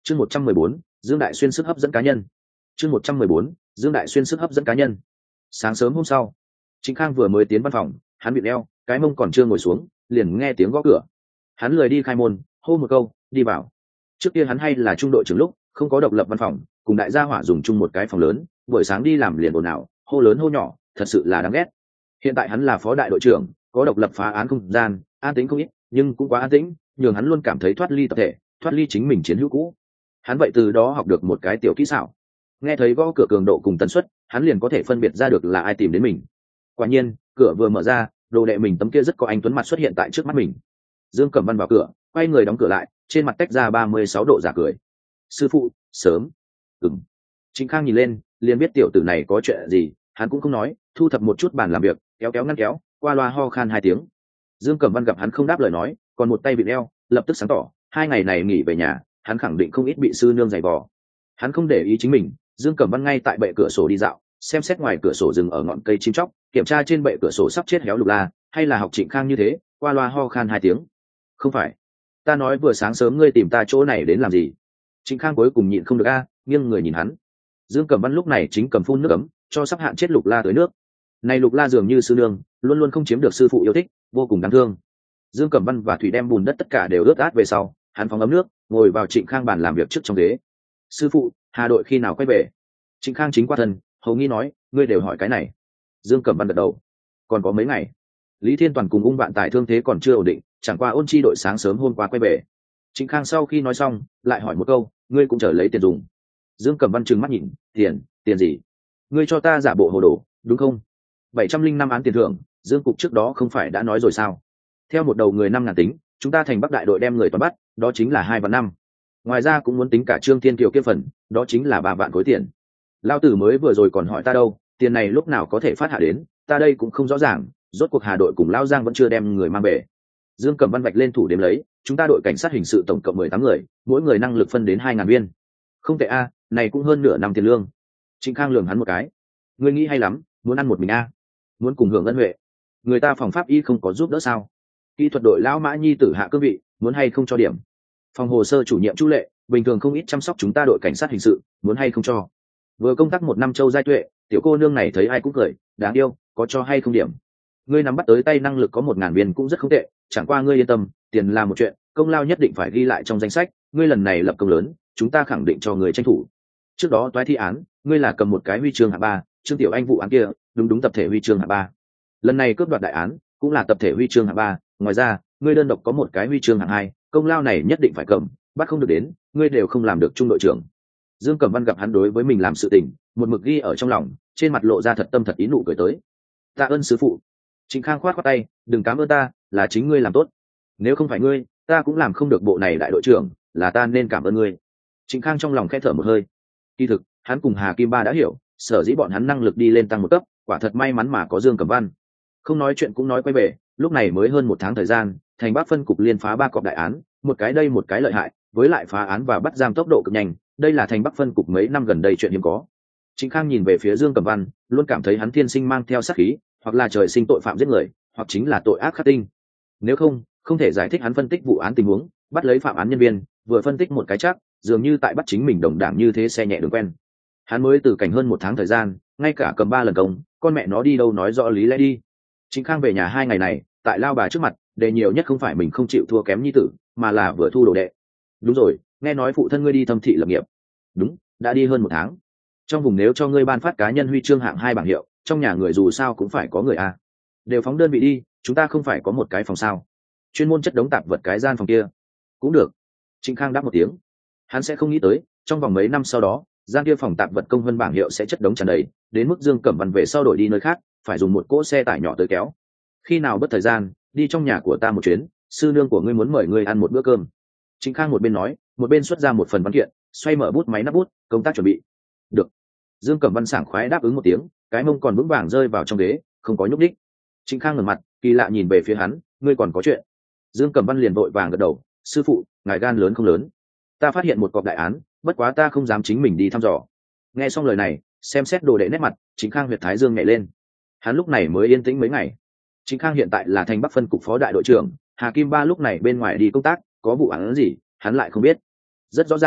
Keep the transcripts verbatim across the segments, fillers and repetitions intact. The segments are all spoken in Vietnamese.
chương một trăm mười bốn Dương Đại Xuyên sức hấp dẫn cá nhân. chương một trăm mười bốn Dương Đại Xuyên sức hấp dẫn cá nhân. Sáng sớm hôm sau, Trịnh Khang vừa mới tiến văn phòng, hắn bị đeo, cái mông còn chưa ngồi xuống, liền nghe tiếng gõ cửa. Hắn lười đi khai môn, hô một câu, đi vào. Trước kia hắn hay là trung đội trưởng lúc, không có độc lập văn phòng, cùng đại gia hỏa dùng chung một cái phòng lớn, buổi sáng đi làm liền ồn ào, hô lớn hô nhỏ, thật sự là đáng ghét. Hiện tại hắn là phó đại đội trưởng, có độc lập phá án không gian, an tĩnh không ít, nhưng cũng quá an tĩnh, nhường hắn luôn cảm thấy thoát ly tập thể, thoát ly chính mình chiến hữu cũ. Hắn vậy từ đó học được một cái tiểu kỹ xảo. Nghe thấy gõ cửa cường độ cùng tần suất, hắn liền có thể phân biệt ra được là ai tìm đến mình. Quả nhiên, cửa vừa mở ra, đồ đệ mình tấm kia rất có anh tuấn mặt xuất hiện tại trước mắt mình. Dương Cẩm Văn vào cửa, quay người đóng cửa lại, trên mặt tách ra ba mươi sáu độ giả cười. Sư phụ, sớm. Ừm. Trịnh Khang nhìn lên, liền biết tiểu tử này có chuyện gì, hắn cũng không nói, thu thập một chút bàn làm việc, kéo kéo ngăn kéo, qua loa ho khan hai tiếng. Dương Cẩm Văn gặp hắn không đáp lời nói, còn một tay bị eo, lập tức sáng tỏ, hai ngày này nghỉ về nhà, hắn khẳng định không ít bị sư nương giày vò. Hắn không để ý chính mình, Dương Cẩm Văn ngay tại bệ cửa sổ đi dạo, xem xét ngoài cửa sổ rừng ở ngọn cây chim chóc, kiểm tra trên bệ cửa sổ sắp chết héo lục la, hay là học Trịnh Khang như thế, qua loa ho khan hai tiếng. Không phải, ta nói vừa sáng sớm ngươi tìm ta chỗ này đến làm gì? Trịnh Khang cuối cùng nhịn không được a, nghiêng người nhìn hắn. Dương Cẩm Văn lúc này chính cầm phun nước ấm, cho sắp hạn chết lục la tới nước. Này lục la dường như sư nương, luôn luôn không chiếm được sư phụ yêu thích, vô cùng đáng thương. Dương Cẩm Văn và Thủy đem bùn đất tất cả đều ướt át về sau, hắn phóng ấm nước, ngồi vào Trịnh Khang bàn làm việc trước trong ghế. Sư phụ, Hà đội khi nào quay về? Trịnh Khang chính qua thân, hầu nghi nói, ngươi đều hỏi cái này. Dương Cẩm Văn gật đầu. Còn có mấy ngày. Lý Thiên Toàn cùng ung vạn tài thương thế còn chưa ổn định, chẳng qua ôn chi đội sáng sớm hôm qua quay về. Trịnh Khang sau khi nói xong, lại hỏi một câu, ngươi cũng chờ lấy tiền dùng. Dương Cẩm Văn trừng mắt nhìn, tiền, tiền gì? Ngươi cho ta giả bộ hồ đồ, đúng không? Bảy trăm linh năm án tiền thưởng, Dương cục trước đó không phải đã nói rồi sao? Theo một đầu người năm ngàn tính, chúng ta thành Bắc đại đội đem người toàn bắt, đó chính là hai vạn năm. Ngoài ra cũng muốn tính cả Trương Thiên Kiều kia phần, đó chính là ba vạn khối tiền. Lao tử mới vừa rồi còn hỏi ta đâu, tiền này lúc nào có thể phát hạ đến, ta đây cũng không rõ ràng, rốt cuộc Hà đội cùng Lao Giang vẫn chưa đem người mang về. Dương Cẩm Văn vạch lên thủ đếm lấy, chúng ta đội cảnh sát hình sự tổng cộng mười tám người, mỗi người năng lực phân đến hai ngàn viên. Không tệ a, này cũng hơn nửa năm tiền lương. Trịnh Khang lườm hắn một cái. Ngươi nghĩ hay lắm, muốn ăn một mình a? Muốn cùng hưởng ân huệ. Người ta phòng pháp y không có giúp đỡ sao? Kỹ thuật đội lão Mã Nhi tử hạ cương vị, muốn hay không cho điểm? Phòng hồ sơ chủ nhiệm Chu Lệ, bình thường không ít chăm sóc chúng ta đội cảnh sát hình sự, muốn hay không cho? Vừa công tác một năm châu giai tuệ, tiểu cô nương này thấy ai cũng cười, đáng yêu, có cho hay không điểm? Ngươi nắm bắt tới tay năng lực có một ngàn viên cũng rất không tệ, chẳng qua ngươi yên tâm, tiền là một chuyện, công lao nhất định phải ghi lại trong danh sách, ngươi lần này lập công lớn, chúng ta khẳng định cho người tranh thủ. Trước đó toái thi án, ngươi là cầm một cái huy chương hạng ba, Trương Tiểu Anh vụ án kia, đúng đúng tập thể huy chương hạng ba. Lần này cướp đoạt đại án, cũng là tập thể huy chương hạng ba, ngoài ra, ngươi đơn độc có một cái huy chương hạng hai, công lao này nhất định phải cầm, bắt không được đến, ngươi đều không làm được trung đội trưởng. Dương Cẩm Văn gặp hắn đối với mình làm sự tình, một mực ghi ở trong lòng, trên mặt lộ ra thật tâm thật ý nụ cười tới. Tạ ơn sư phụ. Trịnh Khang khoát khoát tay, đừng cảm ơn ta, là chính ngươi làm tốt. Nếu không phải ngươi, ta cũng làm không được bộ này đại đội trưởng, là ta nên cảm ơn ngươi. Trịnh Khang trong lòng khẽ thở một hơi. Kỳ thực, hắn cùng Hà Kim Ba đã hiểu, sở dĩ bọn hắn năng lực đi lên tăng một cấp, quả thật may mắn mà có Dương Cẩm Văn. Không nói chuyện cũng nói quay về, lúc này mới hơn một tháng thời gian, thành Bắc phân cục liên phá ba cọp đại án, một cái đây một cái lợi hại, với lại phá án và bắt giam tốc độ cực nhanh, đây là thành Bắc phân cục mấy năm gần đây chuyện hiếm có. Trịnh Khang nhìn về phía Dương Cẩm Văn, luôn cảm thấy hắn thiên sinh mang theo sát khí, hoặc là trời sinh tội phạm giết người, hoặc chính là tội ác khắc tinh. Nếu không, không thể giải thích hắn phân tích vụ án tình huống, bắt lấy phạm án nhân viên, vừa phân tích một cái chắc, dường như tại bắt chính mình đồng đảng như thế xe nhẹ đường quen. Hắn mới từ cảnh hơn một tháng thời gian, ngay cả cầm ba lần công, con mẹ nó đi đâu nói rõ lý lẽ đi. Trịnh Khang về nhà hai ngày này, tại lao bà trước mặt, đề nhiều nhất không phải mình không chịu thua kém nhi tử, mà là vừa thu đồ đệ. Đúng rồi, nghe nói phụ thân ngươi đi thâm thị lập nghiệp. Đúng, đã đi hơn một tháng. Trong vùng nếu cho ngươi ban phát cá nhân huy chương hạng hai bảng hiệu, trong nhà người dù sao cũng phải có người a. Đều phóng đơn vị đi, chúng ta không phải có một cái phòng sao? Chuyên môn chất đống tạp vật cái gian phòng kia. Cũng được. Trịnh Khang đáp một tiếng. Hắn sẽ không nghĩ tới, trong vòng mấy năm sau đó, gian kia phòng tạp vật công vân bảng hiệu sẽ chất đống tràn đầy, đến mức Dương Cẩm Văn về sau đổi đi nơi khác, phải dùng một cỗ xe tải nhỏ tới kéo. Khi nào bất thời gian, đi trong nhà của ta một chuyến, sư nương của ngươi muốn mời ngươi ăn một bữa cơm. Trịnh Khang một bên nói, một bên xuất ra một phần văn kiện, xoay mở bút máy nắp bút, công tác chuẩn bị. Được. Dương Cẩm Văn sảng khoái đáp ứng một tiếng, cái mông còn vững vàng rơi vào trong ghế, không có nhúc nhích. Trịnh Khang ngẩng mặt, kỳ lạ nhìn về phía hắn, ngươi còn có chuyện? Dương Cẩm Văn liền vội vàng gật đầu, sư phụ, ngài gan lớn không lớn. Ta phát hiện một cọc đại án, bất quá ta không dám chính mình đi thăm dò. Nghe xong lời này, xem xét đồ đệ nét mặt, Trịnh Khang huyệt thái dương nhảy lên. Hắn lúc này mới yên tĩnh mấy ngày. Trịnh Khang hiện tại là thành Bắc phân cục phó đại đội trưởng, Hà Kim Ba lúc này bên ngoài đi công tác, có vụ án gì, hắn lại không biết. Rất rõ ràng,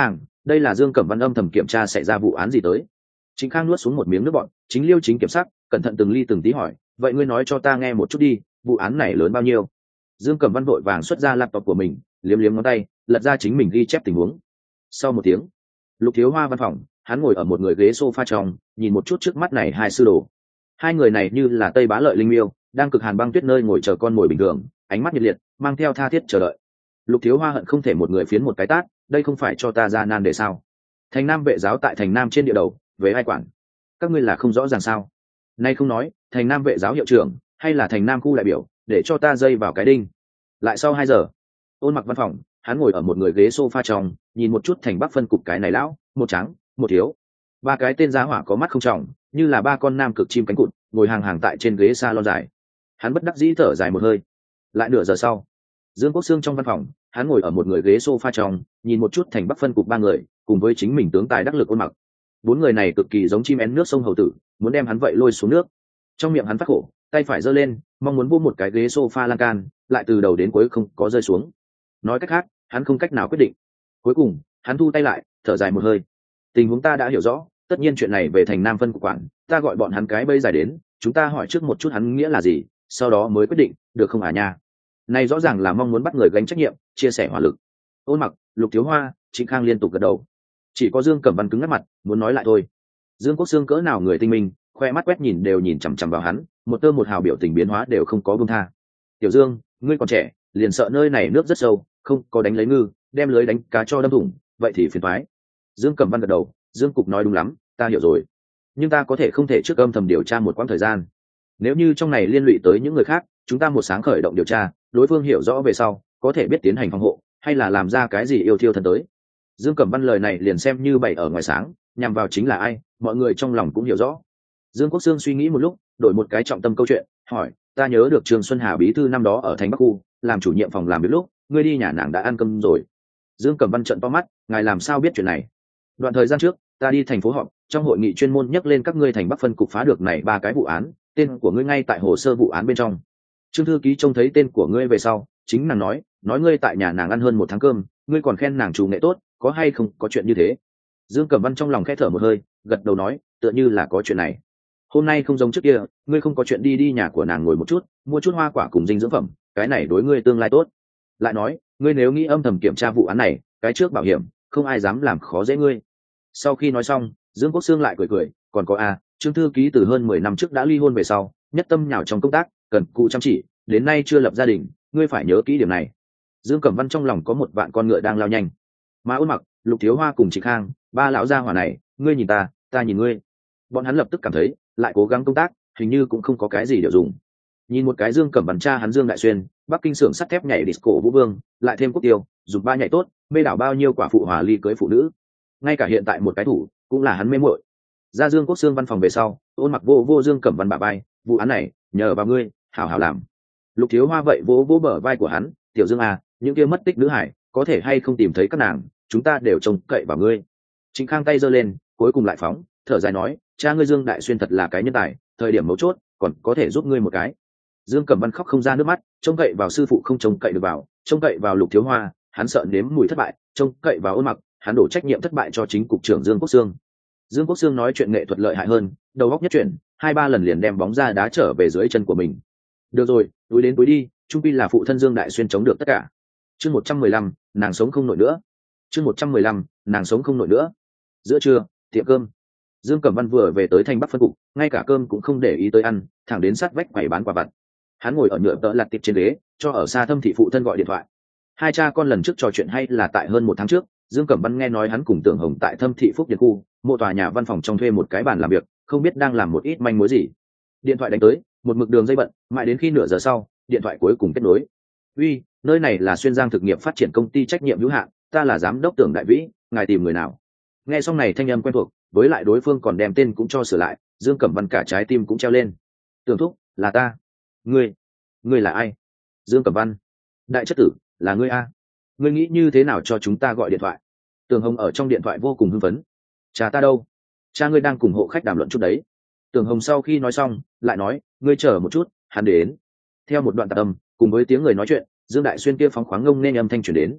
đây là Dương Cẩm Văn âm thầm kiểm tra xảy ra vụ án gì tới. Trịnh Khang nuốt xuống một miếng nước bọt, chính liêu chính kiểm sắc, cẩn thận từng ly từng tí hỏi, vậy ngươi nói cho ta nghe một chút đi, vụ án này lớn bao nhiêu? Dương Cẩm Văn vội vàng xuất ra laptop của mình, liếm liếm ngón tay, lật ra chính mình ghi chép tình huống. Sau một tiếng, Lục Thiếu Hoa văn phòng, hắn ngồi ở một người ghế sofa trong, nhìn một chút trước mắt này hai sư đồ. Hai người này như là Tây Bá Lợi Linh Miêu, đang cực hàn băng tuyết nơi ngồi chờ con mồi bình thường, ánh mắt nhiệt liệt, mang theo tha thiết chờ đợi. Lục Thiếu Hoa hận không thể một người phiến một cái tát, đây không phải cho ta ra nan để sao? Thành Nam vệ giáo tại Thành Nam trên địa đầu, về ai quản? Các ngươi là không rõ ràng sao? Nay không nói, Thành Nam vệ giáo hiệu trưởng, hay là Thành Nam khu đại biểu, để cho ta dây vào cái đinh. Lại sau hai giờ, Ôn Mặc văn phòng, hắn ngồi ở một người ghế sofa trong, nhìn một chút Thành Bắc phân cục cái này lão, một trắng, một thiếu, ba cái tên giá hỏa có mắt không trọng, như là ba con nam cực chim cánh cụt, ngồi hàng hàng tại trên ghế salon dài. Hắn bất đắc dĩ thở dài một hơi. Lại nửa giờ sau, Dương Quốc Sương trong văn phòng, hắn ngồi ở một người ghế sofa trong, nhìn một chút Thành Bắc phân cục ba người, cùng với chính mình tướng tài đắc lực Ôn Mặc. Bốn người này cực kỳ giống chim én nước sông hầu tử, muốn đem hắn vậy lôi xuống nước. Trong miệng hắn phát khổ, tay phải giơ lên, mong muốn vô một cái ghế sofa lan can, lại từ đầu đến cuối không có rơi xuống. Nói cách khác, hắn không cách nào quyết định. Cuối cùng, hắn thu tay lại, thở dài một hơi. Tình huống ta đã hiểu rõ, tất nhiên chuyện này về Thành Nam phân cục quản, ta gọi bọn hắn cái bây dài đến, chúng ta hỏi trước một chút hắn nghĩa là gì, sau đó mới quyết định, được không à nha? Này rõ ràng là mong muốn bắt người gánh trách nhiệm, chia sẻ hỏa lực. Ôn Mặc, Lục Thiếu Hoa, Trịnh Khang liên tục gật đầu. Chỉ có Dương Cẩm Văn cứng ngắt mặt, muốn nói lại thôi. Dương Quốc Sương cỡ nào người tinh minh, khoe mắt quét nhìn đều nhìn chằm chằm vào hắn, một tơ một hào biểu tình biến hóa đều không có buông tha. Tiểu Dương, ngươi còn trẻ, liền sợ nơi này nước rất sâu, không có đánh lấy ngư, đem lưới đánh cá cho đâm thủng, vậy thì phiền toái. Dương Cẩm Văn gật đầu, Dương Cục nói đúng lắm, ta hiểu rồi. Nhưng ta có thể không thể trước âm thầm điều tra một quãng thời gian. Nếu như trong này liên lụy tới những người khác, chúng ta một sáng khởi động điều tra, đối phương hiểu rõ về sau, có thể biết tiến hành phòng hộ, hay là làm ra cái gì yêu thiêu thần tới. Dương Cẩm Văn lời này liền xem như bày ở ngoài sáng, nhằm vào chính là ai, mọi người trong lòng cũng hiểu rõ. Dương Quốc Sương suy nghĩ một lúc, đổi một cái trọng tâm câu chuyện, hỏi, ta nhớ được Trường Xuân Hà bí thư năm đó ở Thành Bắc khu, làm chủ nhiệm phòng làm việc lúc, ngươi đi nhà nàng đã ăn cơm rồi. Dương Cẩm Văn trợn to mắt, ngài làm sao biết chuyện này? Đoạn thời gian trước, ta đi thành phố họp, trong hội nghị chuyên môn nhắc lên các ngươi Thành Bắc phân cục phá được này ba cái vụ án, tên của ngươi ngay tại hồ sơ vụ án bên trong. Trương thư ký trông thấy tên của ngươi về sau, chính nàng nói, nói ngươi tại nhà nàng ăn hơn một tháng cơm, ngươi còn khen nàng chủ nghệ tốt, có hay không có chuyện như thế? Dương Cẩm Văn trong lòng khẽ thở một hơi, gật đầu nói, tựa như là có chuyện này. Hôm nay không giống trước kia, ngươi không có chuyện đi đi nhà của nàng ngồi một chút, mua chút hoa quả cùng dinh dưỡng phẩm, cái này đối ngươi tương lai tốt. Lại nói, ngươi nếu nghĩ âm thầm kiểm tra vụ án này, cái trước bảo hiểm, không ai dám làm khó dễ ngươi. Sau khi nói xong, Dương Quốc Sương lại cười cười, còn có a, Trương thư ký từ hơn mười năm trước đã ly hôn về sau, nhất tâm nhào trong công tác, cần cù chăm chỉ, đến nay chưa lập gia đình, ngươi phải nhớ kỹ điểm này. Dương Cẩm Văn trong lòng có một vạn con ngựa đang lao nhanh. Mà Ôn Mặc, Lục Thiếu Hoa cùng Trịnh Khang, ba lão gia hỏa này, ngươi nhìn ta, ta nhìn ngươi. Bọn hắn lập tức cảm thấy, lại cố gắng công tác, hình như cũng không có cái gì để dùng. Nhìn một cái Dương Cẩm Văn cha hắn Dương Đại Xuyên, Bắc Kinh xưởng sắt thép nhảy disco Vũ Vương, lại thêm Quốc Tiêu, dùng ba nhảy tốt, mê đảo bao nhiêu quả phụ hòa ly cưới phụ nữ. Ngay cả hiện tại một cái thủ, cũng là hắn mê muội. Ra Dương Quốc Sương văn phòng về sau, Ôn Mặc vô vô Dương Cẩm Văn bả vai, vụ án này, nhờ vào ngươi, hảo hảo làm. Lục Thiếu Hoa vậy vỗ vỗ bờ vai của hắn, tiểu Dương à, những kia mất tích nữ hải, có thể hay không tìm thấy các nàng, chúng ta đều trông cậy vào ngươi. Trịnh Khang tay giơ lên, cuối cùng lại phóng, thở dài nói, cha ngươi Dương Đại Xuyên thật là cái nhân tài, thời điểm mấu chốt, còn có thể giúp ngươi một cái. Dương Cẩm Văn khóc không ra nước mắt, trông cậy vào sư phụ không trông cậy được vào, trông cậy vào Lục Thiếu Hoa, hắn sợ nếm mùi thất bại, trông cậy vào Ôn Mặc, hắn đổ trách nhiệm thất bại cho chính cục trưởng Dương Quốc Sương. Dương Quốc Sương nói chuyện nghệ thuật lợi hại hơn, đầu óc nhất chuyển, hai ba lần liền đem bóng ra đá trở về dưới chân của mình. Được rồi, túi đến túi đi, trung pi là phụ thân Dương Đại Xuyên chống được tất cả. Chương một trăm mười lăm, nàng sống không nổi nữa. Chương một trăm mười lăm, nàng sống không nổi nữa. Giữa trưa, tiệm cơm. Dương Cẩm Văn vừa về tới Thành Bắc phân cục, ngay cả cơm cũng không để ý tới ăn, thẳng đến sát vách quầy bán quà vặt. Hắn ngồi ở nhựa tợ lặt tiệp trên ghế, cho ở xa Thâm thị phụ thân gọi điện thoại. Hai cha con lần trước trò chuyện hay là tại hơn một tháng trước, Dương Cẩm Văn nghe nói hắn cùng Tưởng Hồng tại Thâm thị Phúc Điền khu, mô tòa nhà văn phòng trong thuê một cái bàn làm việc, không biết đang làm một ít manh mối gì. Điện thoại đánh tới, một mực đường dây bận, mãi đến khi nửa giờ sau, điện thoại cuối cùng kết nối. Uy, nơi này là Xuyên Giang thực nghiệp phát triển công ty trách nhiệm hữu hạn, ta là giám đốc Tưởng Đại Vĩ, ngài tìm người nào? Nghe xong này thanh âm quen thuộc, với lại đối phương còn đem tên cũng cho sửa lại, Dương Cẩm Văn cả trái tim cũng treo lên. Tưởng thúc, là ta. Ngươi, ngươi là ai? Dương Cẩm Văn. Đại chất tử, là ngươi a? Ngươi nghĩ như thế nào cho chúng ta gọi điện thoại? Tưởng Hồng ở trong điện thoại vô cùng hưng phấn. Cha ta đâu? Cha ngươi đang cùng hộ khách đàm luận chút đấy. Tưởng Hồng sau khi nói xong, lại nói, ngươi chờ một chút, hắn đến. Theo một đoạn tạp âm, cùng với tiếng người nói chuyện, Dương Đại Xuyên kia phóng khoáng ngông nên âm thanh truyền đến.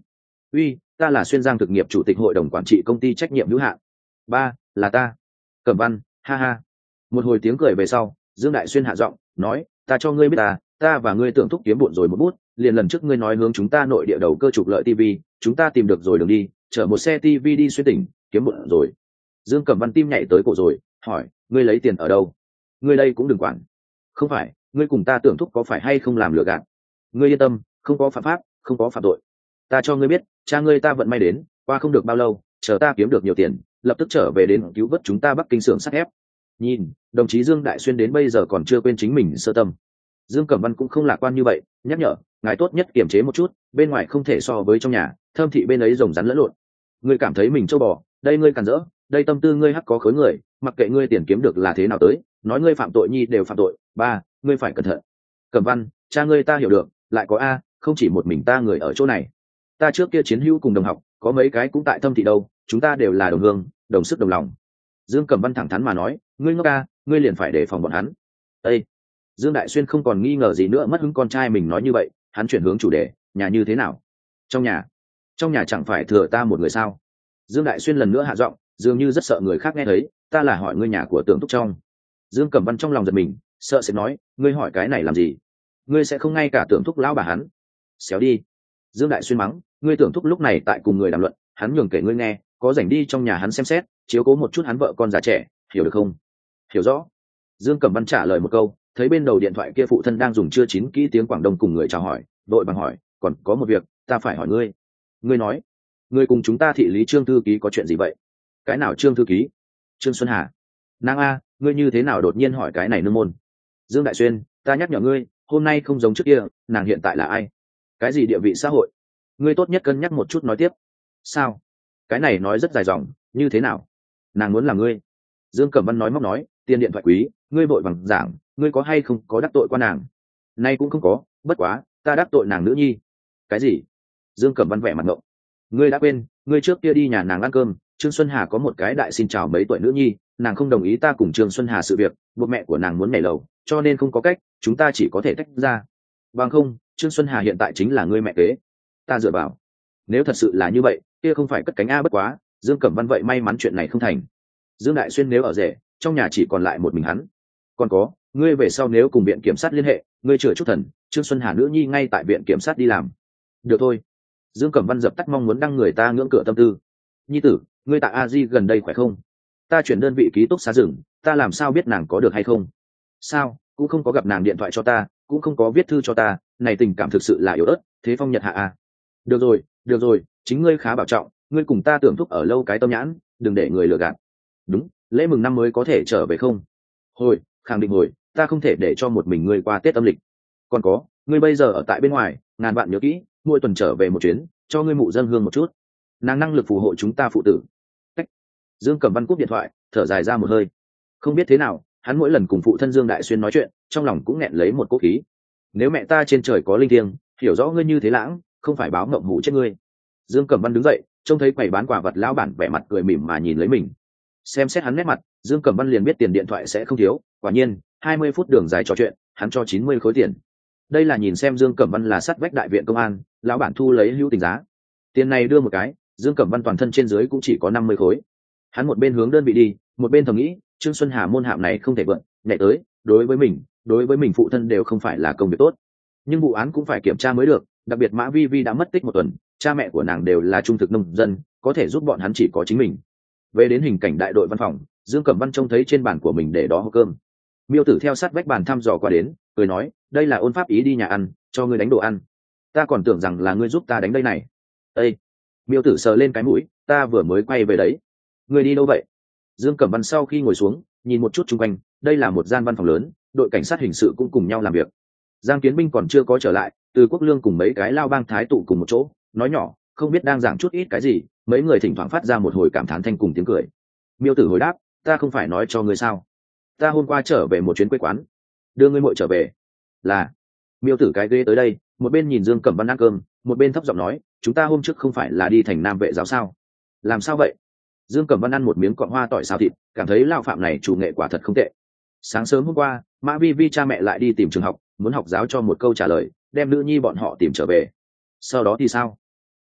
uy, ta là xuyên giang thực nghiệp chủ tịch hội đồng quản trị công ty trách nhiệm hữu hạn. Ba, là ta. Cẩm Văn, ha ha. Một hồi tiếng cười về sau, Dương Đại Xuyên hạ giọng nói, ta cho ngươi biết ta ta và ngươi tưởng thúc kiếm bộn rồi một bút, liền lần trước ngươi nói hướng chúng ta nội địa đầu cơ trục lợi tivi, chúng ta tìm được rồi đường đi, chở một xe tivi đi xuyên tỉnh, kiếm bộn rồi. Dương Cẩm Văn tim nhảy tới cổ rồi, hỏi, ngươi lấy tiền ở đâu? Ngươi đây cũng đừng quản. Không phải, ngươi cùng ta tưởng thúc có phải hay không làm lừa gạt? Ngươi yên tâm, không có phạm pháp, không có phạm tội. Ta cho ngươi biết, cha ngươi ta vận may đến, qua không được bao lâu, chờ ta kiếm được nhiều tiền, lập tức trở về đến cứu vớt chúng ta Bắc Kinh xưởng sắt thép. Nhìn, đồng chí Dương Đại Xuyên đến bây giờ còn chưa quên chính mình sơ tâm. Dương Cẩm Văn cũng không lạc quan như vậy, nhắc nhở, ngài tốt nhất kiềm chế một chút, bên ngoài không thể so với trong nhà, Thơm thị bên ấy rồng rắn lẫn lộn. Ngươi cảm thấy mình châu bò, đây ngươi cản rỡ, đây tâm tư ngươi hắc có khối người, mặc kệ ngươi tiền kiếm được là thế nào tới, nói ngươi phạm tội nhi đều phạm tội. Ba, ngươi phải cẩn thận. Cẩm Văn, cha ngươi ta hiểu được, lại có a, không chỉ một mình ta người ở chỗ này. Ta trước kia chiến hữu cùng đồng học, có mấy cái cũng tại Thâm thị đâu, chúng ta đều là đồng hương, đồng sức đồng lòng. Dương Cẩm Văn thẳng thắn mà nói, ngươi ngốc a, ngươi liền phải đề phòng bọn hắn. Ê! Dương Đại Xuyên không còn nghi ngờ gì nữa, mất hứng con trai mình nói như vậy, hắn chuyển hướng chủ đề, nhà như thế nào? Trong nhà, trong nhà chẳng phải thừa ta một người sao? Dương Đại Xuyên lần nữa hạ giọng, dường như rất sợ người khác nghe thấy, ta là hỏi ngươi nhà của Tưởng Thúc trong. Dương Cẩm Văn trong lòng giật mình, sợ sẽ nói, ngươi hỏi cái này làm gì? Ngươi sẽ không ngay cả Tưởng Thúc lão bà hắn? Xéo đi. Dương Đại Xuyên mắng, ngươi Tưởng Thúc lúc này tại cùng người đàm luận, hắn nhường kể ngươi nghe, có rảnh đi trong nhà hắn xem xét, chiếu cố một chút hắn vợ con già trẻ, hiểu được không? Hiểu rõ. Dương Cẩm Văn trả lời một câu, thấy bên đầu điện thoại kia phụ thân đang dùng chưa chín kỹ tiếng Quảng Đông cùng người chào hỏi, đội bằng hỏi, còn có một việc, ta phải hỏi ngươi. Ngươi nói, ngươi cùng chúng ta thị lý Trương thư ký có chuyện gì vậy? Cái nào Trương thư ký? Trương Xuân Hà. Nàng a, ngươi như thế nào đột nhiên hỏi cái này nương môn? Dương Đại Xuyên, ta nhắc nhở ngươi, hôm nay không giống trước kia, nàng hiện tại là ai? Cái gì địa vị xã hội? Ngươi tốt nhất cân nhắc một chút nói tiếp. Sao? Cái này nói rất dài dòng, như thế nào? Nàng muốn là ngươi. Dương Cẩm Văn nói móc nói, tiền điện thoại quý, ngươi vội vàng giảng, ngươi có hay không có đắc tội qua nàng? Nay cũng không có, bất quá, ta đắc tội nàng nữ nhi. Cái gì? Dương Cẩm Văn vẻ mặt ngộng. Ngươi đã quên, ngươi trước kia đi nhà nàng ăn cơm, Trương Xuân Hà có một cái đại xin chào mấy tuổi nữ nhi, nàng không đồng ý ta cùng Trương Xuân Hà sự việc, buộc mẹ của nàng muốn nhảy lầu, cho nên không có cách, chúng ta chỉ có thể tách ra. Bằng không, Trương Xuân Hà hiện tại chính là ngươi mẹ kế. Ta dựa vào. Nếu thật sự là như vậy, kia không phải cất cánh a, bất quá, Dương Cẩm Văn vậy may mắn chuyện này không thành. Dương Đại Xuyên nếu ở rể, trong nhà chỉ còn lại một mình hắn. Còn có, ngươi về sau nếu cùng viện kiểm sát liên hệ, ngươi chữa chút thần, Trương Xuân Hà nữ nhi ngay tại viện kiểm sát đi làm. Được thôi. Dương Cẩm Văn dập tắt mong muốn đăng người ta ngưỡng cửa tâm tư. Nhi tử, ngươi tại a di gần đây khỏe không? Ta chuyển đơn vị ký túc xá rừng, ta làm sao biết nàng có được hay không? Sao, cũng không có gặp nàng điện thoại cho ta, cũng không có viết thư cho ta, này tình cảm thực sự là yếu ớt, thế phong nhật hạ à. Được rồi, được rồi, chính ngươi khá bảo trọng, ngươi cùng ta tưởng thúc ở lâu cái tâm nhãn, đừng để người lừa gạt. Đúng, lễ mừng năm mới có thể trở về không? Hồi, khẳng định hồi, ta không thể để cho một mình ngươi qua Tết âm lịch. Còn có, ngươi bây giờ ở tại bên ngoài, ngàn vạn nhớ kỹ, mỗi tuần trở về một chuyến, cho ngươi mụ dâng hương một chút. Nàng năng lực phù hộ chúng ta phụ tử. Cách. Dương Cẩm Văn cúp điện thoại, thở dài ra một hơi. Không biết thế nào, hắn mỗi lần cùng phụ thân Dương Đại Xuyên nói chuyện, trong lòng cũng nghẹn lấy một cỗ khí. Nếu mẹ ta trên trời có linh thiêng, hiểu rõ ngươi như thế lãng, không phải báo mộng hủ chết ngươi. Dương Cẩm Văn đứng dậy, trông thấy quầy bán quả vật lão bản vẻ mặt cười mỉm mà nhìn lấy mình. Xem xét hắn nét mặt, Dương Cẩm Văn liền biết tiền điện thoại sẽ không thiếu, quả nhiên, hai mươi phút đường dài trò chuyện, hắn cho chín mươi khối tiền. Đây là nhìn xem Dương Cẩm Văn là sát vách đại viện công an, lão bản thu lấy hữu tình giá. Tiền này đưa một cái, Dương Cẩm Văn toàn thân trên dưới cũng chỉ có năm mươi khối. Hắn một bên hướng đơn vị đi, một bên thầm nghĩ, Trương Xuân Hà môn hạm này không thể vượn, nhảy tới, đối với mình, đối với mình phụ thân đều không phải là công việc tốt. Nhưng vụ án cũng phải kiểm tra mới được, đặc biệt Mã Vi Vi đã mất tích một tuần, cha mẹ của nàng đều là trung thực nông dân, có thể giúp bọn hắn chỉ có chính mình. Về đến hình cảnh đại đội văn phòng, Dương Cẩm Văn trông thấy trên bàn của mình để đó hộp cơm. Miêu Tử theo sát vách bàn thăm dò qua đến, cười nói, đây là ôn pháp ý đi nhà ăn, cho ngươi đánh đồ ăn. Ta còn tưởng rằng là ngươi giúp ta đánh đây này. Ê! Miêu Tử sờ lên cái mũi, ta vừa mới quay về đấy. Ngươi đi đâu vậy? Dương Cẩm Văn sau khi ngồi xuống, nhìn một chút chung quanh, đây là một gian văn phòng lớn, đội cảnh sát hình sự cũng cùng nhau làm việc. Giang Kiến Binh còn chưa có trở lại, Từ Quốc Lương cùng mấy cái lao bang thái tụ cùng một chỗ, nói nhỏ, không biết đang giảng chút ít cái gì, mấy người thỉnh thoảng phát ra một hồi cảm thán thanh cùng tiếng cười. Miêu Tử hồi đáp, ta không phải nói cho ngươi sao? Ta hôm qua trở về một chuyến quê quán, đưa ngươi muội trở về. Là. Miêu Tử cái ghế tới đây, một bên nhìn Dương Cẩm Văn ăn cơm, một bên thấp giọng nói, chúng ta hôm trước không phải là đi thành Nam Vệ giáo sao? Làm sao vậy? Dương Cẩm Văn ăn một miếng cọng hoa tỏi xào thịt, cảm thấy lão phạm này chủ nghệ quả thật không tệ. Sáng sớm hôm qua, Mã Vi Vi cha mẹ lại đi tìm trường học, muốn học giáo cho một câu trả lời, đem nữ nhi bọn họ tìm trở về. Sau đó thì sao?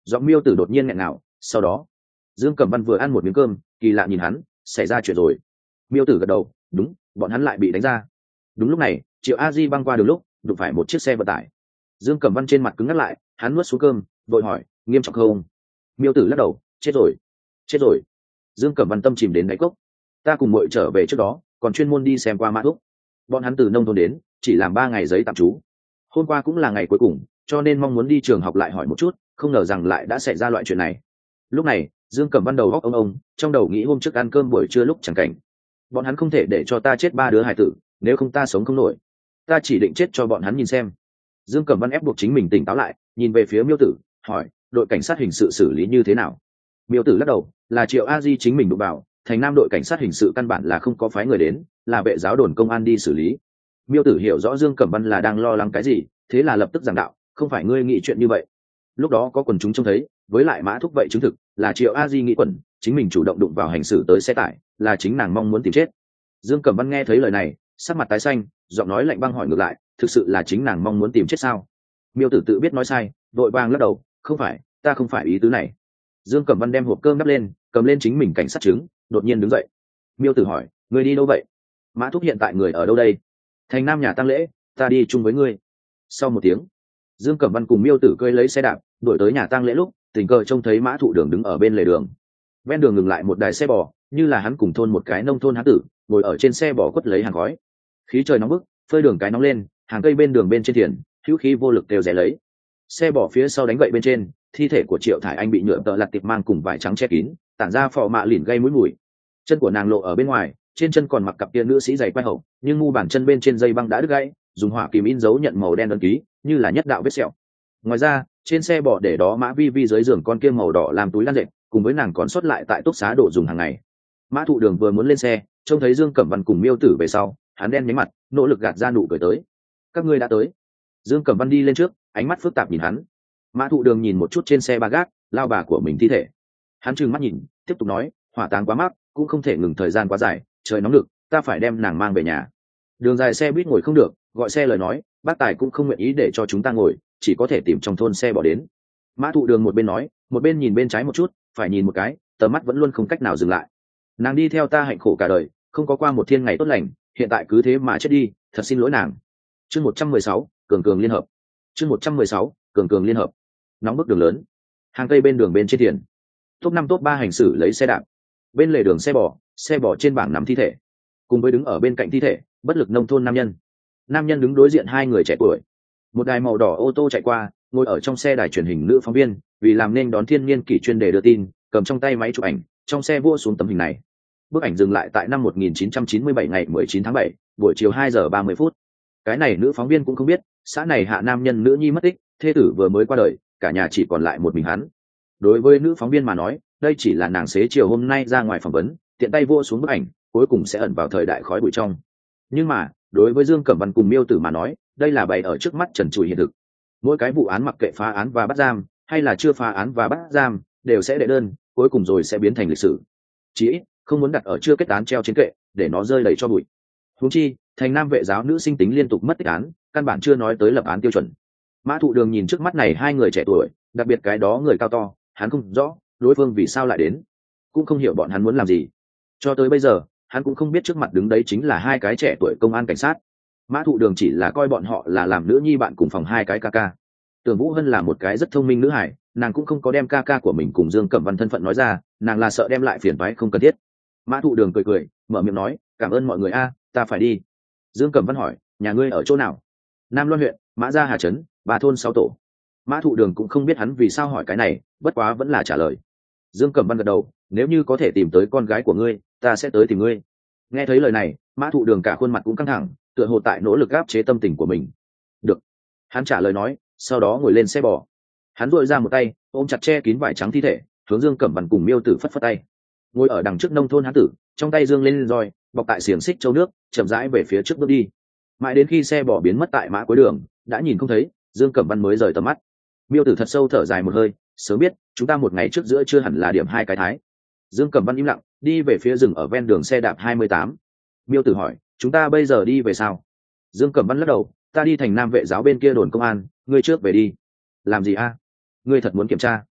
giọng miêu tử đột nhiên nghẹn ngào. Sau đó Dương Cẩm Văn vừa ăn một miếng cơm, kỳ lạ nhìn hắn, xảy ra chuyện rồi. Miêu tử gật đầu, đúng, bọn hắn lại bị đánh ra. Đúng lúc này Triệu A Di băng qua đường lúc đụng phải một chiếc xe vận tải. Dương Cẩm Văn trên mặt cứng ngắt lại, hắn nuốt xuống cơm vội hỏi, nghiêm trọng không? Miêu tử lắc đầu, chết rồi chết rồi. Dương Cẩm Văn tâm chìm đến đáy cốc. Ta cùng muội trở về trước đó còn chuyên môn đi xem qua Mã Thúc. Bọn hắn từ nông thôn đến, chỉ làm ba ngày giấy tạm trú. Hôm qua cũng là ngày cuối cùng, cho nên mong muốn đi trường học lại hỏi một chút, không ngờ rằng lại đã xảy ra loại chuyện này. Lúc này Dương Cẩm Văn đầu góc ông ông, trong đầu nghĩ hôm trước ăn cơm buổi trưa lúc chẳng cảnh. Bọn hắn không thể để cho ta chết ba đứa hài tử, nếu không ta sống không nổi. Ta chỉ định chết cho bọn hắn nhìn xem. Dương Cẩm Văn ép buộc chính mình tỉnh táo lại, nhìn về phía Miêu Tử, hỏi, đội cảnh sát hình sự xử lý như thế nào? Miêu Tử lắc đầu, là Triệu A Di chính mình đụng vào, thành Nam đội cảnh sát hình sự căn bản là không có phái người đến, là vệ giáo đồn công an đi xử lý. Miêu Tử hiểu rõ Dương Cẩm Văn là đang lo lắng cái gì, thế là lập tức giảng đạo, không phải ngươi nghĩ chuyện như vậy. Lúc đó có quần chúng trông thấy, với lại Mã Thúc vậy chứng thực là Triệu A Di nghĩ quẩn, chính mình chủ động đụng vào hành xử tới xe tải, là chính nàng mong muốn tìm chết. Dương Cẩm Văn nghe thấy lời này, sắc mặt tái xanh, giọng nói lạnh băng hỏi ngược lại, thực sự là chính nàng mong muốn tìm chết sao? Miêu Tử tự biết nói sai, vội vàng lắc đầu, không phải, ta không phải ý tứ này. Dương Cẩm Văn đem hộp cơm đắp lên, cầm lên chính mình cảnh sát chứng, đột nhiên đứng dậy. Miêu Tử hỏi, người đi đâu vậy? Mã Thúc hiện tại người ở đâu đây? Thành Nam nhà tang lễ, ta đi chung với ngươi. Sau một tiếng, Dương Cẩm Văn cùng Miêu Tử cưỡi lấy xe đạp đuổi tới nhà tang lễ lúc tình cờ trông thấy Mã Thụ Đường đứng ở bên lề đường. Ven đường ngừng lại một đài xe bò, như là hắn cùng thôn một cái nông thôn hán tử ngồi ở trên xe bò quất lấy hàng khói. Khí trời nóng bức, phơi đường cái nóng lên, hàng cây bên đường bên trên thiền hữu khí vô lực đều rẽ lấy. Xe bò phía sau đánh gậy bên trên, thi thể của Triệu Thải Anh bị nhựa tợ lặt tiệp mang cùng vải trắng che kín, tản ra phò mạ lỉn gây mũi mùi. Chân của nàng lộ ở bên ngoài, trên chân còn mặc cặp kia nữ sĩ giày quai hậu, nhưng mu bàn chân bên trên dây băng đã đứt gãy, dùng hỏa kìm in dấu nhận màu đen ấn ký, như là nhất đạo vết sẹo. Ngoài ra, trên xe bò để đó Mã Vi Vi dưới giường con kia màu đỏ làm túi lăn dệt, cùng với nàng còn sót lại tại túc xá đồ dùng hàng ngày. Mã Thụ Đường vừa muốn lên xe, trông thấy Dương Cẩm Văn cùng Miêu Tử về sau, hắn đen nhếch mặt, nỗ lực gạt ra nụ cười tới. Các ngươi đã tới. Dương Cẩm Văn đi lên trước, ánh mắt phức tạp nhìn hắn. Mã Thụ Đường nhìn một chút trên xe ba gác, lao bà của mình thi thể. Hắn trừng mắt nhìn, tiếp tục nói, hỏa táng quá mắc, cũng không thể ngừng thời gian quá dài, trời nóng lực, ta phải đem nàng mang về nhà. Đường dài xe buýt ngồi không được, gọi xe lời nói, bác tài cũng không nguyện ý để cho chúng ta ngồi, chỉ có thể tìm trong thôn xe bỏ đến. Mã Thụ Đường một bên nói, một bên nhìn bên trái một chút, phải nhìn một cái, tầm mắt vẫn luôn không cách nào dừng lại. Nàng đi theo ta hạnh khổ cả đời, không có qua một thiên ngày tốt lành, hiện tại cứ thế mà chết đi, thật xin lỗi nàng. Chương một trăm mười sáu, cường cường liên hợp. Chương một trăm mười sáu, cường cường liên hợp. Nóng bức đường lớn, hàng cây bên đường bên trên tiền, top năm top ba hành xử lấy xe đạp, bên lề đường xe bò, xe bò trên bảng nằm thi thể, cùng với đứng ở bên cạnh thi thể bất lực nông thôn nam nhân. Nam nhân đứng đối diện hai người trẻ tuổi. Một đài màu đỏ ô tô chạy qua, ngồi ở trong xe đài truyền hình nữ phóng viên, vì làm nên đón thiên niên kỷ chuyên đề đưa tin, cầm trong tay máy chụp ảnh, trong xe vua xuống tấm hình này. Bức ảnh dừng lại tại năm một nghìn chín trăm chín mươi bảy ngày mười chín tháng bảy, buổi chiều hai giờ ba mươi phút. Cái này nữ phóng viên cũng không biết, xã này hạ nam nhân nữ nhi mất tích, thê tử vừa mới qua đời, cả nhà chỉ còn lại một mình hắn. Đối với nữ phóng viên mà nói, đây chỉ là nàng xế chiều hôm nay ra ngoài phỏng vấn, tiện tay vua xuống bức ảnh, cuối cùng sẽ ẩn vào thời đại khói bụi trong. Nhưng mà, đối với Dương Cẩm Văn cùng Miêu Tử mà nói, đây là bày ở trước mắt trần trụi hiện thực. Mỗi cái vụ án mặc kệ phá án và bắt giam, hay là chưa phá án và bắt giam, đều sẽ đệ đơn, cuối cùng rồi sẽ biến thành lịch sử. Chỉ ít, không muốn đặt ở chưa kết án treo trên kệ, để nó rơi đầy cho bụi. Huống chi, thành Nam vệ giáo nữ sinh tính liên tục mất tích án, căn bản chưa nói tới lập án tiêu chuẩn. Mã Thụ Đường nhìn trước mắt này hai người trẻ tuổi, đặc biệt cái đó người cao to, hắn không rõ đối phương vì sao lại đến, cũng không hiểu bọn hắn muốn làm gì. Cho tới bây giờ, hắn cũng không biết trước mặt đứng đấy chính là hai cái trẻ tuổi công an cảnh sát. Mã Thụ Đường chỉ là coi bọn họ là làm nữ nhi bạn cùng phòng hai cái ca ca. Tưởng Vũ Hân là một cái rất thông minh nữ hải, nàng cũng không có đem ca ca của mình cùng Dương Cẩm Văn thân phận nói ra, nàng là sợ đem lại phiền toái không cần thiết. Mã Thụ Đường cười cười, mở miệng nói, cảm ơn mọi người a, ta phải đi. Dương Cẩm Văn hỏi, nhà ngươi ở chỗ nào? Nam Loan huyện, Mã Gia Hà Trấn, ba thôn sáu tổ. Mã Thụ Đường cũng không biết hắn vì sao hỏi cái này, bất quá vẫn là trả lời. Dương Cẩm Văn gật đầu, nếu như có thể tìm tới con gái của ngươi, ta sẽ tới tìm ngươi. Nghe thấy lời này, Mã Thụ Đường cả khuôn mặt cũng căng thẳng, tựa hồ tại nỗ lực áp chế tâm tình của mình. Được, hắn trả lời nói, sau đó ngồi lên xe bò. Hắn duỗi ra một tay, ôm chặt che kín vải trắng thi thể, hướng Dương Cẩm Văn cùng Miêu Tử phất phất tay. Ngồi ở đằng trước nông thôn hán tử, trong tay dương lên roi, bọc tại xiềng xích châu nước, chậm rãi về phía trước bước đi. Mãi đến khi xe bò biến mất tại mã cuối đường, đã nhìn không thấy, Dương Cẩm Văn mới rời tầm mắt. Miêu Tử thật sâu thở dài một hơi, sớm biết chúng ta một ngày trước giữa chưa hẳn là điểm hai cái thái. Dương Cẩm Văn im lặng, đi về phía rừng ở ven đường xe đạp hai mươi tám. Miêu Tử hỏi, chúng ta bây giờ đi về sao? Dương Cẩm Văn lắc đầu, ta đi thành Nam vệ giáo bên kia đồn công an, ngươi trước về đi. Làm gì a? Ngươi thật muốn kiểm tra?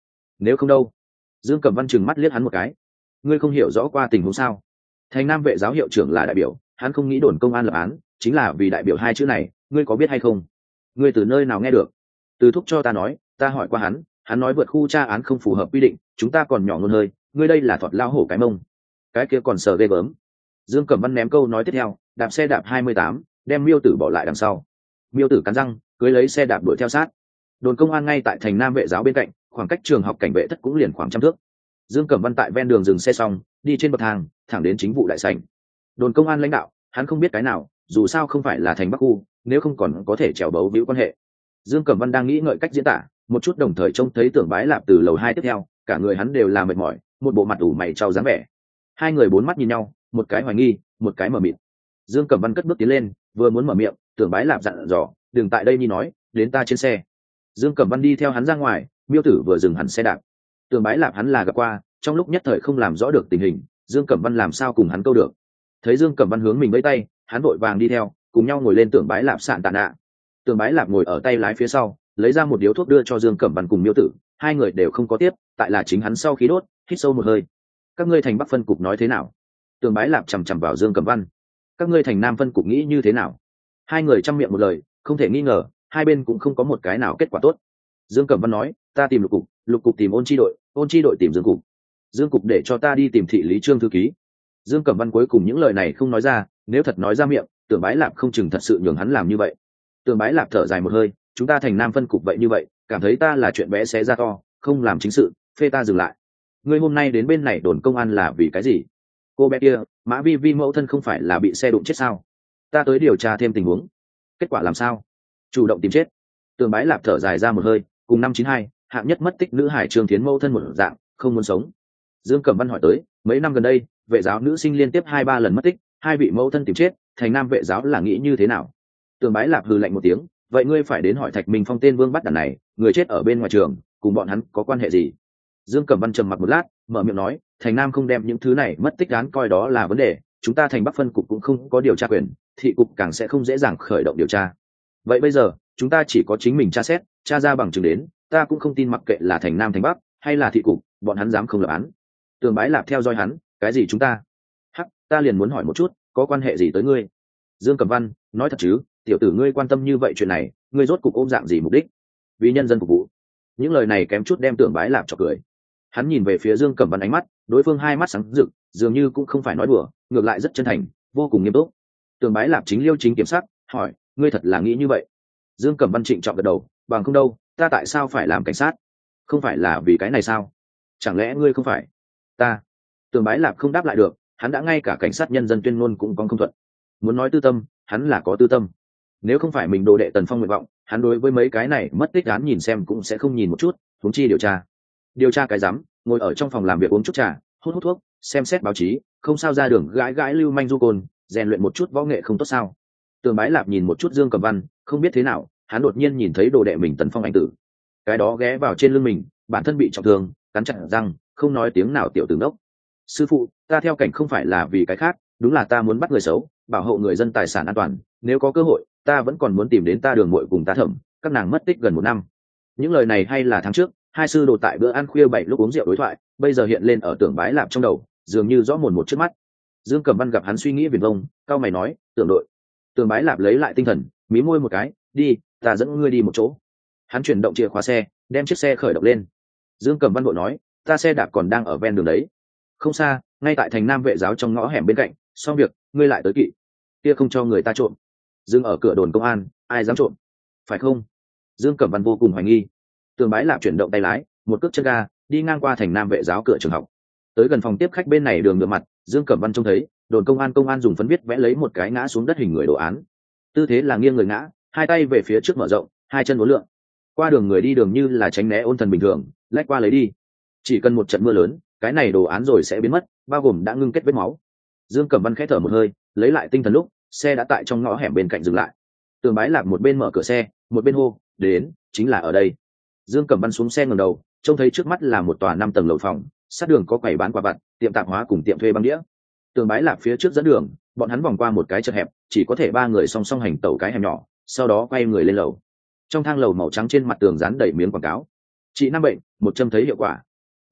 nếu không đâu. Dương Cẩm Văn trừng mắt liếc hắn một cái. Ngươi không hiểu rõ qua tình huống sao? Thành Nam vệ giáo hiệu trưởng là đại biểu, hắn không nghĩ đồn công an lập án, chính là vì đại biểu hai chữ này, ngươi có biết hay không? Ngươi từ nơi nào nghe được? Từ thúc cho ta nói, ta hỏi qua hắn, hắn nói vượt khu tra án không phù hợp quy định, chúng ta còn nhỏ ngôn hơi, ngươi đây là thọt lao hổ cái mông. Cái kia còn sờ ghê gớm. Dương Cẩm Văn ném câu nói tiếp theo, đạp xe đạp hai mươi tám, đem Miêu Tử bỏ lại đằng sau. Miêu Tử cắn răng, cưới lấy xe đạp đuổi theo sát. Đồn công an ngay tại thành Nam vệ giáo bên cạnh, khoảng cách trường học cảnh vệ thất cũng liền khoảng trăm thước. Dương Cẩm Văn tại ven đường dừng xe xong, đi trên bậc thang, thẳng đến chính vụ đại sảnh. Đồn công an lãnh đạo, hắn không biết cái nào, dù sao không phải là thành Bắc khu, nếu không còn có thể trèo bấu víu quan hệ. Dương Cẩm Văn đang nghĩ ngợi cách diễn tả, một chút đồng thời trông thấy Tưởng Bái Lạp từ lầu hai tiếp theo, cả người hắn đều là mệt mỏi, một bộ mặt ủ mày trao dáng vẻ. Hai người bốn mắt nhìn nhau, một cái hoài nghi, một cái mờ mịt. Dương Cẩm Văn cất bước tiến lên, vừa muốn mở miệng, Tưởng Bái Lạp dặn dò, đừng tại đây nhi nói, đến ta trên xe. Dương Cẩm Văn đi theo hắn ra ngoài, Miêu Tử vừa dừng hẳn xe đạp. Tưởng Bái Lạp hắn là gặp qua, trong lúc nhất thời không làm rõ được tình hình, Dương Cẩm Văn làm sao cùng hắn câu được. Thấy Dương Cẩm Văn hướng mình vẫy tay, hắn vội vàng đi theo, cùng nhau ngồi lên Tưởng Bái Lạp sạn tàn ạ. Tưởng Bái Lạp ngồi ở tay lái phía sau, lấy ra một điếu thuốc đưa cho Dương Cẩm Văn cùng Miêu Tử, hai người đều không có tiếp, tại là chính hắn sau khi đốt, hít sâu một hơi. Các ngươi thành Bắc phân cục nói thế nào? Tưởng Bái Lạp chằm chằm vào Dương Cẩm Văn. Các ngươi thành Nam phân cục nghĩ như thế nào? Hai người chăm miệng một lời, không thể nghi ngờ, hai bên cũng không có một cái nào kết quả tốt. Dương Cẩm Văn nói, ta tìm Lục cục, Lục cục tìm Ôn chi đội, Ôn chi đội tìm Dương cục. Dương cục để cho ta đi tìm thị lý Trương thư ký. Dương Cẩm Văn cuối cùng những lời này không nói ra, nếu thật nói ra miệng, Tưởng Bái Lạp không chừng thật sự nhường hắn làm như vậy. Tưởng Bái Lạp thở dài một hơi, chúng ta thành Nam phân cục vậy như vậy, cảm thấy ta là chuyện bé xé ra to, không làm chính sự, phê ta dừng lại. Ngươi hôm nay đến bên này đồn công an là vì cái gì? Cô bé kia, Mã Vi Vi mẫu thân không phải là bị xe đụng chết sao? Ta tới điều tra thêm tình huống. Kết quả làm sao? Chủ động tìm chết. Tưởng Bái Lạp thở dài ra một hơi, cùng năm chín hai, hạng nhất mất tích nữ hải Trương Thiến mẫu thân một dạng, không muốn sống. Dương Cẩm Văn hỏi tới, mấy năm gần đây, vệ giáo nữ sinh liên tiếp hai ba lần mất tích, hai vị mẫu thân tìm chết, thành Nam vệ giáo là nghĩ như thế nào? Tưởng Bái Lạp hừ lạnh một tiếng, vậy ngươi phải đến hỏi Thạch Minh Phong tên Vương bắt đàn này, người chết ở bên ngoài trường, cùng bọn hắn có quan hệ gì? Dương Cẩm Văn trầm mặc một lát, mở miệng nói, thành Nam không đem những thứ này mất tích án coi đó là vấn đề, chúng ta thành Bắc phân cục cũng không có điều tra quyền, thị cục càng sẽ không dễ dàng khởi động điều tra. Vậy bây giờ, chúng ta chỉ có chính mình tra xét, tra ra bằng chứng đến, ta cũng không tin mặc kệ là thành Nam thành Bắc, hay là thị cục, bọn hắn dám không lập án. Tường Bái Lạp theo dõi hắn, cái gì chúng ta? Hắc, ta liền muốn hỏi một chút, có quan hệ gì tới ngươi? Dương Cẩm Văn, nói thật chứ, tiểu tử ngươi quan tâm như vậy chuyện này, ngươi rốt cục ôm dạng gì mục đích? Vì nhân dân phục vụ. Những lời này kém chút đem Tưởng Bái Lạp chọc cười. Hắn nhìn về phía Dương Cẩm Văn ánh mắt, đối phương hai mắt sáng rực, dường như cũng không phải nói đùa, ngược lại rất chân thành, vô cùng nghiêm túc. Tưởng Bái Lạp chính liêu chính kiểm sát, hỏi, ngươi thật là nghĩ như vậy? Dương Cẩm Văn trịnh trọng gật đầu, bằng không đâu, ta tại sao phải làm cảnh sát? Không phải là vì cái này sao? Chẳng lẽ ngươi không phải? Ta. Tưởng Bái Lạp không đáp lại được, hắn đã ngay cả cảnh sát nhân dân tuyên ngôn cũng có không thuận. Muốn nói tư tâm, hắn là có tư tâm. Nếu không phải mình đồ đệ Tần Phong nguyện vọng, hắn đối với mấy cái này mất tích án nhìn xem cũng sẽ không nhìn một chút, huống chi điều tra. Điều tra cái rắm, ngồi ở trong phòng làm việc uống chút trà, hút hút thuốc, xem xét báo chí, không sao ra đường gãi gãi lưu manh du côn, rèn luyện một chút võ nghệ không tốt sao? Tưởng Bái Lạp nhìn một chút Dương Cẩm Văn, không biết thế nào, hắn đột nhiên nhìn thấy đồ đệ mình Tần Phong anh tử. Cái đó ghé vào trên lưng mình, bản thân bị trọng thương, cắn chặt răng, không nói tiếng nào tiểu tử đốc. Sư phụ, ta theo cảnh không phải là vì cái khác, đúng là ta muốn bắt người xấu, bảo hộ người dân tài sản an toàn, nếu có cơ hội, ta vẫn còn muốn tìm đến ta đường muội cùng ta thẩm, các nàng mất tích gần một năm. Những lời này hay là tháng trước, hai sư đồ tại bữa ăn khuya bảy lúc uống rượu đối thoại, bây giờ hiện lên ở Tưởng Bái Lạp trong đầu, dường như rõ mồn một trước mắt. Dương Cẩm Văn gặp hắn suy nghĩ viển vông, cao mày nói, Tưởng đội. Tưởng Bái Lạp lấy lại tinh thần, mí môi một cái, đi, ta dẫn ngươi đi một chỗ. Hắn chuyển động chìa khóa xe, đem chiếc xe khởi động lên. Dương Cẩm Văn vội nói, ta xe đạp còn đang ở ven đường đấy. Không xa, ngay tại thành Nam vệ giáo trong ngõ hẻm bên cạnh, xong việc, ngươi lại tới kỵ. Kia không cho người ta trộm. Dương ở cửa đồn công an, ai dám trộm? Phải không? Dương Cẩm Văn vô cùng hoài nghi. Tưởng Bái Lạp chuyển động tay lái, một cước chân ga, đi ngang qua thành Nam vệ giáo cửa trường học. Tới gần phòng tiếp khách bên này đường ngược mặt, Dương Cẩm Văn trông thấy, đồn công an công an dùng phấn viết vẽ lấy một cái ngã xuống đất hình người đồ án. Tư thế là nghiêng người ngã, hai tay về phía trước mở rộng, hai chân uốn lượn. Qua đường người đi đường như là tránh né ôn thần bình thường, lách qua lấy đi. Chỉ cần một trận mưa lớn, cái này đồ án rồi sẽ biến mất, bao gồm đã ngưng kết vết máu. Dương Cẩm Văn khẽ thở một hơi, lấy lại tinh thần lúc, xe đã tại trong ngõ hẻm bên cạnh dừng lại. Tưởng Bái Lạp một bên mở cửa xe, một bên hô, đến, chính là ở đây. Dương Cẩm Văn xuống xe ngẩng đầu, trông thấy trước mắt là một tòa năm tầng lầu phòng, sát đường có quầy bán quà vặt, tiệm tạp hóa cùng tiệm thuê băng đĩa. Tưởng Bái Lạp phía trước dẫn đường, bọn hắn vòng qua một cái chật hẹp, chỉ có thể ba người song song hành tẩu cái hẻm nhỏ, sau đó quay người lên lầu. Trong thang lầu màu trắng trên mặt tường dán đầy miếng quảng cáo. Chị năm bệnh, một châm thấy hiệu quả,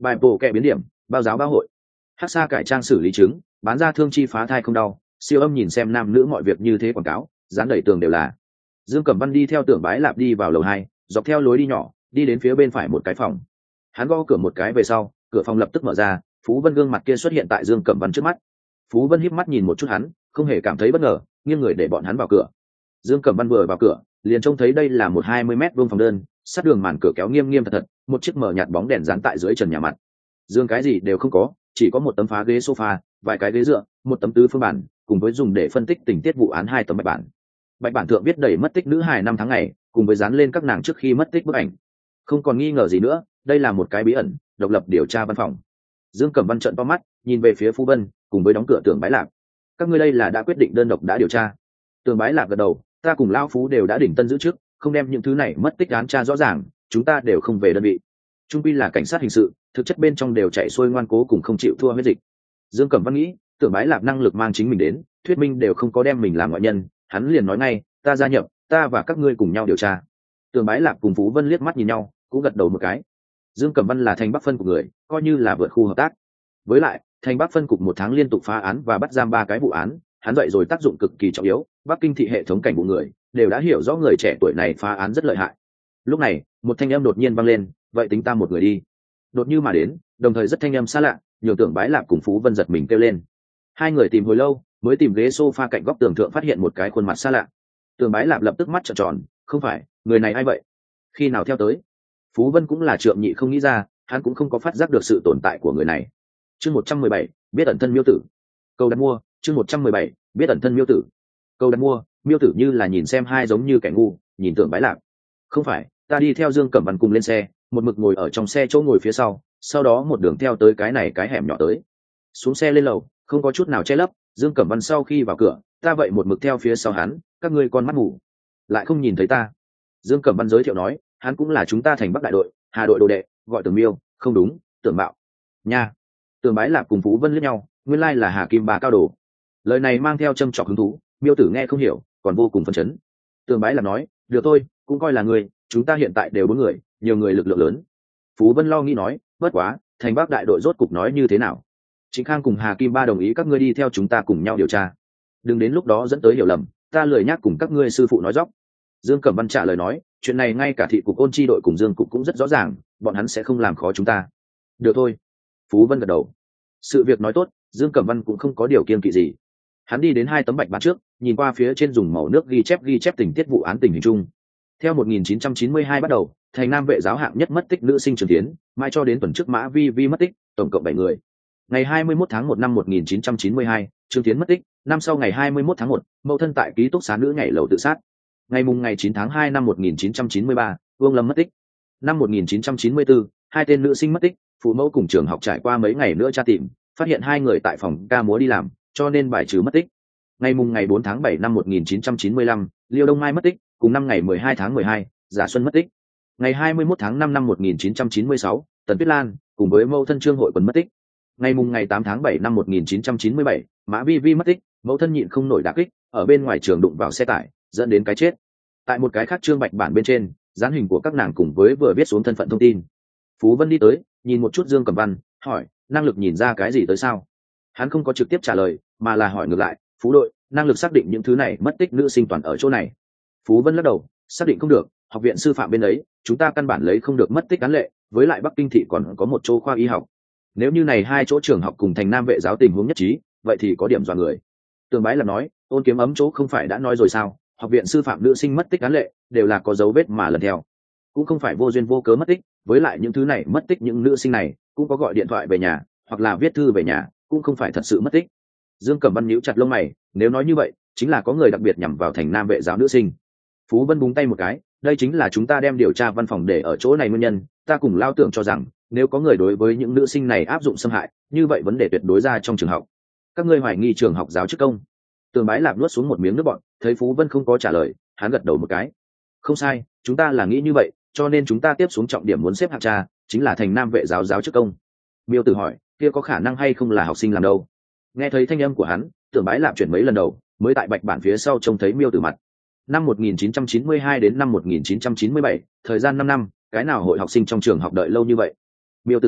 bài bổ kẹ biến điểm, bao giáo bao hội. Hắc xa cải trang xử lý chứng, bán ra thương chi phá thai không đau. Siêu âm nhìn xem nam nữ mọi việc như thế quảng cáo, dán đẩy tường đều là. Dương Cẩm Văn đi theo Tưởng Bái Lạp đi vào lầu hai, dọc theo lối đi nhỏ, đi đến phía bên phải một cái phòng. Hắn gõ cửa một cái về sau, cửa phòng lập tức mở ra, Phú Vân gương mặt kia xuất hiện tại Dương Cẩm Văn trước mắt. Phú Vân híp mắt nhìn một chút hắn, không hề cảm thấy bất ngờ, nghiêng người để bọn hắn vào cửa. Dương Cẩm Văn vừa vào cửa, liền trông thấy đây là một hai mươi mét vuông phòng đơn, sát đường màn cửa kéo nghiêm nghiêm thật thật, một chiếc mở nhạt bóng đèn dán tại dưới trần nhà mặt. Dương cái gì đều không có, chỉ có một tấm phá ghế sofa, vài cái ghế dựa, một tấm tứ phương bản, cùng với dùng để phân tích tình tiết vụ án hai tấm bạch bản. Bạch bản thượng viết đầy mất tích nữ hài năm tháng ngày, cùng với dán lên các nàng trước khi mất tích bức ảnh. Không còn nghi ngờ gì nữa, đây là một cái bí ẩn, độc lập điều tra văn phòng. Dương Cẩm Văn trợn to mắt, nhìn về phía Phú Vân, cùng với đóng cửa Tưởng Bái Lạc. Các ngươi đây là đã quyết định đơn độc đã điều tra? Tưởng Bái Lạc gật đầu, ta cùng Lão Phú đều đã đỉnh tân giữ chức, không đem những thứ này mất tích án tra rõ ràng, chúng ta đều không về đơn vị. Trung quy là cảnh sát hình sự, thực chất bên trong đều chạy xuôi ngoan cố cùng không chịu thua huyết dịch. Dương Cẩm Văn nghĩ, Tưởng Bái Lạc năng lực mang chính mình đến, thuyết minh đều không có đem mình làm ngoại nhân, hắn liền nói ngay, ta gia nhập, ta và các ngươi cùng nhau điều tra. Tưởng Bái Lạc cùng Phú Vân liếc mắt nhìn nhau, cũng gật đầu một cái. Dương Cẩm Văn là thành Bắc phân của người, coi như là vượt khu hợp tác. Với lại, thành Bắc phân cục một tháng liên tục phá án và bắt giam ba cái vụ án, hắn dậy rồi tác dụng cực kỳ trọng yếu. Bắc Kinh thị hệ thống cảnh vụ người đều đã hiểu rõ người trẻ tuổi này phá án rất lợi hại. Lúc này, một thanh âm đột nhiên vang lên, vậy tính ta một người đi. Đột như mà đến, đồng thời rất thanh âm xa lạ, nhiều Tưởng Bái Lạc cùng Phú Vân giật mình kêu lên. Hai người tìm hồi lâu, mới tìm ghế sofa cạnh góc tường thượng phát hiện một cái khuôn mặt xa lạ. Tưởng Bái Lạc lập tức mắt trợn tròn, không phải, người này ai vậy? Khi nào theo tới? Phú Vân cũng là trượng nhị không nghĩ ra, hắn cũng không có phát giác được sự tồn tại của người này. Chương một trăm mười bảy, biết ẩn thân miêu tử. Câu đặt mua, chương một trăm mười bảy, biết ẩn thân miêu tử. Câu đặt mua, miêu tử như là nhìn xem hai giống như kẻ ngu, nhìn Tưởng Bái Lạc. Không phải, ta đi theo Dương Cẩm Văn cùng lên xe, một mực ngồi ở trong xe chỗ ngồi phía sau, sau đó một đường theo tới cái này cái hẻm nhỏ tới. Xuống xe lên lầu, không có chút nào che lấp, Dương Cẩm Văn sau khi vào cửa, ta vậy một mực theo phía sau hắn, các ngươi con mắt ngủ, lại không nhìn thấy ta. Dương Cẩm Văn giới thiệu nói, hắn cũng là chúng ta thành Bắc đại đội, Hà đội đồ đệ, gọi Tưởng Miêu, không đúng, Tưởng Mạo. Nha. Tưởng Bái Lạc cùng Phú Vân liếc nhau, nguyên lai là Hà Kim Ba cao đồ. Lời này mang theo châm chọc hứng thú, Miêu tử nghe không hiểu, còn vô cùng phấn chấn. Tưởng Bái Lạc nói, được thôi, cũng coi là người, chúng ta hiện tại đều bốn người, nhiều người lực lượng lớn. Phú Vân lo nghĩ nói, bất quá, thành Bắc đại đội rốt cục nói như thế nào? Trịnh Khang cùng Hà Kim Ba đồng ý các ngươi đi theo chúng ta cùng nhau điều tra. Đừng đến lúc đó dẫn tới hiểu lầm, ta lười nhắc cùng các ngươi sư phụ nói dóc. Dương Cẩm Văn trả lời nói, chuyện này ngay cả thị cục ôn chi đội cùng Dương cục cũng rất rõ ràng, bọn hắn sẽ không làm khó chúng ta. Được thôi. Phú Vân gật đầu. Sự việc nói tốt, Dương Cẩm Văn cũng không có điều kiêng kỵ gì. Hắn đi đến hai tấm bạch bản trước, nhìn qua phía trên dùng màu nước ghi chép ghi chép tình tiết vụ án tình hình chung. Theo một nghìn chín trăm chín mươi hai bắt đầu, thành Nam vệ giáo hạng nhất mất tích nữ sinh Trường Tiến, mai cho đến tuần trước Mã Vi Vi mất tích, tổng cộng bảy người. Ngày hai mươi mốt tháng một năm một nghìn chín trăm chín mươi hai, Trương Tiến mất tích, năm sau ngày hai mươi mốt tháng một, mẫu thân tại ký túc xá nữ nhảy lầu tự sát. Ngày mùng ngày chín tháng hai năm một nghìn chín trăm chín mươi ba, Vương Lâm mất tích. Năm một nghìn chín trăm chín mươi tư, hai tên nữ sinh mất tích, phụ mẫu cùng trường học trải qua mấy ngày nữa tra tìm, phát hiện hai người tại phòng ca múa đi làm, cho nên bài trừ mất tích. Ngày mùng ngày bốn tháng bảy năm một nghìn chín trăm chín mươi lăm, Liêu Đông Mai mất tích, cùng năm ngày mười hai tháng mười hai, Giả Xuân mất tích. Ngày hai mươi mốt tháng năm năm một nghìn chín trăm chín mươi sáu, Tần Tuyết Lan cùng với mẫu thân Trương Hội Quần mất tích. Ngày mùng ngày tám tháng bảy năm một nghìn chín trăm chín mươi bảy, Mã Vi Vi mất tích, mẫu thân nhịn không nổi đả kích, ở bên ngoài trường đụng vào xe tải, dẫn đến cái chết. Tại một cái khác trương bạch bản bên trên, dán hình của các nàng cùng với vừa viết xuống thân phận thông tin. Phú Vân đi tới, nhìn một chút Dương Cẩm Văn, hỏi, năng lực nhìn ra cái gì tới sao? Hắn không có trực tiếp trả lời, mà là hỏi ngược lại, Phú đội, năng lực xác định những thứ này mất tích nữ sinh toàn ở chỗ này. Phú Vân lắc đầu, xác định không được, học viện sư phạm bên ấy, chúng ta căn bản lấy không được mất tích án lệ, với lại Bắc Kinh thị còn có một chỗ khoa y học. Nếu như này hai chỗ trường học cùng thành Nam vệ giáo tình huống nhất trí, vậy thì có điểm dọa người. Tường Bái là nói, Ôn Kiếm Ấm chỗ không phải đã nói rồi sao, học viện sư phạm nữ sinh mất tích án lệ đều là có dấu vết mà lần theo, cũng không phải vô duyên vô cớ mất tích. Với lại những thứ này mất tích những nữ sinh này cũng có gọi điện thoại về nhà hoặc là viết thư về nhà, cũng không phải thật sự mất tích. Dương Cẩm Văn nhíu chặt lông mày, nếu nói như vậy chính là có người đặc biệt nhằm vào thành Nam vệ giáo nữ sinh. Phú Vân búng tay một cái, đây chính là chúng ta đem điều tra văn phòng để ở chỗ này nguyên nhân. Ta cùng Lao Tưởng cho rằng nếu có người đối với những nữ sinh này áp dụng xâm hại, như vậy vấn đề tuyệt đối ra trong trường học. Các ngươi hoài nghi trường học giáo chức công? Tường Bái Lạc nuốt xuống một miếng nước bọt, thấy Phú Vân không có trả lời, hắn gật đầu một cái. Không sai, chúng ta là nghĩ như vậy, cho nên chúng ta tiếp xuống trọng điểm muốn xếp hạng tra, chính là thành Nam vệ giáo giáo chức công. Miêu Tử hỏi, kia có khả năng hay không là học sinh làm đâu? Nghe thấy thanh âm của hắn, Tường Bái Lạc chuyển mấy lần đầu, mới tại bạch bản phía sau trông thấy Miêu Tử mặt. Năm một nghìn chín trăm chín mươi hai đến năm một nghìn chín trăm chín mươi bảy, thời gian năm năm, cái nào hội học sinh trong trường học đợi lâu như vậy? Miêu Tử nói,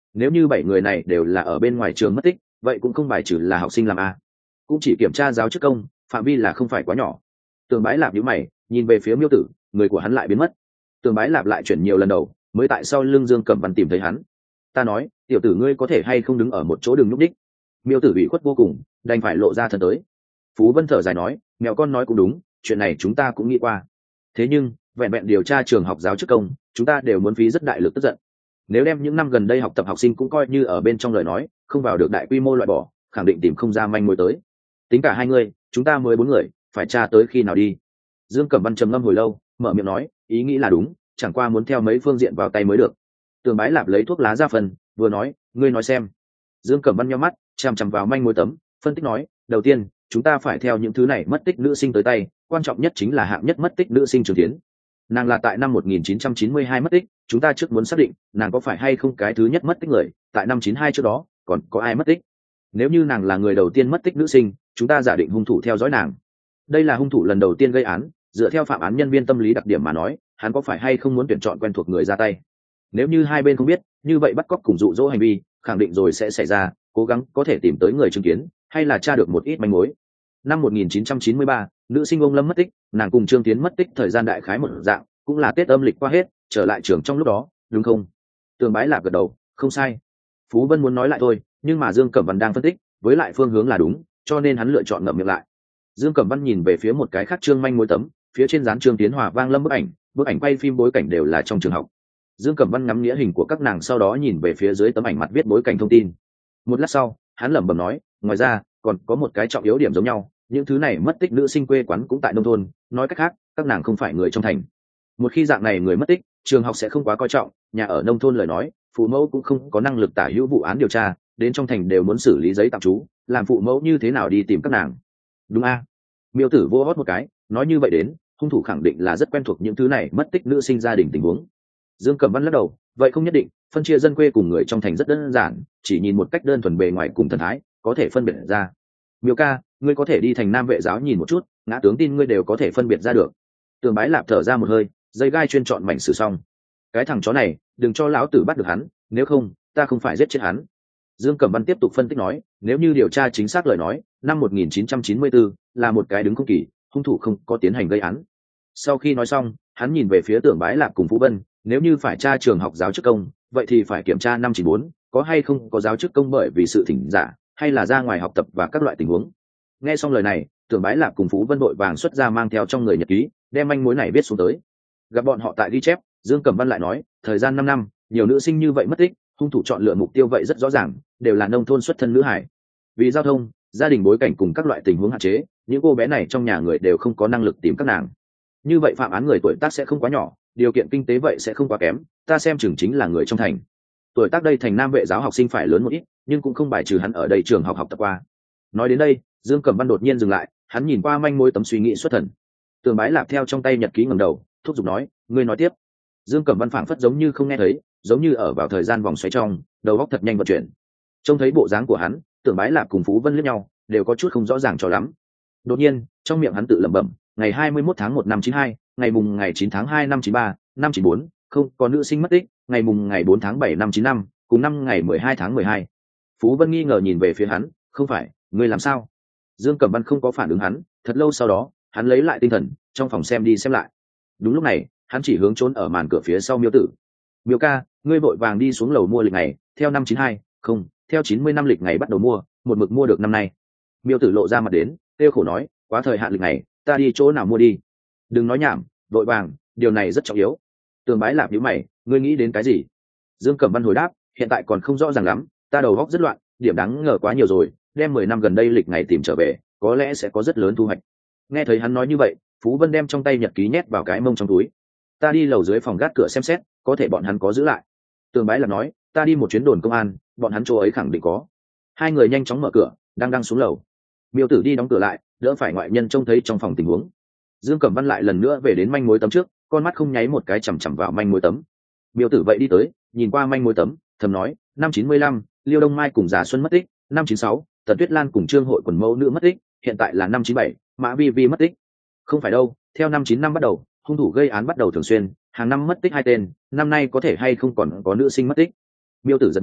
nếu như bảy người này đều là ở bên ngoài trường mất tích, vậy cũng không bài trừ là học sinh làm a, cũng chỉ kiểm tra giáo chức công, phạm vi là không phải quá nhỏ. Tường Bái Lạp nhíu mày, nhìn về phía Miêu Tử, người của hắn lại biến mất. Tường Bái Lạp lại chuyển nhiều lần đầu, mới tại sau lưng Dương Cẩm Văn tìm thấy hắn. Ta nói, tiểu tử ngươi có thể hay không đứng ở một chỗ đừng nhúc đích. Miêu Tử bị khuất vô cùng, đành phải lộ ra thân tới. Phú Vân thở dài nói, mèo con nói cũng đúng, chuyện này chúng ta cũng nghĩ qua. Thế nhưng, vẹn vẹn điều tra trường học giáo chức công, chúng ta đều muốn phí rất đại lực tức giận. Nếu đem những năm gần đây học tập học sinh cũng coi như ở bên trong lời nói, không vào được đại quy mô loại bỏ, khẳng định tìm không ra manh mối tới. Tính cả hai người, chúng ta mới bốn người, phải tra tới khi nào đi. Dương Cẩm Văn trầm ngâm hồi lâu, mở miệng nói, ý nghĩ là đúng, chẳng qua muốn theo mấy phương diện vào tay mới được. Tường Bái Lạp lấy thuốc lá ra phần, vừa nói, ngươi nói xem. Dương Cẩm Văn nhíu mắt, chằm chằm vào manh mối tấm, phân tích nói, đầu tiên, chúng ta phải theo những thứ này mất tích nữ sinh tới tay, quan trọng nhất chính là hạng nhất mất tích nữ sinh Trường Thiến. Nàng là tại năm một nghìn chín trăm chín mươi hai mất tích, chúng ta trước muốn xác định, nàng có phải hay không cái thứ nhất mất tích người, tại năm chín hai trước đó, còn có ai mất tích. Nếu như nàng là người đầu tiên mất tích nữ sinh, chúng ta giả định hung thủ theo dõi nàng. Đây là hung thủ lần đầu tiên gây án, dựa theo phạm án nhân viên tâm lý đặc điểm mà nói, hắn có phải hay không muốn tuyển chọn quen thuộc người ra tay. Nếu như hai bên không biết, như vậy bắt cóc cùng dụ dỗ hành vi, khẳng định rồi sẽ xảy ra, cố gắng có thể tìm tới người chứng kiến, hay là tra được một ít manh mối. Năm một nghìn chín trăm chín mươi ba, nữ sinh ông Lâm mất tích, nàng cùng Trương Tiến mất tích thời gian đại khái một dạng, cũng là Tết âm lịch qua hết, trở lại trường trong lúc đó, đúng không? Tường Bái Lạp gật đầu, không sai. Phú Vân muốn nói lại thôi, nhưng mà Dương Cẩm Văn đang phân tích, với lại phương hướng là đúng, cho nên hắn lựa chọn ngậm miệng lại. Dương Cẩm Văn nhìn về phía một cái khác trương manh mối tấm, phía trên dán Trương Tiến Hòa Vang Lâm bức ảnh, bức ảnh quay phim bối cảnh đều là trong trường học. Dương Cẩm Văn ngắm nghĩa hình của các nàng sau đó nhìn về phía dưới tấm ảnh mặt viết bối cảnh thông tin. Một lát sau, hắn lẩm bẩm nói, ngoài ra, còn có một cái trọng yếu điểm giống nhau, những thứ này mất tích nữ sinh quê quán cũng tại nông thôn, nói cách khác, các nàng không phải người trong thành. Một khi dạng này người mất tích, trường học sẽ không quá coi trọng, nhà ở nông thôn lời nói, phụ mẫu cũng không có năng lực tả hữu vụ án điều tra, đến trong thành đều muốn xử lý giấy tạm trú, làm phụ mẫu như thế nào đi tìm các nàng. Đúng a? Miêu Tử vô hót một cái, nói như vậy đến, hung thủ khẳng định là rất quen thuộc những thứ này mất tích nữ sinh gia đình tình huống. Dương Cẩm Văn lắc đầu, vậy không nhất định, phân chia dân quê cùng người trong thành rất đơn giản, chỉ nhìn một cách đơn thuần bề ngoài cùng thần thái, có thể phân biệt ra. Miêu ca, ngươi có thể đi thành Nam Vệ giáo nhìn một chút, ngã tướng tin ngươi đều có thể phân biệt ra được. Tường Bái Lạp thở ra một hơi, dây gai chuyên chọn mảnh sử xong. Cái thằng chó này, đừng cho lão tử bắt được hắn, nếu không, ta không phải giết chết hắn. Dương Cẩm Văn tiếp tục phân tích nói, nếu như điều tra chính xác lời nói, năm một nghìn chín trăm chín mươi tư là một cái đứng không kỳ, hung thủ không có tiến hành gây án. Sau khi nói xong, hắn nhìn về phía Tưởng Bái Lạp cùng Phú Vân, nếu như phải tra trường học giáo chức công, vậy thì phải kiểm tra năm chín bốn, có hay không có giáo chức công bởi vì sự thỉnh giả, hay là ra ngoài học tập và các loại tình huống. Nghe xong lời này, Tưởng Bái Lạp cùng Phú Vân đội vàng xuất ra mang theo trong người nhật ký, đem manh mối này viết xuống tới. Gặp bọn họ tại ghi chép, Dương Cẩm Văn lại nói, thời gian năm năm, nhiều nữ sinh như vậy mất tích, hung thủ chọn lựa mục tiêu vậy rất rõ ràng, đều là nông thôn xuất thân nữ hải. Vì giao thông, gia đình bối cảnh cùng các loại tình huống hạn chế, những cô bé này trong nhà người đều không có năng lực tìm các nàng. Như vậy phạm án người tuổi tác sẽ không quá nhỏ, điều kiện kinh tế vậy sẽ không quá kém, ta xem chừng chính là người trong thành. Tuổi tác đây thành Nam Vệ giáo học sinh phải lớn một ít, nhưng cũng không bài trừ hắn ở đây trường học học tập qua. Nói đến đây, Dương Cẩm Văn đột nhiên dừng lại, hắn nhìn qua manh mối tấm suy nghĩ xuất thần. Tường Bái Lạp theo trong tay nhật ký ngẩng đầu, thúc giục nói, ngươi nói tiếp. Dương Cẩm Văn phảng phất giống như không nghe thấy, giống như ở vào thời gian vòng xoáy trong, đầu óc thật nhanh vận chuyển. Trông thấy bộ dáng của hắn, Tường Bái Lạp cùng Phú Vân liếc nhau, đều có chút không rõ ràng cho lắm. Đột nhiên, trong miệng hắn tự lẩm bẩm, ngày hai mươi mốt tháng một năm chín hai, ngày mùng ngày chín tháng hai năm chín ba, năm chín bốn, không có nữ sinh mất tích, ngày mùng ngày bốn tháng bảy năm chín năm, cùng năm ngày mười hai tháng mười hai. Phú Vân nghi ngờ nhìn về phía hắn, không phải, ngươi làm sao? Dương Cẩm Văn không có phản ứng hắn, thật lâu sau đó, hắn lấy lại tinh thần, trong phòng xem đi xem lại. Đúng lúc này, hắn chỉ hướng trốn ở màn cửa phía sau Miêu Tử. Miêu ca, ngươi vội vàng đi xuống lầu mua lịch ngày, theo năm chín hai, không, theo chín mươi năm lịch ngày bắt đầu mua, một mực mua được năm nay. Miêu Tử lộ ra mặt đến, tiêu khổ nói, quá thời hạn lịch ngày, ta đi chỗ nào mua đi? Đừng nói nhảm, vội vàng, điều này rất trọng yếu. Tường Bái Lạp nhíu mày, ngươi nghĩ đến cái gì? Dương Cẩm Văn hồi đáp, hiện tại còn không rõ ràng lắm, ta đầu óc rất loạn, điểm đáng ngờ quá nhiều rồi, đem mười năm gần đây lịch ngày tìm trở về, có lẽ sẽ có rất lớn thu hoạch. Nghe thấy hắn nói như vậy, Phú Vân đem trong tay nhật ký nhét vào cái mông trong túi. Ta đi lầu dưới phòng gác cửa xem xét, có thể bọn hắn có giữ lại. Tường Bái Lạp nói, ta đi một chuyến đồn công an, bọn hắn chỗ ấy khẳng định có. Hai người nhanh chóng mở cửa, đang đang xuống lầu. Miêu Tử đi đóng cửa lại, đỡ phải ngoại nhân trông thấy trong phòng tình huống. Dương Cẩm Văn lại lần nữa về đến manh mối tấm trước, con mắt không nháy một cái chằm chằm vào manh mối tấm. Miêu Tử vậy đi tới, nhìn qua manh mối tấm, thầm nói, năm chín mươi lăm, Liêu Đông Mai cùng Già Xuân mất tích, năm chín sáu, Tần Tuyết Lan cùng Trương Hội quần mẫu nữ mất tích, hiện tại là năm chín bảy, Mã Vi Vi mất tích. Không phải đâu, theo năm chín năm bắt đầu, hung thủ gây án bắt đầu thường xuyên, hàng năm mất tích hai tên, năm nay có thể hay không còn có nữ sinh mất tích. Miêu Tử giật mình,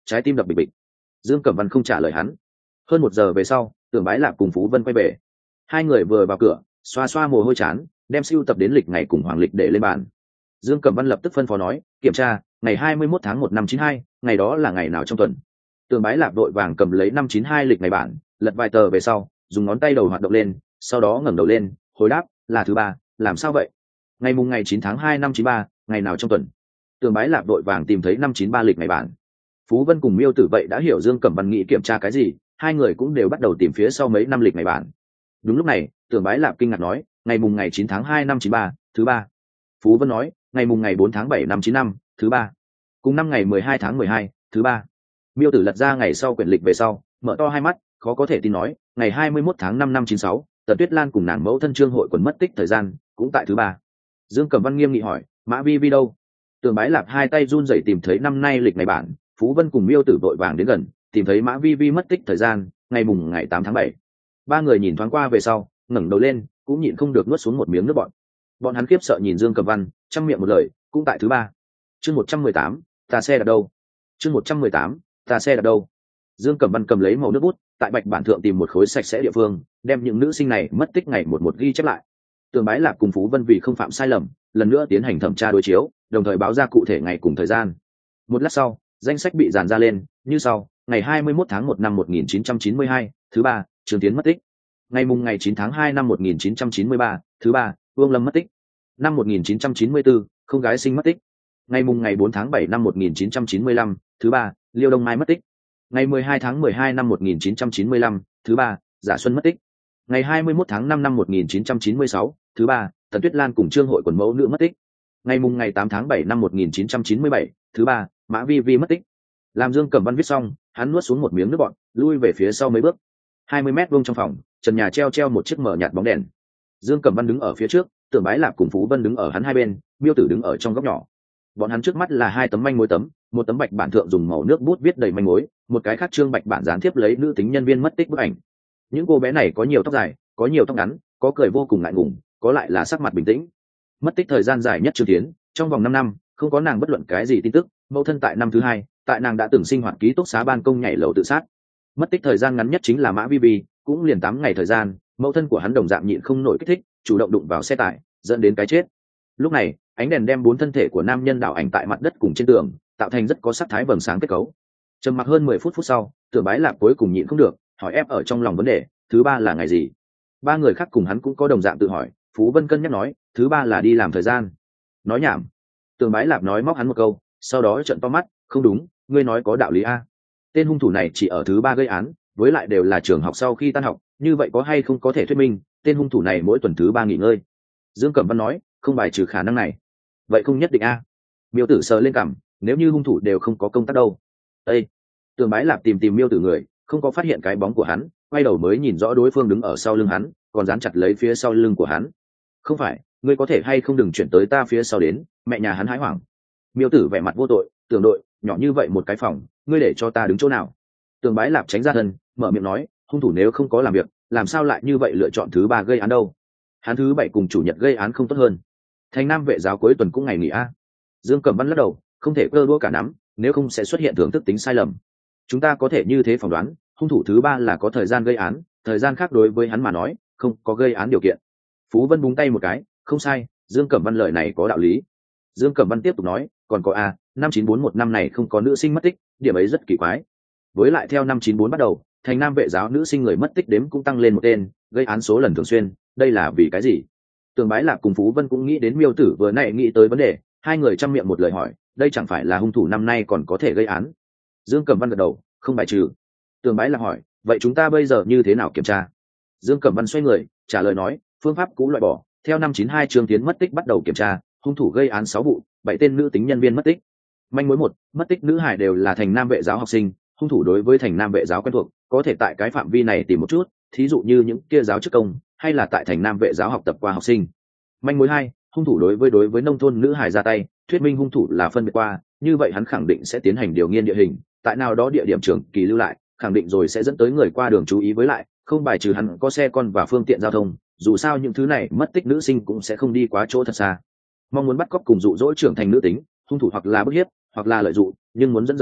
trái tim đập bịch bịch. Dương Cẩm Văn không trả lời hắn. Hơn một giờ về sau, Tưởng Bái Lạp cùng Phú Vân quay về. Hai người vừa vào cửa, xoa xoa mồ hôi chán, đem sưu tập đến lịch ngày cùng hoàng lịch để lên bàn. Dương Cẩm Văn lập tức phân phó nói, kiểm tra, ngày hai mươi mốt tháng một năm chín hai, ngày đó là ngày nào trong tuần? Tưởng Bái Lạp đội vàng cầm lấy năm chín hai lịch ngày bản, lật vài tờ về sau, dùng ngón tay đầu hoạt động lên, sau đó ngẩng đầu lên, hồi đáp, là thứ ba, làm sao vậy? Ngày mùng ngày chín tháng hai năm chín ba, ngày nào trong tuần? Tưởng Bái Lạp đội vàng tìm thấy năm chín ba lịch ngày bản. Phú Vân cùng Miêu Tử vậy đã hiểu Dương Cẩm Văn nghĩ kiểm tra cái gì, hai người cũng đều bắt đầu tìm phía sau mấy năm lịch ngày bản. Đúng lúc này, Tưởng Bái Lạp kinh ngạc nói, ngày mùng ngày chín tháng hai năm chín ba, thứ ba. Phú Vân nói, ngày mùng ngày bốn tháng bảy năm chín năm, thứ ba. Cùng năm ngày mười hai tháng mười hai, thứ ba. Miêu Tử lật ra ngày sau quyển lịch về sau, mở to hai mắt, khó có thể tin nói, ngày hai mươi mốt tháng năm năm chín sáu, Tần Tuyết Lan cùng nàng mẫu thân Trương Hội quần mất tích thời gian, cũng tại thứ ba. Dương Cẩm Văn nghiêm nghị hỏi, Mã Vi Vi đâu? Tưởng Bái Lạp hai tay run rẩy tìm thấy năm nay lịch ngày bản. Phú Vân cùng Miêu Tử vội vàng đến gần, tìm thấy Mã Vi Vi mất tích thời gian, ngày mùng ngày tám tháng bảy. Ba người nhìn thoáng qua về sau, ngẩng đầu lên, cũng nhịn không được nuốt xuống một miếng nước bọt. Bọn hắn khiếp sợ nhìn Dương Cẩm Văn, trăm miệng một lời, cũng tại thứ ba. Chương một trăm mười tám, ta xe đặt đâu? Chương một trăm mười tám, ta xe đặt đâu? Dương Cẩm Văn cầm lấy màu nước bút, tại bạch bản thượng tìm một khối sạch sẽ địa phương, đem những nữ sinh này mất tích ngày một một ghi chép lại. Tưởng Bái Lạp cùng Phú Vân vì không phạm sai lầm, lần nữa tiến hành thẩm tra đối chiếu, đồng thời báo ra cụ thể ngày cùng thời gian. Một lát sau, danh sách bị dàn ra lên như sau: ngày hai mươi mốt tháng một năm một nghìn chín trăm chín mươi hai, thứ ba, Trường Tiến mất tích. Ngày mùng ngày chín tháng hai năm một nghìn chín trăm chín mươi ba, thứ ba, Vương Lâm mất tích. Năm một nghìn chín trăm chín mươi tư, không gái sinh mất tích. Ngày mùng ngày bốn tháng bảy năm một nghìn chín trăm chín mươi lăm, thứ ba, Liêu Đông Mai mất tích. Ngày mười hai tháng mười hai năm một nghìn chín trăm chín mươi lăm, thứ ba, Giả Xuân mất tích. Ngày hai mươi mốt tháng năm năm một nghìn chín trăm chín mươi sáu, thứ ba, Tần Tuyết Lan cùng Trương Hội quần mẫu nữ mất tích. Ngày mùng ngày tám tháng bảy năm một nghìn chín trăm chín mươi bảy, thứ ba, Mã Vi Vi mất tích. Làm Dương Cẩm Văn viết xong, hắn nuốt xuống một miếng nước bọt, lui về phía sau mấy bước. hai mươi mét vuông trong phòng, trần nhà treo treo một chiếc mở nhạt bóng đèn. Dương Cẩm Văn đứng ở phía trước, Tưởng Bái Lạp cùng Phú Vân đứng ở hắn hai bên, Miêu Tử đứng ở trong góc nhỏ. Bọn hắn trước mắt là hai tấm manh mối tấm, một tấm bạch bản thượng dùng màu nước bút viết đầy manh mối, một cái khác trương bạch bản dán tiếp lấy nữ tính nhân viên mất tích bức ảnh. Những cô bé này có nhiều tóc dài, có nhiều tóc ngắn, có cười vô cùng ngại ngùng, có lại là sắc mặt bình tĩnh. Mất tích thời gian dài nhất Trương Tiến, trong vòng năm năm, không có nàng bất luận cái gì tin tức. Mẫu thân tại năm thứ hai, tại nàng đã từng sinh hoạt ký túc xá ban công nhảy lầu tự sát. Mất tích thời gian ngắn nhất chính là Mã Vi Vi, cũng liền tám ngày thời gian. Mẫu thân của hắn đồng dạng nhịn không nổi kích thích, chủ động đụng vào xe tải, dẫn đến cái chết. Lúc này, ánh đèn đem bốn thân thể của nam nhân đảo ảnh tại mặt đất cùng trên tường, tạo thành rất có sắc thái vầng sáng kết cấu. Trầm mặc hơn mười phút phút sau, Tưởng Bái Lạp cuối cùng nhịn không được, hỏi ép ở trong lòng vấn đề, thứ ba là ngày gì? Ba người khác cùng hắn cũng có đồng dạng tự hỏi. Phú Vân cân nhắc nói, thứ ba là đi làm thời gian. Nói nhảm. Tưởng Bái Lạp nói móc hắn một câu, sau đó trợn to mắt, không đúng, ngươi nói có đạo lý a. Tên hung thủ này chỉ ở thứ ba gây án, với lại đều là trường học sau khi tan học, như vậy có hay không có thể thuyết minh tên hung thủ này mỗi tuần thứ ba nghỉ ngơi? Dương Cẩm Văn nói, không bài trừ khả năng này. Vậy không nhất định a. Miêu Tử sờ lên cằm, nếu như hung thủ đều không có công tác đâu? Ê! Tưởng Bái Lạp tìm tìm Miêu Tử người, không có phát hiện cái bóng của hắn, quay đầu mới nhìn rõ đối phương đứng ở sau lưng hắn, còn dán chặt lấy phía sau lưng của hắn. Không phải, ngươi có thể hay không đừng chuyển tới ta phía sau đến? Mẹ nhà hắn hãi hoảng. Miêu Tử vẻ mặt vô tội, Tưởng đội, nhỏ như vậy một cái phòng, ngươi để cho ta đứng chỗ nào? Tưởng Bái Lạp tránh ra thân, mở miệng nói, hung thủ nếu không có làm việc, làm sao lại như vậy lựa chọn thứ ba gây án đâu? Hắn thứ bảy cùng chủ nhật gây án không tốt hơn. Thành Nam vệ giáo cuối tuần cũng ngày nghỉ a. Dương Cẩm Văn lắc đầu, không thể cơ đũa cả nắm, nếu không sẽ xuất hiện thưởng thức tính sai lầm. Chúng ta có thể như thế phỏng đoán, hung thủ thứ ba là có thời gian gây án, thời gian khác đối với hắn mà nói, không có gây án điều kiện. Phú Vân búng tay một cái, không sai, Dương Cẩm Văn lời này có đạo lý. Dương Cẩm Văn tiếp tục nói, còn có a, năm chín bốn một năm này không có nữ sinh mất tích, điểm ấy rất kỳ quái. Với lại theo năm chín bốn bắt đầu, Thành Nam vệ giáo nữ sinh người mất tích đếm cũng tăng lên một tên, gây án số lần thường xuyên, đây là vì cái gì? Tưởng Bái Lạp cùng Phú Vân cũng nghĩ đến Miêu Tử vừa nãy nghĩ tới vấn đề, hai người chăm miệng một lời hỏi, đây chẳng phải là hung thủ năm nay còn có thể gây án? Dương Cẩm Văn gật đầu, không bài trừ. Tưởng Bái Lạp hỏi, vậy chúng ta bây giờ như thế nào kiểm tra? Dương Cẩm Văn xoay người, trả lời nói, phương pháp cũ loại bỏ, theo năm chín hai Trương Tiến mất tích bắt đầu kiểm tra, hung thủ gây án sáu vụ, bảy tên nữ tính nhân viên mất tích. Manh mối một, mất tích nữ hải đều là Thành Nam vệ giáo học sinh, hung thủ đối với Thành Nam vệ giáo quen thuộc, có thể tại cái phạm vi này tìm một chút, thí dụ như những kia giáo chức công, hay là tại Thành Nam vệ giáo học tập qua học sinh. Manh mối hai, hung thủ đối với đối với nông thôn nữ hải ra tay, thuyết minh hung thủ là phân biệt qua, như vậy hắn khẳng định sẽ tiến hành điều nghiên địa hình, tại nào đó địa điểm trường kỳ lưu lại, khẳng định rồi sẽ dẫn tới người qua đường chú ý, với lại không bài trừ hắn có xe con và phương tiện giao thông, dù sao những thứ này mất tích nữ sinh cũng sẽ không đi quá chỗ thật xa. Mong muốn bắt cóc cùng dụ dỗ trưởng thành nữ tính, hung thủ hoặc là bức hiếp, hoặc là lợi dụng, nhưng muốn dẫn rời đi,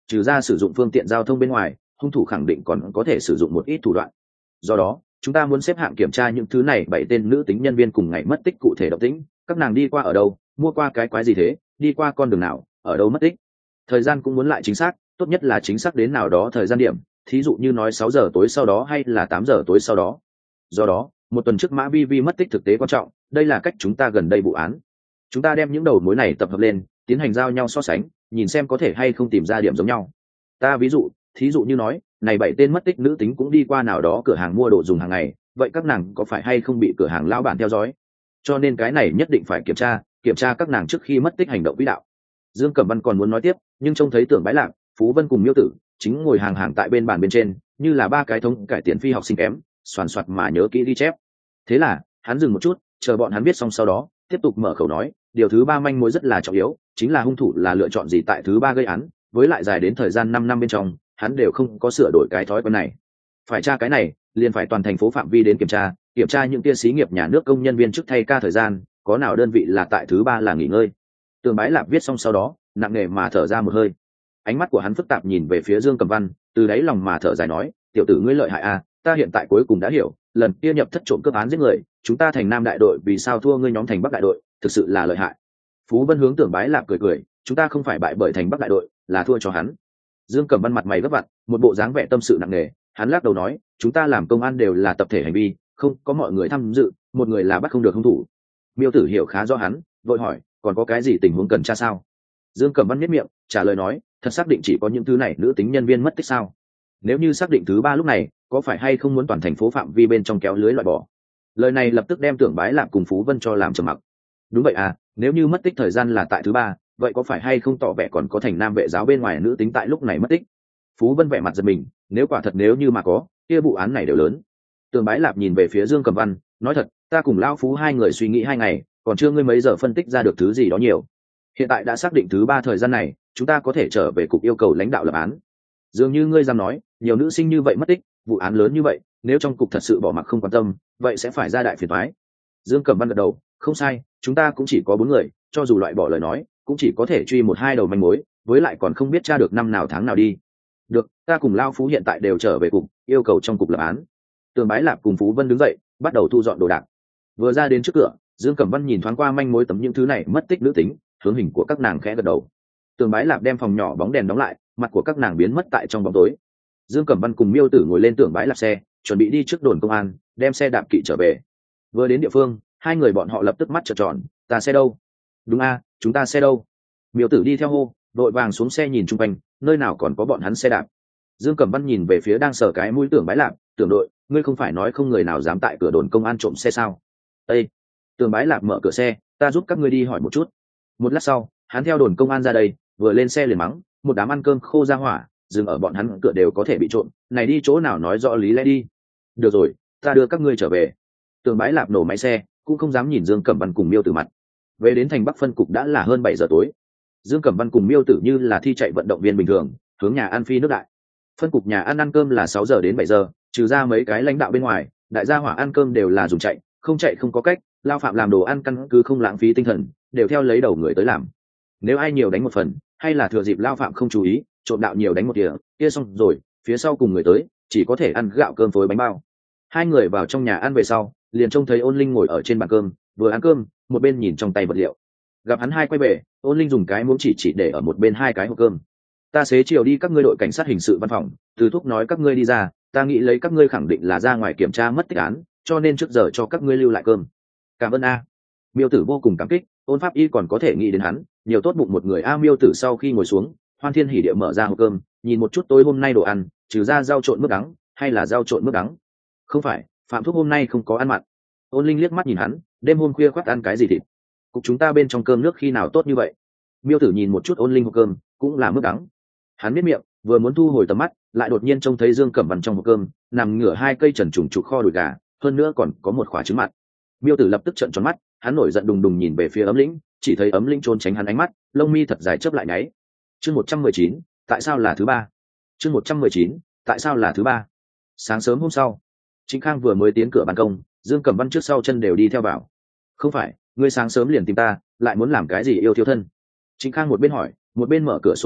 trừ ra sử dụng phương tiện giao thông bên ngoài, hung thủ khẳng định còn có thể sử dụng một ít thủ đoạn. Do đó chúng ta muốn xếp hạng kiểm tra những thứ này bảy tên nữ tính nhân viên cùng ngày mất tích cụ thể động tĩnh, các nàng đi qua ở đâu, mua qua cái quái gì thế, đi qua con đường nào, ở đâu mất tích. Thời gian cũng muốn lại chính xác, tốt nhất là chính xác đến nào đó thời gian điểm, thí dụ như nói sáu giờ tối sau đó hay là tám giờ tối sau đó. Do đó một tuần trước Mã Vi Vi mất tích thực tế quan trọng, đây là cách chúng ta gần đây vụ án. Chúng ta đem những đầu mối này tập hợp lên, tiến hành giao nhau so sánh, nhìn xem có thể hay không tìm ra điểm giống nhau. Ta ví dụ, thí dụ như nói này bảy tên mất tích nữ tính cũng đi qua nào đó cửa hàng mua đồ dùng hàng ngày, vậy các nàng có phải hay không bị cửa hàng lão bản theo dõi? Cho nên cái này nhất định phải kiểm tra, kiểm tra các nàng trước khi mất tích hành động quỹ đạo. Dương Cẩm Văn còn muốn nói tiếp, nhưng trông thấy Tưởng Bái Lạc, Phú Vân cùng Miêu Tử chính ngồi hàng hàng tại bên bàn bên trên, như là ba cái thống cải tiền phi học sinh kém, soàn soạt mà nhớ kỹ ghi chép. Thế là hắn dừng một chút, chờ bọn hắn viết xong sau đó tiếp tục mở khẩu nói, điều thứ ba manh mối rất là trọng yếu, chính là hung thủ là lựa chọn gì tại thứ ba gây án, với lại dài đến thời gian năm năm bên trong hắn đều không có sửa đổi cái thói quen này. Phải tra cái này liền phải toàn thành phố phạm vi đến kiểm tra, kiểm tra những kia xí nghiệp nhà nước công nhân viên chức thay ca thời gian, có nào đơn vị là tại thứ ba là nghỉ ngơi. Tường Bái Lạp viết xong sau đó nặng nề mà thở ra một hơi, ánh mắt của hắn phức tạp nhìn về phía Dương Cẩm Văn, từ đáy lòng mà thở dài nói, tiểu tử ngươi lợi hại à, ta hiện tại cuối cùng đã hiểu, lần kia nhập thất trộm cướp án giết người, chúng ta thành Nam đại đội vì sao thua ngươi nhóm thành Bắc đại đội, thực sự là lợi hại. Phú Vân hướng Tưởng Bái Lạp cười cười, chúng ta không phải bại bởi thành Bắc đại đội, là thua cho hắn. Dương Cẩm Văn mặt mày gấp vặn, một bộ dáng vẻ tâm sự nặng nề, hắn lắc đầu nói, chúng ta làm công an đều là tập thể hành vi, không có mọi người tham dự, một người là bắt không được hung thủ. Miêu Tử hiểu khá rõ hắn, vội hỏi, còn có cái gì tình huống cần tra sao? Dương Cẩm Văn nhếch miệng trả lời nói, thật xác định chỉ có những thứ này nữ tính nhân viên mất tích sao? Nếu như xác định thứ ba lúc này có phải hay không muốn toàn thành phố phạm vi bên trong kéo lưới loại bỏ? Lời này lập tức đem Tưởng Bái Lạp cùng Phú Vân cho làm trầm mặc. Đúng vậy à, nếu như mất tích thời gian là tại thứ ba, vậy có phải hay không tỏ vẻ còn có thành Nam vệ giáo bên ngoài nữ tính tại lúc này mất tích? Phú Vân vẻ mặt giật mình, nếu quả thật nếu như mà có, kia vụ án này đều lớn. Tưởng Bái Lạp nhìn về phía Dương Cẩm Văn, nói thật, ta cùng lão Phú hai người suy nghĩ hai ngày, còn chưa ngươi mấy giờ phân tích ra được thứ gì đó nhiều. Hiện tại đã xác định thứ ba thời gian này, chúng ta có thể trở về cục yêu cầu lãnh đạo lập án. Dường như ngươi dám nói, nhiều nữ sinh như vậy mất tích, vụ án lớn như vậy, nếu trong cục thật sự bỏ mặc không quan tâm, vậy sẽ phải ra đại phiền toái. Dương Cẩm Văn gật đầu, không sai, chúng ta cũng chỉ có bốn người, cho dù loại bỏ lời nói, cũng chỉ có thể truy một hai đầu manh mối, với lại còn không biết tra được năm nào tháng nào đi. Được, ta cùng Lao Phú hiện tại đều trở về cục, yêu cầu trong cục lập án. Tường Bái Lạp cùng Phú Vân đứng dậy, bắt đầu thu dọn đồ đạc. Vừa ra đến trước cửa, Dương Cẩm Văn nhìn thoáng qua manh mối tấm những thứ này mất tích nữ tính, hướng hình của các nàng khẽ gật đầu. Tường Bái Lạp đem phòng nhỏ bóng đèn đóng lại, mặt của các nàng biến mất tại trong bóng tối. Dương Cẩm Văn cùng Miêu Tử ngồi lên Tường Bái Lạp xe, chuẩn bị đi trước đồn công an, đem xe đạp kỵ trở về. Vừa đến địa phương, hai người bọn họ lập tức mắt trợn tròn, ta xe đâu? Đúng a, chúng ta xe đâu? Miêu Tử đi theo hô, đội vàng xuống xe nhìn chung quanh, nơi nào còn có bọn hắn xe đạp. Dương Cẩm Văn nhìn về phía đang sờ cái mũi Tưởng Bái Lạp, Tưởng đội, ngươi không phải nói không người nào dám tại cửa đồn công an trộm xe sao? Ê! Tưởng Bái Lạp mở cửa xe, ta giúp các ngươi đi hỏi một chút. Một lát sau, hắn theo đồn công an ra đây, vừa lên xe liền mắng, một đám ăn cơm khô ra hỏa, dừng ở bọn hắn cửa đều có thể bị trộm, này đi chỗ nào nói rõ lý lẽ đi. Được rồi, ta đưa các ngươi trở về. Tưởng Bái Lạp nổ máy xe, cũng không dám nhìn Dương Cẩm Văn cùng Miêu Tử mặt. Về đến thành Bắc phân cục đã là hơn bảy giờ tối. Dương Cẩm Văn cùng Miêu Tử như là thi chạy vận động viên bình thường, hướng nhà ăn phi nước đại. Phân cục nhà ăn ăn cơm là sáu giờ đến bảy giờ, trừ ra mấy cái lãnh đạo bên ngoài, đại gia hỏa ăn cơm đều là dùng chạy, không chạy không có cách, Lao Phạm làm đồ ăn căn cứ không lãng phí tinh thần, đều theo lấy đầu người tới làm. Nếu ai nhiều đánh một phần, hay là thừa dịp Lao Phạm không chú ý, trộm đạo nhiều đánh một đĩa, kia xong rồi, phía sau cùng người tới, chỉ có thể ăn gạo cơm phối bánh bao. Hai người vào trong nhà ăn về sau, liền trông thấy Ôn Linh ngồi ở trên bàn cơm, vừa ăn cơm, một bên nhìn trong tay vật liệu. Gặp hắn hai quay về, Ôn Linh dùng cái muỗng chỉ chỉ để ở một bên hai cái hộp cơm. Ta xế chiều đi các ngươi đội cảnh sát hình sự văn phòng, từ thúc nói các ngươi đi ra, ta nghĩ lấy các ngươi khẳng định là ra ngoài kiểm tra mất tích án, cho nên trước giờ cho các ngươi lưu lại cơm. Cảm ơn a. Miêu Tử vô cùng cảm kích, Ôn Pháp Y còn có thể nghĩ đến hắn, nhiều tốt bụng một người a. Miêu Tử sau khi ngồi xuống, Hoan Thiên hỉ địa mở ra hộp cơm, nhìn một chút tối hôm nay đồ ăn, trừ ra rau trộn mướp đắng, hay là rau trộn mướp đắng? Không phải, Phạm Thúc hôm nay không có ăn mặn. Ôn Linh liếc mắt nhìn hắn, đêm hôm khuya khoắt ăn cái gì thịt? Cục chúng ta bên trong cơm nước khi nào tốt như vậy? Miêu Tử nhìn một chút Ôn Linh hộp cơm, cũng là mướp đắng. Hắn biết miệng, vừa muốn thu hồi tầm mắt, lại đột nhiên trông thấy Dương Cẩm Văn trong hộp cơm, nằm ngửa hai cây trần trùng trục kho đùi gà, hơn nữa còn có một quả trứng mặn. Miêu Tử lập tức trợn tròn mắt, hắn nổi giận đùng đùng nhìn về phía Ấm Lĩnh, chỉ thấy Ấm Lĩnh trốn tránh hắn ánh mắt, lông mi thật dài chớp lại nháy. Chương một trăm mười chín, tại sao là thứ ba? Chương một trăm mười chín, tại sao là thứ ba? Sáng sớm hôm sau, Trịnh Khang vừa mới tiến cửa ban công, Dương Cẩm Văn trước sau chân đều đi theo vào. Không phải, ngươi sáng sớm liền tìm ta, lại muốn làm cái gì yêu thiêu thân? Trịnh Khang một bên hỏi, một bên mở cửa sổ ra,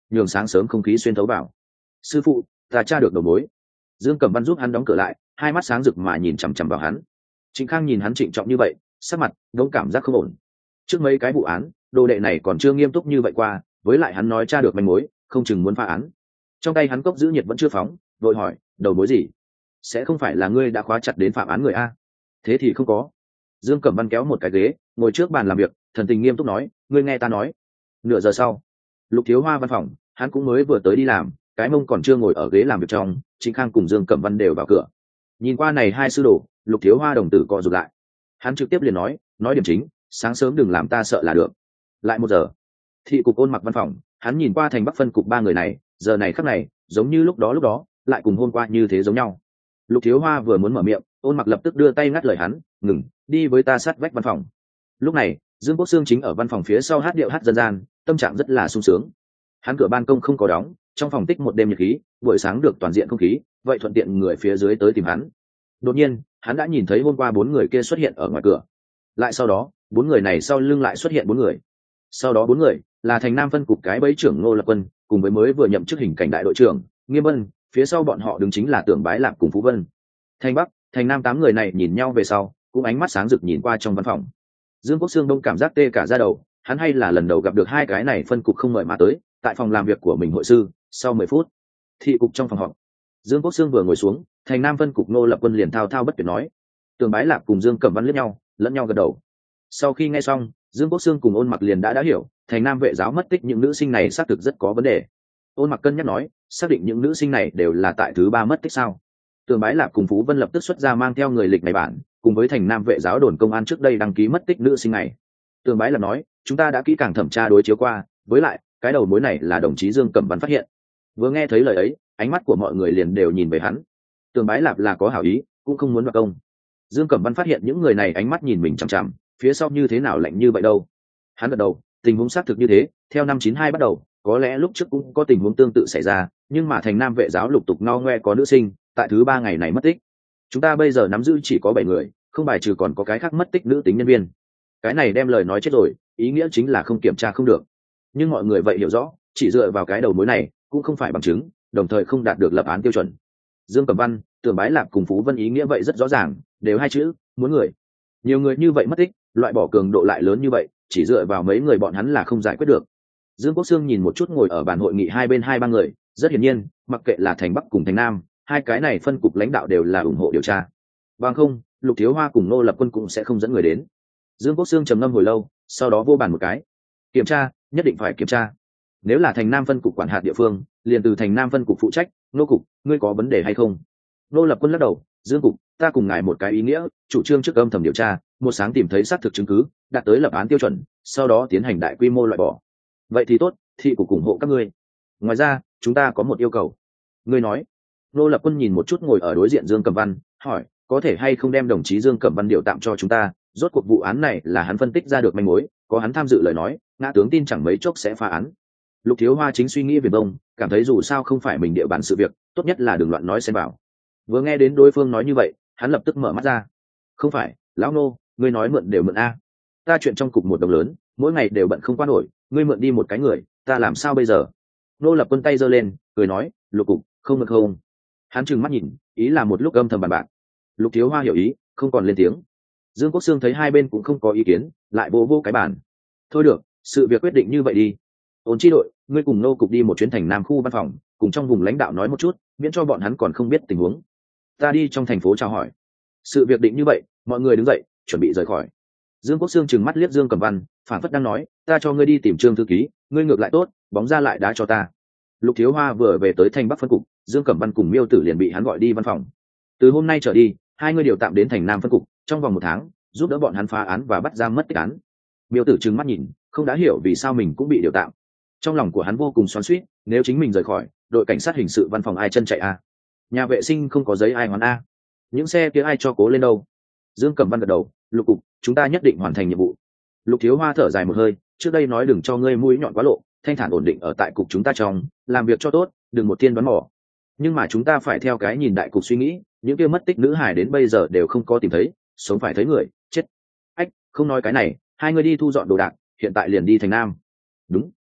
nhường sáng sớm không khí xuyên thấu vào. Sư phụ, ta tra được đầu mối. Dương Cẩm Văn giúp hắn đóng cửa lại, hai mắt sáng rực mà nhìn chằm chằm vào hắn. Trịnh Khang nhìn hắn trịnh trọng như vậy, sắc mặt đống cảm giác không ổn. Trước mấy cái vụ án, đồ đệ này còn chưa nghiêm túc như vậy qua, với lại hắn nói tra được manh mối, không chừng muốn phá án. Trong tay hắn cốc giữ nhiệt vẫn chưa phóng, vội hỏi, đầu mối gì? Sẽ không phải là ngươi đã khóa chặt đến phạm án người a? Thế thì không có. Dương Cẩm Văn kéo một cái ghế, ngồi trước bàn làm việc, thần tình nghiêm túc nói, ngươi nghe ta nói. Nửa giờ sau, Lục Thiếu Hoa văn phòng, hắn cũng mới vừa tới đi làm, cái mông còn chưa ngồi ở ghế làm việc trong, Trịnh Khang cùng Dương Cẩm Văn đều vào cửa. Nhìn qua này hai sư đồ, Lục Thiếu Hoa đồng tử co rụt lại. Hắn trực tiếp liền nói, nói điểm chính, sáng sớm đừng làm ta sợ là được. Lại một giờ, thị cục Ôn Mặc văn phòng, hắn nhìn qua thành Bắc phân cục ba người này, giờ này khắc này, giống như lúc đó lúc đó, lại cùng hôm qua như thế giống nhau. Lục Thiếu Hoa vừa muốn mở miệng, Ôn Mặc lập tức đưa tay ngắt lời hắn, ngừng, đi với ta sát vách văn phòng. Lúc này, Dương Quốc Sương chính ở văn phòng phía sau hát điệu hát dân gian, tâm trạng rất là sung sướng. Hắn cửa ban công không có đóng, trong phòng tích một đêm nhiệt khí, buổi sáng được toàn diện không khí, vậy thuận tiện người phía dưới tới tìm hắn. Đột nhiên, hắn đã nhìn thấy hôm qua bốn người kia xuất hiện ở ngoài cửa. Lại sau đó, bốn người này sau lưng lại xuất hiện bốn người. Sau đó bốn người là thành Nam phân cục cái bẫy trưởng Ngô Lập Quân, cùng với mới vừa nhậm chức hình cảnh đại đội trưởng Nghiêm Vân, phía sau bọn họ đứng chính là Tưởng Bái Lạc cùng Phú Vân. Thành Bắc, thành Nam tám người này nhìn nhau về sau, cũng ánh mắt sáng rực nhìn qua trong văn phòng. Dương Quốc Sương đông cảm giác tê cả da đầu, hắn hay là lần đầu gặp được hai cái này phân cục không mời mà tới, tại phòng làm việc của mình hội sư. Sau mười phút, thị cục trong phòng họp, Dương Quốc Sương vừa ngồi xuống, thành Nam phân cục Ngô Lập Quân liền thao thao bất tuyệt nói. Tưởng Bái Lạc cùng Dương Cẩm Văn liếc nhau, lẫn nhau gật đầu. Sau khi nghe xong, Dương Quốc Sương cùng Ôn Mặc liền đã đã hiểu, thành Nam vệ giáo mất tích những nữ sinh này xác thực rất có vấn đề. Ôn Mặc cân nhắc nói, xác định những nữ sinh này đều là tại thứ ba mất tích sao? Tưởng Bái Lạc cùng Phú Vân lập tức xuất ra mang theo người lịch này bản, cùng với thành Nam vệ giáo đồn công an trước đây đăng ký mất tích nữ sinh này. Tưởng Bái Lạc nói, chúng ta đã kỹ càng thẩm tra đối chiếu qua, với lại cái đầu mối này là đồng chí Dương Cẩm Văn phát hiện. Vừa nghe thấy lời ấy, ánh mắt của mọi người liền đều nhìn về hắn. Tưởng Bái Lạc là có hảo ý, cũng không muốn đoạt công. Dương Cẩm Văn phát hiện những người này ánh mắt nhìn mình chằm chằm, phía sau như thế nào lạnh như vậy đâu? Hắn gật đầu, tình huống xác thực như thế, theo năm chín hai bắt đầu, có lẽ lúc trước cũng có tình huống tương tự xảy ra, nhưng mà thành Nam vệ giáo lục tục no ngoe có nữ sinh, tại thứ ba ngày này mất tích. Chúng ta bây giờ nắm giữ chỉ có bảy người, không bài trừ còn có cái khác mất tích nữ tính nhân viên. Cái này đem lời nói chết rồi, ý nghĩa chính là không kiểm tra không được. Nhưng mọi người vậy hiểu rõ, chỉ dựa vào cái đầu mối này, cũng không phải bằng chứng, đồng thời không đạt được lập án tiêu chuẩn. Dương Cẩm Văn, Tưởng Bái Lạc cùng Phú Vân ý nghĩa vậy rất rõ ràng, đều hai chữ, muốn người. Nhiều người như vậy mất tích, loại bỏ cường độ lại lớn như vậy, chỉ dựa vào mấy người bọn hắn là không giải quyết được. Dương Quốc Sương nhìn một chút ngồi ở bàn hội nghị hai bên hai ba người, rất hiển nhiên, mặc kệ là thành Bắc cùng thành Nam, hai cái này phân cục lãnh đạo đều là ủng hộ điều tra. Bằng không, Lục Thiếu Hoa cùng Ngô Lập Quân cũng sẽ không dẫn người đến. Dương Quốc Sương trầm ngâm hồi lâu, sau đó vô bàn một cái. Kiểm tra, nhất định phải kiểm tra. Nếu là thành Nam phân cục quản hạt địa phương, liền từ thành Nam phân cục phụ trách. Ngô cục, ngươi có vấn đề hay không? Ngô Lập Quân lắc đầu, Dương cục, ta cùng ngài một cái ý nghĩa, chủ trương trước âm thầm điều tra, một sáng tìm thấy xác thực chứng cứ, đạt tới lập án tiêu chuẩn, sau đó tiến hành đại quy mô loại bỏ. Vậy thì tốt, thị cục ủng hộ các ngươi. Ngoài ra, chúng ta có một yêu cầu. Ngươi nói. Ngô Lập Quân nhìn một chút ngồi ở đối diện Dương Cẩm Văn, hỏi, có thể hay không đem đồng chí Dương Cẩm Văn điều tạm cho chúng ta? Rốt cuộc vụ án này là hắn phân tích ra được manh mối, có hắn tham dự lời nói, ngã tướng tin chẳng mấy chốc sẽ phá án. Lục Thiếu Hoa chính suy nghĩ viển vông, cảm thấy dù sao không phải mình địa bàn sự việc, tốt nhất là đừng loạn nói xen vào. Vừa nghe đến đối phương nói như vậy, hắn lập tức mở mắt ra. Không phải, lão Nô, ngươi nói mượn đều mượn a. Ta chuyện trong cục một đồng lớn, mỗi ngày đều bận không qua nổi, ngươi mượn đi một cái người, ta làm sao bây giờ? Nô Lập Quân tay giơ lên, cười nói, Lục cục, không mượn không. Hắn trừng mắt nhìn, ý là một lúc âm thầm bàn bạc. Lục Thiếu Hoa hiểu ý, không còn lên tiếng. Dương Quốc Sương thấy hai bên cũng không có ý kiến, lại vỗ vỗ cái bàn. Thôi được, sự việc quyết định như vậy đi. Ôn chi đội, ngươi cùng nô cục đi một chuyến thành Nam khu văn phòng, cùng trong vùng lãnh đạo nói một chút, miễn cho bọn hắn còn không biết tình huống. Ta đi trong thành phố chào hỏi. Sự việc định như vậy, mọi người đứng dậy, chuẩn bị rời khỏi. Dương Quốc Sương trừng mắt liếc Dương Cẩm Văn, phản phất đang nói, ta cho ngươi đi tìm Trương thư ký, ngươi ngược lại tốt, bóng ra lại đá cho ta. Lục Thiếu Hoa vừa về tới thành Bắc phân cục, Dương Cẩm Văn cùng Miêu Tử liền bị hắn gọi đi văn phòng. Từ hôm nay trở đi, hai người điều tạm đến thành Nam phân cục, trong vòng một tháng, giúp đỡ bọn hắn phá án và bắt giam mất tích án. Miêu Tử trừng mắt nhìn, không đã hiểu vì sao mình cũng bị điều tạm. Trong lòng của hắn vô cùng xoắn xuýt, nếu chính mình rời khỏi, đội cảnh sát hình sự văn phòng ai chân chạy a? Nhà vệ sinh không có giấy ai hoán a? Những xe kia ai cho cố lên đâu? Dương Cẩm Văn gật đầu, Lục cục, chúng ta nhất định hoàn thành nhiệm vụ. Lục Thiếu Hoa thở dài một hơi, trước đây nói đừng cho ngươi mũi nhọn quá lộ, thanh thản ổn định ở tại cục chúng ta trong, làm việc cho tốt, đừng một tiên đoán mò. Nhưng mà chúng ta phải theo cái nhìn đại cục suy nghĩ, những kia mất tích nữ hải đến bây giờ đều không có tìm thấy, sống phải thấy người, chết. Ách, không nói cái này, hai người đi thu dọn đồ đạc, hiện tại liền đi thành Nam. Đúng.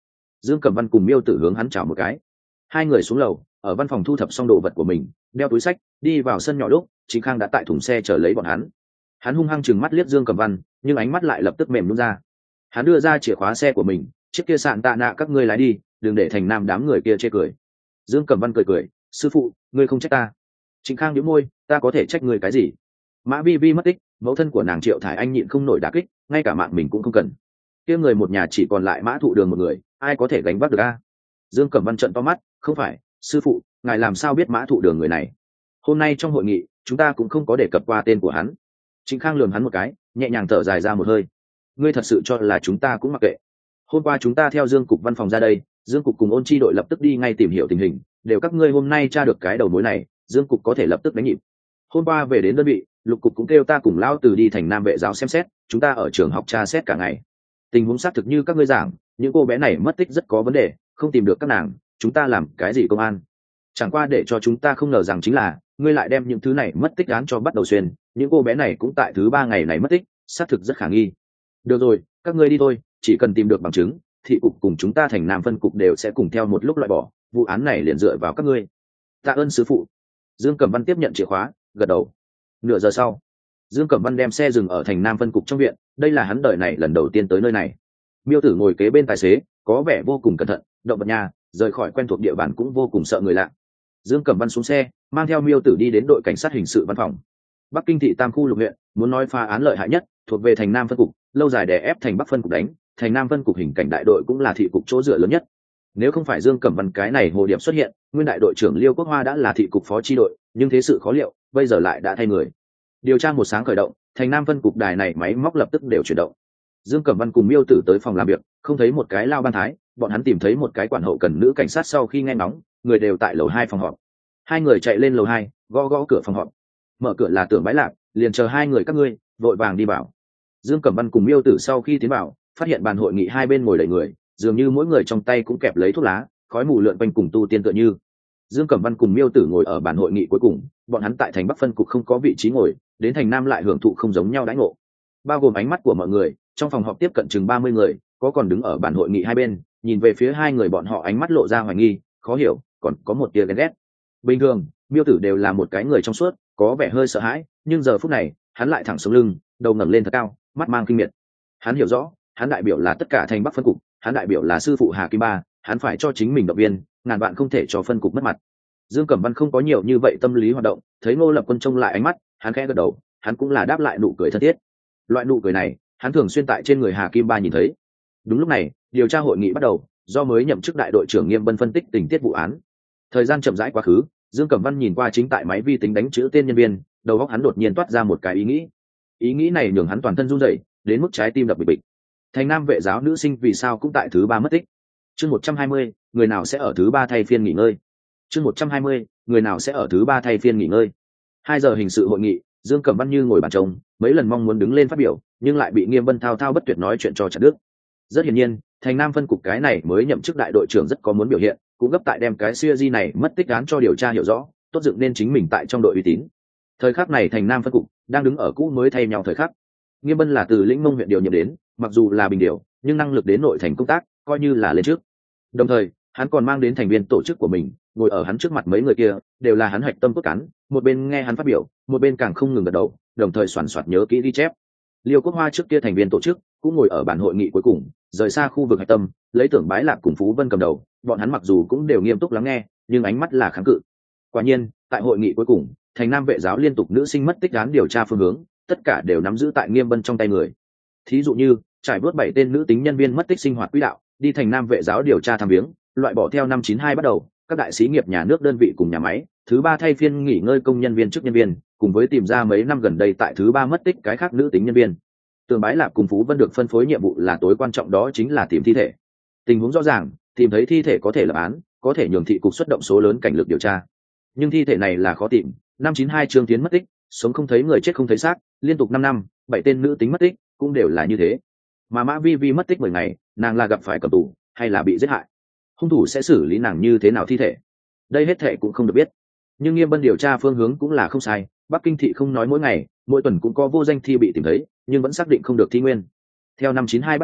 Dương Cẩm Văn cùng Miêu Tử hướng hắn chào một cái. Hai người xuống lầu, ở văn phòng thu thập xong đồ vật của mình, đeo túi sách, đi vào sân nhỏ lúc Trịnh Khang đã tại thùng xe chờ lấy bọn hắn. Hắn hung hăng chừng mắt liếc Dương Cẩm Văn, nhưng ánh mắt lại lập tức mềm nhũn ra. Hắn đưa ra chìa khóa xe của mình, chiếc kia sạn tạ nạ các ngươi lái đi, đừng để thành nam đám người kia chê cười. Dương Cẩm Văn cười cười, sư phụ, ngươi không trách ta. Trịnh Khang nhíu môi, ta có thể trách ngươi cái gì? Mã Vi Vi mất tích, mẫu thân của nàng Triệu Thải Anh nhịn không nổi đả kích, ngay cả mạng mình cũng không cần. Kia người một nhà chỉ còn lại Mã Thụ Đường một người, ai có thể gánh vác được a? Dương Cẩm Văn trợn to mắt, không phải, sư phụ, ngài làm sao biết Mã Thụ Đường người này? Hôm nay trong hội nghị, chúng ta cũng không có đề cập qua tên của hắn. Trịnh Khang lườm hắn một cái, nhẹ nhàng thở dài ra một hơi. Ngươi thật sự cho là chúng ta cũng mặc kệ? Hôm qua chúng ta theo Dương cục văn phòng ra đây, Dương cục cùng Ôn Chi đội lập tức đi ngay tìm hiểu tình hình, đều các ngươi hôm nay tra được cái đầu mối này, Dương cục có thể lập tức đánh nhịp. Hôm qua về đến đơn vị, Lục cục cũng kêu ta cùng Lão Từ đi thành Nam Vệ giáo xem xét, chúng ta ở trường học tra xét cả ngày. Tình huống xác thực như các ngươi giảng, những cô bé này mất tích rất có vấn đề, không tìm được các nàng, chúng ta làm cái gì công an? Chẳng qua để cho chúng ta không ngờ rằng chính là ngươi lại đem những thứ này mất tích án cho bắt đầu xuyên, những cô bé này cũng tại thứ ba ngày này mất tích, xác thực rất khả nghi. Được rồi, các ngươi đi thôi, chỉ cần tìm được bằng chứng, thị cục cùng chúng ta thành Nam phân cục đều sẽ cùng theo một lúc loại bỏ, vụ án này liền dựa vào các ngươi. Tạ ơn sư phụ. Dương Cẩm Văn tiếp nhận chìa khóa, gật đầu. Nửa giờ sau, Dương Cẩm Văn đem xe dừng ở thành Nam phân cục trong viện, đây là hắn đời này lần đầu tiên tới nơi này. Miêu Tử ngồi kế bên tài xế, có vẻ vô cùng cẩn thận, động vật nhà, rời khỏi quen thuộc địa bàn cũng vô cùng sợ người lạ. Dương Cẩm Văn xuống xe, mang theo Miêu Tử đi đến đội cảnh sát hình sự văn phòng. Bắc Kinh thị Tam khu lục huyện, muốn nói phá án lợi hại nhất, thuộc về thành Nam phân cục, lâu dài đè ép thành Bắc phân cục đánh, thành Nam phân cục hình cảnh đại đội cũng là thị cục chỗ dựa lớn nhất. Nếu không phải Dương Cẩm Văn cái này hồ điệp xuất hiện, nguyên đại đội trưởng Liêu Quốc Hoa đã là thị cục phó chi đội, nhưng thế sự khó liệu, bây giờ lại đã thay người. Điều tra một sáng khởi động, thành Nam phân cục đài này máy móc lập tức đều chuyển động. Dương Cẩm Văn cùng Miêu Tử tới phòng làm việc, không thấy một cái lao ban thái, bọn hắn tìm thấy một cái quản hậu cần nữ cảnh sát sau khi nghe ngóng, người đều tại lầu hai phòng họp. Hai người chạy lên lầu hai, gõ gõ cửa phòng họp. Mở cửa là Tưởng Bái Lạc, liền chờ hai người các ngươi, vội vàng đi vào. Dương Cẩm Văn cùng Miêu Tử sau khi tiến vào, phát hiện bàn hội nghị hai bên ngồi đầy người, dường như mỗi người trong tay cũng kẹp lấy thuốc lá, khói mù lượn quanh cùng tu tiên tựa như. Dương Cẩm Văn cùng Miêu Tử ngồi ở bàn hội nghị cuối cùng, bọn hắn tại thành Bắc phân cục không có vị trí ngồi, đến thành Nam lại hưởng thụ không giống nhau đãi ngộ. Bao gồm ánh mắt của mọi người, trong phòng họp tiếp cận chừng ba mươi người, có còn đứng ở bàn hội nghị hai bên, nhìn về phía hai người bọn họ ánh mắt lộ ra hoài nghi, khó hiểu, còn có một tia ghen ghét. Bình thường, Miêu Tử đều là một cái người trong suốt, có vẻ hơi sợ hãi, nhưng giờ phút này, hắn lại thẳng sống lưng, đầu ngẩng lên thật cao, mắt mang kinh miệt. Hắn hiểu rõ, hắn đại biểu là tất cả thành Bắc phân cục, hắn đại biểu là sư phụ Hà Kim Ba, hắn phải cho chính mình động viên, ngàn vạn không thể cho phân cục mất mặt. Dương Cẩm Văn không có nhiều như vậy tâm lý hoạt động, thấy Ngô Lập Quân trông lại ánh mắt, hắn khẽ gật đầu, hắn cũng là đáp lại nụ cười thân thiết. Loại nụ cười này, hắn thường xuyên tại trên người Hà Kim Ba nhìn thấy. Đúng lúc này, điều tra hội nghị bắt đầu, do mới nhậm chức đại đội trưởng Nghiêm Bân phân tích tình tiết vụ án. Thời gian chậm rãi quá khứ, Dương Cẩm Văn nhìn qua chính tại máy vi tính đánh chữ tên nhân viên, đầu óc hắn đột nhiên toát ra một cái ý nghĩ. Ý nghĩ này nhường hắn toàn thân run rẩy, đến mức trái tim đập bịch bịch. Thành Nam vệ giáo nữ sinh vì sao cũng tại thứ ba mất tích? Chương một trăm hai mươi, người nào sẽ ở thứ ba thay phiên nghỉ ngơi? Chương một trăm hai mươi, người nào sẽ ở thứ ba thay phiên nghỉ ngơi? Hai giờ hình sự hội nghị, Dương Cẩm Văn như ngồi bàn trông, mấy lần mong muốn đứng lên phát biểu, nhưng lại bị Nghiêm Bân thao thao bất tuyệt nói chuyện cho chặt đứt. Rất hiển nhiên, thành Nam phân cục cái này mới nhậm chức đại đội trưởng rất có muốn biểu hiện, cũng gấp tại đem cái series này mất tích án cho điều tra hiểu rõ, tốt dựng nên chính mình tại trong đội uy tín. Thời khắc này thành Nam phân cục đang đứng ở cũ mới thay nhau thời khắc. Nghiêm Bân là từ Lĩnh Mông huyện điều nhiệm đến, mặc dù là bình điều, nhưng năng lực đến nội thành công tác, coi như là lên trước. Đồng thời, hắn còn mang đến thành viên tổ chức của mình, ngồi ở hắn trước mặt mấy người kia, đều là hắn hạch tâm cốt cán, một bên nghe hắn phát biểu, một bên càng không ngừng gật đầu, đồng thời soàn soạt nhớ kỹ ghi chép. Liêu Quốc Hoa trước kia thành viên tổ chức, cũng ngồi ở bàn hội nghị cuối cùng, rời xa khu vực hạch tâm, lấy Tưởng Bái Lạc cùng Phú Vân cầm đầu, bọn hắn mặc dù cũng đều nghiêm túc lắng nghe, nhưng ánh mắt là kháng cự. Quả nhiên, tại hội nghị cuối cùng, thành Nam vệ giáo liên tục nữ sinh mất tích án điều tra phương hướng, tất cả đều nắm giữ tại Nghiêm Bân trong tay người. Thí dụ như, trải bớt bảy tên nữ tính nhân viên mất tích sinh hoạt quỹ đạo, đi thành Nam vệ giáo điều tra thăm viếng, loại bỏ theo năm chín hai bắt đầu, các đại xí nghiệp nhà nước đơn vị cùng nhà máy, thứ ba thay phiên nghỉ ngơi công nhân viên chức nhân viên, cùng với tìm ra mấy năm gần đây tại thứ ba mất tích cái khác nữ tính nhân viên. Tưởng Bái Lạc cùng Phú Vân được phân phối nhiệm vụ là tối quan trọng, đó chính là tìm thi thể. Tình huống rõ ràng, tìm thấy thi thể có thể lập án, có thể nhường thị cục xuất động số lớn cảnh lực điều tra. Nhưng thi thể này là khó tìm, năm chín hai Trương Tiến mất tích, sống không thấy người chết không thấy xác, liên tục năm năm, bảy tên nữ tính mất tích, cũng đều là như thế. Mà Mã Vi Vi mất tích mười ngày, nàng là gặp phải cầm tù, hay là bị giết hại? Hung thủ sẽ xử lý nàng như thế nào thi thể? Đây hết thệ cũng không được biết. Nhưng Nghiêm Bân điều tra phương hướng cũng là không sai, Bắc Kinh thị không nói mỗi ngày, mỗi tuần cũng có vô danh thi bị tìm thấy, nhưng vẫn xác định không được thi nguyên. Theo năm chín hai bắt đầu,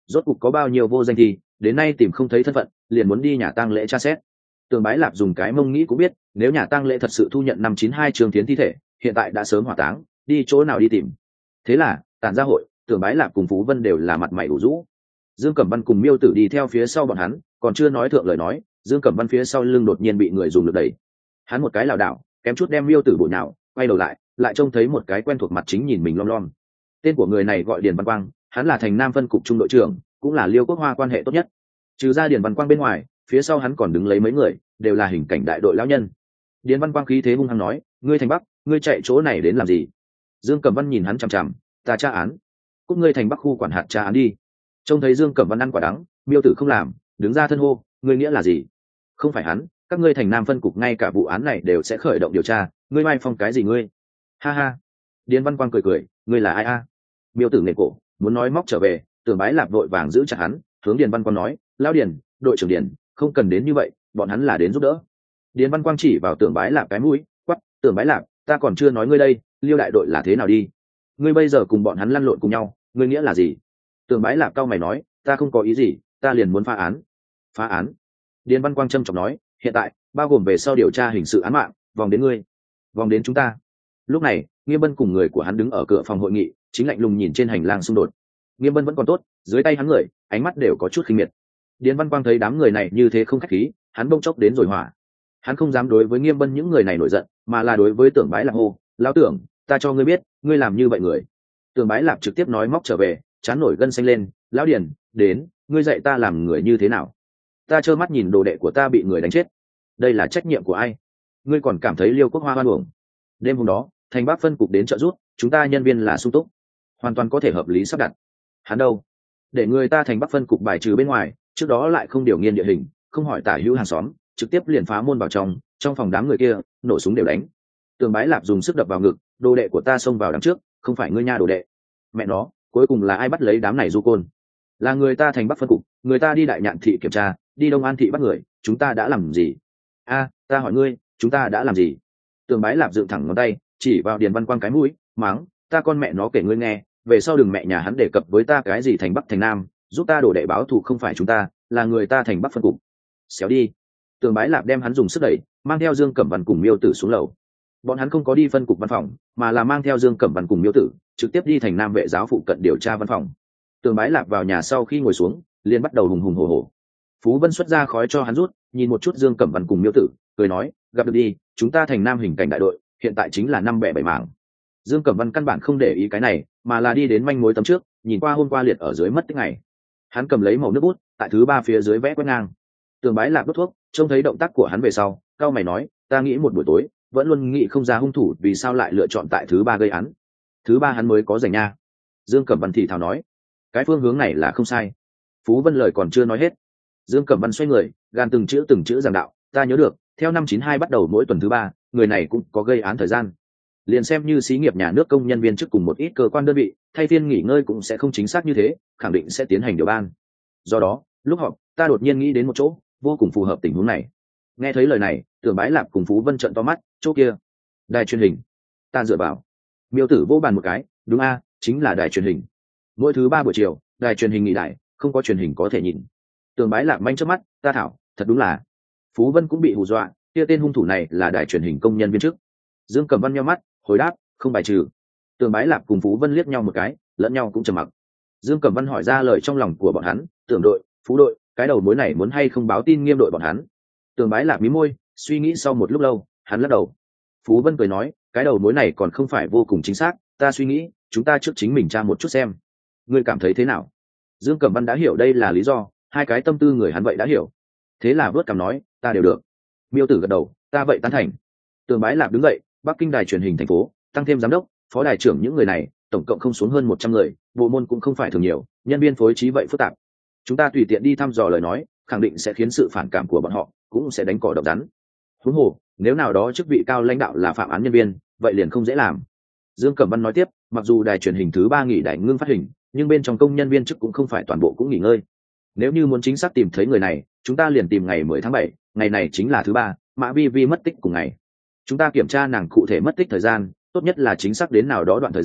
rốt cục có bao nhiêu vô danh thì đến nay tìm không thấy thân phận, liền muốn đi nhà tang lễ tra xét. Tường Bái Lạp dùng cái mông nghĩ cũng biết, nếu nhà tang lễ thật sự thu nhận năm chín hai Trương Thiến thi thể, hiện tại đã sớm hỏa táng, đi chỗ nào đi tìm. Thế là tản ra hội, Tường Bái Lạp cùng Phú Vân đều là mặt mày ủ rũ. Dương Cẩm Văn cùng Miêu Tử đi theo phía sau bọn hắn, còn chưa nói thượng lời nói, Dương Cẩm Văn phía sau lưng đột nhiên bị người dùng lực đẩy. Hắn một cái lảo đảo, kém chút đem Miêu Tử bổ nhào, quay đầu lại, lại trông thấy một cái quen thuộc mặt chính nhìn mình lom lom. Tên của người này gọi Điền Văn Quang, hắn là thành Nam phân cục trung đội trưởng, cũng là Liêu Quốc Hoa quan hệ tốt nhất. Trừ ra Điền Văn Quang bên ngoài, phía sau hắn còn đứng lấy mấy người, đều là hình cảnh đại đội lão nhân. Điền Văn Quang khí thế hung hăng nói, ngươi thành Bắc, ngươi chạy chỗ này đến làm gì? Dương Cẩm Văn nhìn hắn chằm chằm, ta tra án. Cúc ngươi thành Bắc khu quản hạt tra án đi. Trông thấy Dương Cẩm Văn ăn quả đắng, Miêu Tử không làm, đứng ra thân hô, ngươi nghĩa là gì? Không phải hắn, các ngươi thành Nam phân cục ngay cả vụ án này đều sẽ khởi động điều tra, ngươi mai phong cái gì ngươi? Ha ha. Điền Văn Quang cười cười, ngươi là ai a? Miêu Tử nể cổ, muốn nói móc trở về, Tưởng Bái Lạp vội vàng giữ chặt hắn, hướng Điền Văn Quang nói, lão Điền, đội trưởng Điền, không cần đến như vậy, bọn hắn là đến giúp đỡ. Điền Văn Quang chỉ vào Tưởng Bái Lạp cái mũi, quắc, Tưởng Bái Lạp, ta còn chưa nói ngươi đây, Liêu đại đội là thế nào đi? Ngươi bây giờ cùng bọn hắn lăn lộn cùng nhau, ngươi nghĩa là gì? Tưởng Bái Lạp cao mày nói, ta không có ý gì, ta liền muốn phá án. Phá án? Điền Văn Quang trầm trọng nói, hiện tại bao gồm về sau điều tra hình sự án mạng, vòng đến ngươi, vòng đến chúng ta. Lúc này, Nghiêm Bân cùng người của hắn đứng ở cửa phòng hội nghị, chính lạnh lùng nhìn trên hành lang xung đột. Nghiêm Bân vẫn còn tốt, dưới tay hắn người, ánh mắt đều có chút khinh miệt. Điền Văn Quang thấy đám người này như thế không khách khí, hắn bỗng chốc đến rồi hỏa. Hắn không dám đối với Nghiêm Bân những người này nổi giận, mà là đối với Tưởng Bái Lạp hô, lão Tưởng, ta cho ngươi biết, ngươi làm như vậy người. Tưởng Bái Lạp trực tiếp nói móc trở về, chán nổi gân xanh lên, lão Điền, đến, ngươi dạy ta làm người như thế nào? Ta trơ mắt nhìn đồ đệ của ta bị người đánh chết, đây là trách nhiệm của ai? Ngươi còn cảm thấy Liêu Quốc Hoa oan uổng? Đêm hôm đó, thành Bắc phân cục đến trợ giúp, chúng ta nhân viên là sung túc, hoàn toàn có thể hợp lý sắp đặt. Hắn đâu? Để người ta thành Bắc phân cục bài trừ bên ngoài, trước đó lại không điều nghiên địa hình, không hỏi tả hữu hàng xóm, trực tiếp liền phá môn vào trong, trong phòng đám người kia, nổ súng đều đánh. Tường Bái Lạp dùng sức đập vào ngực, đồ đệ của ta xông vào đằng trước, không phải ngươi nha đồ đệ. Mẹ nó, cuối cùng là ai bắt lấy đám này du côn? Là người ta thành Bắc phân cục, người ta đi Đại Nhạn thị kiểm tra, đi Đông An thị bắt người, chúng ta đã làm gì? A, ta hỏi ngươi, chúng ta đã làm gì? Tường Bái Lạp dựng thẳng ngón tay, chỉ vào Điền Văn Quang cái mũi, mắng, ta con mẹ nó kể ngươi nghe, về sau đừng mẹ nhà hắn đề cập với ta cái gì thành Bắc thành Nam, giúp ta đổ đệ báo thù không phải chúng ta, là người ta thành Bắc phân cục. Xéo đi. Tường Bái Lạp đem hắn dùng sức đẩy, mang theo Dương Cẩm Văn cùng Miêu Tử xuống lầu. Bọn hắn không có đi phân cục văn phòng, mà là mang theo Dương Cẩm Văn cùng Miêu Tử, trực tiếp đi thành Nam vệ giáo phụ cận điều tra văn phòng. Tường Bái Lạp vào nhà sau khi ngồi xuống, liền bắt đầu hùng hùng hổ hổ. Phú Vân xuất ra khói cho hắn rút, nhìn một chút Dương Cẩm Văn cùng Miêu Tử, cười nói, gặp được đi, chúng ta thành Nam hình cảnh đại đội, hiện tại chính là năm bẻ bảy mảng. Dương Cẩm Văn căn bản không để ý cái này, mà là đi đến manh mối tấm trước, nhìn qua hôm qua liệt ở dưới mất tích ngày. Hắn cầm lấy màu nước bút, tại thứ ba phía dưới vẽ quét ngang. Tường Bái Lạp đốt thuốc, trông thấy động tác của hắn về sau, cao mày nói, ta nghĩ một buổi tối, vẫn luôn nghĩ không ra hung thủ vì sao lại lựa chọn tại thứ ba gây án. Thứ ba hắn mới có rảnh nha. Dương Cẩm Văn thì thào nói, cái phương hướng này là không sai. Phú Vân lời còn chưa nói hết, Dương Cẩm Văn xoay người, gan từng chữ từng chữ giảng đạo, ta nhớ được, theo năm chín hai bắt đầu mỗi tuần thứ ba, người này cũng có gây án thời gian. Liền xem như xí nghiệp nhà nước công nhân viên chức cùng một ít cơ quan đơn vị, thay phiên nghỉ ngơi cũng sẽ không chính xác như thế, khẳng định sẽ tiến hành điều ban. Do đó, lúc họp, ta đột nhiên nghĩ đến một chỗ, vô cùng phù hợp tình huống này. Nghe thấy lời này, Tưởng Bái Lạp cùng Phú Vân trợn to mắt, chỗ kia, đài truyền hình. Ta dựa vào. Miêu Tử vỗ bàn một cái, đúng a, chính là đài truyền hình. Mỗi thứ ba buổi chiều, đài truyền hình nghỉ đài, không có truyền hình có thể nhìn. Tưởng Bái Lạp manh trước mắt, ta thảo, thật đúng là. Phú Vân cũng bị hù dọa, kia tên hung thủ này là đài truyền hình công nhân viên chức. Dương Cẩm Văn nheo mắt, hồi đáp, không bài trừ. Tưởng Bái Lạp cùng Phú Vân liếc nhau một cái, lẫn nhau cũng trầm mặc. Dương Cẩm Văn hỏi ra lời trong lòng của bọn hắn, Tưởng đội, Phú đội, cái đầu mối này muốn hay không báo tin Nghiêm đội bọn hắn. Tưởng Bái Lạp mí môi, suy nghĩ sau một lúc lâu, hắn lắc đầu. Phú Vân cười nói, cái đầu mối này còn không phải vô cùng chính xác, ta suy nghĩ, chúng ta trước chính mình tra một chút xem. Ngươi cảm thấy thế nào? Dương Cẩm Văn đã hiểu đây là lý do, hai cái tâm tư người hắn vậy đã hiểu. Thế là vớt cằm nói, ta đều được. Miêu Tử gật đầu, ta vậy tán thành. Tưởng Bái Lạp đứng dậy, Bắc Kinh đài truyền hình thành phố, tăng thêm giám đốc, phó đài trưởng những người này, tổng cộng không xuống hơn một trăm người, bộ môn cũng không phải thường nhiều, nhân viên phối trí vậy phức tạp. Chúng ta tùy tiện đi thăm dò lời nói, khẳng định sẽ khiến sự phản cảm của bọn họ, cũng sẽ đánh cỏ độc rắn. Huống hồ, nếu nào đó chức vị cao lãnh đạo là phạm án nhân viên, vậy liền không dễ làm. Dương Cẩm Văn nói tiếp, mặc dù đài truyền hình thứ ba nghỉ đài ngưng phát hình, nhưng bên trong công nhân viên chức cũng không phải toàn bộ cũng nghỉ ngơi. Nếu như muốn chính xác tìm thấy người này, chúng ta liền tìm ngày mười tháng bảy, ngày này chính là thứ ba, Mã Vi Vi mất tích cùng ngày. Chúng ta kiểm tra nàng cụ thể mất tích thời gian, tốt nhất là chính xác đến nào đó đoạn thời gian,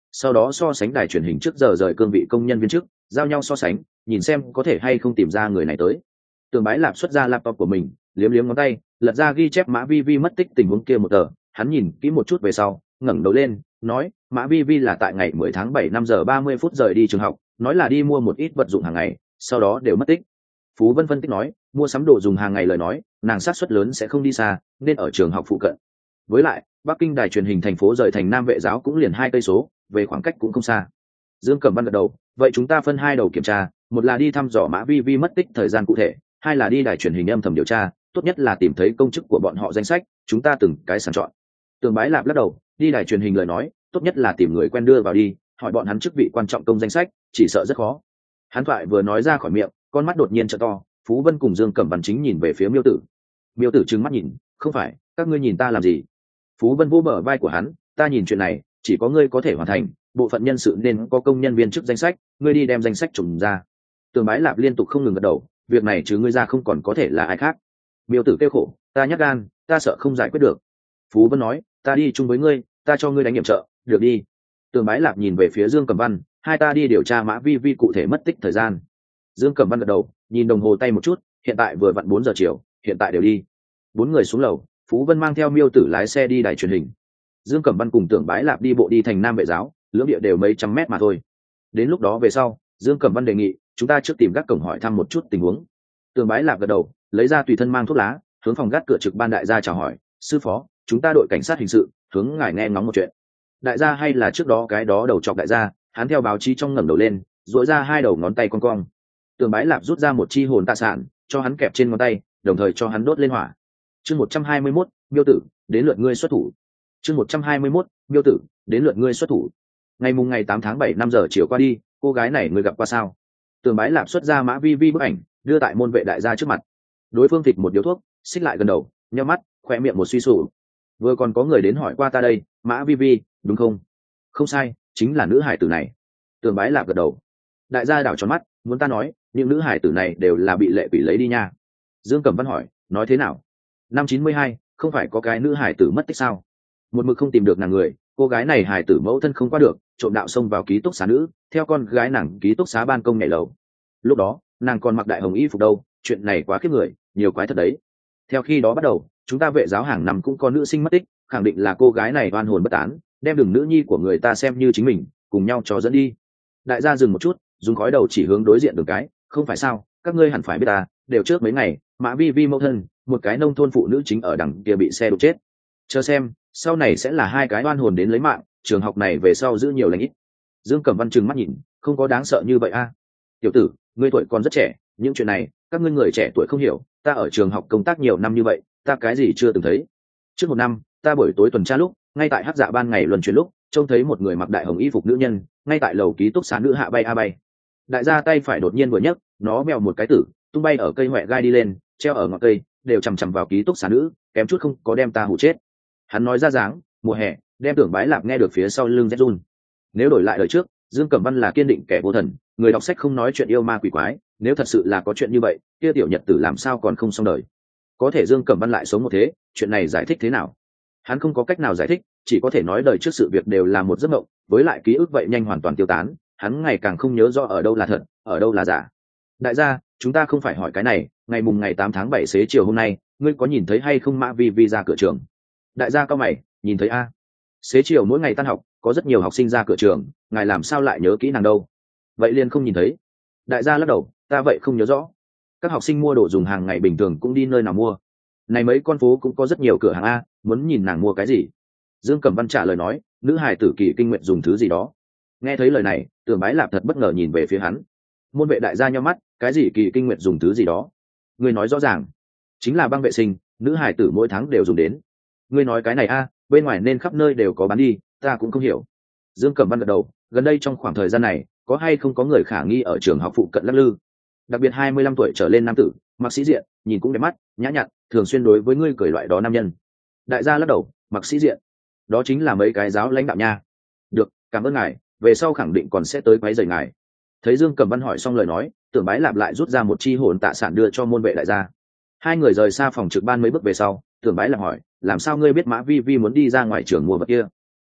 sau đó so sánh đài truyền hình trước giờ rời cương vị công nhân viên chức, giao nhau so sánh, nhìn xem có thể hay không tìm ra người này tới. Tường Bái Lạp xuất ra laptop của mình, liếm liếm ngón tay, lật ra ghi chép Mã Vi Vi mất tích tình huống kia một tờ, hắn nhìn kỹ một chút về sau, ngẩng đầu lên, nói, Mã Vi Vi là tại ngày mười tháng bảy năm giờ ba mươi phút rời đi trường học, nói là đi mua một ít vật dụng hàng ngày, sau đó đều mất tích. Phú Vân phân tích nói, mua sắm đồ dùng hàng ngày lời nói, nàng sát suất lớn sẽ không đi xa, nên ở trường học phụ cận. Với lại, Bắc Kinh đài truyền hình thành phố rời thành Nam Vệ giáo cũng liền hai cây số, về khoảng cách cũng không xa. Dương Cẩm Văn gật đầu, vậy chúng ta phân hai đầu kiểm tra, một là đi thăm dò Mã Vi Vi mất tích thời gian cụ thể, hai là đi đài truyền hình âm thầm điều tra, tốt nhất là tìm thấy công chức của bọn họ danh sách, chúng ta từng cái sàng chọn. Tường Bái Lạp lắc đầu, đi đài truyền hình lời nói, tốt nhất là tìm người quen đưa vào đi, hỏi bọn hắn chức vị quan trọng công danh sách, chỉ sợ rất khó. Hắn thoại vừa nói ra khỏi miệng, con mắt đột nhiên trợ to, Phú Vân cùng Dương Cẩm Văn chính nhìn về phía Miêu Tử. Miêu Tử trừng mắt nhìn, không phải, các ngươi nhìn ta làm gì? Phú Vân vô bờ vai của hắn, ta nhìn chuyện này, chỉ có ngươi có thể hoàn thành, bộ phận nhân sự nên có công nhân viên chức danh sách, ngươi đi đem danh sách trùng ra. Tường Bái Lạp liên tục không ngừng gật đầu, việc này chứ ngươi ra không còn có thể là ai khác. Miêu Tử kêu khổ, ta nhắc gan, ta sợ không giải quyết được. Phú Vân nói, ta đi chung với ngươi, ta cho ngươi đánh nhiệm trợ, được đi. Tường Bái Lạp nhìn về phía Dương Cẩm Văn, hai ta đi điều tra Mã Vi Vi cụ thể mất tích thời gian. Dương Cẩm Văn gật đầu, nhìn đồng hồ tay một chút, hiện tại vừa vặn bốn giờ chiều, hiện tại đều đi. Bốn người xuống lầu, Phú Vân mang theo Miêu Tử lái xe đi đài truyền hình. Dương Cẩm Văn cùng Tưởng Bái Lạp đi bộ đi thành Nam Vệ giáo, lưỡng địa đều mấy trăm mét mà thôi. Đến lúc đó về sau, Dương Cẩm Văn đề nghị chúng ta trước tìm gác cổng hỏi thăm một chút tình huống. Tưởng Bái Lạp gật đầu, lấy ra tùy thân mang thuốc lá, hướng phòng gác cửa trực ban đại gia chào hỏi, sư phó, chúng ta đội cảnh sát hình sự, hướng ngài nghe ngóng một chuyện. Đại gia hay là trước đó cái đó đầu chọc đại gia, hắn theo báo chí trong ngẩng đầu lên, duỗi ra hai đầu ngón tay cong cong. Tưởng Bái Lạp rút ra một chi hồn tạ sản, cho hắn kẹp trên ngón tay, đồng thời cho hắn đốt lên hỏa. Chương một trăm hai mươi mốt, Miêu Tử, đến lượt ngươi xuất thủ. Chương một trăm hai mươi mốt, Miêu Tử, đến lượt ngươi xuất thủ. Ngày mùng ngày tám tháng bảy năm giờ chiều qua đi, cô gái này ngươi gặp qua sao? Tường Bái Lạp xuất ra Mã Vi Vi bức ảnh, đưa tại môn vệ đại gia trước mặt. Đối phương thịt một điếu thuốc, xích lại gần đầu, nheo mắt, khỏe miệng một suy sụp. Vừa còn có người đến hỏi qua ta đây, Mã Vi Vi, đúng không? Không sai, chính là nữ hải tử này. Tường Bái Lạp gật đầu. Đại gia đảo tròn mắt, muốn ta nói, những nữ hải tử này đều là bị lệ quỷ lấy đi nha. Dương Cẩm Văn hỏi, nói thế nào? Năm chín mươi hai, không phải có cái nữ hải tử mất tích sao? Một mực không tìm được nàng người, cô gái này hải tử mẫu thân không qua được, trộm đạo xông vào ký túc xá nữ, theo con gái nàng ký túc xá ban công nhảy lầu. Lúc đó, nàng còn mặc đại hồng y phục đâu, chuyện này quá khiếp người, nhiều quái thật đấy. Theo khi đó bắt đầu, chúng ta vệ giáo hàng năm cũng có nữ sinh mất tích, khẳng định là cô gái này oan hồn bất tán, đem đường nữ nhi của người ta xem như chính mình, cùng nhau cho dẫn đi. Đại gia dừng một chút, dùng khói đầu chỉ hướng đối diện đường cái, không phải sao, các ngươi hẳn phải biết ta, đều trước mấy ngày, Mã Vi Vi mẫu thân, một cái nông thôn phụ nữ chính ở đằng kia bị xe đụng chết. Chờ xem, sau này sẽ là hai cái oan hồn đến lấy mạng, trường học này về sau giữ nhiều lành ít. Dương Cẩm Văn trừng mắt nhìn, không có đáng sợ như vậy a. Tiểu tử, ngươi tuổi còn rất trẻ, những chuyện này các ngươi người trẻ tuổi không hiểu, ta ở trường học công tác nhiều năm như vậy, ta cái gì chưa từng thấy. Trước một năm, ta buổi tối tuần tra lúc, ngay tại hắc dạ ban ngày luân chuyển lúc, trông thấy một người mặc đại hồng y phục nữ nhân, ngay tại lầu ký túc xá nữ hạ bay a bay. Đại gia tay phải đột nhiên vừa nhấc, nó mèo một cái tử, tung bay ở cây hoẹ gai đi lên, treo ở ngọn cây, đều chằm chằm vào ký túc xá nữ, kém chút không có đem ta hù chết. Hắn nói ra dáng, mùa hè, đem Tưởng Bái Lạp nghe được phía sau lưng rét run. Nếu đổi lại đời trước, Dương Cẩm Văn là kiên định kẻ vô thần, người đọc sách không nói chuyện yêu ma quỷ quái, nếu thật sự là có chuyện như vậy, kia tiểu nhật tử làm sao còn không xong đời. Có thể Dương Cẩm Văn lại sống một thế, chuyện này giải thích thế nào? Hắn không có cách nào giải thích, chỉ có thể nói đời trước sự việc đều là một giấc mộng, với lại ký ức vậy nhanh hoàn toàn tiêu tán, hắn ngày càng không nhớ rõ ở đâu là thật, ở đâu là giả. Đại gia, chúng ta không phải hỏi cái này, ngày mùng ngày tám tháng bảy xế chiều hôm nay, ngươi có nhìn thấy hay không Mã Vi Vi ra cửa trường? Đại gia cao mày, nhìn thấy a. Xế chiều mỗi ngày tan học, có rất nhiều học sinh ra cửa trường, ngài làm sao lại nhớ kỹ nàng đâu? Vậy liền không nhìn thấy. Đại gia lắc đầu, ta vậy không nhớ rõ. Các học sinh mua đồ dùng hàng ngày bình thường cũng đi nơi nào mua? Này mấy con phố cũng có rất nhiều cửa hàng a, muốn nhìn nàng mua cái gì? Dương Cẩm Văn trả lời nói, nữ hài tử kỳ kinh nguyện dùng thứ gì đó. Nghe thấy lời này, Tưởng Bái Lạp thật bất ngờ nhìn về phía hắn. Môn vệ đại gia nhíu mắt, cái gì kỳ kinh nguyện dùng thứ gì đó? Ngươi nói rõ ràng. Chính là băng vệ sinh, nữ hài tử mỗi tháng đều dùng đến. Ngươi nói cái này a, bên ngoài nên khắp nơi đều có bán đi, ta cũng không hiểu. Dương Cẩm Văn gật đầu, gần đây trong khoảng thời gian này, có hay không có người khả nghi ở trường học phụ cận lắc lư? Đặc biệt hai mươi lăm tuổi trở lên nam tử, mặc sĩ diện, nhìn cũng đẹp mắt, nhã nhặn, thường xuyên đối với ngươi cười loại đó nam nhân. Đại gia lắc đầu, mặc sĩ diện, đó chính là mấy cái giáo lãnh đạo nha. Được, cảm ơn ngài, về sau khẳng định còn sẽ tới quấy rầy ngài. Thấy Dương Cẩm Văn hỏi xong lời nói, Tưởng Bái Lạp lại rút ra một chi hồn tạ sản đưa cho môn vệ đại gia. Hai người rời xa phòng trực ban mấy bước về sau, Tưởng Bái Lạp hỏi, làm sao ngươi biết Mã Vi Vi muốn đi ra ngoài trường mua vật kia?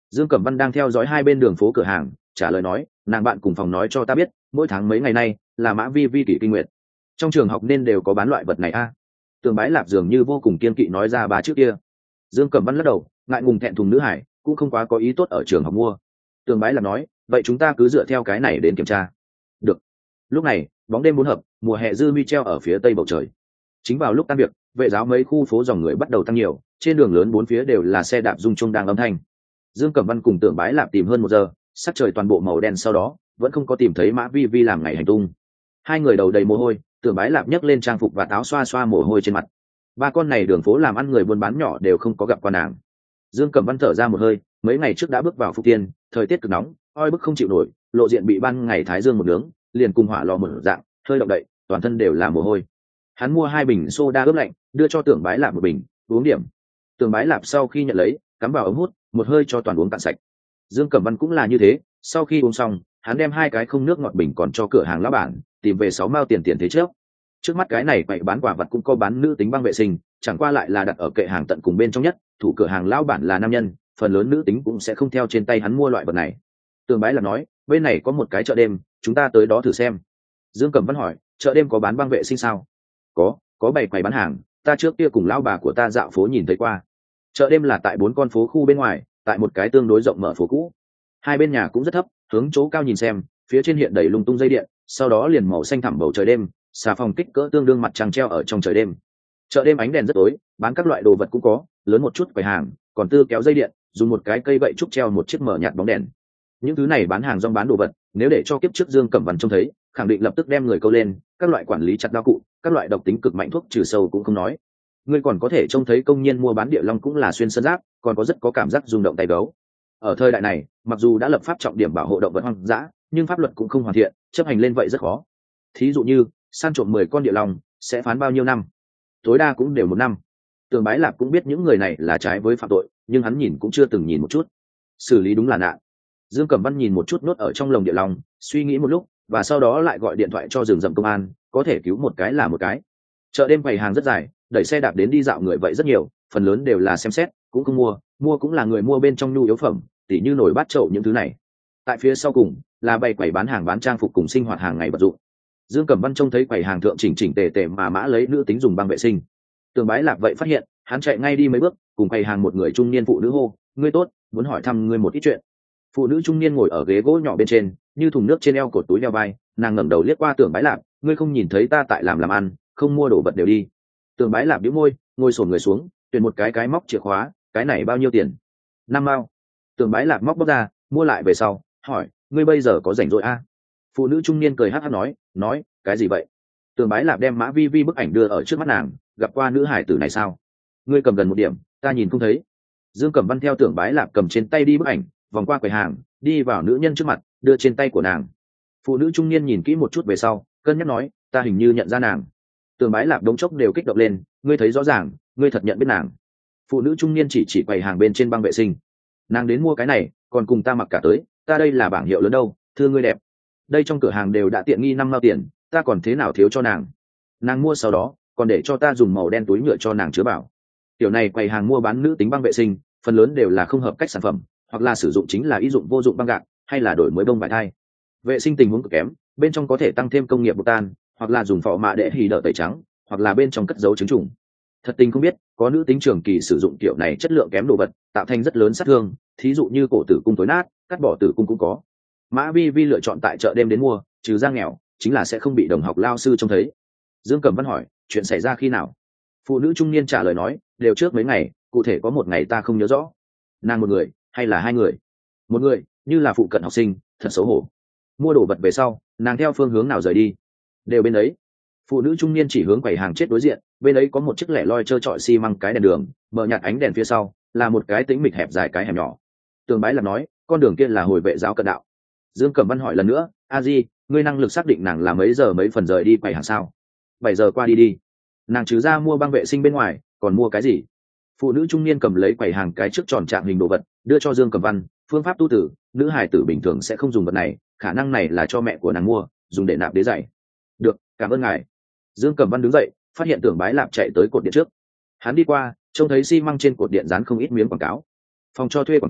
Dương Cẩm Văn đang theo dõi hai bên đường phố cửa hàng, trả lời nói, nàng bạn cùng phòng nói cho ta biết, mỗi tháng mấy ngày nay là Mã Vi Vi kỷ kinh nguyệt. Trong trường học nên đều có bán loại vật này a. À? Tường Bái Lạp dường như vô cùng kiên kỵ nói ra ba chữ kia. Dương Cẩm Văn lắc đầu, ngại ngùng thẹn thùng nữ hải, cũng không quá có ý tốt ở trường học mua. Tường Bái Lạp nói, vậy chúng ta cứ dựa theo cái này đến kiểm tra. Được. Lúc này, bóng đêm bốn hợp, mùa hè dư mi treo ở phía tây bầu trời. Chính vào lúc tan việc, vệ giáo mấy khu phố dòng người bắt đầu tăng nhiều, trên đường lớn bốn phía đều là xe đạp rung chuông đang âm thanh. Dương Cẩm Văn cùng Tưởng Bái Lạp tìm hơn một giờ, sắc trời toàn bộ màu đen, sau đó vẫn không có tìm thấy Mã Vi Vi làm ngày hành tung. Hai người đầu đầy mồ hôi, Tưởng Bái Lạp nhấc lên trang phục và áo xoa xoa mồ hôi trên mặt. Ba con này đường phố làm ăn người buôn bán nhỏ đều không có gặp qua nàng. Dương Cẩm Văn thở ra một hơi, mấy ngày trước đã bước vào Phúc Tiên, thời tiết cực nóng, oi bức không chịu nổi, lộ diện bị ban ngày thái dương một nướng, liền cùng hỏa lò mở dạng, hơi động đậy, toàn thân đều là mồ hôi. Hắn mua hai bình soda ướp lạnh, đưa cho Tưởng Bái Lạp một bình, uống điểm. Tưởng Bái Lạp sau khi nhận lấy, cắm vào ống hút, một hơi cho toàn uống cạn sạch. Dương Cẩm Văn cũng là như thế, sau khi uống xong, hắn đem hai cái không nước ngọt bình còn cho cửa hàng lão bản, tìm về sáu mao tiền tiền thế trước. Trước mắt cái này quậy bán quả vật cũng có bán nữ tính băng vệ sinh, chẳng qua lại là đặt ở kệ hàng tận cùng bên trong nhất, thủ cửa hàng lão bản là nam nhân, phần lớn nữ tính cũng sẽ không theo trên tay hắn mua loại vật này. Tường Bái là nói, bên này có một cái chợ đêm, chúng ta tới đó thử xem. Dương Cẩm Văn hỏi, chợ đêm có bán băng vệ sinh sao? Có, có bày quầy bán hàng, ta trước kia cùng lão bà của ta dạo phố nhìn thấy qua. Chợ đêm là tại bốn con phố khu bên ngoài, tại một cái tương đối rộng mở phố cũ. Hai bên nhà cũng rất thấp, hướng chỗ cao nhìn xem, phía trên hiện đầy lung tung dây điện, sau đó liền màu xanh thẳm bầu trời đêm, xà phòng kích cỡ tương đương mặt trăng treo ở trong trời đêm. Chợ đêm ánh đèn rất tối, bán các loại đồ vật cũng có, lớn một chút quầy hàng, còn tư kéo dây điện, dùng một cái cây gậy trúc treo một chiếc mở nhạt bóng đèn. Những thứ này bán hàng rong bán đồ vật, nếu để cho kiếp trước Dương Cẩm Văn trông thấy, khẳng định lập tức đem người câu lên, các loại quản lý chặt đao cụ, các loại độc tính cực mạnh thuốc trừ sâu cũng không nói. Ngươi còn có thể trông thấy công nhân mua bán địa long cũng là xuyên sơn giáp, còn có rất có cảm giác rung động tay gấu. Ở thời đại này, mặc dù đã lập pháp trọng điểm bảo hộ động vật hoang dã, nhưng pháp luật cũng không hoàn thiện, chấp hành lên vậy rất khó. Thí dụ như, săn trộm mười con địa long sẽ phán bao nhiêu năm? Tối đa cũng đều một năm. Tường Bái Lạp cũng biết những người này là trái với phạm tội, nhưng hắn nhìn cũng chưa từng nhìn một chút. Xử lý đúng là nạn. Dương Cẩm Văn nhìn một chút nốt ở trong lồng địa long, suy nghĩ một lúc, và sau đó lại gọi điện thoại cho rừng rậm công an, có thể cứu một cái là một cái. Chợ đêm quầy hàng rất dài, đẩy xe đạp đến đi dạo người vậy rất nhiều, phần lớn đều là xem xét, cũng không mua, mua cũng là người mua bên trong nhu yếu phẩm, tỉ như nồi bát chậu những thứ này. Tại phía sau cùng là bày quầy bán hàng bán trang phục cùng sinh hoạt hàng ngày vật dụng. Dương Cẩm Văn trông thấy quầy hàng thượng chỉnh chỉnh tề tề mà mã lấy nữ tính dùng băng vệ sinh. Tường Bái Lạp vậy phát hiện, hắn chạy ngay đi mấy bước, cùng quầy hàng một người trung niên phụ nữ hô, ngươi tốt, muốn hỏi thăm ngươi một ít chuyện. Phụ nữ trung niên ngồi ở ghế gỗ nhỏ bên trên, như thùng nước trên eo cột túi đeo vai, nàng ngẩng đầu liếc qua Tường Bái Lạp, ngươi không nhìn thấy ta tại làm làm ăn, không mua đồ vật đều đi. Tường Bái Lạp bĩu môi, ngồi xổm người xuống, tuyển một cái cái móc chìa khóa, cái này bao nhiêu tiền? Năm mao. Tường Bái Lạp móc bóc ra, mua lại về sau, hỏi, ngươi bây giờ có rảnh rỗi a? À? Phụ nữ trung niên cười hắc hắc nói, nói, cái gì vậy? Tường Bái Lạp đem Mã Vi Vi bức ảnh đưa ở trước mắt nàng, gặp qua nữ hải tử này sao? Ngươi cầm gần một điểm, ta nhìn không thấy. Dương Cẩm Văn theo Tường Bái Lạp cầm trên tay đi bức ảnh, vòng qua quầy hàng, đi vào nữ nhân trước mặt, đưa trên tay của nàng. Phụ nữ trung niên nhìn kỹ một chút về sau, cân nhắc nói, ta hình như nhận ra nàng. Tường Bái Lạp đống chốc đều kích động lên, ngươi thấy rõ ràng, ngươi thật nhận biết nàng. Phụ nữ trung niên chỉ chỉ quầy hàng bên trên băng vệ sinh. Nàng đến mua cái này, còn cùng ta mặc cả tới, ta đây là bảng hiệu lớn đâu, thưa ngươi đẹp. Đây trong cửa hàng đều đã tiện nghi năm mao tiền, ta còn thế nào thiếu cho nàng. Nàng mua sau đó, còn để cho ta dùng màu đen túi nhựa cho nàng chứa bảo. Tiểu này quầy hàng mua bán nữ tính băng vệ sinh, phần lớn đều là không hợp cách sản phẩm, hoặc là sử dụng chính là ý dụng vô dụng băng gạc, hay là đổi mới bông vải thai. Vệ sinh tình huống cực kém, bên trong có thể tăng thêm công nghiệp bột tan, hoặc là dùng phọ mạ để hì đỡ tẩy trắng, hoặc là bên trong cất giấu trứng trùng. Thật tình không biết, có nữ tính trường kỳ sử dụng kiểu này chất lượng kém đồ vật, tạo thành rất lớn sát thương, thí dụ như cổ tử cung tối nát, cắt bỏ tử cung cũng có. Mã Vi Vi lựa chọn tại chợ đêm đến mua, trừ ra nghèo, chính là sẽ không bị đồng học lao sư trông thấy. Dương Cẩm Văn hỏi, chuyện xảy ra khi nào? Phụ nữ trung niên trả lời nói, đều trước mấy ngày, cụ thể có một ngày ta không nhớ rõ. Nàng một người, hay là hai người? Một người, như là phụ cận học sinh, thật xấu hổ. Mua đồ vật về sau, nàng theo phương hướng nào rời đi? Đều bên đấy. Phụ nữ trung niên chỉ hướng quầy hàng chết đối diện, bên ấy có một chiếc lẻ loi trơ trọi xi măng cái đèn đường, mở nhạt ánh đèn phía sau là một cái tĩnh mịch hẹp dài cái hẻm nhỏ. Tường Bái Lạp nói, con đường kia là hồi vệ giáo cận đạo. Dương Cẩm Văn hỏi lần nữa, a di, ngươi năng lực xác định nàng là mấy giờ mấy phần rời đi quầy hàng sao? Bảy giờ qua đi đi. Nàng trừ ra mua băng vệ sinh bên ngoài, còn mua cái gì? Phụ nữ trung niên cầm lấy quầy hàng cái trước tròn trạng hình đồ vật, đưa cho Dương Cẩm Văn, phương pháp tu tử, nữ hài tử bình thường sẽ không dùng vật này, khả năng này là cho mẹ của nàng mua, dùng để nạp đế giày. Được, cảm ơn ngài. Dương Cẩm Văn đứng dậy, phát hiện Tưởng Bái Lạp chạy tới cột điện trước. Hắn đi qua, trông thấy xi măng trên cột điện dán không ít miếng quảng cáo. Phòng cho thuê quảng cáo,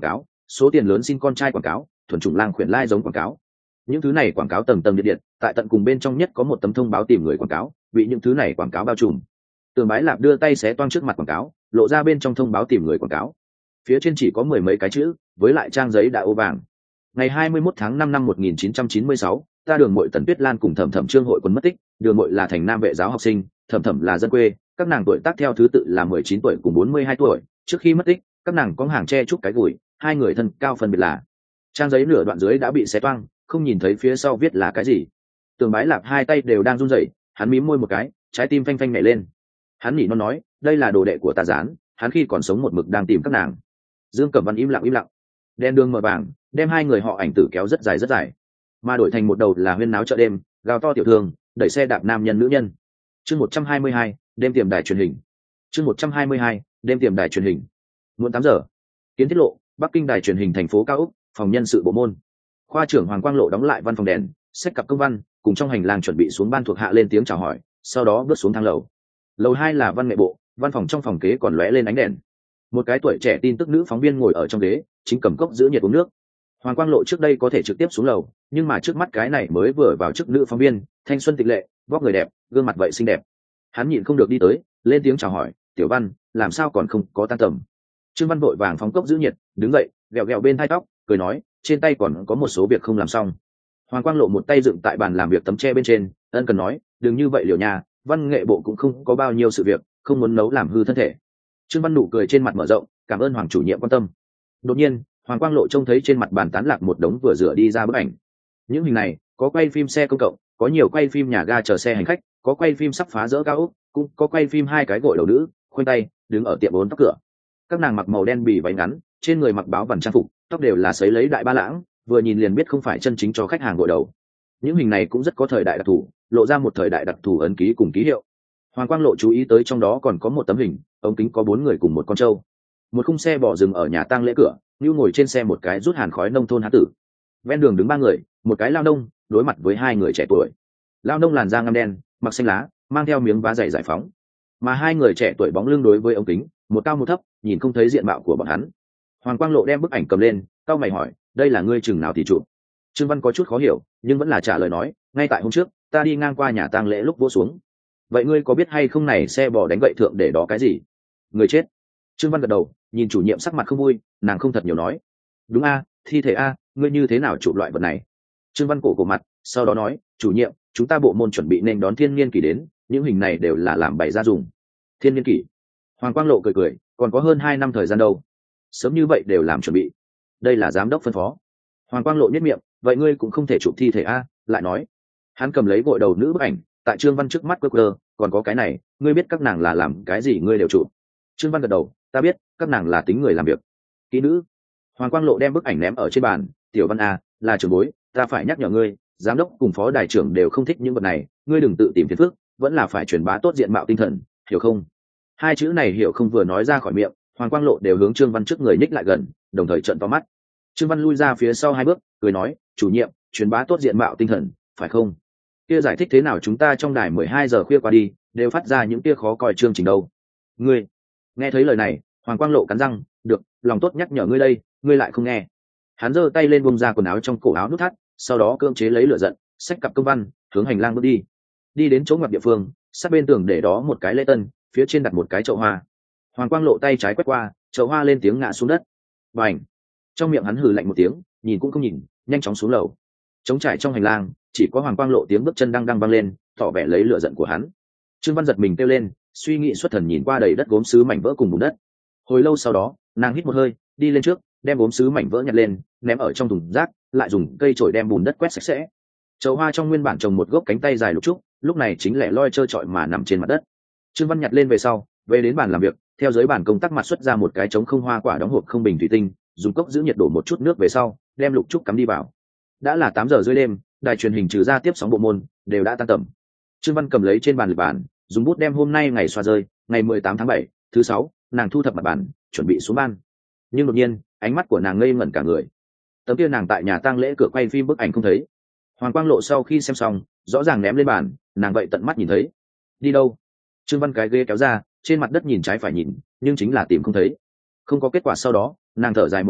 số tiền lớn xin con trai quảng cáo, thuần chủng lang khuyển lai giống quảng cáo. Những thứ này quảng cáo tầng tầng điện điện, tại tận cùng bên trong nhất có một tấm thông báo tìm người quảng cáo, bị những thứ này quảng cáo bao trùm. Tường Bái Lạp đưa tay xé toang trước mặt quảng cáo, lộ ra bên trong thông báo tìm người quảng cáo. Phía trên chỉ có mười mấy cái chữ, với lại trang giấy đã ô vàng. Ngày hai mươi mốt tháng năm năm một nghìn chín trăm chín mươi sáu, ta Đường Mội Tần Tuyết Lan cùng Thẩm Thẩm Trương Hội Quân mất tích. Đường Mội là thành nam vệ giáo học sinh, Thẩm Thẩm là dân quê, các nàng tuổi tác theo thứ tự là mười chín tuổi cùng bốn mươi hai tuổi. Trước khi mất tích, các nàng có hàng che chúc cái gùi, hai người thân cao phân biệt là. Trang giấy nửa đoạn dưới đã bị xé toang, không nhìn thấy phía sau viết là cái gì. Tường Bái Lạp hai tay đều đang run rẩy, hắn mím môi một cái, trái tim phanh phanh nhảy lên. Hắn nhỉ nó nói, đây là đồ đệ của ta Gián, hắn khi còn sống một mực đang tìm các nàng. Dương Cẩm Văn im lặng im lặng. Đen đường mờ vàng, đem hai người họ ảnh tử kéo rất dài rất dài, mà đổi thành một đầu là huyên náo chợ đêm, gào to tiểu thương, đẩy xe đạp nam nhân nữ nhân. Chương một trăm hai mươi hai, đêm tiềm đài truyền hình. Chương một trăm hai mươi hai, đêm tiềm đài truyền hình. Muộn tám giờ. Kiến Thiết Lộ, Bắc Kinh đài truyền hình thành phố cao ốc, phòng nhân sự bộ môn. Khoa trưởng Hoàng Quang Lộ đóng lại văn phòng đèn, xách cặp công văn, cùng trong hành lang chuẩn bị xuống ban thuộc hạ lên tiếng chào hỏi, sau đó bước xuống thang lầu. Lầu hai là văn nghệ bộ, văn phòng trong phòng kế còn lóe lên ánh đèn. Một cái tuổi trẻ tin tức nữ phóng viên ngồi ở trong ghế, chính cầm cốc giữ nhiệt uống nước. Hoàng Quang Lộ trước đây có thể trực tiếp xuống lầu, nhưng mà trước mắt cái này mới vừa vào chức nữ phóng viên, thanh xuân tịch lệ, vóc người đẹp, gương mặt vậy xinh đẹp. Hắn nhịn không được đi tới, lên tiếng chào hỏi, "Tiểu Văn, làm sao còn không có tan tầm?" Trương Văn vội vàng phóng cốc giữ nhiệt, đứng dậy, gẹo gẹo bên hai tóc, cười nói, trên tay còn có một số việc không làm xong. Hoàng Quang Lộ một tay dựng tại bàn làm việc tấm tre bên trên, ân cần nói, "Đừng như vậy Liễu nhà, văn nghệ bộ cũng không có bao nhiêu sự việc, không muốn nấu làm hư thân thể." Trương Văn nụ cười trên mặt mở rộng, cảm ơn Hoàng chủ nhiệm quan tâm. Đột nhiên, Hoàng Quang Lộ trông thấy trên mặt bàn tán lạc một đống vừa rửa đi ra bức ảnh. Những hình này, có quay phim xe công cộng, có nhiều quay phim nhà ga chờ xe hành khách, có quay phim sắp phá rỡ cao ốc, cũng có quay phim hai cái gội đầu nữ, khoanh tay, đứng ở tiệm bốn tóc cửa. Các nàng mặc màu đen bì váy ngắn, trên người mặc báo vằn trang phục, tóc đều là sấy lấy đại ba lãng, vừa nhìn liền biết không phải chân chính cho khách hàng gội đầu. Những hình này cũng rất có thời đại đặc thù, lộ ra một thời đại đặc thù ấn ký cùng ký hiệu. Hoàng Quang Lộ chú ý tới trong đó còn có một tấm hình, ống kính có bốn người cùng một con trâu. Một khung xe bỏ dừng ở nhà tang lễ cửa, Nưu ngồi trên xe một cái rút hàn khói nông thôn hán tử. Ven đường đứng ba người, một cái lao nông đối mặt với hai người trẻ tuổi. Lao nông làn da ngăm đen, mặc xanh lá, mang theo miếng vá dày giải phóng, mà hai người trẻ tuổi bóng lưng đối với ống kính, một cao một thấp, nhìn không thấy diện mạo của bọn hắn. Hoàng Quang Lộ đem bức ảnh cầm lên, cao mày hỏi, đây là ngươi chừng nào thì chụp? Trương Văn có chút khó hiểu, nhưng vẫn là trả lời nói, ngay tại hôm trước, ta đi ngang qua nhà tang lễ lúc vỗ xuống. Vậy ngươi có biết hay không này xe bò đánh gậy thượng để đó cái gì? Người chết. Trương Văn gật đầu, nhìn chủ nhiệm sắc mặt không vui, nàng không thật nhiều nói. Đúng a, thi thể a, ngươi như thế nào chụp loại vật này? Trương Văn cổ cổ mặt, sau đó nói, chủ nhiệm, chúng ta bộ môn chuẩn bị nên đón thiên niên kỷ đến, những hình này đều là làm bày ra dùng. Thiên niên kỷ? Hoàng Quang Lộ cười cười, còn có hơn hai năm thời gian đâu, sớm như vậy đều làm chuẩn bị. Đây là giám đốc phân phó. Hoàng Quang Lộ nhếch miệng, vậy ngươi cũng không thể chụp thi thể a? Lại nói, hắn cầm lấy gội đầu nữ bức ảnh, tại Trương Văn trước mắt quơ quơ, còn có cái này, ngươi biết các nàng là làm cái gì ngươi đều chụp. Trương Văn gật đầu, ta biết, các nàng là tính người làm việc. Kỹ nữ. Hoàng Quang Lộ đem bức ảnh ném ở trên bàn, Tiểu Văn a, là trưởng bối, ta phải nhắc nhở ngươi, giám đốc cùng phó đài trưởng đều không thích những vật này, ngươi đừng tự tìm phiền phức, vẫn là phải truyền bá tốt diện mạo tinh thần, hiểu không? Hai chữ này hiểu không vừa nói ra khỏi miệng, Hoàng Quang Lộ đều hướng Trương Văn trước người nhích lại gần, đồng thời trợn to mắt. Trương Văn lui ra phía sau hai bước, cười nói, chủ nhiệm, truyền bá tốt diện mạo tinh thần, phải không? Kia giải thích thế nào chúng ta trong đài mười hai giờ khuya qua đi, đều phát ra những kia khó coi chương trình đâu. Ngươi. Nghe thấy lời này, Hoàng Quang Lộ cắn răng, được, lòng tốt nhắc nhở ngươi đây, ngươi lại không nghe. Hắn giơ tay lên bông ra quần áo trong cổ áo nút thắt, sau đó cưỡng chế lấy lửa giận, xách cặp công văn, hướng hành lang bước đi. Đi đến chỗ ngoặt địa phương, sát bên tường để đó một cái lễ tân, phía trên đặt một cái chậu hoa. Hoàng Quang Lộ tay trái quét qua, chậu hoa lên tiếng ngã xuống đất. Bành! Trong miệng hắn hừ lạnh một tiếng, nhìn cũng không nhìn, nhanh chóng xuống lầu. Trống trải trong hành lang, chỉ có Hoàng Quang Lộ tiếng bước chân đang đang vang lên, tỏ vẻ lấy lửa giận của hắn. Trương Văn giật mình kêu lên, suy nghĩ xuất thần nhìn qua đầy đất gốm sứ mảnh vỡ cùng bùn đất. Hồi lâu sau đó, nàng hít một hơi, đi lên trước, đem gốm sứ mảnh vỡ nhặt lên, ném ở trong thùng rác, lại dùng cây chổi đem bùn đất quét sạch sẽ. Chậu hoa trong nguyên bản trồng một gốc cánh tay dài lục trúc, lúc này chính lẻ loi trơ trọi mà nằm trên mặt đất. Trương Văn nhặt lên về sau, về đến bàn làm việc, theo dưới bàn công tác mặt xuất ra một cái trống không hoa quả đóng hộp không bình thủy tinh, dùng cốc giữ nhiệt đổ một chút nước về sau, đem lục trúc cắm đi vào. Đã là tám giờ rưỡi đêm, đài truyền hình trừ ra tiếp sóng bộ môn đều đã tan tầm. Trương Văn cầm lấy trên bàn lịch bản, dùng bút đem hôm nay ngày xoa rơi, ngày mười tám tháng bảy, thứ sáu, nàng thu thập mặt bản, chuẩn bị xuống ban. Nhưng đột nhiên, ánh mắt của nàng ngây ngẩn cả người. Tấm kia nàng tại nhà tang lễ cửa quay phim bức ảnh không thấy. Hoàng Quang Lộ sau khi xem xong, rõ ràng ném lên bàn, nàng vậy tận mắt nhìn thấy. Đi đâu? Trương Văn cái ghế kéo ra, trên mặt đất nhìn trái phải nhìn, nhưng chính là tìm không thấy. Không có kết quả sau đó, nàng thở dài một hơi,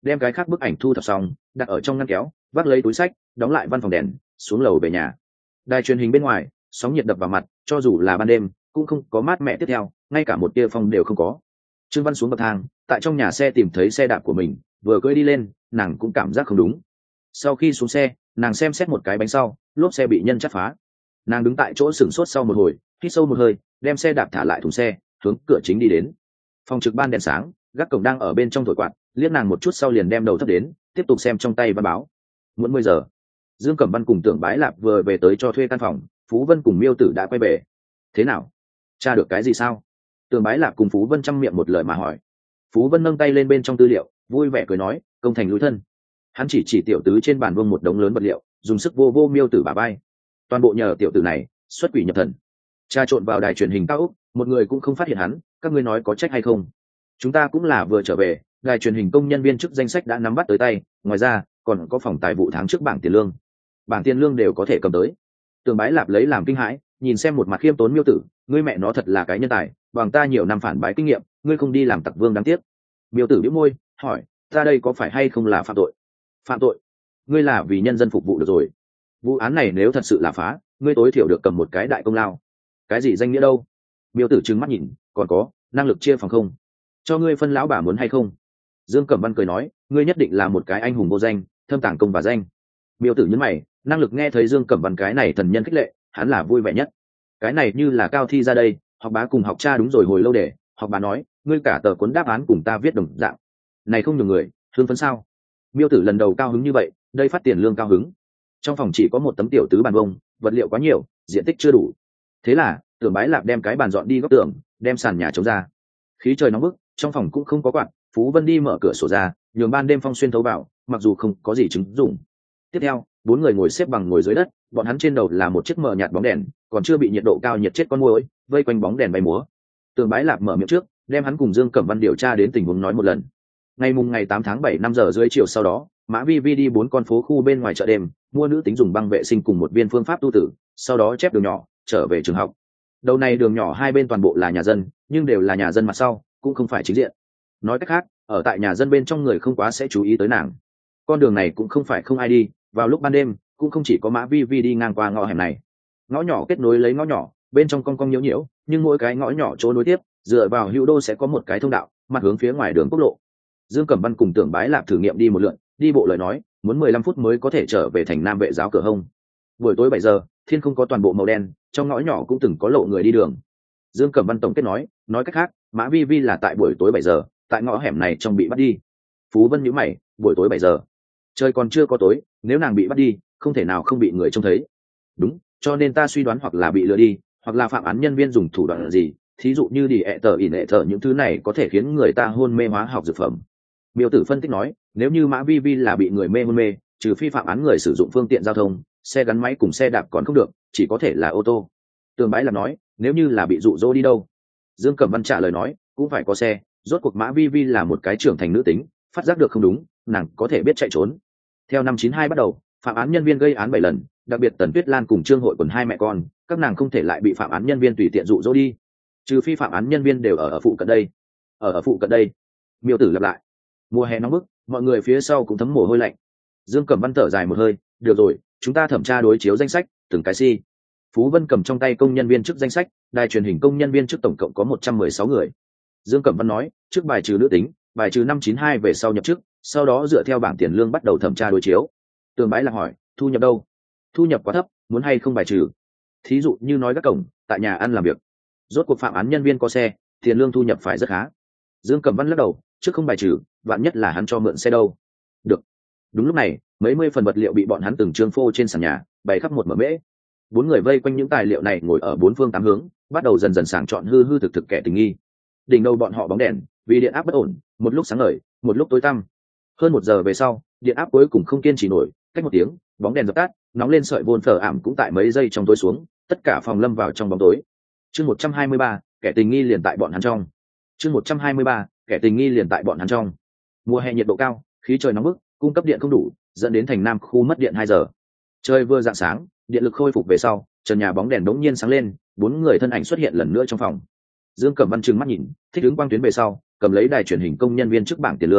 đem cái khác bức ảnh thu thập xong đặt ở trong ngăn kéo, vác lấy túi sách đóng lại văn phòng đèn, xuống lầu về nhà. Đài truyền hình bên ngoài sóng nhiệt đập vào mặt, cho dù là ban đêm cũng không có mát mẻ tiếp theo, ngay cả một tia phong đều không có. Trương Văn xuống bậc thang, tại trong nhà xe tìm thấy xe đạp của mình, vừa cưỡi đi lên nàng cũng cảm giác không đúng. Sau khi xuống xe, nàng xem xét một cái bánh sau, lốp xe bị nhân chắt phá. Nàng đứng tại chỗ sửng sốt sau một hồi, hít sâu một hơi, đem xe đạp thả lại thùng xe, hướng cửa chính đi đến. Phòng trực ban đèn sáng, gác cổng đang ở bên trong thổi quạt, liếc nàng một chút sau liền đem đầu thấp đến, tiếp tục xem trong tay văn báo. Muộn mười giờ, Dương Cẩm Văn cùng Tưởng Bái Lạp vừa về tới cho thuê căn phòng, Phú Vân cùng Miêu Tử đã quay về. Thế nào? Tra được cái gì sao? Tưởng Bái Lạp cùng Phú Vân chăm miệng một lời mà hỏi. Phú Vân nâng tay lên bên trong tư liệu, vui vẻ cười nói, công thành lui thân. Hắn chỉ chỉ tiểu tứ trên bàn vương một đống lớn vật liệu, dùng sức vô vô Miêu Tử bả vai. Toàn bộ nhờ tiểu tử này xuất quỷ nhập thần. Tra trộn vào đài truyền hình cao úc, một người cũng không phát hiện hắn, các ngươi nói có trách hay không? Chúng ta cũng là vừa trở về, đài truyền hình công nhân viên chức danh sách đã nắm bắt tới tay, ngoài ra còn có phòng tài vụ tháng trước bảng tiền lương. Bảng tiền lương đều có thể cầm tới. Tưởng Bái Lạp lấy làm kinh hãi, nhìn xem một mặt khiêm tốn Miêu Tử, ngươi mẹ nó thật là cái nhân tài, bằng ta nhiều năm phản bái kinh nghiệm, ngươi không đi làm tặc vương đáng tiếc. Miêu Tử bĩu môi, hỏi, ta đây có phải hay không là phạm tội? Phạm tội? Ngươi là vì nhân dân phục vụ được rồi. Vụ án này nếu thật sự là phá, ngươi tối thiểu được cầm một cái đại công lao. Cái gì danh nghĩa đâu? Miêu Tử trừng mắt nhìn, còn có năng lực chia phòng không? Cho ngươi phân lão bà muốn hay không? Dương Cẩm Văn cười nói, ngươi nhất định là một cái anh hùng vô danh, thâm tàng công và danh. Miêu Tử nhấn mày, năng lực nghe thấy Dương Cẩm Văn cái này thần nhân khích lệ, hắn là vui vẻ nhất. Cái này như là cao thi ra đây, học bá cùng học cha đúng rồi hồi lâu để, học bá nói, ngươi cả tờ cuốn đáp án cùng ta viết đồng dạng. Này không nhiều người, hương phấn sao? Miêu Tử lần đầu cao hứng như vậy, đây phát tiền lương cao hứng. Trong phòng chỉ có một tấm tiểu tứ bàn bông, vật liệu quá nhiều, diện tích chưa đủ. Thế là Tưởng Bái Lạp đem cái bàn dọn đi góc tường, đem sàn nhà chống ra. Khí trời nóng bức, trong phòng cũng không có quạt, Phú Vân đi mở cửa sổ ra, nhường ban đêm phong xuyên thấu vào, mặc dù không có gì chứng dụng. Tiếp theo, bốn người ngồi xếp bằng ngồi dưới đất, bọn hắn trên đầu là một chiếc mờ nhạt bóng đèn, còn chưa bị nhiệt độ cao nhiệt chết con muỗi, vây quanh bóng đèn bay múa. Tưởng Bái Lạp mở miệng trước, đem hắn cùng Dương Cẩm Văn điều tra đến tình huống nói một lần. Ngày mùng ngày tám tháng bảy năm giờ rưỡi chiều sau đó, Mã Vi Vi đi bốn con phố khu bên ngoài chợ đêm, mua nữ tính dùng băng vệ sinh cùng một viên phương pháp tu tử, sau đó chép đường nhỏ, trở về trường học. Đầu này đường nhỏ hai bên toàn bộ là nhà dân, nhưng đều là nhà dân mặt sau, cũng không phải chính diện. Nói cách khác, ở tại nhà dân bên trong người không quá sẽ chú ý tới nàng. Con đường này cũng không phải không ai đi, vào lúc ban đêm cũng không chỉ có Mã Vi Vi đi ngang qua ngõ hẻm này. Ngõ nhỏ kết nối lấy ngõ nhỏ, bên trong cong cong nhiễu nhiễu, nhưng mỗi cái ngõ nhỏ chỗ nối tiếp, dựa vào hữu đô sẽ có một cái thông đạo, mặt hướng phía ngoài đường quốc lộ. Dương Cẩm Văn cùng Tưởng Bái Lạp thử nghiệm đi một lượt, đi bộ lời nói, muốn mười lăm phút mới có thể trở về thành Nam Vệ giáo cửa hông. Buổi tối bảy giờ, thiên không có toàn bộ màu đen, trong ngõ nhỏ cũng từng có lộ người đi đường. Dương Cẩm Văn tổng kết nói, nói cách khác, Mã Vi Vi là tại buổi tối bảy giờ, tại ngõ hẻm này trong bị bắt đi. Phú Vân nhíu mày, buổi tối bảy giờ, trời còn chưa có tối, nếu nàng bị bắt đi, không thể nào không bị người trông thấy. Đúng, cho nên ta suy đoán hoặc là bị lừa đi, hoặc là phạm án nhân viên dùng thủ đoạn gì, thí dụ như đi ẹ tờ ỉn ẹ tờ những thứ này có thể khiến người ta hôn mê hóa học dược phẩm. Miêu Tử phân tích nói, nếu như Mã Vi Vi là bị người mê hôn mê, trừ phi phạm án người sử dụng phương tiện giao thông, xe gắn máy cùng xe đạp còn không được, chỉ có thể là ô tô. Tường Bái Lạp nói, nếu như là bị dụ dỗ đi đâu? Dương Cẩm Văn trả lời nói, cũng phải có xe, rốt cuộc Mã Vi Vi là một cái trưởng thành nữ tính, phát giác được không đúng, nàng có thể biết chạy trốn. Theo năm chín hai bắt đầu, phạm án nhân viên gây án bảy lần, đặc biệt Tần Tuyết Lan cùng Trương Hội Quần hai mẹ con, các nàng không thể lại bị phạm án nhân viên tùy tiện dụ dỗ đi, trừ phi phạm án nhân viên đều ở ở phụ cận đây. Ở ở phụ cận đây. Miêu Tử lặp lại. Mùa hè nóng bức, mọi người phía sau cũng thấm mồ hôi lạnh. Dương Cẩm Văn thở dài một hơi, được rồi, chúng ta thẩm tra đối chiếu danh sách, từng cái si. Phú Vân cầm trong tay công nhân viên chức danh sách, đài truyền hình công nhân viên chức tổng cộng có một trăm mười sáu người. Dương Cẩm Văn nói, trước bài trừ nữ tính, bài trừ năm chín hai về sau nhập chức, sau đó dựa theo bảng tiền lương bắt đầu thẩm tra đối chiếu. Tường Bái là hỏi, thu nhập đâu? Thu nhập quá thấp, muốn hay không bài trừ? Thí dụ như nói các cổng, tại nhà ăn làm việc. Rốt cuộc phạm án nhân viên có xe, tiền lương thu nhập phải rất khá. Dương Cẩm Văn lắc đầu, trước không bài trừ, vạn nhất là hắn cho mượn xe đâu. Được. Đúng lúc này, mấy mươi phần vật liệu bị bọn hắn từng trương phô trên sàn nhà, bày khắp một mở mễ. Bốn người vây quanh những tài liệu này ngồi ở bốn phương tám hướng, bắt đầu dần dần sàng chọn hư hư thực thực kẻ tình nghi. Đỉnh đầu bọn họ bóng đèn, vì điện áp bất ổn, một lúc sáng ngời, một lúc tối tăm. Hơn một giờ về sau, điện áp cuối cùng không kiên trì nổi, cách một tiếng, bóng đèn dập tắt, nóng lên sợi vôn phở ảm cũng tại mấy giây trong tối xuống, tất cả phòng lâm vào trong bóng tối. Chương một trăm hai mươi ba, kẻ tình nghi liền tại bọn hắn trong. Chương một trăm hai mươi ba, kẻ tình nghi liền tại bọn hắn trong. Mùa hè nhiệt độ cao, khí trời nóng bức, cung cấp điện không đủ, dẫn đến thành Nam khu mất điện hai giờ. Trời vừa rạng sáng, điện lực khôi phục về sau, trần nhà bóng đèn đống nhiên sáng lên, bốn người thân ảnh xuất hiện lần nữa trong phòng. Dương Cẩm Văn trừng mắt nhìn, thích ứng quang tuyến về sau, cầm lấy đài truyền hình công nhân viên trước bảng tiền lương,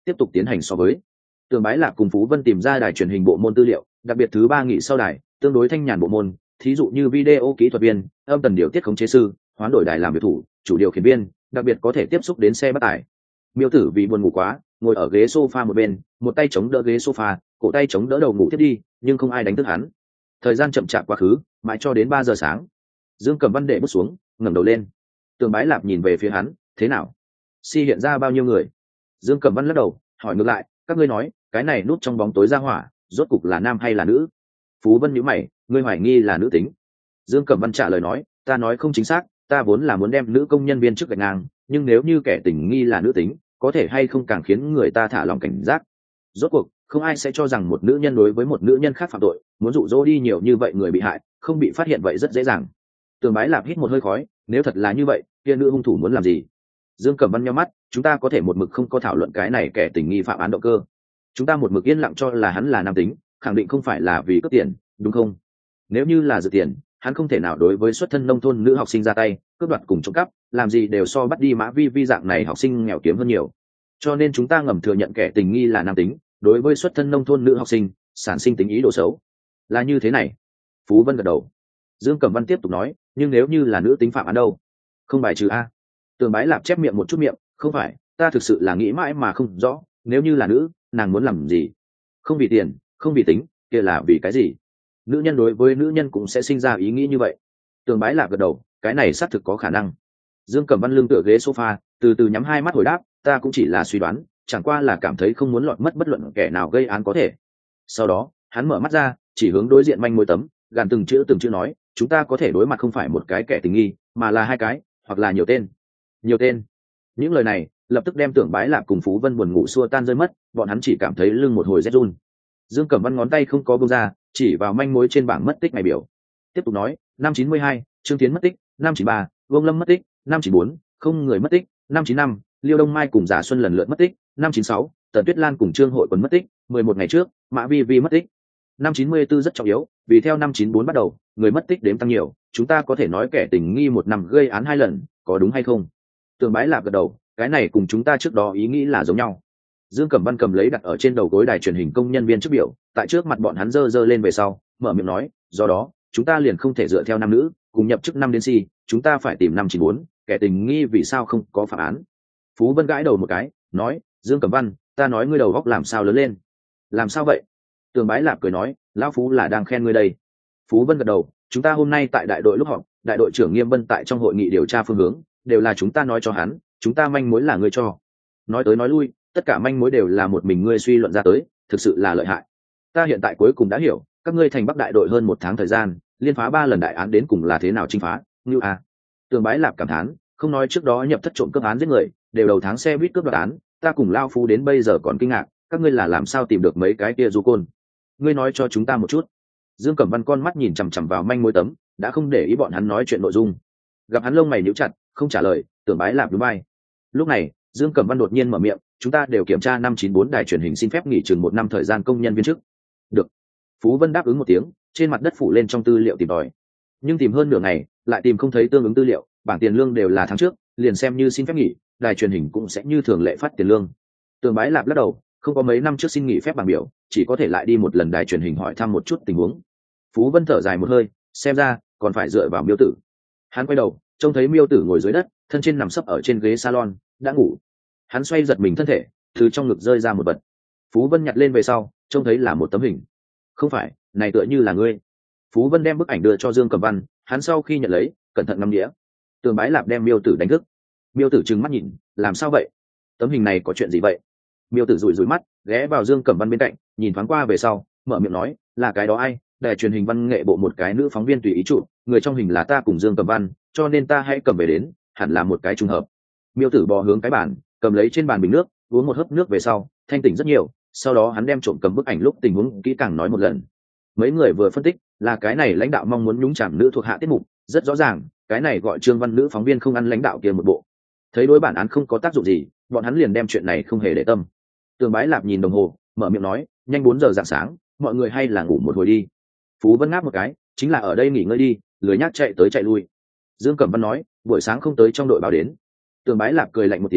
tiếp tục tiến hành so với. Tường Bái Lạc cùng Phú Vân tìm ra đài truyền hình bộ môn tư liệu, đặc biệt thứ ba nghị sau đài tương đối thanh nhàn bộ môn, thí dụ như video kỹ thuật viên, âm tần điều tiết khống chế sư, hoán đổi đài làm việc thủ, chủ điều khiển viên, đặc biệt có thể tiếp xúc đến xe bắt tải. Miêu Tử vì buồn ngủ quá, ngồi ở ghế sofa một bên, một tay chống đỡ ghế sofa, cổ tay chống đỡ đầu ngủ tiếp đi, nhưng không ai đánh thức hắn. Thời gian chậm chạp quá khứ, mãi cho đến ba giờ sáng. Dương Cẩm Văn để bút xuống, ngẩng đầu lên. Tường Bái Lạp nhìn về phía hắn, thế nào? Si hiện ra bao nhiêu người? Dương Cẩm Văn lắc đầu, hỏi ngược lại, các ngươi nói, cái này núp trong bóng tối ra hỏa, rốt cục là nam hay là nữ? Phú Vân nhíu mày, ngươi hoài nghi là nữ tính. Dương Cẩm Văn trả lời nói, ta nói không chính xác, ta vốn là muốn đem nữ công nhân viên trước gạch ngang, nhưng nếu như kẻ tình nghi là nữ tính, có thể hay không càng khiến người ta thả lòng cảnh giác. Rốt cuộc, không ai sẽ cho rằng một nữ nhân đối với một nữ nhân khác phạm tội, muốn dụ dỗ đi nhiều như vậy người bị hại, không bị phát hiện vậy rất dễ dàng. Tường Bái Lạp hít một hơi khói, nếu thật là như vậy, kia nữ hung thủ muốn làm gì? Dương Cẩm Văn nhíu mắt, chúng ta có thể một mực không có thảo luận cái này kẻ tình nghi phạm án động cơ. Chúng ta một mực yên lặng cho là hắn là nam tính, khẳng định không phải là vì cướp tiền, đúng không? Nếu như là dự tiền, hắn không thể nào đối với xuất thân nông thôn nữ học sinh ra tay, cướp đoạt cùng trộm cắp, làm gì đều so bắt đi Mã Vi Vi dạng này học sinh nghèo kiếm hơn nhiều. Cho nên chúng ta ngầm thừa nhận kẻ tình nghi là nam tính, đối với xuất thân nông thôn nữ học sinh sản sinh tính ý đồ xấu. Là như thế này. Phú Vân gật đầu. Dương Cẩm Văn tiếp tục nói, nhưng nếu như là nữ tính phạm án đâu? Không bài trừ a. Tường Bái Lạp chép miệng một chút miệng, không phải, ta thực sự là nghĩ mãi mà không rõ, nếu như là nữ, nàng muốn làm gì? Không vì tiền, không vì tính, kia là vì cái gì? Nữ nhân đối với nữ nhân cũng sẽ sinh ra ý nghĩ như vậy. Tường Bái Lạp gật đầu, cái này xác thực có khả năng. Dương Cẩm Văn lưng tựa ghế sofa, từ từ nhắm hai mắt hồi đáp, ta cũng chỉ là suy đoán, chẳng qua là cảm thấy không muốn lọt mất bất luận kẻ nào gây án có thể. Sau đó, hắn mở mắt ra, chỉ hướng đối diện manh mối tấm, gàn từng chữ từng chữ nói, chúng ta có thể đối mặt không phải một cái kẻ tình nghi, mà là hai cái, hoặc là nhiều tên. Nhiều tên. Những lời này lập tức đem Tưởng Bái Lạp cùng Phú Vân buồn ngủ xua tan rơi mất, bọn hắn chỉ cảm thấy lưng một hồi rét run. Dương Cẩm Văn ngón tay không có buông ra, chỉ vào manh mối trên bảng mất tích ngày biểu. Tiếp tục nói, năm chín mươi hai, Trương Tiến mất tích, năm chín ba, Vương Lâm mất tích, năm chín bốn, không người mất tích, năm chín năm, Liêu Đông Mai cùng Giả Xuân lần lượt mất tích, năm chín sáu, Tần Tuyết Lan cùng Trương Hội Quân mất tích, mười một ngày trước, Mã Vi Vi mất tích. Năm chín mươi tư rất trọng yếu, vì theo năm chín bốn bắt đầu, người mất tích đếm tăng nhiều, chúng ta có thể nói kẻ tình nghi một năm gây án hai lần, có đúng hay không? Tường Bái Lạp gật đầu, cái này cùng chúng ta trước đó ý nghĩ là giống nhau. Dương Cẩm Văn cầm lấy đặt ở trên đầu gối đài truyền hình công nhân viên trước biểu, tại trước mặt bọn hắn dơ dơ lên về sau, mở miệng nói, do đó, chúng ta liền không thể dựa theo nam nữ, cùng nhập chức năm đến si, chúng ta phải tìm năm chín bốn, kẻ tình nghi vì sao không có phạm án. Phú Vân gãi đầu một cái, nói, Dương Cẩm Văn, ta nói ngươi đầu góc làm sao lớn lên? Làm sao vậy? Tường Bái Lạp cười nói, lão Phú là đang khen ngươi đây. Phú Vân gật đầu, chúng ta hôm nay tại đại đội lúc họp, đại đội trưởng Nghiêm Bân tại trong hội nghị điều tra phương hướng, đều là chúng ta nói cho hắn, chúng ta manh mối là ngươi cho. Nói tới nói lui, tất cả manh mối đều là một mình ngươi suy luận ra tới, thực sự là lợi hại. Ta hiện tại cuối cùng đã hiểu, các ngươi thành Bắc đại đội hơn một tháng thời gian, liên phá ba lần đại án đến cùng là thế nào chinh phá, như a. Tường Bái Lạp cảm thán, không nói trước đó nhập thất trộm cướp án giết người, đều đầu tháng xe buýt cướp đoạt án, ta cùng lao Phú đến bây giờ còn kinh ngạc, các ngươi là làm sao tìm được mấy cái kia du côn? Ngươi nói cho chúng ta một chút. Dương Cẩm Văn con mắt nhìn chằm chằm vào manh mối tấm, đã không để ý bọn hắn nói chuyện nội dung. Gặp hắn lông mày nhíu chặt, không trả lời, Tường Bái Lạp nhún vai. Lúc này, Dương Cẩm Văn đột nhiên mở miệng, chúng ta đều kiểm tra năm chín bốn đài truyền hình xin phép nghỉ chừng một năm thời gian công nhân viên chức. Được. Phú Vân đáp ứng một tiếng, trên mặt đất phủ lên trong tư liệu tìm tòi. Nhưng tìm hơn nửa ngày, lại tìm không thấy tương ứng tư liệu, bảng tiền lương đều là tháng trước, liền xem như xin phép nghỉ, đài truyền hình cũng sẽ như thường lệ phát tiền lương. Tường Bái Lạp lắc đầu, không có mấy năm trước xin nghỉ phép bảng biểu, chỉ có thể lại đi một lần đài truyền hình hỏi thăm một chút tình huống. Phú Vân thở dài một hơi, xem ra còn phải dựa vào Miêu Tử. Hắn quay đầu, trông thấy Miêu Tử ngồi dưới đất, thân trên nằm sấp ở trên ghế salon, đã ngủ. Hắn xoay giật mình thân thể, từ trong ngực rơi ra một vật. Phú Vân nhặt lên về sau, trông thấy là một tấm hình. Không phải, này tựa như là ngươi. Phú Vân đem bức ảnh đưa cho Dương Cẩm Văn, hắn sau khi nhận lấy, cẩn thận ngắm đĩa. Tường Bái Lạp đem Miêu Tử đánh thức. Miêu Tử trừng mắt nhìn, làm sao vậy? Tấm hình này có chuyện gì vậy? Miêu Tử rủi rủi mắt, ghé vào Dương Cẩm Văn bên cạnh, nhìn thoáng qua về sau, mở miệng nói, là cái đó ai? Đài truyền hình văn nghệ bộ một cái nữ phóng viên tùy ý chụp, người trong hình là ta cùng Dương Cẩm Văn, cho nên ta hãy cầm về đến, hẳn là một cái trùng hợp. Miêu Tử bò hướng cái bàn, cầm lấy trên bàn bình nước, uống một hớp nước về sau, thanh tỉnh rất nhiều. Sau đó hắn đem trộm cầm bức ảnh lúc tình huống kỹ càng nói một lần. Mấy người vừa phân tích, là cái này lãnh đạo mong muốn nhúng chạm nữ thuộc hạ tiết mục, rất rõ ràng, cái này gọi Trương Văn nữ phóng viên không ăn lãnh đạo kia một bộ. Thấy đối bản án không có tác dụng gì, bọn hắn liền đem chuyện này không hề để tâm. Tường Bái Lạp nhìn đồng hồ, mở miệng nói, nhanh bốn giờ rạng sáng, mọi người hay là ngủ một hồi đi. Phú Vân ngáp một cái, chính là ở đây nghỉ ngơi đi, lười nhác chạy tới chạy lui. Dương Cẩm Văn nói, buổi sáng không tới trong đội báo đến. Tường Bái Lạp cười lạnh một tiếng,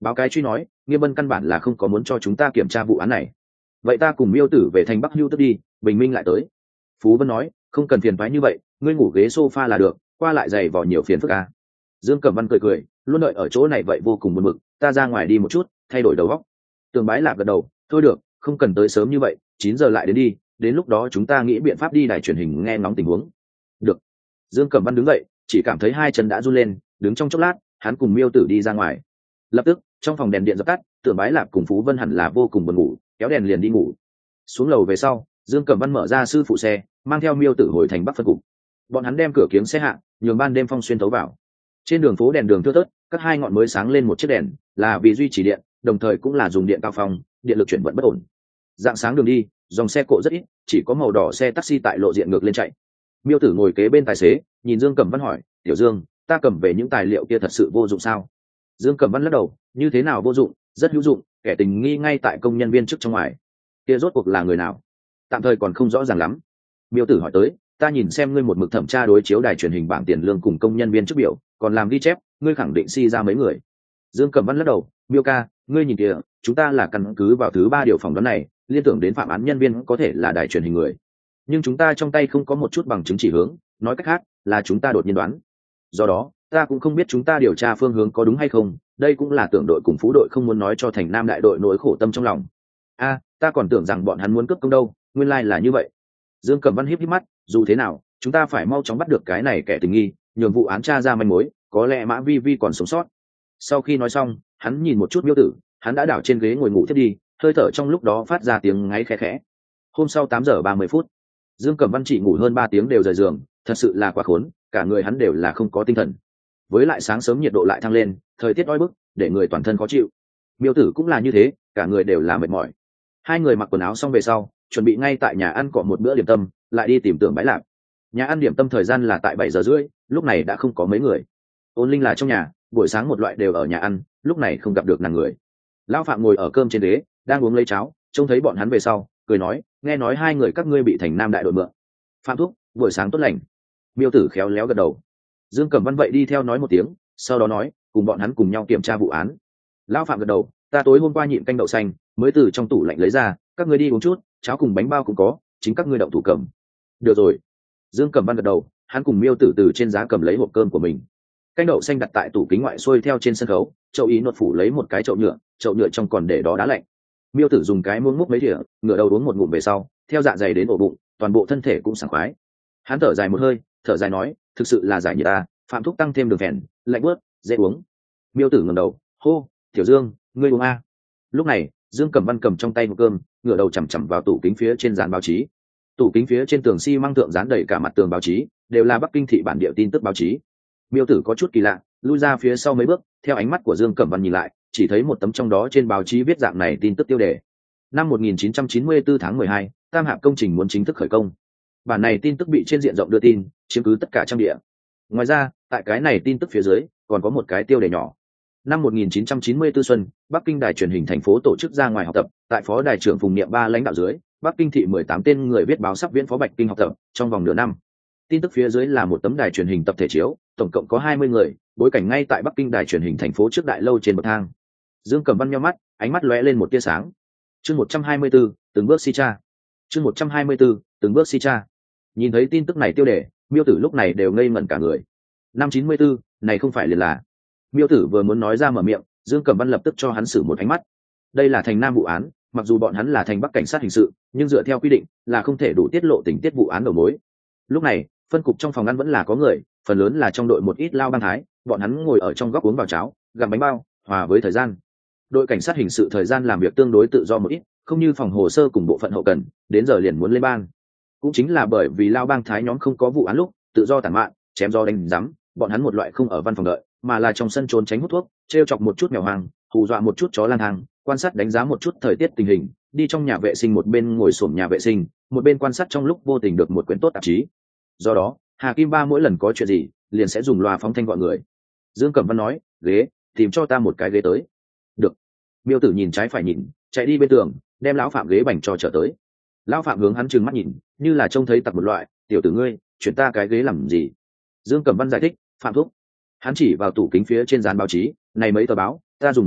Báo cái truy nói, Nghiêm Bân căn bản là không có muốn cho chúng ta kiểm tra vụ án này. Vậy ta cùng Miêu Tử về thành Bắc Hưu tức đi, bình minh lại tới. Phú Vân nói, không cần phiền phái như vậy, ngươi ngủ ghế sofa là được, qua lại giày vò nhiều phiền phức à. Dương Cẩm Văn cười cười, luôn đợi ở chỗ này vậy vô cùng buồn bực, ta ra ngoài đi một chút, thay đổi đầu óc. Tường Bái Lạp gật đầu, thôi được, không cần tới sớm như vậy, chín giờ lại đến đi, đến lúc đó chúng ta nghĩ biện pháp đi đài truyền hình nghe ngóng tình huống. Được. Dương Cẩm Văn đứng dậy, chỉ cảm thấy hai chân đã run lên, đứng trong chốc lát, hắn cùng Miêu Tử đi ra ngoài. Lập tức, trong phòng đèn điện dập tắt, Tưởng Bái Lạp cùng Phú Vân hẳn là vô cùng buồn ngủ, kéo đèn liền đi ngủ. Xuống lầu về sau, Dương Cẩm Văn mở ra sư phụ xe, mang theo Miêu Tử hồi thành Bắc phân cục. Bọn hắn đem cửa kiếng xe hạ, nhường ban đêm phong xuyên thấu vào. Trên đường phố đèn đường thưa thớt, các hai ngọn mới sáng lên một chiếc đèn, là vì duy trì điện, đồng thời cũng là dùng điện cao phong, điện lực chuyển vận bất ổn. Dạng sáng đường đi, dòng xe cộ rất ít, chỉ có màu đỏ xe taxi tại lộ diện ngược lên chạy. Miêu Tử ngồi kế bên tài xế, nhìn Dương Cẩm Văn hỏi, "Tiểu Dương, ta cầm về những tài liệu kia thật sự vô dụng sao?" Dương Cẩm Văn lắc đầu, "Như thế nào vô dụng, rất hữu dụng, kẻ tình nghi ngay tại công nhân viên chức trong ngoài. Kia rốt cuộc là người nào? Tạm thời còn không rõ ràng lắm." Miêu Tử hỏi tới, "Ta nhìn xem ngươi một mực thẩm tra đối chiếu đài truyền hình bảng tiền lương cùng công nhân viên chức biểu, còn làm ghi chép, ngươi khẳng định si ra mấy người." Dương Cẩm Văn lắc đầu, "Miêu ca, ngươi nhìn kìa, chúng ta là căn cứ vào thứ ba điều phỏng đoán này, liên tưởng đến phạm án nhân viên có thể là đài truyền hình người. Nhưng chúng ta trong tay không có một chút bằng chứng chỉ hướng, nói cách khác, là chúng ta đột nhiên đoán. Do đó, ta cũng không biết chúng ta điều tra phương hướng có đúng hay không, đây cũng là tưởng đội cùng phú đội không muốn nói cho thành Nam đại đội nỗi khổ tâm trong lòng. A, ta còn tưởng rằng bọn hắn muốn cướp công đâu, nguyên lai là như vậy." Dương Cẩm Văn híp híp mắt, "Dù thế nào, chúng ta phải mau chóng bắt được cái này kẻ tình nghi, nhường vụ án tra ra manh mối, có lẽ Mã Vi Vi còn sống sót." Sau khi nói xong, hắn nhìn một chút Miêu Tử, hắn đã đảo trên ghế ngồi ngủ thiết đi, hơi thở trong lúc đó phát ra tiếng ngáy khẽ khẽ. Hôm sau tám giờ ba mươi phút, Dương Cẩm Văn chỉ ngủ hơn ba tiếng đều rời giường, thật sự là quá khốn, cả người hắn đều là không có tinh thần. Với lại sáng sớm nhiệt độ lại thăng lên, thời tiết oi bức, để người toàn thân khó chịu. Miêu Tử cũng là như thế, cả người đều là mệt mỏi. Hai người mặc quần áo xong về sau, chuẩn bị ngay tại nhà ăn cọ một bữa điểm tâm, lại đi tìm Tưởng Bái Lạp. Nhà ăn điểm tâm thời gian là tại bảy giờ rưỡi, lúc này đã không có mấy người. Ôn Linh là trong nhà, buổi sáng một loại đều ở nhà ăn, lúc này không gặp được nàng người. Lão Phạm ngồi ở cơm trên ghế, đang uống lấy cháo, trông thấy bọn hắn về sau, cười nói, "Nghe nói hai người các ngươi bị thành Nam đại đội mượn." "Phạm thúc, buổi sáng tốt lành." Miêu Tử khéo léo gật đầu. Dương Cẩm Văn vậy đi theo nói một tiếng, sau đó nói, "Cùng bọn hắn cùng nhau kiểm tra vụ án." Lão Phạm gật đầu, "Ta tối hôm qua nhịn canh đậu xanh, mới từ trong tủ lạnh lấy ra, các ngươi đi uống chút, cháo cùng bánh bao cũng có, chính các ngươi động thủ cầm." "Được rồi." Dương Cẩm Văn gật đầu, hắn cùng Miêu Tử từ trên giá cầm lấy hộp cơm của mình. Canh đậu xanh đặt tại tủ kính ngoại xuôi theo trên sân khấu, Châu Ý nuốt phủ lấy một cái chậu nhựa, chậu nhựa trong còn để đó đá lạnh. Miêu Tử dùng cái muỗng múc mấy thìa, ngửa đầu uống một ngụm về sau, theo dạ dày đến ổ bụng, toàn bộ thân thể cũng sảng khoái. Hắn thở dài một hơi, thở dài nói, "Thực sự là giải nhiệt ta, Phạm thúc tăng thêm đường phèn, lạnh bớt, dễ uống." Miêu Tử ngẩng đầu, "Hô, Tiểu Dương, ngươi uống a?" Lúc này, Dương Cẩm Văn cầm trong tay hộp cơm, ngửa đầu chằm chằm vào tủ kính phía trên dàn báo chí. Tủ kính phía trên tường xi măng thượng dán đầy cả mặt tường báo chí, đều là Bắc Kinh thị bản địa tin tức báo chí. Miêu Tử có chút kỳ lạ, lui ra phía sau mấy bước, theo ánh mắt của Dương Cẩm Văn nhìn lại, chỉ thấy một tấm trong đó trên báo chí viết dạng này tin tức tiêu đề. Năm một nghìn chín trăm chín mươi tư tháng mười hai, Tam Hạp công trình muốn chính thức khởi công. Bản này tin tức bị trên diện rộng đưa tin, chiếm cứ tất cả trang địa. Ngoài ra, tại cái này tin tức phía dưới, còn có một cái tiêu đề nhỏ. Năm một nghìn chín trăm chín mươi tư xuân, Bắc Kinh đài truyền hình thành phố tổ chức ra ngoài học tập, tại phó đài trưởng Phùng Niệm Ba lãnh đạo dưới, Bắc Kinh thị mười tám tên người viết báo sắp viễn phó Bạch Kinh học tập trong vòng nửa năm. Tin tức phía dưới là một tấm đài truyền hình tập thể chiếu, tổng cộng có hai mươi người, bối cảnh ngay tại Bắc Kinh đài truyền hình thành phố trước đại lâu trên bậc thang. Dương Cẩm Văn nhíu mắt, ánh mắt lóe lên một tia sáng. Chương một trăm hai mươi tư, từng bước si cha. Chương một trăm hai mươi tư, từng bước si cha. Nhìn thấy tin tức này tiêu đề, Miêu Tử lúc này đều ngây ngẩn cả người. Năm chín mươi tư, này không phải liền là. Miêu Tử vừa muốn nói ra mở miệng, Dương Cẩm Văn lập tức cho hắn xử một ánh mắt. Đây là thành Nam vụ án, mặc dù bọn hắn là thành Bắc cảnh sát hình sự, nhưng dựa theo quy định là không thể đủ tiết lộ tình tiết vụ án đầu mối. Lúc này, phân cục trong phòng ăn vẫn là có người, phần lớn là trong đội một ít lao bang thái, bọn hắn ngồi ở trong góc uống vào cháo, gặm bánh bao, hòa với thời gian. Đội cảnh sát hình sự thời gian làm việc tương đối tự do một ít, không như phòng hồ sơ cùng bộ phận hậu cần, đến giờ liền muốn lên ban. Cũng chính là bởi vì lao bang thái nhóm không có vụ án lúc, tự do tản mạn, chém gió đánh giấm, bọn hắn một loại không ở văn phòng đợi, mà là trong sân trốn tránh hút thuốc, trêu chọc một chút mèo hoang, hù dọa một chút chó lang thang, quan sát đánh giá một chút thời tiết tình hình, đi trong nhà vệ sinh một bên ngồi xổm nhà vệ sinh, một bên quan sát trong lúc vô tình được một quyển tốt tạp chí. Do đó, Hà Kim Ba mỗi lần có chuyện gì, liền sẽ dùng loa phóng thanh gọi người. Dương Cẩm Văn nói, "Ghế, tìm cho ta một cái ghế tới." "Được." Miêu Tử nhìn trái phải nhìn, chạy đi bên tường, đem lão Phạm ghế bành cho trở tới. Lão Phạm hướng hắn trừng mắt nhìn, như là trông thấy tặc một loại, "Tiểu tử ngươi, chuyển ta cái ghế làm gì?" Dương Cẩm Văn giải thích, "Phạm thúc." Hắn chỉ vào tủ kính phía trên dán báo chí, "Này mấy tờ báo, ta dùng một chút,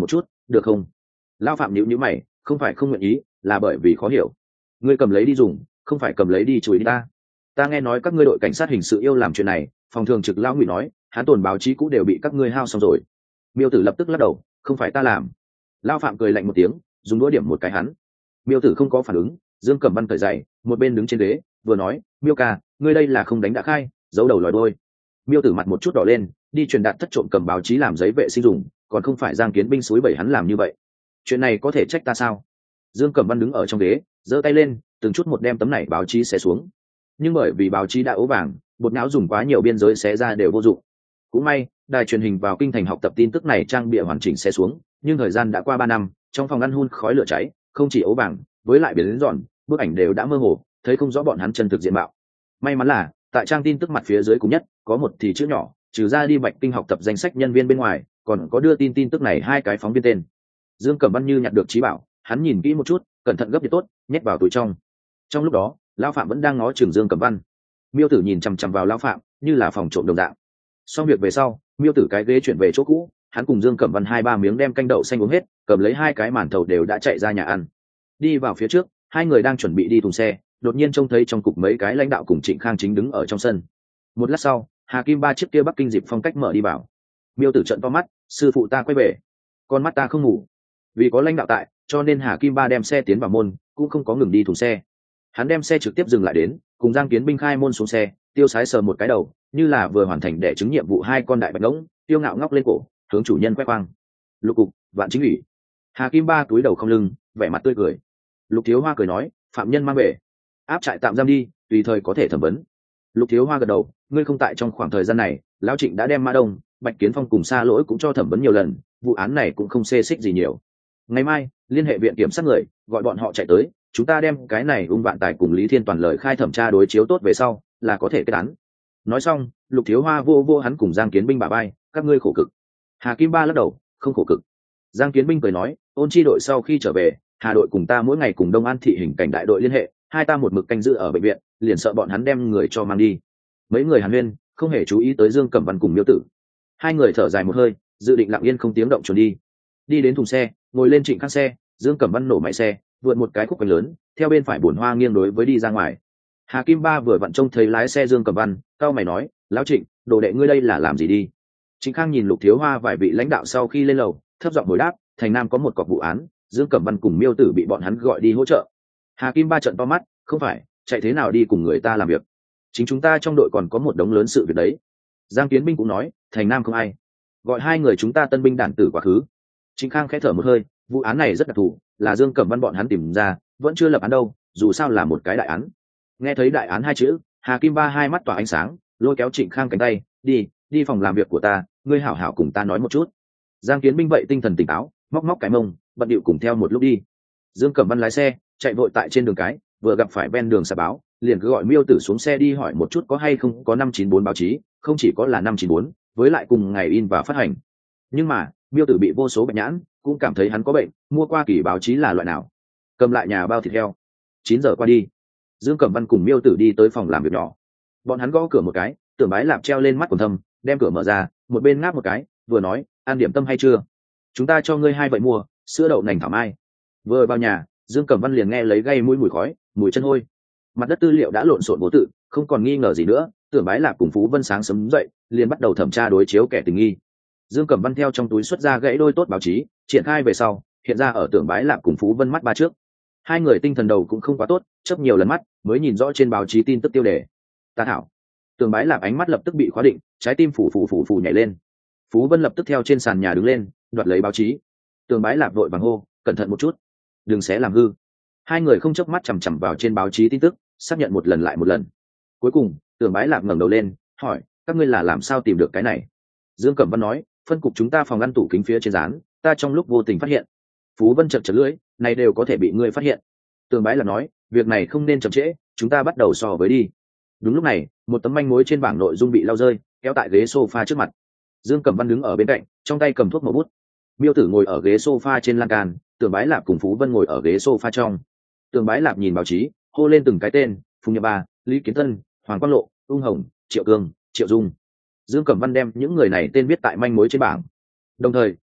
được không? Lao phạm nhíu nhíu mày, không phải không nguyện ý, là bởi vì khó hiểu. Ngươi cầm lấy đi dùng, không phải cầm lấy đi chửi đi ta. Ta nghe nói các ngươi đội cảnh sát hình sự yêu làm chuyện này, phòng thường trực lão ngụy nói hắn tồn báo chí cũ đều bị các ngươi hao xong rồi. Miêu tử lập tức lắc đầu, không phải ta làm. Lao phạm cười lạnh một tiếng, dùng đũa điểm một cái hắn. Miêu tử không có phản ứng. Dương Cẩm Văn cởi giày, một bên đứng trên ghế vừa nói, Miêu ca, ngươi đây là không đánh đã khai, giấu đầu lòi đôi. Miêu tử mặt một chút đỏ lên, đi truyền đạt thất trộm cầm báo chí làm giấy vệ sinh dùng, còn không phải Giang Kiến binh suối bảy hắn làm như vậy. Chuyện này có thể trách ta sao? Dương Cẩm Văn đứng ở trong ghế, giơ tay lên, từng chút một đem tấm này báo chí xé xuống. Nhưng bởi vì báo chí đã ố vàng, bột não dùng quá nhiều biên giới xé ra đều vô dụng. Cũng may đài truyền hình vào kinh thành học tập tin tức này trang bìa hoàn chỉnh xé xuống, nhưng thời gian đã qua ba năm, trong phòng ăn hun khói lửa cháy, không chỉ ố vàng, với lại biển giòn, bức ảnh đều đã mơ hồ, thấy không rõ bọn hắn chân thực diện mạo. May mắn là tại trang tin tức mặt phía dưới cùng nhất có một thì chữ nhỏ, trừ ra đi Bạch Kinh học tập danh sách nhân viên bên ngoài, còn có đưa tin tin tức này hai cái phóng viên tên. Dương Cẩm Văn như nhặt được trí bảo, hắn nhìn kỹ một chút, cẩn thận gấp nhiệt tốt, nhét vào túi trong. Trong lúc đó, lão phạm vẫn đang ngó chừng Dương Cẩm Văn. Miêu tử nhìn chằm chằm vào lão phạm, như là phòng trộm đồng dạng. Xong việc về sau, Miêu tử cái ghế chuyển về chỗ cũ, hắn cùng Dương Cẩm Văn hai ba miếng đem canh đậu xanh uống hết, cầm lấy hai cái màn thầu đều đã chạy ra nhà ăn. Đi vào phía trước, hai người đang chuẩn bị đi thùng xe, đột nhiên trông thấy trong cục mấy cái lãnh đạo cùng Trịnh Khang chính đứng ở trong sân. Một lát sau, Hà Kim Ba chiếc kia Bắc Kinh dịp phong cách mở đi vào. Miêu tử trợn to mắt, sư phụ ta quay về, con mắt ta không ngủ. Vì có lãnh đạo tại, cho nên Hà Kim Ba đem xe tiến vào môn, cũng không có ngừng đi thùng xe. Hắn đem xe trực tiếp dừng lại đến, cùng Giang Kiến binh khai môn xuống xe, tiêu sái sờ một cái đầu, như là vừa hoàn thành để chứng nhiệm vụ hai con đại bạch ngỗng, tiêu ngạo ngóc lên cổ, hướng chủ nhân quét khoang. Lục cục, vạn chính ủy. Hà Kim Ba túi đầu không lưng, vẻ mặt tươi cười. Lục Thiếu Hoa cười nói, phạm nhân mang về, áp trại tạm giam đi, tùy thời có thể thẩm vấn. Lục Thiếu Hoa gật đầu, ngươi không tại trong khoảng thời gian này, lão Trịnh đã đem Mã Đông, Bạch Kiến Phong cùng Sa Lỗi cũng cho thẩm vấn nhiều lần, vụ án này cũng không xê xích gì nhiều. Ngày mai liên hệ viện kiểm sát người, gọi bọn họ chạy tới, chúng ta đem cái này ung vạn tài cùng Lý Thiên toàn lời khai thẩm tra đối chiếu tốt về sau là có thể kết án. Nói xong, Lục Thiếu Hoa vô vô hắn cùng Giang Kiến binh bả vai, các ngươi khổ cực. Hà Kim Ba lắc đầu, không khổ cực. Giang Kiến binh cười nói, ôn chi đội sau khi trở về, Hà đội cùng ta mỗi ngày cùng Đông An thị hình cảnh đại đội liên hệ, hai ta một mực canh giữ ở bệnh viện, liền sợ bọn hắn đem người cho mang đi. Mấy người Hàn Huyên không hề chú ý tới Dương Cẩm Văn cùng Miêu Tử. Hai người thở dài một hơi, dự định lặng yên không tiếng động trốn đi. Đi đến thùng xe, ngồi lên Trịnh Khang xe, Dương Cẩm Văn nổ máy xe, vượt một cái khúc quanh lớn, theo bên phải bồn hoa nghiêng đối với đi ra ngoài. Hà Kim Ba vừa vặn trông thấy lái xe Dương Cẩm Văn, cao mày nói, lão Trịnh, đồ đệ ngươi đây là làm gì đi? Trịnh Khang nhìn Lục Thiếu Hoa vài vị lãnh đạo sau khi lên lầu, thấp giọng hồi đáp, thành Nam có một cọc vụ án, Dương Cẩm Văn cùng Miêu Tử bị bọn hắn gọi đi hỗ trợ. Hà Kim Ba trợn to mắt, không phải, chạy thế nào đi cùng người ta làm việc? Chính chúng ta trong đội còn có một đống lớn sự việc đấy. Giang Kiến binh cũng nói, thành Nam không ai, gọi hai người chúng ta tân binh đản tử quá khứ. Trịnh Khang khẽ thở một hơi, vụ án này rất đặc thù, là Dương Cẩm Văn bọn hắn tìm ra, vẫn chưa lập án đâu, dù sao là một cái đại án. Nghe thấy đại án hai chữ, Hà Kim Ba hai mắt tỏa ánh sáng, lôi kéo Trịnh Khang cánh tay, đi, đi phòng làm việc của ta, ngươi hảo hảo cùng ta nói một chút. Giang Kiến binh vậy tinh thần tỉnh táo, móc móc cái mông, bận điệu cùng theo một lúc đi. Dương Cẩm Văn lái xe, chạy vội tại trên đường cái, vừa gặp phải ven đường xà báo, liền cứ gọi Miêu Tử xuống xe đi hỏi một chút có hay không có năm chín bốn báo chí, không chỉ có là năm chín bốn, với lại cùng ngày in và phát hành. Nhưng mà Miêu Tử bị vô số bệnh nhãn, cũng cảm thấy hắn có bệnh, mua qua kỳ báo chí là loại nào, cầm lại nhà bao thịt heo. Chín giờ qua đi, Dương Cẩm Văn cùng Miêu Tử đi tới phòng làm việc nhỏ. Bọn hắn gõ cửa một cái, Tưởng Bái Lạp treo lên mắt quần thâm, đem cửa mở ra, một bên ngáp một cái, vừa nói, ăn điểm tâm hay chưa? Chúng ta cho ngươi hai vậy mua, sữa đậu nành thảo mai. Vừa vào nhà, Dương Cẩm Văn liền nghe lấy gây mũi mùi khói, mùi chân hôi. Mặt đất tư liệu đã lộn xộn vô tự, không còn nghi ngờ gì nữa. Tưởng Bái Lạp cùng Phú Vân sáng sớm dậy, liền bắt đầu thẩm tra đối chiếu kẻ tình nghi. Dương Cẩm Văn theo trong túi xuất ra gãy đôi tốt báo chí, triển khai về sau, hiện ra ở Tưởng Bái Lạp cùng Phú Vân mắt ba trước. Hai người tinh thần đầu cũng không quá tốt, chớp nhiều lần mắt mới nhìn rõ trên báo chí tin tức tiêu đề. Ta thảo. Tưởng Bái Lạp ánh mắt lập tức bị khóa định, trái tim phủ phủ phủ phủ nhảy lên. Phú Vân lập tức theo trên sàn nhà đứng lên, đoạt lấy báo chí. Tưởng Bái Lạp vội vàng hô, cẩn thận một chút, đừng xé làm hư. Hai người không chớp mắt chằm chằm vào trên báo chí tin tức, xác nhận một lần lại một lần. Cuối cùng, Tưởng Bái Lạp ngẩng đầu lên, hỏi, các ngươi là làm sao tìm được cái này? Dương Cẩm Văn nói, phân cục chúng ta phòng ngăn tủ kính phía trên dán, ta trong lúc vô tình phát hiện. Phú Vân chật chật lưỡi, này đều có thể bị ngươi phát hiện. Tưởng Bái Lạp nói, việc này không nên chậm trễ, chúng ta bắt đầu so với đi. Đúng lúc này, một tấm manh mối trên bảng nội dung bị lao rơi, kéo tại ghế sofa trước mặt. Dương Cẩm Văn đứng ở bên cạnh, trong tay cầm thuốc màu bút. Miêu Tử ngồi ở ghế sofa trên lan can, Tưởng Bái Lạp cùng Phú Vân ngồi ở ghế sofa trong. Tưởng Bái Lạp nhìn báo chí, hô lên từng cái tên, Phùng Nhật Ba, Lý Kiến Tân, Hoàng Quang Lộ, Ung Hồng, Triệu Cương, Triệu Dung. Dương Cẩm Văn đem những người này tên viết tại manh mối trên bảng. Đồng thời,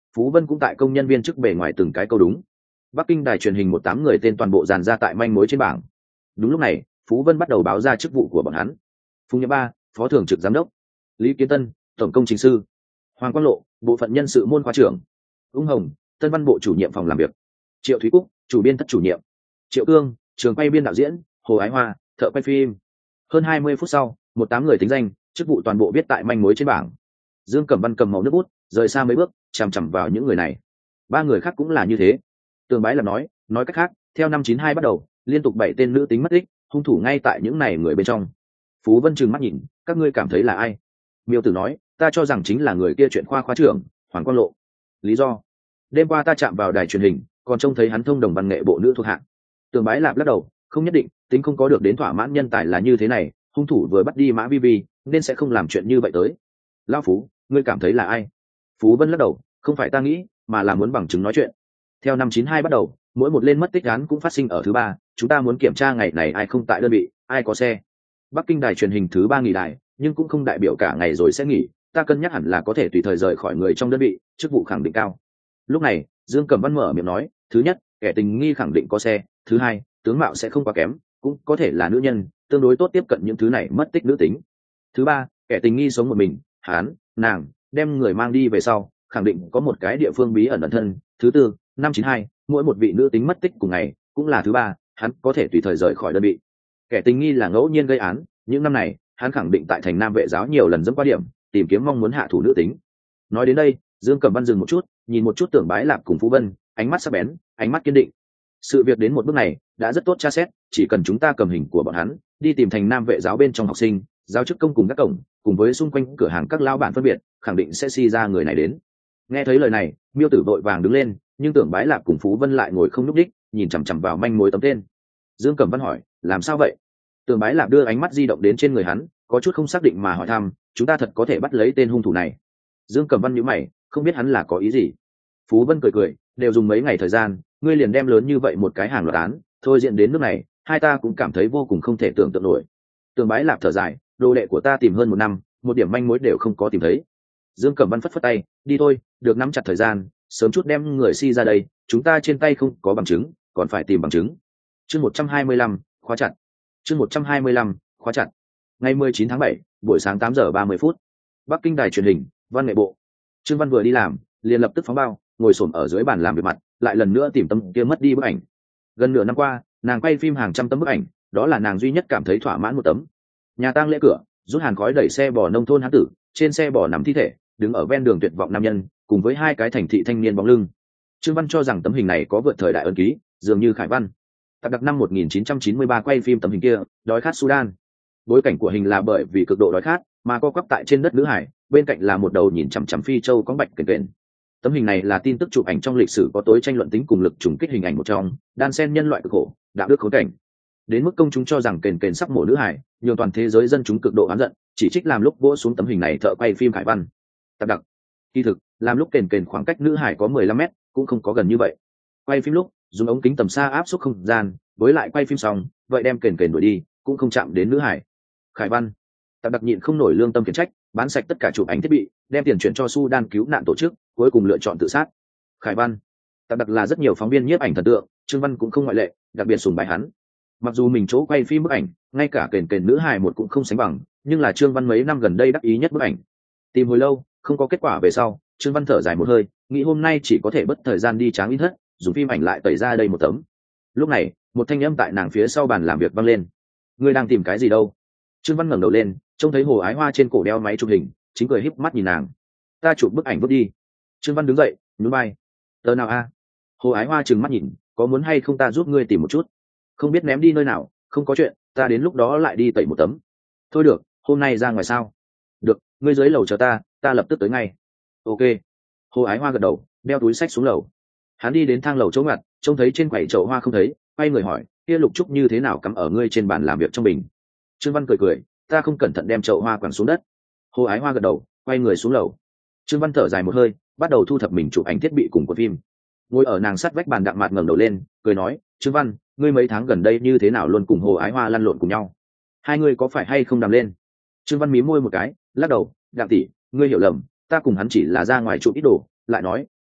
Phú Vân cũng tại công nhân viên chức bề ngoài từng cái câu đúng. Bắc Kinh đài truyền hình một tám người tên toàn bộ dàn ra tại manh mối trên bảng. Đúng lúc này, Phú Vân bắt đầu báo ra chức vụ của bọn hắn. Phùng Nhậm Ba, phó thường trực giám đốc. Lý Kiến Tân, tổng công trình sư. Hoàng Quang Lộ, bộ phận nhân sự môn khoa trưởng. Ung Hồng, tân văn bộ chủ nhiệm phòng làm việc. Triệu Thúy Cúc, chủ biên thất chủ nhiệm. Triệu Cương, trường quay biên đạo diễn. Hồ Ái Hoa, thợ quay phim. Hơn hai mươi phút sau, một tám người tính danh, chức vụ toàn bộ viết tại manh mối trên bảng. Dương Cẩm Văn cầm màu nước bút, rời xa mấy bước, chằm chằm vào những người này. Ba người khác cũng là như thế. Tường Bái Lập nói, nói cách khác, theo năm chín hai bắt đầu, liên tục bảy tên nữ tính mất tích, hung thủ ngay tại những này người bên trong. Phú Vân trừng mắt nhìn, các ngươi cảm thấy là ai? Miêu Tử nói, ta cho rằng chính là người kia chuyện khoa khoa trưởng, Hoàng Quang Lộ. Lý do? Đêm qua ta chạm vào đài truyền hình, còn trông thấy hắn thông đồng văn nghệ bộ nữ thuộc hạng. Tường Bái Lạp lắc đầu, không nhất định, tính không có được đến thỏa mãn nhân tài là như thế này, hung thủ vừa bắt đi Mã Vi Vi, nên sẽ không làm chuyện như vậy tới. Lão Phú, ngươi cảm thấy là ai? Phú Vân lắc đầu, không phải ta nghĩ, mà là muốn bằng chứng nói chuyện. Theo năm chín hai bắt đầu, mỗi một lên mất tích án cũng phát sinh ở thứ ba, chúng ta muốn kiểm tra ngày này ai không tại đơn vị, ai có xe. Bắc Kinh đài truyền hình thứ ba nghỉ đài, nhưng cũng không đại biểu cả ngày rồi sẽ nghỉ, ta cân nhắc hẳn là có thể tùy thời rời khỏi người trong đơn vị, chức vụ khẳng định cao. Lúc này, Dương Cẩm Văn mở miệng nói, thứ nhất, kẻ tình nghi khẳng định có xe, thứ hai, tướng mạo sẽ không quá kém, cũng có thể là nữ nhân, tương đối tốt tiếp cận những thứ này mất tích nữ tính. Thứ ba, kẻ tình nghi sống một mình, hắn, nàng, đem người mang đi về sau, khẳng định có một cái địa phương bí ẩn ẩn thân. Thứ tư, năm chín hai, mỗi một vị nữ tính mất tích cùng ngày, cũng là thứ ba, hắn có thể tùy thời rời khỏi đơn vị. Kẻ tình nghi là ngẫu nhiên gây án, những năm này, hắn khẳng định tại thành Nam Vệ giáo nhiều lần dẫm qua điểm, tìm kiếm mong muốn hạ thủ nữ tính. Nói đến đây, Dương Cẩm Văn dừng một chút, nhìn một chút Tưởng Bái Lạp cùng Phú Vân, ánh mắt sắc bén, ánh mắt kiên định. Sự việc đến một bước này, đã rất tốt tra xét, chỉ cần chúng ta cầm hình của bọn hắn, đi tìm thành Nam Vệ giáo bên trong học sinh, giáo chức công cùng các cổng, cùng với xung quanh cửa hàng các lao bản phân biệt, khẳng định sẽ suy ra người này đến. Nghe thấy lời này, Miêu Tử vội vàng đứng lên, nhưng Tưởng Bái Lạp cùng Phú Vân lại ngồi không nhúc đích, nhìn chằm chằm vào manh mối tấm tên. Dương Cẩm Văn hỏi, làm sao vậy? Tưởng Bái Lạp đưa ánh mắt di động đến trên người hắn, có chút không xác định mà hỏi thăm, chúng ta thật có thể bắt lấy tên hung thủ này? Dương Cẩm Văn nhíu mày, không biết hắn là có ý gì. Phú Vân cười cười, đều dùng mấy ngày thời gian, ngươi liền đem lớn như vậy một cái hàng loạt án, thôi diện đến nước này, hai ta cũng cảm thấy vô cùng không thể tưởng tượng nổi. Tưởng Bái Lạp thở dài, đồ đệ của ta tìm hơn một năm, một điểm manh mối đều không có tìm thấy. Dương Cẩm Văn phất phất tay, đi thôi, được nắm chặt thời gian, sớm chút đem người si ra đây, chúng ta trên tay không có bằng chứng, còn phải tìm bằng chứng. Chương một trăm hai mươi lăm, khóa chặt. Chương một trăm hai mươi lăm, khóa chặt. Ngày mười chín tháng bảy, buổi sáng tám giờ ba mươi phút. Bắc Kinh đài truyền hình, văn nghệ bộ. Trương Văn vừa đi làm, liền lập tức phóng bao, ngồi xổm ở dưới bàn làm việc mặt, lại lần nữa tìm tấm kia mất đi bức ảnh. Gần nửa năm qua, nàng quay phim hàng trăm tấm bức ảnh, đó là nàng duy nhất cảm thấy thỏa mãn một tấm. Nhà tang lễ cửa, rút hàn khói đẩy xe bò nông thôn hán tử, trên xe bò nằm thi thể, đứng ở ven đường tuyệt vọng nam nhân, cùng với hai cái thành thị thanh niên bóng lưng. Trương Văn cho rằng tấm hình này có vượt thời đại ấn ký, dường như Khải Văn. Tập đặc năm một nghìn chín trăm chín mươi ba quay phim tấm hình kia, đói khát Sudan. Bối cảnh của hình là bởi vì cực độ đói khát, mà co quắp tại trên đất nữ hải, bên cạnh là một đầu nhìn chằm chằm phi châu có bạch kềnh kềnh. Tấm hình này là tin tức chụp ảnh trong lịch sử có tối tranh luận tính cùng lực trùng kích hình ảnh một trong, đan xen nhân loại cực khổ, đạo đức khốn cảnh. Đến mức công chúng cho rằng kềnh kềnh sắp mổ nữ hải, nhiều toàn thế giới dân chúng cực độ oán giận, chỉ trích làm lúc vỗ xuống tấm hình này thợ quay phim Khải Văn. Tập đặc. Kỳ thực, làm lúc kềnh kềnh khoảng cách nữ hải có mười lăm mét, cũng không có gần như vậy. Quay phim lúc, dùng ống kính tầm xa áp suất không gian, với lại quay phim xong, vậy đem kềnh kềnh đuổi đi, cũng không chạm đến nữ hải. Khải Văn. Tập đặc nhịn không nổi lương tâm khiển trách, bán sạch tất cả chụp ảnh thiết bị, đem tiền chuyển cho Sudan cứu nạn tổ chức, cuối cùng lựa chọn tự sát. Khải Văn. Tập đặc là rất nhiều phóng viên nhiếp ảnh thần tượng, Trương Văn cũng không ngoại lệ, đặc biệt sùng bái hắn. Mặc dù mình chỗ quay phim bức ảnh, ngay cả kền kền nữ hài một cũng không sánh bằng, nhưng là Trương Văn mấy năm gần đây đắc ý nhất bức ảnh. Tìm hồi lâu, không có kết quả về sau, Trương Văn thở dài một hơi, nghĩ hôm nay chỉ có thể bất thời gian đi tráng ít thất, dùng phim ảnh lại tẩy ra đây một tấm. Lúc này, một thanh âm tại nàng phía sau bàn làm việc vang lên. Ngươi đang tìm cái gì đâu? Trương Văn ngẩng đầu lên, trông thấy Hồ Ái Hoa trên cổ đeo máy chụp hình, chính cười híp mắt nhìn nàng. Ta chụp bức ảnh vứt đi. Trương Văn đứng dậy, nhún vai. Tớ nào a? Hồ Ái Hoa trừng mắt nhìn, có muốn hay không ta giúp ngươi tìm một chút? Không biết ném đi nơi nào, không có chuyện, ta đến lúc đó lại đi tẩy một tấm. Thôi được, hôm nay ra ngoài sao? Được, ngươi dưới lầu chờ ta, ta lập tức tới ngay. Ok. Hồ Ái Hoa gật đầu, đeo túi xách xuống lầu. Hắn đi đến thang lầu chỗ ngặt, trông thấy trên quầy chậu hoa không thấy, quay người hỏi, kia lục trúc như thế nào cắm ở ngươi trên bàn làm việc trong bình? Trương Văn cười cười, ta không cẩn thận đem chậu hoa quẳng xuống đất. Hồ Ái Hoa gật đầu, quay người xuống lầu. Trương Văn thở dài một hơi, bắt đầu thu thập mình chụp ảnh thiết bị cùng của phim. Ngồi ở nàng sát vách bàn đặng mạt ngẩng đầu lên, cười nói, Trương Văn, ngươi mấy tháng gần đây như thế nào luôn cùng Hồ Ái Hoa lăn lộn cùng nhau? Hai ngươi có phải hay không đàm lên? Trương Văn mí môi một cái, lắc đầu, đặng tỷ, ngươi hiểu lầm, ta cùng hắn chỉ là ra ngoài chụp ít đồ, lại nói,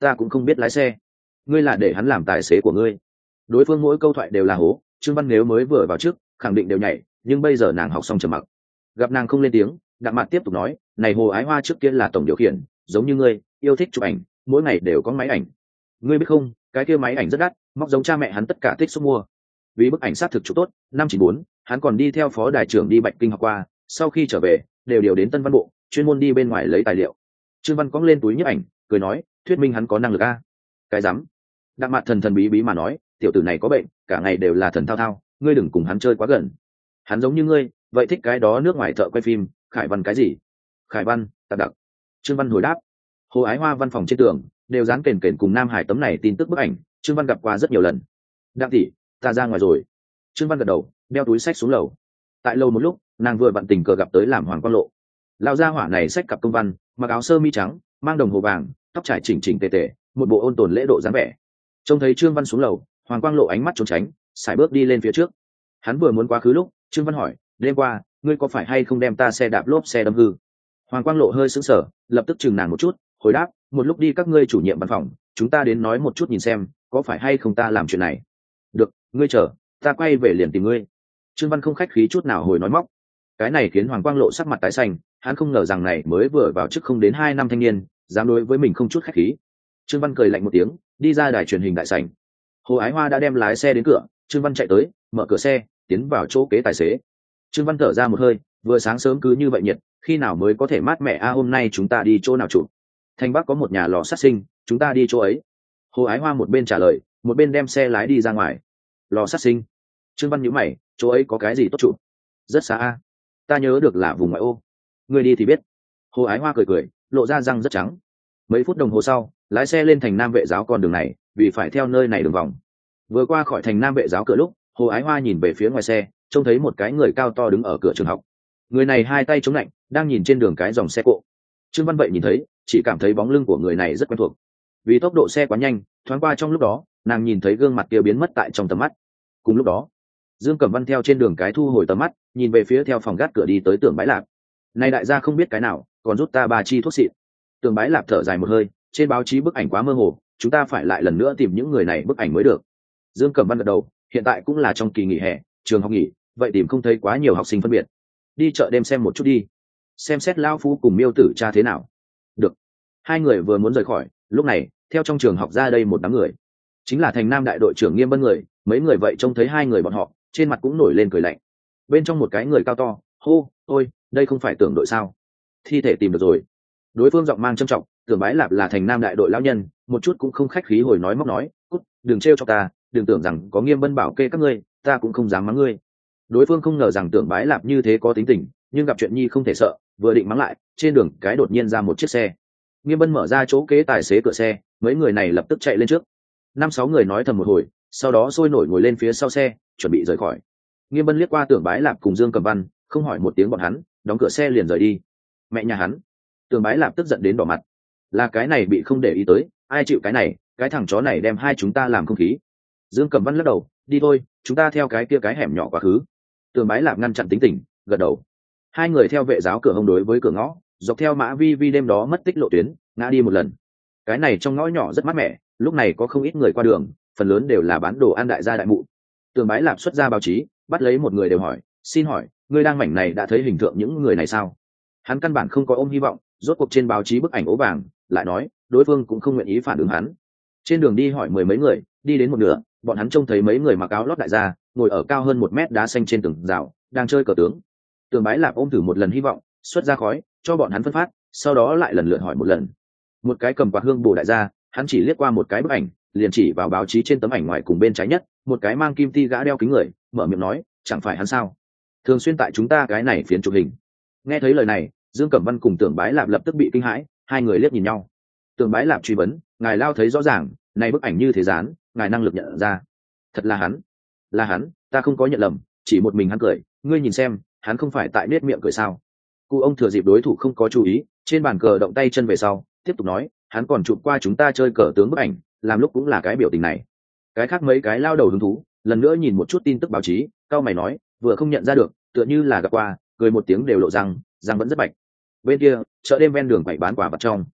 ta cũng không biết lái xe. Ngươi là để hắn làm tài xế của ngươi. Đối phương mỗi câu thoại đều là hố, Trương Văn nếu mới vừa vào trước khẳng định đều nhảy, nhưng bây giờ nàng học xong trầm mặc. Gặp nàng không lên tiếng, Đặng Mạt tiếp tục nói, này Hồ Ái Hoa trước kia là tổng điều khiển, giống như ngươi, yêu thích chụp ảnh, mỗi ngày đều có máy ảnh. Ngươi biết không, cái kia máy ảnh rất đắt, móc giống cha mẹ hắn tất cả tích xúc mua. Vì bức ảnh sát thực chụp tốt, năm chín bốn, hắn còn đi theo phó đài trưởng đi Bạch Kinh học qua, sau khi trở về, đều điều đến Tân Văn Bộ, chuyên môn đi bên ngoài lấy tài liệu. Trương Văn cõng lên túi nhiếp ảnh, cười nói, thuyết minh hắn có năng lực a. Cái rắm. Đặng Mạt thần thần bí bí mà nói, tiểu tử này có bệnh, cả ngày đều là thần thao thao, ngươi đừng cùng hắn chơi quá gần. Hắn giống như ngươi, vậy thích cái đó nước ngoài thợ quay phim, Khải Văn cái gì? Khải Văn, tạp đặc. Trương Văn hồi đáp. Hồ Ái Hoa văn phòng trên tường đều dán kền kền cùng Nam Hải tấm này tin tức bức ảnh, Trương Văn gặp qua rất nhiều lần. Đặng tỷ, ta ra ngoài rồi. Trương Văn gật đầu, đeo túi sách xuống lầu. Tại lầu một lúc, nàng vừa bận tình cờ gặp tới làm Hoàng Quang Lộ. Lão gia hỏa này xách cặp công văn, mặc áo sơ mi trắng, mang đồng hồ vàng, tóc trải chỉnh chỉnh tề tề, một bộ ôn tồn lễ độ dáng vẻ. Trông thấy Trương Văn xuống lầu, Hoàng Quang Lộ ánh mắt trốn tránh, sải bước đi lên phía trước. Hắn vừa muốn quá khứ lúc, Trương Văn hỏi, đêm qua ngươi có phải hay không đem ta xe đạp lốp xe đâm hư? Hoàng Quang Lộ hơi sững sờ, lập tức chừng nàng một chút, hồi đáp, một lúc đi các ngươi chủ nhiệm văn phòng, chúng ta đến nói một chút nhìn xem có phải hay không ta làm chuyện này. Được, ngươi chờ, ta quay về liền tìm ngươi. Trương Văn không khách khí chút nào hồi nói móc. Cái này khiến Hoàng Quang Lộ sắc mặt tái xanh, hắn không ngờ rằng này mới vừa vào chức không đến hai năm thanh niên dám đối với mình không chút khách khí. Trương Văn cười lạnh một tiếng, đi ra đài truyền hình đại sảnh. Hồ Ái Hoa đã đem lái xe đến cửa, Trương Văn chạy tới, mở cửa xe, tiến vào chỗ kế tài xế. Trương Văn thở ra một hơi, vừa sáng sớm cứ như vậy nhiệt, khi nào mới có thể mát mẻ a? Hôm nay chúng ta đi chỗ nào chụp? Thành Bắc có một nhà lò sát sinh, chúng ta đi chỗ ấy. Hồ Ái Hoa một bên trả lời, một bên đem xe lái đi ra ngoài. Lò sát sinh? Trương Văn nhíu mày, chỗ ấy có cái gì tốt chụp? Rất xa a. Ta nhớ được là vùng ngoại ô. Người đi thì biết. Hồ Ái Hoa cười cười, lộ ra răng rất trắng. Mấy phút đồng hồ sau, lái xe lên thành Nam Vệ Giáo con đường này, vì phải theo nơi này đường vòng. Vừa qua khỏi thành Nam Vệ Giáo cửa lúc, Hồ Ái Hoa nhìn về phía ngoài xe, trông thấy một cái người cao to đứng ở cửa trường học. Người này hai tay chống lạnh, đang nhìn trên đường cái dòng xe cộ. Trương Văn vậy nhìn thấy, chỉ cảm thấy bóng lưng của người này rất quen thuộc. Vì tốc độ xe quá nhanh, thoáng qua trong lúc đó, nàng nhìn thấy gương mặt kia biến mất tại trong tầm mắt. Cùng lúc đó, Dương Cẩm Văn theo trên đường cái thu hồi tầm mắt, nhìn về phía theo phòng gác cửa đi tới Tưởng Bái Lạp. Này đại gia không biết cái nào, còn rút ta ba chi thuốc xịn. Tưởng Bái Lạp thở dài một hơi, trên báo chí bức ảnh quá mơ hồ, chúng ta phải lại lần nữa tìm những người này bức ảnh mới được. Dương Cẩm Văn gật đầu, hiện tại cũng là trong kỳ nghỉ hè, trường học nghỉ, vậy tìm không thấy quá nhiều học sinh phân biệt. Đi chợ đêm xem một chút đi, xem xét lao phu cùng Miêu Tử cha thế nào. Được. Hai người vừa muốn rời khỏi, lúc này theo trong trường học ra đây một đám người, chính là thành Nam đại đội trưởng Nghiêm Bân người. Mấy người vậy trông thấy hai người bọn họ, trên mặt cũng nổi lên cười lạnh. Bên trong một cái người cao to hô, ôi, đây không phải Tưởng đội sao? Thi thể tìm được rồi. Đối phương giọng mang trầm trọng, Tưởng Bái Lạp là thành Nam đại đội lão nhân, một chút cũng không khách khí hồi nói móc nói, cút, đừng trêu cho ta, đừng tưởng rằng có Nghiêm Bân bảo kê các ngươi, ta cũng không dám mắng ngươi. Đối phương không ngờ rằng Tưởng Bái Lạp như thế có tính tình, nhưng gặp chuyện nhi không thể sợ, vừa định mắng lại, trên đường cái đột nhiên ra một chiếc xe. Nghiêm Bân mở ra chỗ kế tài xế cửa xe, mấy người này lập tức chạy lên trước. Năm sáu người nói thầm một hồi, sau đó sôi nổi ngồi lên phía sau xe, chuẩn bị rời khỏi. Nghiêm Bân liếc qua Tưởng Bái Lạp cùng Dương Cẩm Văn, không hỏi một tiếng bọn hắn, đóng cửa xe liền rời đi. Mẹ nhà hắn! Tưởng Bái Lạp tức giận đến đỏ mặt. Là cái này bị không để ý tới, ai chịu cái này, cái thằng chó này đem hai chúng ta làm không khí. Dương Cẩm Văn lắc đầu, đi thôi, chúng ta theo cái kia cái hẻm nhỏ quá khứ. Tưởng Bái Lạp ngăn chặn tính tình, gật đầu. Hai người theo vệ giáo cửa hông đối với cửa ngõ, dọc theo Mã Vi Vi đêm đó mất tích lộ tuyến, ngã đi một lần. Cái này trong ngõ nhỏ rất mát mẻ, lúc này có không ít người qua đường, phần lớn đều là bán đồ ăn đại gia đại mụ. Tưởng Bái Lạp xuất ra báo chí, bắt lấy một người đều hỏi, xin hỏi, ngươi đang mảnh này đã thấy hình tượng những người này sao? Hắn căn bản không có ôm hy vọng, rốt cuộc trên báo chí bức ảnh ố vàng, lại nói, đối phương cũng không nguyện ý phản ứng hắn. Trên đường đi hỏi mười mấy người, đi đến một nửa, bọn hắn trông thấy mấy người mặc áo lót đại gia, ngồi ở cao hơn một mét đá xanh trên tường rào, đang chơi cờ tướng. Tưởng Bái Lạp ôm thử một lần hy vọng, xuất ra khói, cho bọn hắn phân phát, sau đó lại lần lượt hỏi một lần. Một cái cầm quạt hương bổ đại gia, hắn chỉ liếc qua một cái bức ảnh, liền chỉ vào báo chí trên tấm ảnh ngoài cùng bên trái nhất, một cái mang kim ti gã đeo kính người, mở miệng nói, chẳng phải hắn sao? Thường xuyên tại chúng ta cái này phiến chụp hình. Nghe thấy lời này, Dương Cẩm Văn cùng Tưởng Bái Lạp lập tức bị kinh hãi, hai người liếc nhìn nhau. Tưởng Bái Lạp truy vấn, ngài lao thấy rõ ràng, này bức ảnh như thế dán, ngài năng lực nhận ra. Thật là hắn, là hắn, ta không có nhận lầm, chỉ một mình hắn cười, ngươi nhìn xem, hắn không phải tại nết miệng cười sao? Cụ ông thừa dịp đối thủ không có chú ý, trên bàn cờ động tay chân về sau, tiếp tục nói, hắn còn chụp qua chúng ta chơi cờ tướng bức ảnh, làm lúc cũng là cái biểu tình này. Cái khác mấy cái lao đầu hứng thú, lần nữa nhìn một chút tin tức báo chí, cao mày nói, vừa không nhận ra được, tựa như là gặp qua, cười một tiếng đều lộ răng, răng vẫn rất bạch. Bên kia, chợ đêm ven đường quậy bán quả vật trong.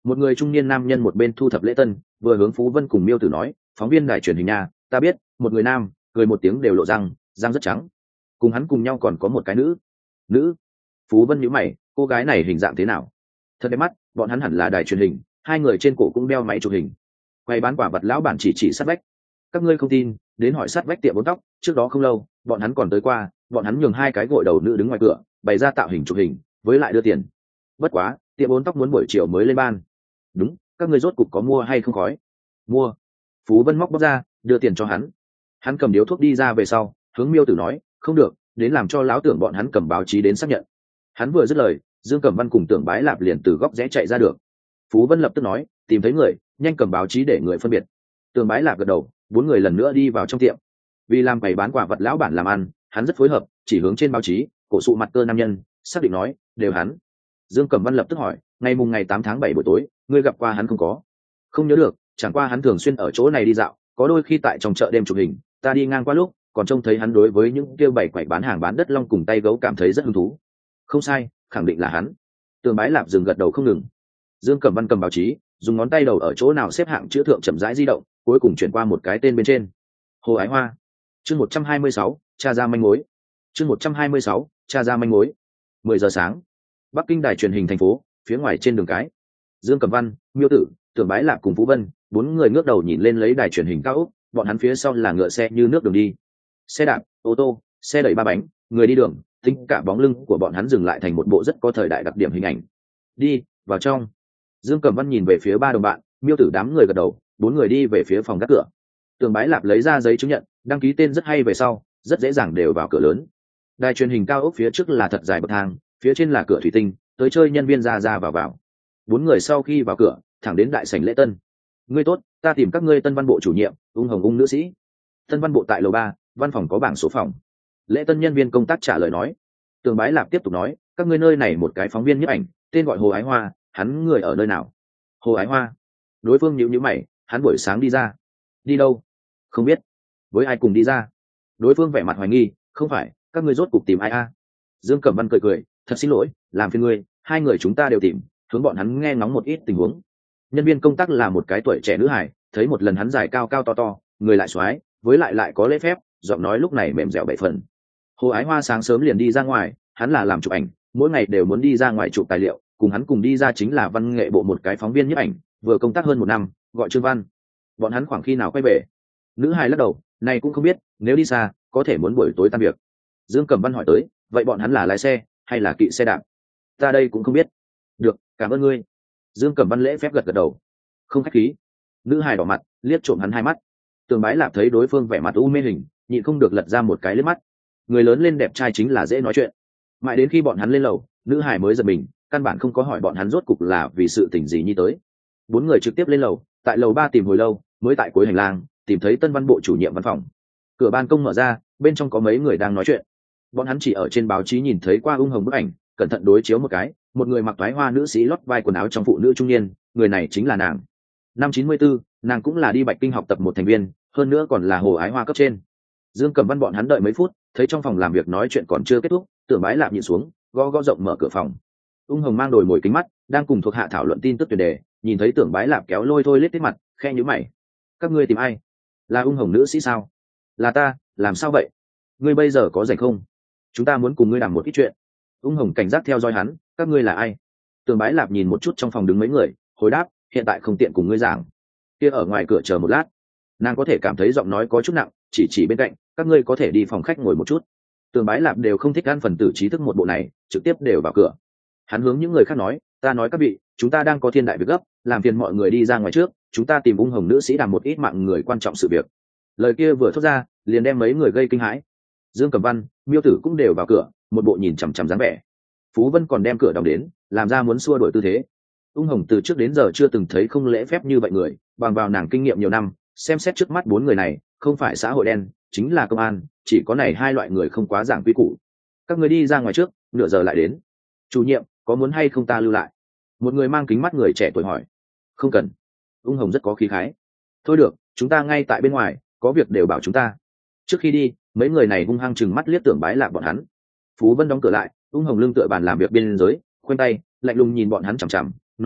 Một người trung niên nam nhân một bên thu thập lễ tân, vừa hướng Phú Vân cùng Miêu Tử nói, phóng viên đài truyền hình nhà, ta biết, một người nam, cười một tiếng đều lộ răng, răng rất trắng. Cùng hắn cùng nhau còn có một cái nữ. Nữ? Phú Vân nhíu mày, cô gái này hình dạng thế nào? Thật đẹp mắt, bọn hắn hẳn là đài truyền hình, hai người trên cổ cũng đeo máy chụp hình. Quay bán quả vật lão bản chỉ chỉ sát vách. Các ngươi không tin, đến hỏi sát vách tiệm bốn tóc, trước đó không lâu, bọn hắn còn tới qua, bọn hắn nhường hai cái gội đầu nữ đứng ngoài cửa, bày ra tạo hình chụp hình, với lại đưa tiền. Bất quá, tiệm bốn tóc muốn buổi chiều mới lên ban. Đúng, các ngươi rốt cục có mua hay không khói? Mua. Phú Vân móc bóc ra, đưa tiền cho hắn. Hắn cầm điếu thuốc đi ra về sau, hướng Miêu Tử nói, không được, đến làm cho lão tưởng bọn hắn cầm báo chí đến xác nhận. Hắn vừa dứt lời, Dương Cẩm Văn cùng Tưởng Bái Lạp liền từ góc rẽ chạy ra được. Phú Vân lập tức nói, tìm thấy người, nhanh cầm báo chí để người phân biệt. Tưởng Bái Lạp gật đầu, bốn người lần nữa đi vào trong tiệm. Vì làm bày bán quả vật lão bản làm ăn, hắn rất phối hợp, chỉ hướng trên báo chí, cổ sụ mặt cơ nam nhân, xác định nói, đều hắn. Dương Cẩm Văn lập tức hỏi, ngày mùng ngày tám tháng bảy buổi tối, ngươi gặp qua hắn không có? Không nhớ được, chẳng qua hắn thường xuyên ở chỗ này đi dạo, có đôi khi tại trong chợ đêm chụp hình, ta đi ngang qua lúc, còn trông thấy hắn đối với những kêu bảy quậy bán hàng bán đất long cùng tay gấu cảm thấy rất hứng thú. Không sai, khẳng định là hắn. Tường Bái Lạp dừng gật đầu không ngừng. Dương Cẩm Văn cầm báo chí, dùng ngón tay đầu ở chỗ nào xếp hạng chữ thượng chậm rãi di động, cuối cùng chuyển qua một cái tên bên trên. Hồ Ái Hoa. Chương một trăm hai mươi sáu, tra ra manh mối. Chương một trăm hai mươi sáu, tra ra manh mối. Mười giờ sáng. Bắc Kinh đài truyền hình thành phố, phía ngoài trên đường cái. Dương Cẩm Văn, Miêu Tử, Tưởng Bái Lạp cùng Phú Vân, bốn người ngước đầu nhìn lên lấy đài truyền hình cao ốc, bọn hắn phía sau là ngựa xe như nước đường đi. Xe đạp, ô tô, xe đẩy ba bánh, người đi đường, tính cả bóng lưng của bọn hắn dừng lại thành một bộ rất có thời đại đặc điểm hình ảnh. Đi, vào trong. Dương Cẩm Văn nhìn về phía ba đồng bạn, Miêu Tử đám người gật đầu, bốn người đi về phía phòng gác cửa. Tưởng Bái Lạp lấy ra giấy chứng nhận, đăng ký tên rất hay về sau, rất dễ dàng đều vào cửa lớn. Đài truyền hình cao ốc phía trước là thật dài bậc thang, phía trên là cửa thủy tinh, tới chơi nhân viên ra ra vào vào. Bốn người sau khi vào cửa, thẳng đến đại sảnh lễ tân. Ngươi tốt, ta tìm các ngươi Tân Văn bộ chủ nhiệm, Ung Hồng Ung nữ sĩ. Tân Văn bộ tại lầu ba, văn phòng có bảng số phòng. Lễ tân nhân viên công tác trả lời nói. Tường Bái Lạp tiếp tục nói, các ngươi nơi này một cái phóng viên nhiếp ảnh, tên gọi Hồ Ái Hoa, hắn người ở nơi nào? Hồ Ái Hoa. Đối phương nhíu nhíu mày, hắn buổi sáng đi ra. Đi đâu? Không biết. Với ai cùng đi ra? Đối phương vẻ mặt hoài nghi, không phải, các ngươi rốt cục tìm ai a? Dương Cẩm Văn cười cười, thật xin lỗi, làm phiền ngươi, hai người chúng ta đều tìm, hướng bọn hắn nghe ngóng một ít tình huống. Nhân viên công tác là một cái tuổi trẻ nữ hài, thấy một lần hắn dài cao cao to to, người lại xoái, với lại lại có lễ phép, giọng nói lúc này mềm dẻo bảy phần. Hồ Ái Hoa sáng sớm liền đi ra ngoài, hắn là làm chụp ảnh, mỗi ngày đều muốn đi ra ngoài chụp tài liệu, cùng hắn cùng đi ra chính là văn nghệ bộ một cái phóng viên nhiếp ảnh, vừa công tác hơn một năm, gọi Trương Văn. Bọn hắn khoảng khi nào quay về? Nữ hài lắc đầu, này cũng không biết, nếu đi xa, có thể muốn buổi tối tan việc. Dương Cẩm Văn hỏi tới, vậy bọn hắn là lái xe hay là kỵ xe đạp? Ta đây cũng không biết. Được, cảm ơn ngươi. Dương Cẩm Văn lễ phép gật gật đầu. Không khách khí. Nữ hài đỏ mặt, liếc trộm hắn hai mắt. Tường Bái Lạp thấy đối phương vẻ mặt u mê hình, nhịn không được lật ra một cái liếc mắt. Người lớn lên đẹp trai chính là dễ nói chuyện. Mãi đến khi bọn hắn lên lầu, nữ hài mới giật mình, căn bản không có hỏi bọn hắn rốt cục là vì sự tình gì như tới. Bốn người trực tiếp lên lầu, tại lầu ba tìm hồi lâu, mới tại cuối hành lang tìm thấy Tân Văn bộ chủ nhiệm văn phòng. Cửa ban công mở ra, bên trong có mấy người đang nói chuyện. Bọn hắn chỉ ở trên báo chí nhìn thấy qua Ung Hồng bức ảnh, cẩn thận đối chiếu một cái, một người mặc váy hoa nữ sĩ lót vai quần áo trong phụ nữ trung niên, người này chính là nàng. Năm chín mươi tư, nàng cũng là đi Bạch Kinh học tập một thành viên, hơn nữa còn là Hồ Ái Hoa cấp trên. Dương Cẩm Văn bọn hắn đợi mấy phút, thấy trong phòng làm việc nói chuyện còn chưa kết thúc, Tưởng Bái Lạp nhìn xuống, gõ gõ rộng mở cửa phòng. Ung Hồng mang đồi mồi kính mắt, đang cùng thuộc hạ thảo luận tin tức tuyển đề, nhìn thấy Tưởng Bái Lạp kéo lôi thôi lết tiết mặt, khe nhíu mày. Các ngươi tìm ai? Là Ung Hồng nữ sĩ sao? Là ta, làm sao vậy? Ngươi bây giờ có rảnh không? Chúng ta muốn cùng ngươi làm một ít chuyện. Ung Hồng cảnh giác theo dõi hắn, các ngươi là ai? Tưởng Bái Lạp nhìn một chút trong phòng đứng mấy người, hồi đáp, hiện tại không tiện cùng ngươi giảng. Kia ở ngoài cửa chờ một lát. Nàng có thể cảm thấy giọng nói có chút nặng, chỉ chỉ bên cạnh, các ngươi có thể đi phòng khách ngồi một chút. Tưởng Bái Lạp đều không thích ăn phần tử trí thức một bộ này, trực tiếp đều vào cửa. Hắn hướng những người khác nói, ta nói các vị, chúng ta đang có thiên đại việc gấp, làm phiền mọi người đi ra ngoài trước, chúng ta tìm Ung Hồng nữ sĩ đàm một ít mạng người quan trọng sự việc. Lời kia vừa thốt ra, liền đem mấy người gây kinh hãi. Dương Cẩm Văn, Miêu Tử cũng đều vào cửa, một bộ nhìn chằm chằm dáng vẻ. Phú Vân còn đem cửa đóng đến, làm ra muốn xua đuổi tư thế. Ung Hồng từ trước đến giờ chưa từng thấy không lễ phép như vậy người, bằng vào nàng kinh nghiệm nhiều năm, xem xét trước mắt bốn người này, không phải xã hội đen, chính là công an, chỉ có này hai loại người không quá giảng quy củ. Các người đi ra ngoài trước, nửa giờ lại đến. Chủ nhiệm, có muốn hay không ta lưu lại? Một người mang kính mắt người trẻ tuổi hỏi. Không cần. Ung Hồng rất có khí khái. Thôi được, chúng ta ngay tại bên ngoài, có việc đều bảo chúng ta. Trước khi đi, mấy người này hung hăng chừng mắt liếc Tưởng Bái Lạp bọn hắn. Phú Vân đóng cửa lại, Ung Hồng lưng tựa bàn làm việc bên dưới, khoanh tay, lạnh lùng nhìn bọn hắn chằm chằm, nói đi,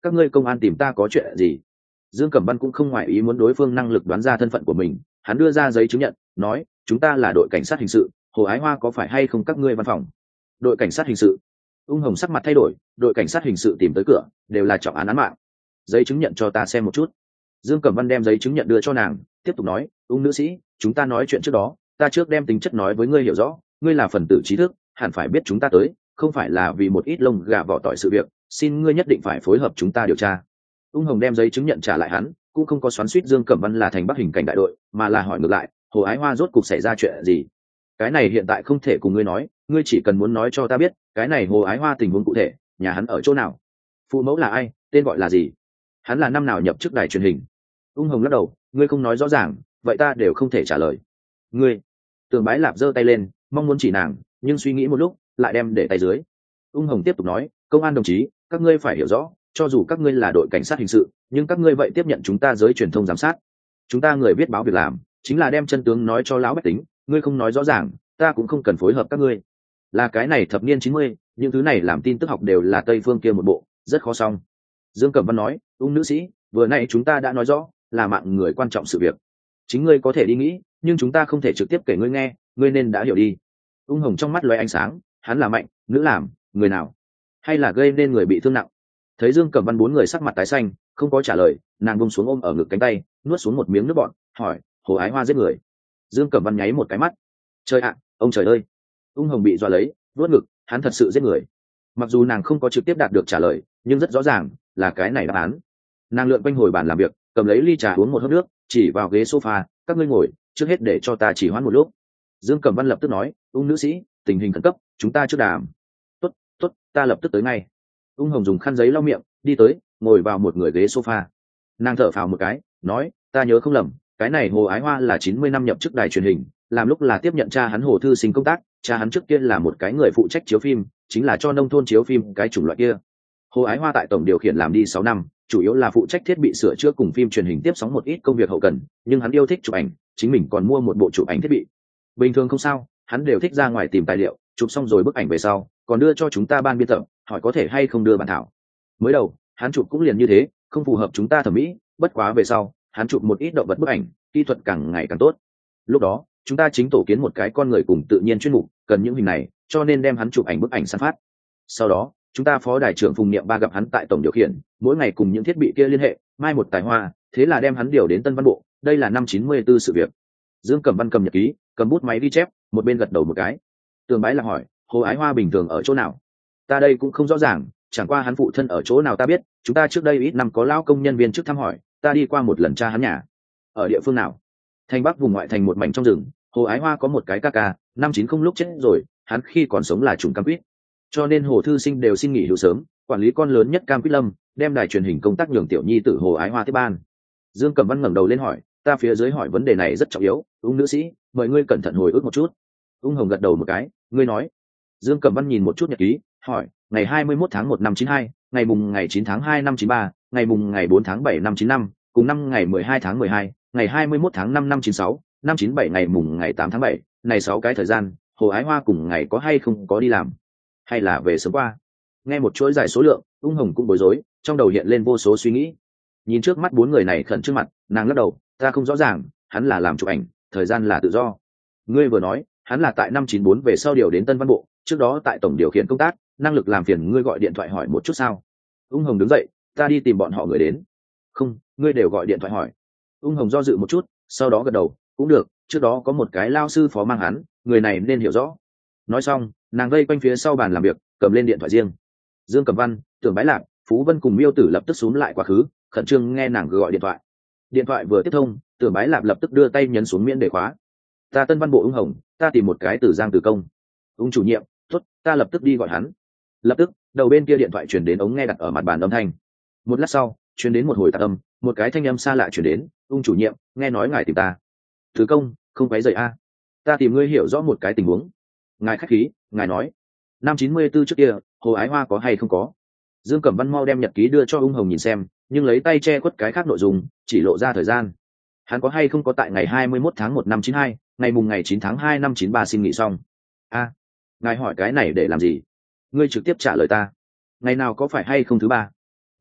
các ngươi công an tìm ta có chuyện gì? Dương Cẩm Văn cũng không ngoại ý muốn đối phương năng lực đoán ra thân phận của mình, hắn đưa ra giấy chứng nhận, nói, chúng ta là đội cảnh sát hình sự, Hồ Ái Hoa có phải hay không các ngươi văn phòng? Đội cảnh sát hình sự? Ung Hồng sắc mặt thay đổi, đội cảnh sát hình sự tìm tới cửa, đều là trọng án án mạng. Giấy chứng nhận cho ta xem một chút. Dương Cẩm Văn đem giấy chứng nhận đưa cho nàng, tiếp tục nói, Ung nữ sĩ, chúng ta nói chuyện trước đó, ta trước đem tính chất nói với ngươi hiểu rõ, ngươi là phần tử trí thức, hẳn phải biết chúng ta tới, không phải là vì một ít lông gà vỏ tỏi sự việc, xin ngươi nhất định phải phối hợp chúng ta điều tra. Ung Hồng đem giấy chứng nhận trả lại hắn, cũng không có xoắn xuýt Dương Cẩm Văn là thành Bắc hình cảnh đại đội, mà là hỏi ngược lại, Hồ Ái Hoa rốt cục xảy ra chuyện gì? Cái này hiện tại không thể cùng ngươi nói, ngươi chỉ cần muốn nói cho ta biết, cái này Hồ Ái Hoa tình huống cụ thể, nhà hắn ở chỗ nào, phụ mẫu là ai, tên gọi là gì, hắn là năm nào nhập chức đài truyền hình. Ung Hồng lắc đầu, ngươi không nói rõ ràng, vậy ta đều không thể trả lời. Ngươi? Tường Bái Lạp giơ tay lên, mong muốn chỉ nàng, nhưng suy nghĩ một lúc, lại đem để tay dưới. Ung Hồng tiếp tục nói, công an đồng chí, các ngươi phải hiểu rõ, cho dù các ngươi là đội cảnh sát hình sự, nhưng các ngươi vậy tiếp nhận chúng ta giới truyền thông giám sát, chúng ta người viết báo việc làm chính là đem chân tướng nói cho lão bách tính, ngươi không nói rõ ràng, ta cũng không cần phối hợp các ngươi. Là cái này thập niên chín mươi, những thứ này làm tin tức học đều là Tây phương kia một bộ, rất khó xong. Dương Cẩm Văn nói, Ung nữ sĩ, vừa nãy chúng ta đã nói rõ, là mạng người quan trọng sự việc, chính ngươi có thể đi nghĩ, nhưng chúng ta không thể trực tiếp kể ngươi nghe, ngươi nên đã hiểu đi. Ung Hồng trong mắt lóe ánh sáng, hắn là mạnh, nữ làm, người nào, hay là gây nên người bị thương nặng? Thấy Dương Cẩm Văn bốn người sắc mặt tái xanh, không có trả lời, nàng buông xuống ôm ở ngực cánh tay, nuốt xuống một miếng nước bọt, hỏi, Hồ Ái Hoa giết người? Dương Cẩm Văn nháy một cái mắt, trời ạ, ông trời ơi! Ung Hồng bị dọa lấy, vuốt ngực, hắn thật sự giết người. Mặc dù nàng không có trực tiếp đạt được trả lời, nhưng rất rõ ràng là cái này đáp án. Nàng lượn quanh hồi bàn làm việc, cầm lấy ly trà uống một hớp nước, chỉ vào ghế sofa, các ngươi ngồi, trước hết để cho ta chỉ hoãn một lúc. Dương Cẩm Văn lập tức nói, Ung nữ sĩ, tình hình khẩn cấp, chúng ta trước đàm. Tốt, tốt, ta lập tức tới ngay. Ung Hồng dùng khăn giấy lau miệng, đi tới, ngồi vào một người ghế sofa. Nàng thở phào một cái, nói, ta nhớ không lầm, cái này Hồ Ái Hoa là chín mươi năm nhập chức đài truyền hình, làm lúc là tiếp nhận cha hắn Hồ Thư Sinh công tác, cha hắn trước kia là một cái người phụ trách chiếu phim, chính là cho nông thôn chiếu phim cái chủng loại kia. Hồ Ái Hoa tại tổng điều khiển làm đi sáu năm, chủ yếu là phụ trách thiết bị sửa chữa cùng phim truyền hình tiếp sóng một ít công việc hậu cần, nhưng hắn yêu thích chụp ảnh, chính mình còn mua một bộ chụp ảnh thiết bị. Bình thường không sao, hắn đều thích ra ngoài tìm tài liệu, chụp xong rồi bức ảnh về sau, còn đưa cho chúng ta ban biên tập, hỏi có thể hay không đưa bản thảo. Mới đầu, hắn chụp cũng liền như thế, không phù hợp chúng ta thẩm mỹ, bất quá về sau, hắn chụp một ít động vật bức ảnh, kỹ thuật càng ngày càng tốt. Lúc đó, chúng ta chính tổ kiến một cái con người cùng tự nhiên chuyên mục, cần những hình này, cho nên đem hắn chụp ảnh bức ảnh san phát. Sau đó, chúng ta phó đài trưởng Phùng Niệm Ba gặp hắn tại tổng điều khiển, mỗi ngày cùng những thiết bị kia liên hệ, mai một tài hoa, thế là đem hắn điều đến Tân Văn Bộ, đây là năm chín mươi tư sự việc. Dương Cẩm Văn cầm nhật ký, cầm bút máy ghi chép, một bên gật đầu một cái. Tường Bái là hỏi, Hồ Ái Hoa bình thường ở chỗ nào? Ta đây cũng không rõ ràng, chẳng qua hắn phụ thân ở chỗ nào ta biết, chúng ta trước đây ít năm có lão công nhân viên trước thăm hỏi, ta đi qua một lần cha hắn nhà. Ở địa phương nào? Thành Bắc vùng ngoại thành một mảnh trong rừng, Hồ Ái Hoa có một cái ca ca, năm chín không lúc chết rồi, hắn khi còn sống là trùng cam quýt, cho nên Hồ Thư Sinh đều xin nghỉ hưu sớm, quản lý con lớn nhất cam quýt lâm, đem đài truyền hình công tác nhường tiểu nhi tử Hồ Ái Hoa tiếp ban. Dương Cẩm Văn ngẩng đầu lên hỏi, ta phía dưới hỏi vấn đề này rất trọng yếu, Ung nữ sĩ, mời ngươi cẩn thận hồi ức một chút. Ung Hồng gật đầu một cái, ngươi nói. Dương Cẩm Văn nhìn một chút nhật ký, hỏi, ngày hai mươi mốt tháng một năm chín hai, ngày mùng ngày chín tháng hai năm chín ba, ngày mùng ngày bốn tháng bảy năm chín năm, cùng năm ngày mười hai tháng mười hai, ngày hai mươi mốt tháng năm năm chín sáu, năm chín bảy ngày mùng ngày tám tháng bảy, này sáu cái thời gian, Hồ Ái Hoa cùng ngày có hay không có đi làm, hay là về sớm qua? Nghe một chuỗi dài số lượng, Ung Hồng cũng bối rối, trong đầu hiện lên vô số suy nghĩ. Nhìn trước mắt bốn người này khẩn trước mặt, nàng lắc đầu, ta không rõ ràng, hắn là làm chụp ảnh, thời gian là tự do. Ngươi vừa nói, hắn là tại năm chín bốn về sau điều đến Tân Văn Bộ, trước đó tại tổng điều khiển công tác, năng lực làm phiền ngươi gọi điện thoại hỏi một chút sao? Ung Hồng đứng dậy, ta đi tìm bọn họ người đến. Không, ngươi đều gọi điện thoại hỏi. Ung Hồng do dự một chút, sau đó gật đầu, cũng được, trước đó có một cái lao sư phó mang hắn, người này nên hiểu rõ. Nói xong, nàng vây quanh phía sau bàn làm việc, cầm lên điện thoại riêng. Dương Cẩm Văn, Tưởng Bái Lạc, Phú Vân cùng Miêu Tử lập tức xuống lại quá khứ, khẩn trương nghe nàng gọi điện thoại. Điện thoại vừa tiếp thông, Tưởng Bái Lạc lập tức đưa tay nhấn xuống miễn đề khóa. Ta Tân Văn Bộ Ung Hồng, ta tìm một cái từ Giang Từ Công. Ung chủ nhiệm, tốt, ta lập tức đi gọi hắn. Lập tức, đầu bên kia điện thoại truyền đến ống nghe đặt ở mặt bàn âm thanh. Một lát sau, truyền đến một hồi tạp âm, một cái thanh âm xa lạ truyền đến, Ung chủ nhiệm, nghe nói ngài tìm ta. Từ Công, không quấy rầy a, ta tìm ngươi hiểu rõ một cái tình huống. Ngài khách khí, ngài nói. Năm chín mươi tư trước kia, Hồ Ái Hoa có hay không có? Dương Cẩm Văn mau đem nhật ký đưa cho Ung Hồng nhìn xem, nhưng lấy tay che khuất cái khác nội dung, chỉ lộ ra thời gian. Hắn có hay không có tại ngày hai mươi mốt tháng một năm chín hai, ngày mùng ngày chín tháng hai năm chín ba xin nghỉ xong. A, ngài hỏi cái này để làm gì? Ngươi trực tiếp trả lời ta. Ngày nào có phải hay không thứ ba?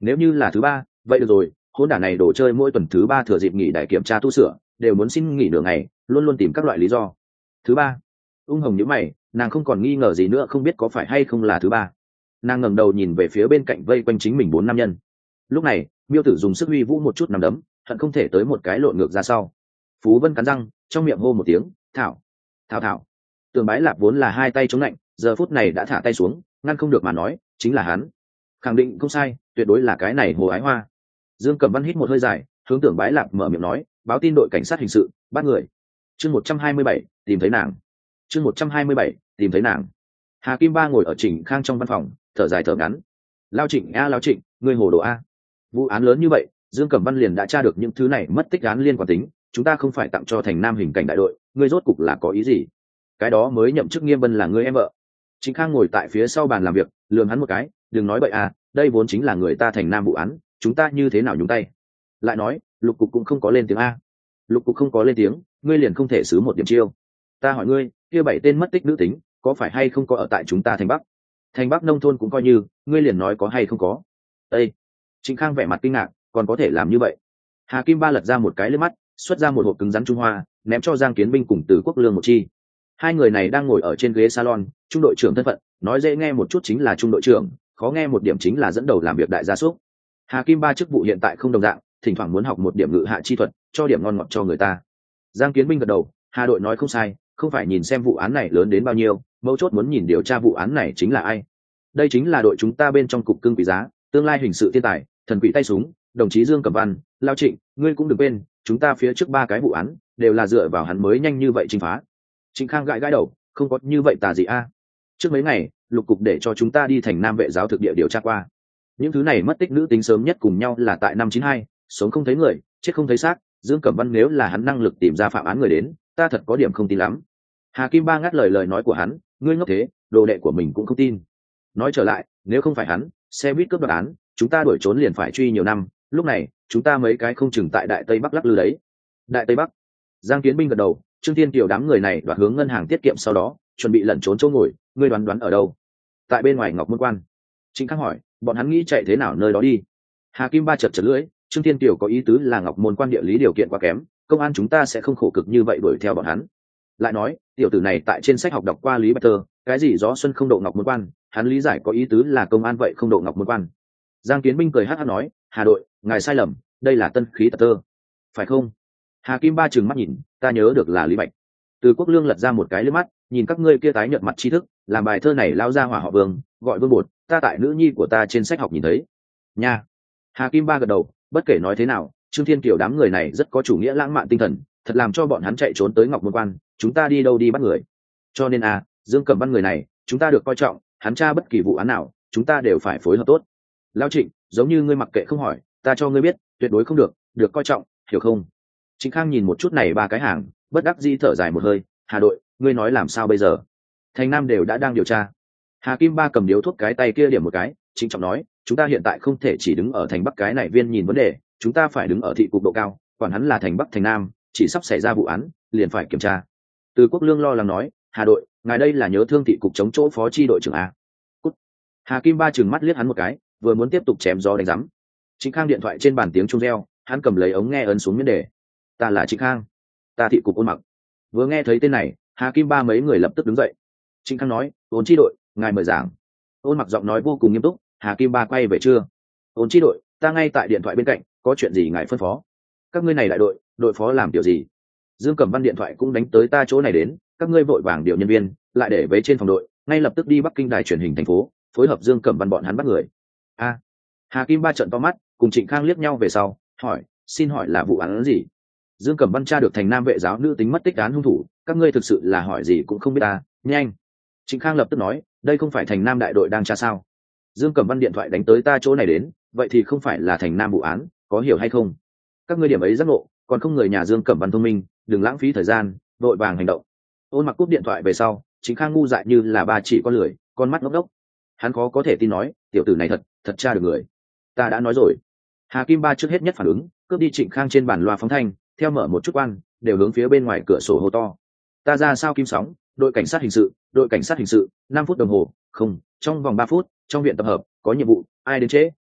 Nếu như là thứ ba vậy được rồi, hôn đả này đồ chơi mỗi tuần thứ ba thừa dịp nghỉ đại kiểm tra tu sửa đều muốn xin nghỉ nửa ngày, luôn luôn tìm các loại lý do. Thứ ba. Ung Hồng nhíu mày, nàng không còn nghi ngờ gì nữa, không biết có phải hay không là thứ ba. Nàng ngẩng đầu nhìn về phía bên cạnh vây quanh chính mình bốn nam nhân. Lúc này Miêu Tử dùng sức huy vũ một chút nằm đấm, hận không thể tới một cái lộn ngược ra sau. Phú Vân cắn răng, trong miệng hô một tiếng, thảo thảo thảo. Tường Bái Lạp vốn là hai tay chống lạnh, giờ phút này đã thả tay xuống, ngăn không được mà nói, chính là hắn. Khẳng định không sai, tuyệt đối là cái này Hồ Ái Hoa. Dương Cẩm Văn hít một hơi dài, hướng Tưởng Bái Lạp mở miệng nói, báo tin đội cảnh sát hình sự bắt người. Chương một trăm hai mươi bảy, tìm thấy nàng. Chương một trăm hai mươi bảy, tìm thấy nàng. Hà Kim Ba ngồi ở Trịnh Khang trong văn phòng, thở dài thở ngắn. Lao Trịnh a, Lao Trịnh, ngươi hồ đồ a. Vụ án lớn như vậy, Dương Cẩm Văn liền đã tra được những thứ này mất tích án liên quan tính, chúng ta không phải tặng cho Thành Nam hình cảnh đại đội, ngươi rốt cục là có ý gì? Cái đó mới nhậm chức Nghiêm Vân là ngươi em vợ. Trịnh Khang ngồi tại phía sau bàn làm việc, lườm hắn một cái, đừng nói bậy à, đây vốn chính là người ta Thành Nam vụ án, chúng ta như thế nào nhúng tay? Lại nói, Lục cục cũng không có lên tiếng a. Lục cục không có lên tiếng, ngươi liền không thể xứ một điểm chiêu. Ta hỏi ngươi, kia bảy tên mất tích nữ tính, có phải hay không có ở tại chúng ta Thành Bắc? Thành Bắc nông thôn cũng coi như, ngươi liền nói có hay không có. Ê! Trịnh Khang vẻ mặt kinh ngạc, còn có thể làm như vậy? Hà Kim Ba lật ra một cái lưỡi mắt, xuất ra một hộp cứng rắn Trung Hoa, ném cho Giang Kiến Binh cùng Từ Quốc Lương một chi. Hai người này đang ngồi ở trên ghế salon, trung đội trưởng thân phận, nói dễ nghe một chút chính là trung đội trưởng, khó nghe một điểm chính là dẫn đầu làm việc đại gia súc. Hà Kim Ba chức vụ hiện tại không đồng dạng, thỉnh thoảng muốn học một điểm ngự hạ chi thuật, cho điểm ngon ngọt cho người ta. Giang Kiến Binh gật đầu, Hà đội nói không sai, không phải nhìn xem vụ án này lớn đến bao nhiêu, mấu chốt muốn nhìn điều tra vụ án này chính là ai. Đây chính là đội chúng ta bên trong cục cưng quý giá, tương lai hình sự thiên tài, thần quỷ tay súng, đồng chí Dương Cẩm Văn, Lao Trịnh, ngươi cũng đừng quên, chúng ta phía trước ba cái vụ án đều là dựa vào hắn mới nhanh như vậy chinh phá. Trịnh Khang gãi gãi đầu, không có như vậy tà gì a. Trước mấy ngày, Lục cục để cho chúng ta đi Thành Nam vệ giáo thực địa điều tra qua. Những thứ này mất tích nữ tính sớm nhất cùng nhau là tại năm chín hai, sống không thấy người, chết không thấy xác, Dương Cẩm Văn nếu là hắn năng lực tìm ra phạm án người đến, ta thật có điểm không tin lắm. Hà Kim Ba ngắt lời lời nói của hắn, ngươi ngốc thế, đồ đệ của mình cũng không tin. Nói trở lại, nếu không phải hắn, xe buýt cướp đoạt án, chúng ta đuổi trốn liền phải truy nhiều năm, lúc này, chúng ta mấy cái không chừng tại Đại Tây Bắc lắc lư đấy. Đại Tây Bắc? Giang Kiến Binh gật đầu, Trương Thiên Kiều đám người này đoạt hướng ngân hàng tiết kiệm sau đó, chuẩn bị lẩn trốn chỗ ngồi, ngươi đoán đoán ở đâu? Tại bên ngoài Ngọc Môn Quan. Trịnh Khang hỏi, bọn hắn nghĩ chạy thế nào nơi đó đi? Hà Kim Ba chật chật lưỡi, Trương Thiên Kiều có ý tứ là Ngọc Môn Quan địa lý điều kiện quá kém, công an chúng ta sẽ không khổ cực như vậy đuổi theo bọn hắn. Lại nói, tiểu tử này tại trên sách học đọc qua Lý Bạch Tơ, cái gì gió xuân không độ Ngọc Môn Quan, hắn lý giải có ý tứ là công an vậy không độ Ngọc Môn Quan. Giang Kiến Binh cười hát hát nói, Hà đội, ngài sai lầm, đây là tân khí tật tơ, phải không? Hà Kim Ba trừng mắt nhìn, ta nhớ được là Lý Bạch. Từ Quốc Lương lật ra một cái lướt mắt, nhìn các ngươi kia tái nhợt mặt tri thức, làm bài thơ này lao ra hỏa họ Vương, gọi Vương Bột, ta tại nữ nhi của ta trên sách học nhìn thấy. Nha. Hà Kim Ba gật đầu, bất kể nói thế nào, Trương Thiên Kiều đám người này rất có chủ nghĩa lãng mạn tinh thần, thật làm cho bọn hắn chạy trốn tới Ngọc Môn Quan, chúng ta đi đâu đi bắt người. Cho nên à, Dương Cẩm Văn người này, chúng ta được coi trọng, hắn tra bất kỳ vụ án nào, chúng ta đều phải phối hợp tốt. Lao Trịnh, giống như ngươi mặc kệ không hỏi, ta cho ngươi biết, tuyệt đối không được, được coi trọng, hiểu không? Trịnh Khang nhìn một chút này ba cái hàng, bất đắc dĩ thở dài một hơi, Hà đội, ngươi nói làm sao bây giờ? Thành Nam đều đã đang điều tra. Hà Kim Ba cầm điếu thuốc cái tay kia điểm một cái, trịnh trọng nói, chúng ta hiện tại không thể chỉ đứng ở Thành Bắc cái này viên nhìn vấn đề, chúng ta phải đứng ở thị cục độ cao, quản hắn là Thành Bắc Thành Nam, chỉ sắp xảy ra vụ án, liền phải kiểm tra. Từ Quốc Lương lo lắng nói, Hà đội, ngài đây là nhớ thương thị cục chống chỗ phó chi đội trưởng a. Cút. Hà Kim Ba trừng mắt liếc hắn một cái, vừa muốn tiếp tục chém gió đánh rắm. Trịnh Khang điện thoại trên bàn tiếng chuông reo, hắn cầm lấy ống nghe ấn xuống miếng đề. Ta là Trịnh Khang, ta thị cục Ôn Mặc. Vừa nghe thấy tên này, Hà Kim Ba mấy người lập tức đứng dậy. Trịnh Khang nói, Ôn chi đội, ngài mời giảng. Ôn Mặc giọng nói vô cùng nghiêm túc. Hà Kim Ba quay về chưa? Ôn chi đội, ta ngay tại điện thoại bên cạnh, có chuyện gì ngài phân phó? Các ngươi này đại đội, đội phó làm điều gì? Dương Cẩm Văn điện thoại cũng đánh tới ta chỗ này đến, các ngươi vội vàng điều nhân viên, lại để với trên phòng đội, ngay lập tức đi Bắc Kinh đài truyền hình thành phố, phối hợp Dương Cẩm Văn bọn hắn bắt người. A. Hà Kim Ba trợn to mắt, cùng Trịnh Khang liếc nhau về sau, hỏi, xin hỏi là vụ án gì? Dương Cẩm Văn tra được Thành Nam vệ giáo nữ tính mất tích án hung thủ, các ngươi thực sự là hỏi gì cũng không biết ta, nhanh. Trịnh Khang lập tức nói, đây không phải Thành Nam đại đội đang tra sao? Dương Cẩm Văn điện thoại đánh tới ta chỗ này đến, vậy thì không phải là Thành Nam vụ án, có hiểu hay không? Các ngươi điểm ấy giác ngộ, còn không người nhà Dương Cẩm Văn thông minh, đừng lãng phí thời gian, vội vàng hành động. Ôn Mặc cúp điện thoại về sau, Trịnh Khang ngu dại như là ba chỉ con lười, con mắt ngốc ngốc. Hắn khó có thể tin nói, tiểu tử này thật, thật tra được người. Ta đã nói rồi. Hà Kim Ba trước hết nhất phản ứng, cướp đi Trịnh Khang trên bàn loa phóng thanh, theo mở một chút quan, đều hướng phía bên ngoài cửa sổ hô to. Ta ra sao Kim Sóng, đội cảnh sát hình sự, đội cảnh sát hình sự, năm phút đồng hồ, không, trong vòng ba phút, trong viện tập hợp, có nhiệm vụ, ai đến trễ,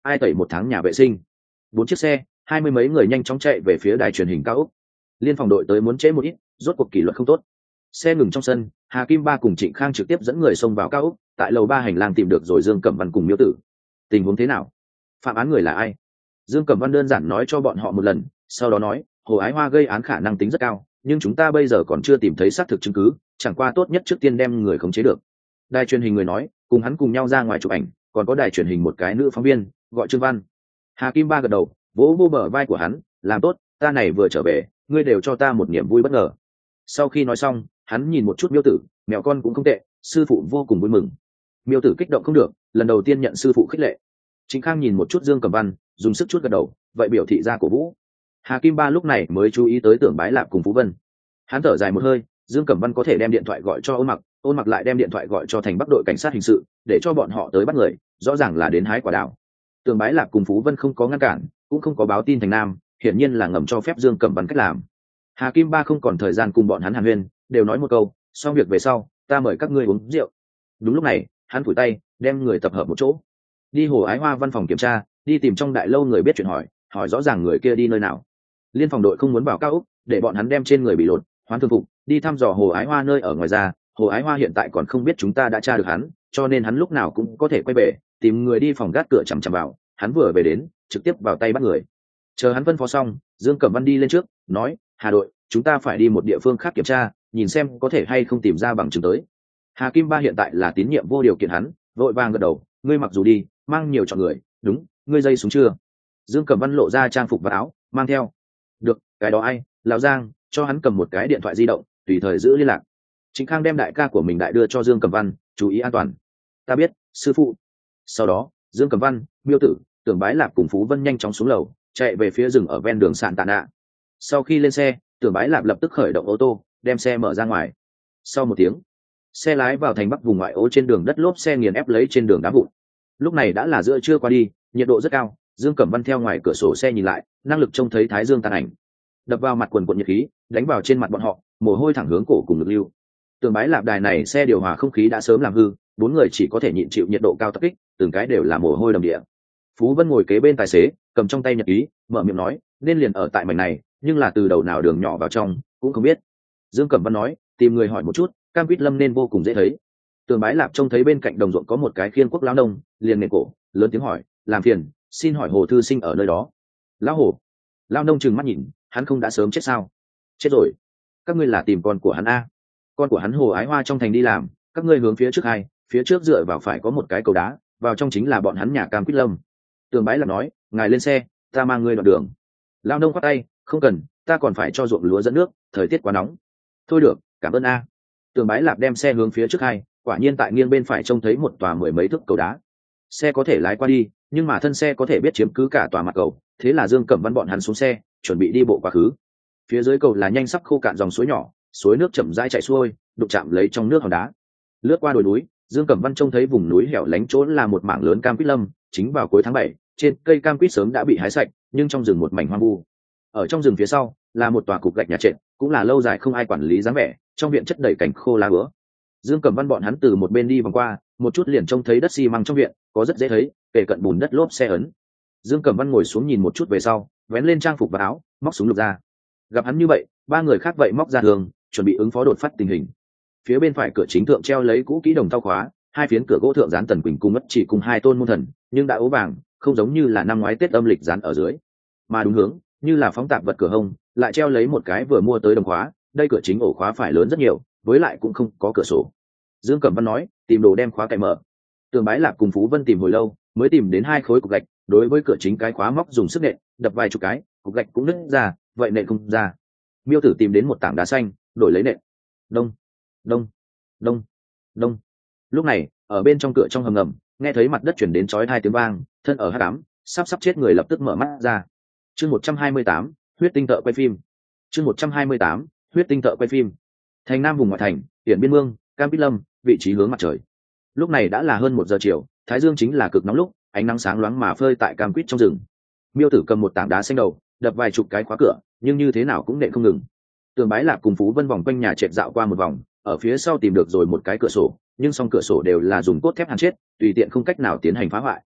ai tẩy một tháng nhà vệ sinh. Bốn chiếc xe, hai mươi mấy người nhanh chóng chạy về phía đài truyền hình cao ốc. Liên phòng đội tới muốn trễ một ít, rốt cuộc kỷ luật không tốt. Xe ngừng trong sân, Hà Kim Ba cùng Trịnh Khang trực tiếp dẫn người xông vào cao ốc, tại lầu ba hành lang tìm được rồi Dương Cẩm Văn cùng Miêu Tử. Tình huống thế nào? Phạm án người là ai? Dương Cẩm Văn đơn giản nói cho bọn họ một lần, sau đó nói, Hồ Ái Hoa gây án khả năng tính rất cao, nhưng chúng ta bây giờ còn chưa tìm thấy xác thực chứng cứ, chẳng qua tốt nhất trước tiên đem người khống chế được. Đài truyền hình người nói, cùng hắn cùng nhau ra ngoài chụp ảnh, còn có đài truyền hình một cái nữ phóng viên, gọi Trương Văn. Hà Kim Ba gật đầu, vỗ vô bờ vai của hắn, làm tốt, ta này vừa trở về, ngươi đều cho ta một niềm vui bất ngờ. Sau khi nói xong, hắn nhìn một chút Miêu Tử, mèo con cũng không tệ, sư phụ vô cùng vui mừng. Miêu Tử kích động không được, lần đầu tiên nhận sư phụ khích lệ. Trịnh Khang nhìn một chút Dương Cẩm Văn, dùng sức chút gật đầu, vậy biểu thị ra cổ vũ. Hà Kim Ba lúc này mới chú ý tới Tưởng Bái Lạp cùng Phú Vân. Hắn thở dài một hơi, Dương Cẩm Văn có thể đem điện thoại gọi cho Ôn Mặc, Ôn Mặc lại đem điện thoại gọi cho thành Bắc đội cảnh sát hình sự, để cho bọn họ tới bắt người, rõ ràng là đến hái quả đào. Tưởng Bái Lạp cùng Phú Vân không có ngăn cản, cũng không có báo tin thành Nam, hiển nhiên là ngầm cho phép Dương Cẩm Văn cách làm. Hà Kim Ba không còn thời gian cùng bọn hắn hàn huyên, đều nói một câu, xong việc về sau, ta mời các ngươi uống rượu. Đúng lúc này, hắn phủi tay, đem người tập hợp một chỗ. Đi Hồ Ái Hoa văn phòng kiểm tra, đi tìm trong đại lâu người biết chuyện hỏi, hỏi rõ ràng người kia đi nơi nào. Liên phòng đội không muốn vào cao ốc, để bọn hắn đem trên người bị lột, hoán thường phục, đi thăm dò Hồ Ái Hoa nơi ở ngoài ra. Hồ Ái Hoa hiện tại còn không biết chúng ta đã tra được hắn, cho nên hắn lúc nào cũng có thể quay về, tìm người đi phòng gác cửa chằm chằm vào. Hắn vừa về đến, trực tiếp vào tay bắt người. Chờ hắn phân phó xong, Dương Cẩm Văn đi lên trước, nói, Hà đội, chúng ta phải đi một địa phương khác kiểm tra, nhìn xem có thể hay không tìm ra bằng chứng tới. Hà Kim Ba hiện tại là tín nhiệm vô điều kiện hắn, vội vàng gật đầu, ngươi mặc dù đi, mang nhiều chọn người, đúng, ngươi dây xuống chưa? Dương Cẩm Văn lộ ra trang phục và áo, mang theo. Được, cái đó ai, lão Giang, cho hắn cầm một cái điện thoại di động, tùy thời giữ liên lạc. Trịnh Khang đem đại ca của mình đại đưa cho Dương Cẩm Văn, chú ý an toàn. Ta biết, sư phụ. Sau đó, Dương Cẩm Văn, Miêu Tử, Tưởng Bái Lạp cùng Phú Vân nhanh chóng xuống lầu, chạy về phía rừng ở ven đường Sạn Tạ Nạ. Sau khi lên xe, Tưởng Bái Lạp lập tức khởi động ô tô, đem xe mở ra ngoài. Sau một tiếng, xe lái vào thành Bắc vùng ngoại ô, trên đường đất lốp xe nghiền ép lấy trên đường đá vụn. Lúc này đã là giữa trưa qua đi, nhiệt độ rất cao. Dương Cẩm Văn theo ngoài cửa sổ xe nhìn lại, năng lực trông thấy thái dương tàn ảnh, đập vào mặt quần quần nhiệt khí, đánh vào trên mặt bọn họ, mồ hôi thẳng hướng cổ cùng ngực lưu. Tường Bái Lạp đài này xe điều hòa không khí đã sớm làm hư, bốn người chỉ có thể nhịn chịu nhiệt độ cao tập kích, từng cái đều là mồ hôi đầm địa. Phú Vân ngồi kế bên tài xế, cầm trong tay nhật ký, mở miệng nói, nên liền ở tại mảnh này, nhưng là từ đầu nào đường nhỏ vào trong, cũng không biết. Dương Cẩm Văn nói, tìm người hỏi một chút, Cam Quýt Lâm nên vô cùng dễ thấy. Tường Bái Lạp trông thấy bên cạnh đồng ruộng có một cái khiên quốc lão nông, liền nền cổ, lớn tiếng hỏi, làm phiền, xin hỏi Hồ thư sinh ở nơi đó. Lão Hồ. Lão nông trừng mắt nhìn, hắn không đã sớm chết sao? Chết rồi. Các ngươi là tìm con của hắn a? Con của hắn Hồ Ái Hoa trong thành đi làm, các ngươi hướng phía trước hai, phía trước dựa vào phải có một cái cầu đá, vào trong chính là bọn hắn nhà Cam Quýt Lâm. Tường Bái Lạp nói, ngài lên xe, ta mang ngươi đoạn đường. Lão nông khoát tay, không cần, ta còn phải cho ruộng lúa dẫn nước, thời tiết quá nóng. Thôi được, cảm ơn a. Tường Bái Lạp đem xe hướng phía trước hai, quả nhiên tại nghiêng bên phải trông thấy một tòa mười mấy thước cầu đá. Xe có thể lái qua đi, nhưng mà thân xe có thể biết chiếm cứ cả tòa mặt cầu, thế là Dương Cẩm Văn bọn hắn xuống xe, chuẩn bị đi bộ quá khứ. Phía dưới cầu là nhanh sắp khô cạn dòng suối nhỏ, suối nước chậm rãi chảy xuôi, đụng chạm lấy trong nước hòn đá. Lướt qua đồi núi, Dương Cẩm Văn trông thấy vùng núi hẻo lánh chỗ là một mảng lớn cam quýt lâm, chính vào cuối tháng bảy, trên cây cam quýt sớm đã bị hái sạch, nhưng trong rừng một mảnh hoang vu. Ở trong rừng phía sau là một tòa cục gạch nhà trệt, cũng là lâu dài không ai quản lý dáng vẻ, trong viện chất đầy cảnh khô lá úa. Dương Cẩm Văn bọn hắn từ một bên đi vòng qua, một chút liền trông thấy đất xi măng trong viện, có rất dễ thấy, kể cận bùn đất lốp xe ấn. Dương Cẩm Văn ngồi xuống nhìn một chút về sau, vén lên trang phục và áo, móc súng lục ra. Gặp hắn như vậy, ba người khác vậy móc ra thường, chuẩn bị ứng phó đột phát tình hình. Phía bên phải cửa chính thượng treo lấy cũ kỹ đồng thau khóa, hai phiến cửa gỗ thượng dán Tần Quỳnh cung ngất chỉ cùng hai tôn môn thần, nhưng đã ố vàng, không giống như là năm ngoái Tết âm lịch dán ở dưới, mà đúng hướng, như là phóng tạp vật cửa hông, lại treo lấy một cái vừa mua tới đồng khóa, đây cửa chính ổ khóa phải lớn rất nhiều, với lại cũng không có cửa sổ. Dương Cẩm Văn nói, tìm đồ đem khóa cài mở. Tường Bái Lạp cùng Phú Vân tìm hồi lâu, mới tìm đến hai khối cục gạch, đối với cửa chính cái khóa móc dùng sức nện, đập vài chục cái, cục gạch cũng nứt ra, vậy nện không ra. Miêu Tử tìm đến một tảng đá xanh, đổi lấy nện. Đông, đông, đông, đông. Lúc này, ở bên trong cửa trong hầm ngầm, nghe thấy mặt đất chuyển đến chói hai tiếng vang, thân ở hắc ám, sắp sắp chết người lập tức mở mắt ra. Chương một trăm hai mươi tám, huyết tinh thợ quay phim. Chương một trăm hai mươi tám, huyết tinh thợ quay phim. Thành Nam vùng ngoại thành, Tiển Biên Mương, Cam Quýt Lâm, vị trí hướng mặt trời. Lúc này đã là hơn một giờ chiều, thái dương chính là cực nóng lúc, ánh nắng sáng loáng mà phơi tại cam quýt trong rừng. Miêu Tử cầm một tảng đá xanh đầu, đập vài chục cái khóa cửa, nhưng như thế nào cũng nện không ngừng. Tường Bái Lạp cùng Phú Vân vòng quanh nhà trệt dạo qua một vòng, ở phía sau tìm được rồi một cái cửa sổ, nhưng song cửa sổ đều là dùng cốt thép hàn chết, tùy tiện không cách nào tiến hành phá hoại.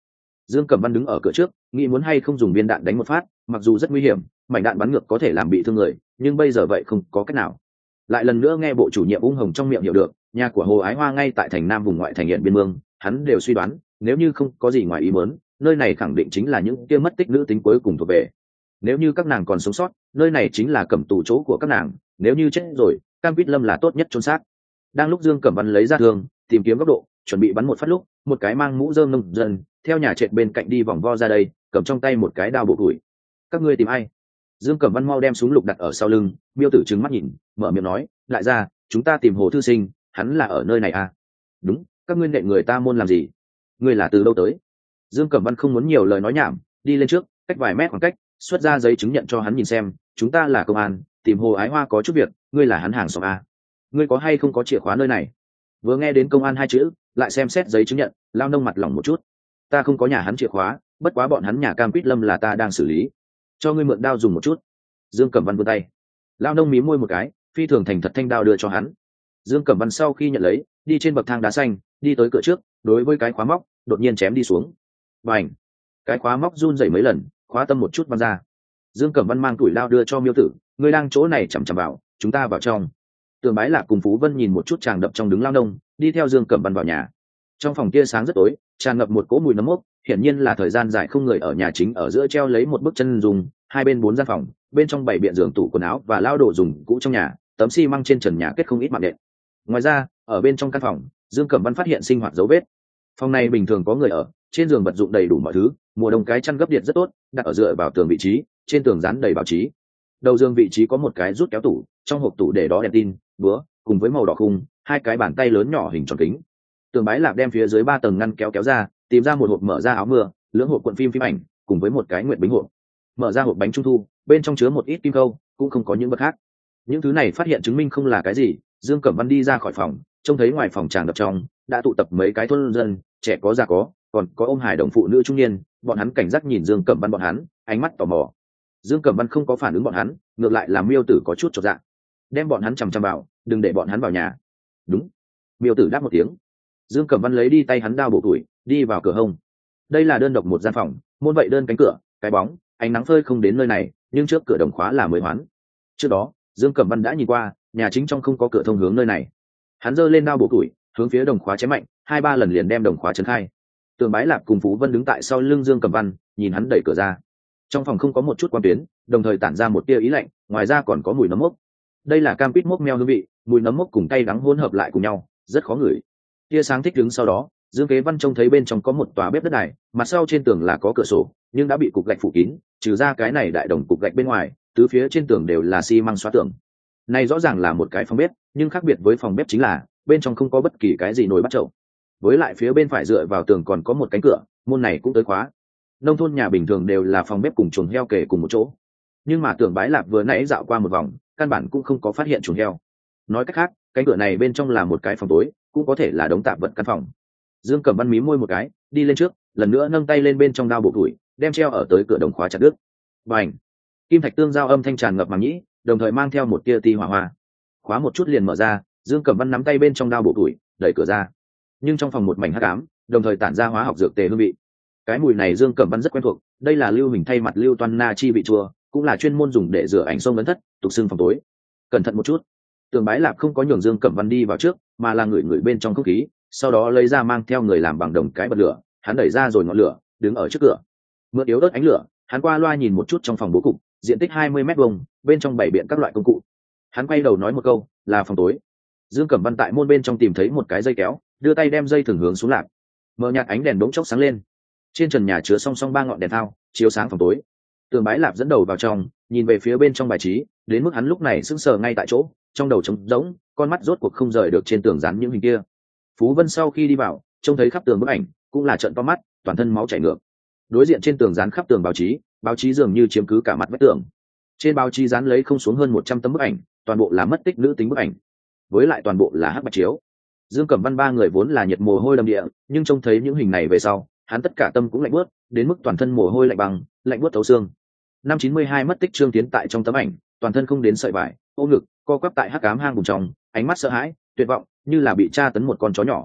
Dương Cẩm Văn đứng ở cửa trước, nghĩ muốn hay không dùng viên đạn đánh một phát, mặc dù rất nguy hiểm, mảnh đạn bắn ngược có thể làm bị thương người, nhưng bây giờ vậy không có cách nào. Lại lần nữa nghe bộ chủ nhiệm ung hồng trong miệng hiểu được, nhà của Hồ Ái Hoa ngay tại thành Nam vùng ngoại thành hiện biên mương, hắn đều suy đoán, nếu như không có gì ngoài ý muốn, nơi này khẳng định chính là những kia mất tích nữ tính cuối cùng thuộc về. Nếu như các nàng còn sống sót, nơi này chính là cầm tù chỗ của các nàng, nếu như chết rồi, Cam Quýt Lâm là tốt nhất chôn xác. Đang lúc Dương Cẩm Văn lấy ra thương, tìm kiếm góc độ, chuẩn bị bắn một phát lúc, một cái mang mũ rơm nông dân theo nhà trệt bên cạnh đi vòng vo ra đây, cầm trong tay một cái đao bộ tuổi. Các ngươi tìm ai? Dương Cẩm Văn mau đem súng lục đặt ở sau lưng, Miêu Tử trừng mắt nhìn, mở miệng nói, lại ra, chúng ta tìm Hồ thư sinh, hắn là ở nơi này à? Đúng, các ngươi nệ người ta môn làm gì? Ngươi là từ đâu tới? Dương Cẩm Văn không muốn nhiều lời nói nhảm, đi lên trước, cách vài mét khoảng cách, xuất ra giấy chứng nhận cho hắn nhìn xem, chúng ta là công an, tìm Hồ Ái Hoa có chút việc, ngươi là hắn hàng xóm à? Ngươi có hay không có chìa khóa nơi này? Vừa nghe đến công an hai chữ, lại xem xét giấy chứng nhận, lao nông mặt lỏng một chút. Ta không có nhà hắn chìa khóa, bất quá bọn hắn nhà Cam Quýt Lâm là ta đang xử lý, cho ngươi mượn đao dùng một chút. Dương Cẩm Văn vươn tay, lao nông mí môi một cái, phi thường thành thật thanh đao đưa cho hắn. Dương Cẩm Văn sau khi nhận lấy, đi trên bậc thang đá xanh, đi tới cửa trước, đối với cái khóa móc đột nhiên chém đi xuống. Bành! Cái khóa móc run rẩy mấy lần, khóa tâm một chút văng ra. Dương Cẩm Văn mang tuổi lao đưa cho Miêu Tử, ngươi đang chỗ này chằm chằm vào, chúng ta vào trong. Tường Bái Lạc cùng Phú Vân nhìn một chút tràn đập trong đứng lao nông, đi theo Dương Cẩm Văn vào nhà. Trong phòng kia sáng rất tối, tràn ngập một cỗ mùi nấm mốc, hiển nhiên là thời gian dài không người ở nhà chính ở giữa treo lấy một bức chân dùng, hai bên bốn gian phòng, bên trong bảy biện giường tủ quần áo và lao đồ dùng cũ trong nhà, tấm xi măng trên trần nhà kết không ít mạng nện. Ngoài ra, ở bên trong căn phòng, Dương Cẩm Văn phát hiện sinh hoạt dấu vết. Phòng này bình thường có người ở, trên giường vật dụng đầy đủ mọi thứ, mùa đông cái chăn gấp điện rất tốt, đặt ở dựa vào tường vị trí, trên tường dán đầy báo chí. Đầu giường vị trí có một cái rút kéo tủ, trong hộp tủ để đó đèn tin, búa, cùng với màu đỏ khung, hai cái bàn tay lớn nhỏ hình tròn kính. Tường Bái Lạc đem phía dưới ba tầng ngăn kéo kéo ra, tìm ra một hộp mở ra áo mưa, lưỡng hộp cuộn phim phim ảnh, cùng với một cái nguyện bính hộp. Mở ra hộp bánh trung thu, bên trong chứa một ít kim câu, cũng không có những vật khác. Những thứ này phát hiện chứng minh không là cái gì. Dương Cẩm Văn đi ra khỏi phòng, trông thấy ngoài phòng tràng đập trong đã tụ tập mấy cái thôn dân, trẻ có già có, còn có ôm hài đồng phụ nữ trung niên, bọn hắn cảnh giác nhìn Dương Cẩm Văn bọn hắn, ánh mắt tò mò. Dương Cẩm Văn không có phản ứng bọn hắn, ngược lại làm Miêu Tử có chút chột dạ, đem bọn hắn chằm chằm vào, đừng để bọn hắn vào nhà. Đúng. Miêu Tử đáp một tiếng. Dương Cẩm Văn lấy đi tay hắn đao bổ tuổi, đi vào cửa hông. Đây là đơn độc một gian phòng, môn vậy đơn cánh cửa, cái bóng, ánh nắng phơi không đến nơi này, nhưng trước cửa đồng khóa là mới hoán. Trước đó, Dương Cẩm Văn đã nhìn qua, nhà chính trong không có cửa thông hướng nơi này. Hắn giơ lên đao bổ tuổi, hướng phía đồng khóa chém mạnh, hai ba lần liền đem đồng khóa chấn khai. Tường Bái Lạc cùng Phú Vân đứng tại sau lưng Dương Cẩm Văn, nhìn hắn đẩy cửa ra. Trong phòng không có một chút quan tuyến, đồng thời tản ra một tia ý lạnh, ngoài ra còn có mùi nấm mốc. Đây là cam quýt mốc meo hương vị, mùi nấm mốc cùng cay đắng hỗn hợp lại cùng nhau, rất khó ngửi. Tia sáng thích đứng sau đó, Dương Kế Văn trông thấy bên trong có một tòa bếp đất đài, mặt sau trên tường là có cửa sổ, nhưng đã bị cục gạch phủ kín, trừ ra cái này đại đồng cục gạch bên ngoài, tứ phía trên tường đều là xi măng xóa tường. Này rõ ràng là một cái phòng bếp, nhưng khác biệt với phòng bếp chính là bên trong không có bất kỳ cái gì nồi bắt chậu. Với lại phía bên phải dựa vào tường còn có một cánh cửa, môn này cũng tới khóa. Nông thôn nhà bình thường đều là phòng bếp cùng chuồng heo kề cùng một chỗ, nhưng mà Tưởng Bái Lạc vừa nãy dạo qua một vòng, căn bản cũng không có phát hiện chuồng heo. Nói cách khác, cánh cửa này bên trong là một cái phòng tối, cũng có thể là đống tạp vật căn phòng. Dương Cẩm Văn mí môi một cái, đi lên trước, lần nữa nâng tay lên bên trong đao bộ tuổi, đem treo ở tới cửa đồng khóa chặt đứt. Bành! Kim thạch tương giao âm thanh tràn ngập màng nhĩ, đồng thời mang theo một tia ti hỏa hoa. Khóa một chút liền mở ra, Dương Cẩm Văn nắm tay bên trong đao bộ tuổi, đẩy cửa ra. Nhưng trong phòng một mảnh hắc ám, đồng thời tản ra hóa học dược tề hương vị. Cái mùi này Dương Cẩm Văn rất quen thuộc, đây là lưu hình thay mặt lưu toan na chi vị chua, cũng là chuyên môn dùng để rửa ảnh sông ấn thất, tục xưng phòng tối. Cẩn thận một chút. Tường Bái Lạc không có nhường Dương Cẩm Văn đi vào trước, mà là ngửi ngửi bên trong không khí, sau đó lấy ra mang theo người làm bằng đồng cái bật lửa, hắn đẩy ra rồi ngọn lửa, đứng ở trước cửa. Mượn yếu ớt ánh lửa, hắn qua loa nhìn một chút trong phòng bố cục, diện tích hai mươi mét vuông, bên trong bày biện các loại công cụ. Hắn quay đầu nói một câu, là phòng tối. Dương Cẩm Văn tại môn bên trong tìm thấy một cái dây kéo, đưa tay đem dây thừng hướng xuống lạc. Mở nhạt ánh đèn đống chốc sáng lên. Trên trần nhà chứa song song ba ngọn đèn thao, chiếu sáng phòng tối. Tường Bái Lạp dẫn đầu vào trong, nhìn về phía bên trong bài trí, đến mức hắn lúc này sững sờ ngay tại chỗ, trong đầu trống rỗng, con mắt rốt cuộc không rời được trên tường dán những hình kia. Phú Vân sau khi đi vào, trông thấy khắp tường bức ảnh, cũng là trợn to mắt, toàn thân máu chảy ngược. Đối diện trên tường dán khắp tường báo chí, báo chí dường như chiếm cứ cả mặt vách tường. Trên báo chí dán lấy không xuống hơn một trăm tấm bức ảnh, toàn bộ là mất tích nữ tính bức ảnh, với lại toàn bộ là hắc bạch chiếu. Dương Cẩm Văn ba người vốn là nhiệt mồ hôi đầm địa, nhưng trông thấy những hình này về sau, hắn tất cả tâm cũng lạnh buốt, đến mức toàn thân mồ hôi lạnh băng, lạnh buốt thấu xương. Năm chín mươi hai mất tích Trương Tiến tại trong tấm ảnh, toàn thân không đến sợi vải, ôm ngực, co quắp tại hắc ám hang bùn trong, ánh mắt sợ hãi, tuyệt vọng, như là bị tra tấn một con chó nhỏ.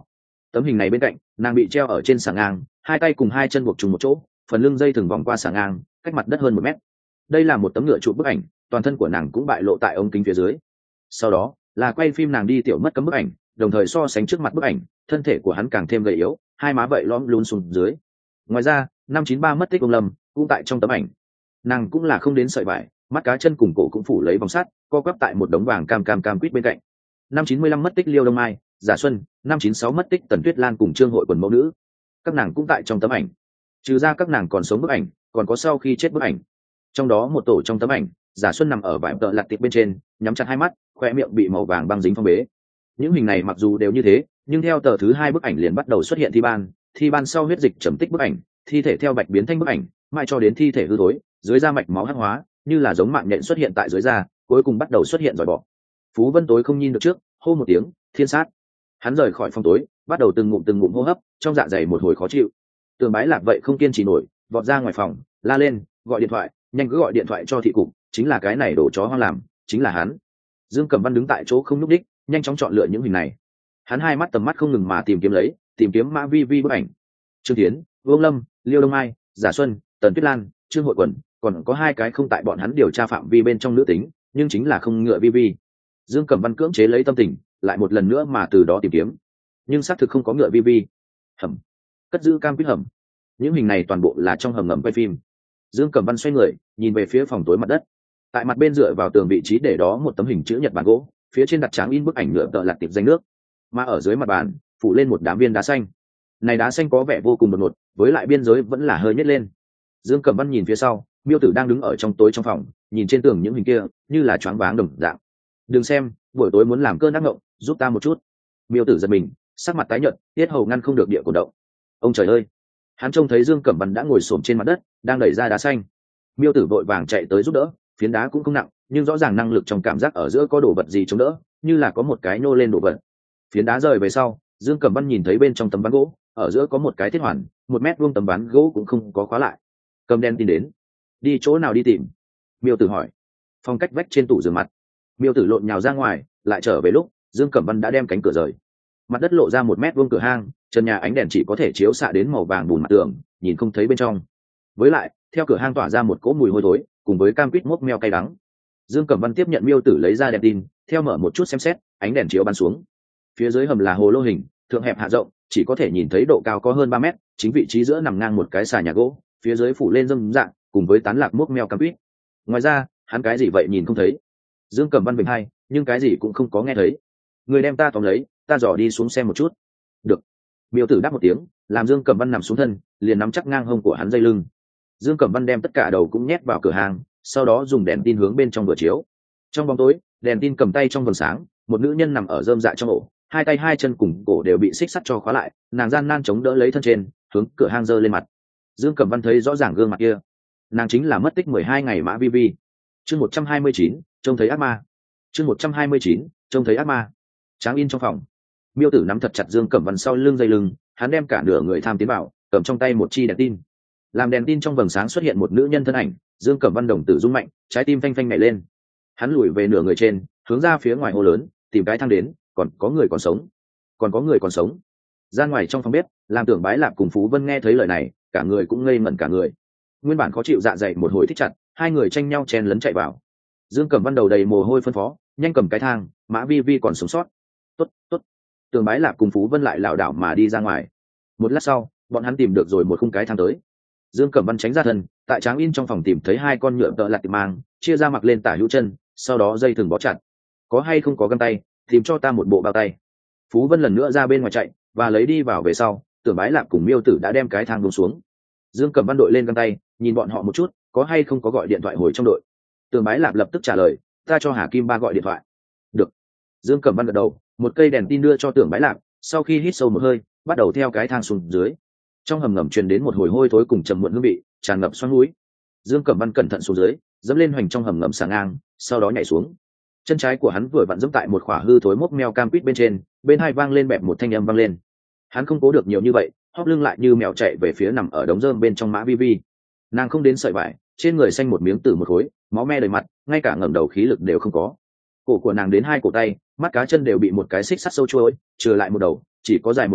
Tấm hình này bên cạnh nàng bị treo ở trên xà ngang, hai tay cùng hai chân buộc trùng một chỗ, phần lưng dây thừng vòng qua xà ngang, cách mặt đất hơn một mét. Đây là một tấm ngựa chụp bức ảnh, toàn thân của nàng cũng bại lộ tại ống kính phía dưới. Sau đó là quay phim nàng đi tiểu mất cấm bức ảnh, đồng thời so sánh trước mặt bức ảnh, thân thể của hắn càng thêm gầy yếu, hai má vậy lõm lún xuống dưới. Ngoài ra năm chín ba mất tích ông Lâm cũng tại trong tấm ảnh. Nàng cũng là không đến sợi vải, mắt cá chân cùng cổ cũng phủ lấy vòng sắt, co quắp tại một đống vàng cam cam cam quýt bên cạnh. Năm chín mươi lăm mất tích Liêu Đông Mai, Giả Xuân, năm chín sáu mất tích Tần Tuyết Lan cùng Trương Hội quần mẫu nữ, các nàng cũng tại trong tấm ảnh. Trừ ra các nàng còn sống bức ảnh, còn có sau khi chết bức ảnh. Trong đó một tổ trong tấm ảnh, Giả Xuân nằm ở vải tợ lặt tiệp bên trên, nhắm chặt hai mắt, khoe miệng bị màu vàng băng dính phong bế. Những hình này mặc dù đều như thế, nhưng theo tờ thứ hai bức ảnh liền bắt đầu xuất hiện thi ban, thi ban sau huyết dịch trầm tích bức ảnh, thi thể theo bạch biến thanh bức ảnh, mãi cho đến thi thể hư thối, dưới da mạch máu hắc hóa, như là giống mạng nhện xuất hiện tại dưới da, cuối cùng bắt đầu xuất hiện rồi bỏ. Phú Vân tối không nhìn được trước, hô một tiếng, thiên sát. Hắn rời khỏi phòng tối, bắt đầu từng ngụm từng ngụm hô hấp, trong dạ dày một hồi khó chịu. Tường Bái Lạc vậy không kiên trì nổi, vọt ra ngoài phòng, la lên, gọi điện thoại, nhanh cứ gọi điện thoại cho thị cục, chính là cái này đổ chó hoang làm, chính là hắn. Dương Cẩm Văn đứng tại chỗ không nhúc đích, nhanh chóng chọn lựa những hình này. Hắn hai mắt tầm mắt không ngừng mà tìm kiếm lấy, tìm kiếm Mã Vi Vi bức ảnh. Trương Thiến, Vương Lâm, Liêu Đông Mai, Giả Xuân, Tần Tuyết Lan, Trương Hội Quần, còn có hai cái không tại bọn hắn điều tra phạm vi bên trong nữ tính, nhưng chính là không ngựa Vi Vi. Dương Cẩm Văn cưỡng chế lấy tâm tình, lại một lần nữa mà từ đó tìm kiếm, nhưng xác thực không có ngựa Vi Vi. Hầm, cất giữ cam quýt hầm. Những hình này toàn bộ là trong hầm ngầm quay phim. Dương Cẩm Văn xoay người, nhìn về phía phòng tối mặt đất. Tại mặt bên dựa vào tường vị trí để đó một tấm hình chữ nhật bản gỗ, phía trên đặt tráng in bức ảnh nhựa tợ lặt tiệp danh nước, mà ở dưới mặt bàn phủ lên một đám viên đá xanh. Này đá xanh có vẻ vô cùng đột ngột, với lại biên giới vẫn là hơi nhếch lên. Dương Cẩm Văn nhìn phía sau, Miêu Tử đang đứng ở trong tối trong phòng, nhìn trên tường những hình kia, như là choáng váng đồng dạng. Đừng xem, buổi tối muốn làm cơn ác mộng, giúp ta một chút. Miêu Tử giật mình, sắc mặt tái nhợt, tiết hầu ngăn không được địa cổ động. Ông trời ơi! Hắn trông thấy Dương Cẩm Văn đã ngồi xổm trên mặt đất, đang đẩy ra đá xanh. Miêu Tử vội vàng chạy tới giúp đỡ, phiến đá cũng không nặng, nhưng rõ ràng năng lực trong cảm giác ở giữa có đồ vật gì chống đỡ, như là có một cái nô lên đồ vật. Phiến đá rời về sau, Dương Cẩm Văn nhìn thấy bên trong tấm ván gỗ, ở giữa có một cái thiết hoàn, một mét vuông tấm ván gỗ cũng không có khóa lại. Cầm đen tin đến, đi chỗ nào đi tìm? Miêu Tử hỏi. Phòng cách vách trên tủ giường mặt. Miêu Tử lộn nhào ra ngoài, lại trở về lúc Dương Cẩm Văn đã đem cánh cửa rời. Mặt đất lộ ra một mét vuông cửa hang, trần nhà ánh đèn chỉ có thể chiếu xạ đến màu vàng bùn mặt tường, nhìn không thấy bên trong. Với lại, theo cửa hang tỏa ra một cỗ mùi hôi thối, cùng với cam quýt mốc meo cay đắng. Dương Cẩm Văn tiếp nhận Miêu Tử lấy ra đèn tin, theo mở một chút xem xét, ánh đèn chiếu bắn xuống. Phía dưới hầm là hồ lô hình, thượng hẹp hạ rộng, chỉ có thể nhìn thấy độ cao có hơn ba mét, chính vị trí giữa nằm ngang một cái xà nhà gỗ, phía dưới phủ lên dâm dạng, cùng với tán lạc mốc meo cam quýt. Ngoài ra, hắn cái gì vậy nhìn không thấy. Dương Cẩm Văn bình hai, nhưng cái gì cũng không có nghe thấy. Người đem ta tóm lấy, ta dò đi xuống xem một chút. Được. Miêu Tử đáp một tiếng, làm Dương Cẩm Văn nằm xuống thân, liền nắm chắc ngang hông của hắn dây lưng. Dương Cẩm Văn đem tất cả đầu cũng nhét vào cửa hàng, sau đó dùng đèn tin hướng bên trong vừa chiếu. Trong bóng tối, đèn tin cầm tay trong vầng sáng, một nữ nhân nằm ở rơm dạ trong ổ, hai tay hai chân cùng cổ đều bị xích sắt cho khóa lại, nàng gian nan chống đỡ lấy thân trên, hướng cửa hang giơ lên mặt. Dương Cẩm Văn thấy rõ ràng gương mặt kia, nàng chính là mất tích mười hai ngày Mã Vi Vi. Chương một trăm hai mươi chín, trông thấy ác ma. Chương một trăm hai mươi chín, trông thấy ác ma. Tráng in trong phòng, Miêu Tử nắm thật chặt Dương Cẩm Văn sau lưng dây lưng, hắn đem cả nửa người tham tiến vào, cầm trong tay một chi đèn tin. Làm đèn tin trong vầng sáng xuất hiện một nữ nhân thân ảnh, Dương Cẩm Văn đồng tử rung mạnh, trái tim phanh phanh nhảy lên. Hắn lùi về nửa người trên, hướng ra phía ngoài hô lớn, tìm cái thang đến, còn có người còn sống, còn có người còn sống. Ra ngoài trong phòng bếp, làm Tưởng Bái Lạc cùng Phú Vân nghe thấy lời này, cả người cũng ngây ngẩn cả người. Nguyên bản khó chịu dạ dày một hồi thích chặt, hai người tranh nhau chen lấn chạy vào. Dương Cẩm Văn đầu đầy mồ hôi phân phó, nhanh cầm cái thang, Mã Vi Vi còn sống sót. Tốt, tốt. Tưởng Bái Lạc cùng Phú Vân lại lảo đảo mà đi ra ngoài. Một lát sau, bọn hắn tìm được rồi một khung cái thang tới. Dương Cẩm Văn tránh ra thân, tại Tráng in trong phòng tìm thấy hai con nhựa tợ lặt tiệp mang, chia ra mặc lên tả hữu chân, sau đó dây thừng bó chặt. Có hay không có găng tay, tìm cho ta một bộ bao tay. Phú Vân lần nữa ra bên ngoài chạy, và lấy đi vào về sau, Tưởng Bái Lạc cùng Miêu Tử đã đem cái thang buông xuống. Dương Cẩm Văn đội lên găng tay, nhìn bọn họ một chút, có hay không có gọi điện thoại hồi trong đội. Tưởng Bái Lạc lập tức trả lời, ta cho Hà Kim Ba gọi điện thoại. Được. Dương Cẩm Văn gật đầu, một cây đèn tin đưa cho Tưởng Bái Lạc, sau khi hít sâu một hơi, bắt đầu theo cái thang xuống dưới. Trong hầm ngầm truyền đến một hồi hôi thối cùng trầm muộn hương vị, tràn ngập xoắn núi. Dương Cẩm Văn cẩn thận xuống dưới, dẫm lên hoành trong hầm ngầm sàng ngang, sau đó nhảy xuống. Chân trái của hắn vừa vặn dẫm tại một khỏa hư thối mốc meo cam quýt bên trên, bên hai vang lên bẹp một thanh âm vang lên. Hắn không cố được nhiều như vậy, hóp lưng lại như mèo chạy về phía nằm ở đống rơm bên trong Mã Vi Vi. Nàng không đến sợi vải, trên người xanh một miếng tử một khối, máu me đầy mặt, ngay cả ngẩng đầu khí lực đều không có. Cổ của nàng đến hai cổ tay, mắt cá chân đều bị một cái xích sắt sâu chuôi, trừ lại một đầu, chỉ có dài một mét,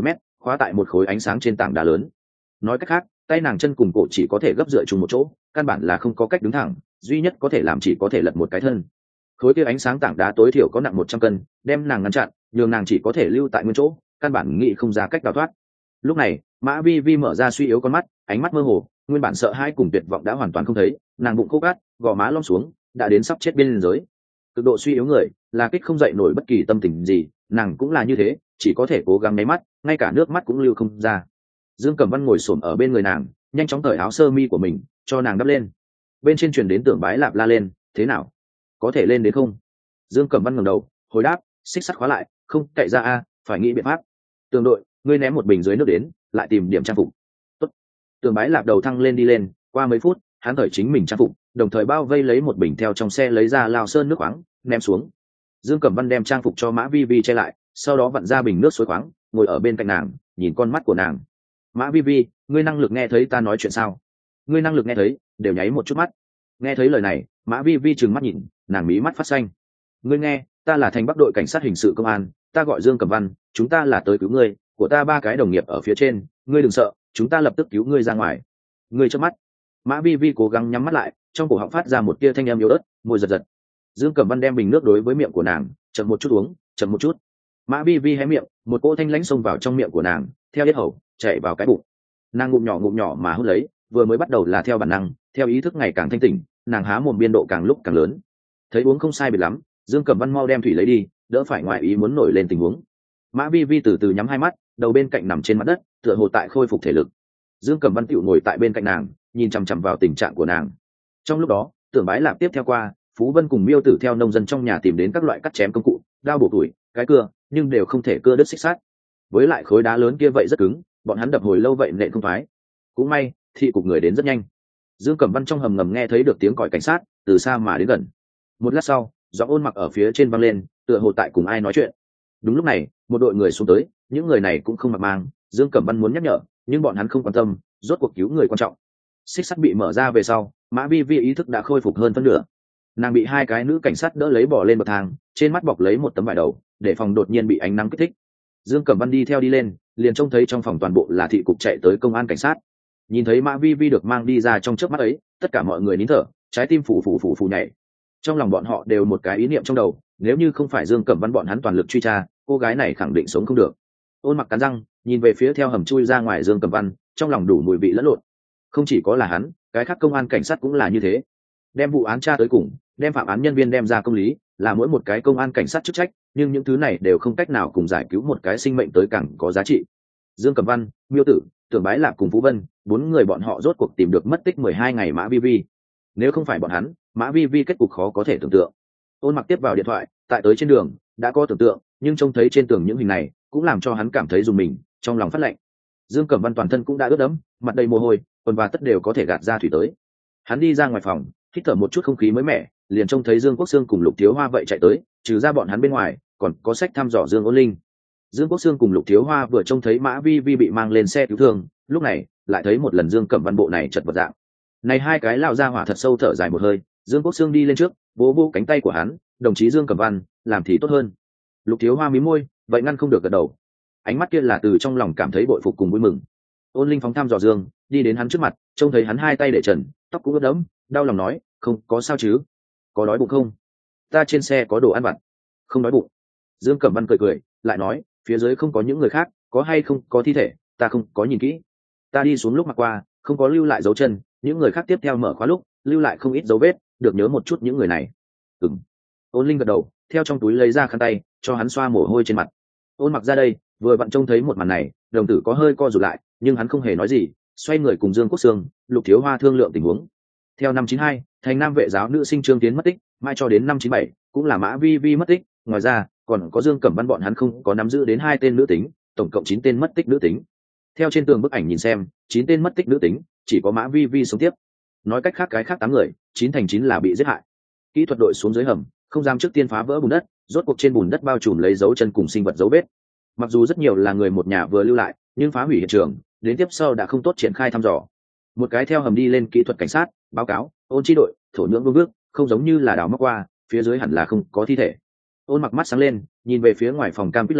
khóa tại một khối ánh sáng trên tảng đá lớn. Nói cách khác, tay nàng chân cùng cổ chỉ có thể gấp dựa chung một chỗ, căn bản là không có cách đứng thẳng, duy nhất có thể làm chỉ có thể lật một cái thân. Khối kia ánh sáng tảng đá tối thiểu có nặng một trăm cân, đem nàng ngăn chặn, nhường nàng chỉ có thể lưu tại nguyên chỗ, căn bản nghĩ không ra cách đào thoát. Lúc này, Mã Vi Vi mở ra suy yếu con mắt, ánh mắt mơ hồ, nguyên bản sợ hãi cùng tuyệt vọng đã hoàn toàn không thấy, nàng bụng khô cát, gò má lom xuống, đã đến sắp chết biên giới. Cực độ suy yếu người, là kích không dậy nổi bất kỳ tâm tình gì, nàng cũng là như thế, chỉ có thể cố gắng nháy mắt, ngay cả nước mắt cũng lưu không ra. Dương Cẩm Văn ngồi xổm ở bên người nàng, nhanh chóng cởi áo sơ mi của mình, cho nàng đắp lên. Bên trên truyền đến Tưởng Bái Lạp la lên, "Thế nào? Có thể lên đến không?" Dương Cẩm Văn ngẩng đầu, hồi đáp, "Xích sắt khóa lại, không cậy ra a, phải nghĩ biện pháp." "Tường đội, ngươi ném một bình dưới nước đến, lại tìm điểm trang phục." "Tốt." Tưởng Bái Lạp đầu thăng lên đi lên, qua mấy phút, hắn cởi chính mình trang phục, đồng thời bao vây lấy một bình theo trong xe lấy ra lao sơn nước khoáng, ném xuống. Dương Cẩm Văn đem trang phục cho Mã Vi Vi che lại, sau đó vặn ra bình nước suối khoáng, ngồi ở bên cạnh nàng, nhìn con mắt của nàng. "Mã Vi Vi, ngươi năng lực nghe thấy ta nói chuyện sao?" "Ngươi năng lực nghe thấy?" Đều nháy một chút mắt. Nghe thấy lời này, Mã Vi Vi trừng mắt nhìn, nàng mí mắt phát xanh. "Ngươi nghe, ta là thành Bắc đội cảnh sát hình sự công an, ta gọi Dương Cẩm Văn, chúng ta là tới cứu ngươi, của ta ba cái đồng nghiệp ở phía trên, ngươi đừng sợ, chúng ta lập tức cứu ngươi ra ngoài." "Ngươi chớp mắt." Mã Vi Vi cố gắng nhắm mắt lại, trong cổ họng phát ra một tia thanh âm yếu ớt, môi giật giật. Dương Cẩm Văn đem bình nước đối với miệng của nàng, chậm một chút uống, chậm một chút. Mã Vi Vi hé miệng, một cỗ thanh lãnh xông vào trong miệng của nàng, theo yết hầu chạy vào cái bụng. Nàng ngụm nhỏ ngụm nhỏ mà hút lấy, vừa mới bắt đầu là theo bản năng, theo ý thức ngày càng thanh tỉnh, nàng há mồm biên độ càng lúc càng lớn. Thấy uống không sai biệt lắm, Dương Cẩm Văn mau đem thủy lấy đi, đỡ phải ngoại ý muốn nổi lên tình huống. Mã Vi Vi từ từ nhắm hai mắt, đầu bên cạnh nằm trên mặt đất, tựa hồ tại khôi phục thể lực. Dương Cẩm Văn tựu ngồi tại bên cạnh nàng, nhìn chằm chằm vào tình trạng của nàng. Trong lúc đó, Tưởng Bái Lạp tiếp theo qua, Phú Vân cùng Miêu Tử theo nông dân trong nhà tìm đến các loại cắt chém công cụ, dao bổ tuổi, cái cưa, nhưng đều không thể cưa đứt xích sắt. Với lại khối đá lớn kia vậy rất cứng, bọn hắn đập hồi lâu vậy nện không thoái. Cũng may, thị cục người đến rất nhanh. Dương Cẩm Văn trong hầm ngầm nghe thấy được tiếng còi cảnh sát, từ xa mà đến gần. Một lát sau, giọng ôn mặc ở phía trên vang lên, tựa hồ tại cùng ai nói chuyện. Đúng lúc này, một đội người xuống tới, những người này cũng không mặc mang, Dương Cẩm Văn muốn nhắc nhở, nhưng bọn hắn không quan tâm, rốt cuộc cứu người quan trọng. Xích sắt bị mở ra về sau, Mã Vi Vi ý thức đã khôi phục hơn phân nửa. Nàng bị hai cái nữ cảnh sát đỡ lấy bỏ lên bậc thang, trên mắt bọc lấy một tấm vải đầu, để phòng đột nhiên bị ánh nắng kích thích. Dương Cẩm Văn đi theo đi lên, liền trông thấy trong phòng toàn bộ là thị cục chạy tới công an cảnh sát. Nhìn thấy Mã Vi Vi được mang đi ra trong chớp mắt ấy, tất cả mọi người nín thở, trái tim phủ phủ phủ phủ nhảy. Trong lòng bọn họ đều một cái ý niệm trong đầu, nếu như không phải Dương Cẩm Văn bọn hắn toàn lực truy tra, cô gái này khẳng định sống không được. Ôn Mặc cắn răng, nhìn về phía theo hầm chui ra ngoài Dương Cẩm Văn, trong lòng đủ mùi vị lẫn lộn. Không chỉ có là hắn, cái khác công an cảnh sát cũng là như thế. Đem vụ án tra tới cùng, đem phạm án nhân viên đem ra công lý, là mỗi một cái công an cảnh sát chức trách, nhưng những thứ này đều không cách nào cùng giải cứu một cái sinh mệnh tới càng có giá trị. Dương Cẩm Văn, Miêu Tử, Tưởng Bái Lạp cùng Phú Vân, bốn người bọn họ rốt cuộc tìm được mất tích mười hai ngày Mã Vi Vi. Nếu không phải bọn hắn, Mã Vi Vi kết cục khó có thể tưởng tượng. Ôn Mặc tiếp vào điện thoại, tại tới trên đường đã có tưởng tượng, nhưng trông thấy trên tường những hình này cũng làm cho hắn cảm thấy dùng mình, trong lòng phát lạnh. Dương Cẩm Văn toàn thân cũng đã ướt đẫm, mặt đầy mồ hôi, quần và tất đều có thể gạt ra thủy tới. Hắn đi ra ngoài phòng, hít thở một chút không khí mới mẻ, liền trông thấy Dương Quốc Sương cùng Lục Thiếu Hoa vậy chạy tới, trừ ra bọn hắn bên ngoài, còn có sách thăm dò Dương Ôn Linh. Dương Quốc Sương cùng Lục Thiếu Hoa vừa trông thấy Mã Vi Vi bị mang lên xe cứu thương, lúc này lại thấy một lần Dương Cẩm Văn bộ này chật vật dạng. Này hai cái lao ra hỏa thật sâu thở dài một hơi, Dương Quốc Sương đi lên trước, vỗ vỗ cánh tay của hắn, "Đồng chí Dương Cẩm Văn, làm thì tốt hơn." Lục Thiếu Hoa mí môi, vậy ngăn không được gật đầu. Ánh mắt kia là từ trong lòng cảm thấy bội phục cùng vui mừng. Ôn Linh phóng thăm dò Dương, đi đến hắn trước mặt, trông thấy hắn hai tay để trần, tóc cũng ướt đẫm, đau lòng nói, "Không có sao chứ? Có đói bụng không? Ta trên xe có đồ ăn vặt." "Không đói bụng." Dương Cẩm Văn cười cười, lại nói, "Phía dưới không có những người khác, có hay không có thi thể, ta không có nhìn kỹ. Ta đi xuống lúc mặc qua, không có lưu lại dấu chân, những người khác tiếp theo mở khóa lúc, lưu lại không ít dấu vết, được nhớ một chút những người này." "Ừm." Ôn Linh gật đầu, theo trong túi lấy ra khăn tay, cho hắn xoa mồ hôi trên mặt. Ôn Mặc ra đây, vừa vặn trông thấy một màn này, đồng tử có hơi co rụt lại, nhưng hắn không hề nói gì, xoay người cùng Dương Quốc Sương, Lục Thiếu Hoa thương lượng tình huống. Theo năm chín hai, thành Nam vệ giáo nữ sinh Trương Tiến mất tích, mai cho đến năm chín bảy, cũng là Mã Vi Vi mất tích, ngoài ra, còn có Dương Cẩm Văn bọn hắn không có nắm giữ đến hai tên nữ tính, tổng cộng chín tên mất tích nữ tính. Theo trên tường bức ảnh nhìn xem, chín tên mất tích nữ tính, chỉ có Mã Vi Vi sống tiếp. Nói cách khác cái khác tám người, chín thành chín là bị giết hại. Kỹ thuật đội xuống dưới hầm, không dám trước tiên phá vỡ bùn đất, rốt cuộc trên bùn đất bao trùm lấy dấu chân cùng sinh vật dấu vết. Mặc dù rất nhiều là người một nhà vừa lưu lại, nhưng phá hủy hiện trường, đến tiếp sau đã không tốt triển khai thăm dò. Một cái theo hầm đi lên kỹ thuật cảnh sát, báo cáo, Ôn chi đội, thổ nhưỡng vương bước, không giống như là đào móc qua, phía dưới hẳn là không có thi thể. Ôn Mặc mắt sáng lên, nhìn về phía ngoài phòng cam quýt lâm,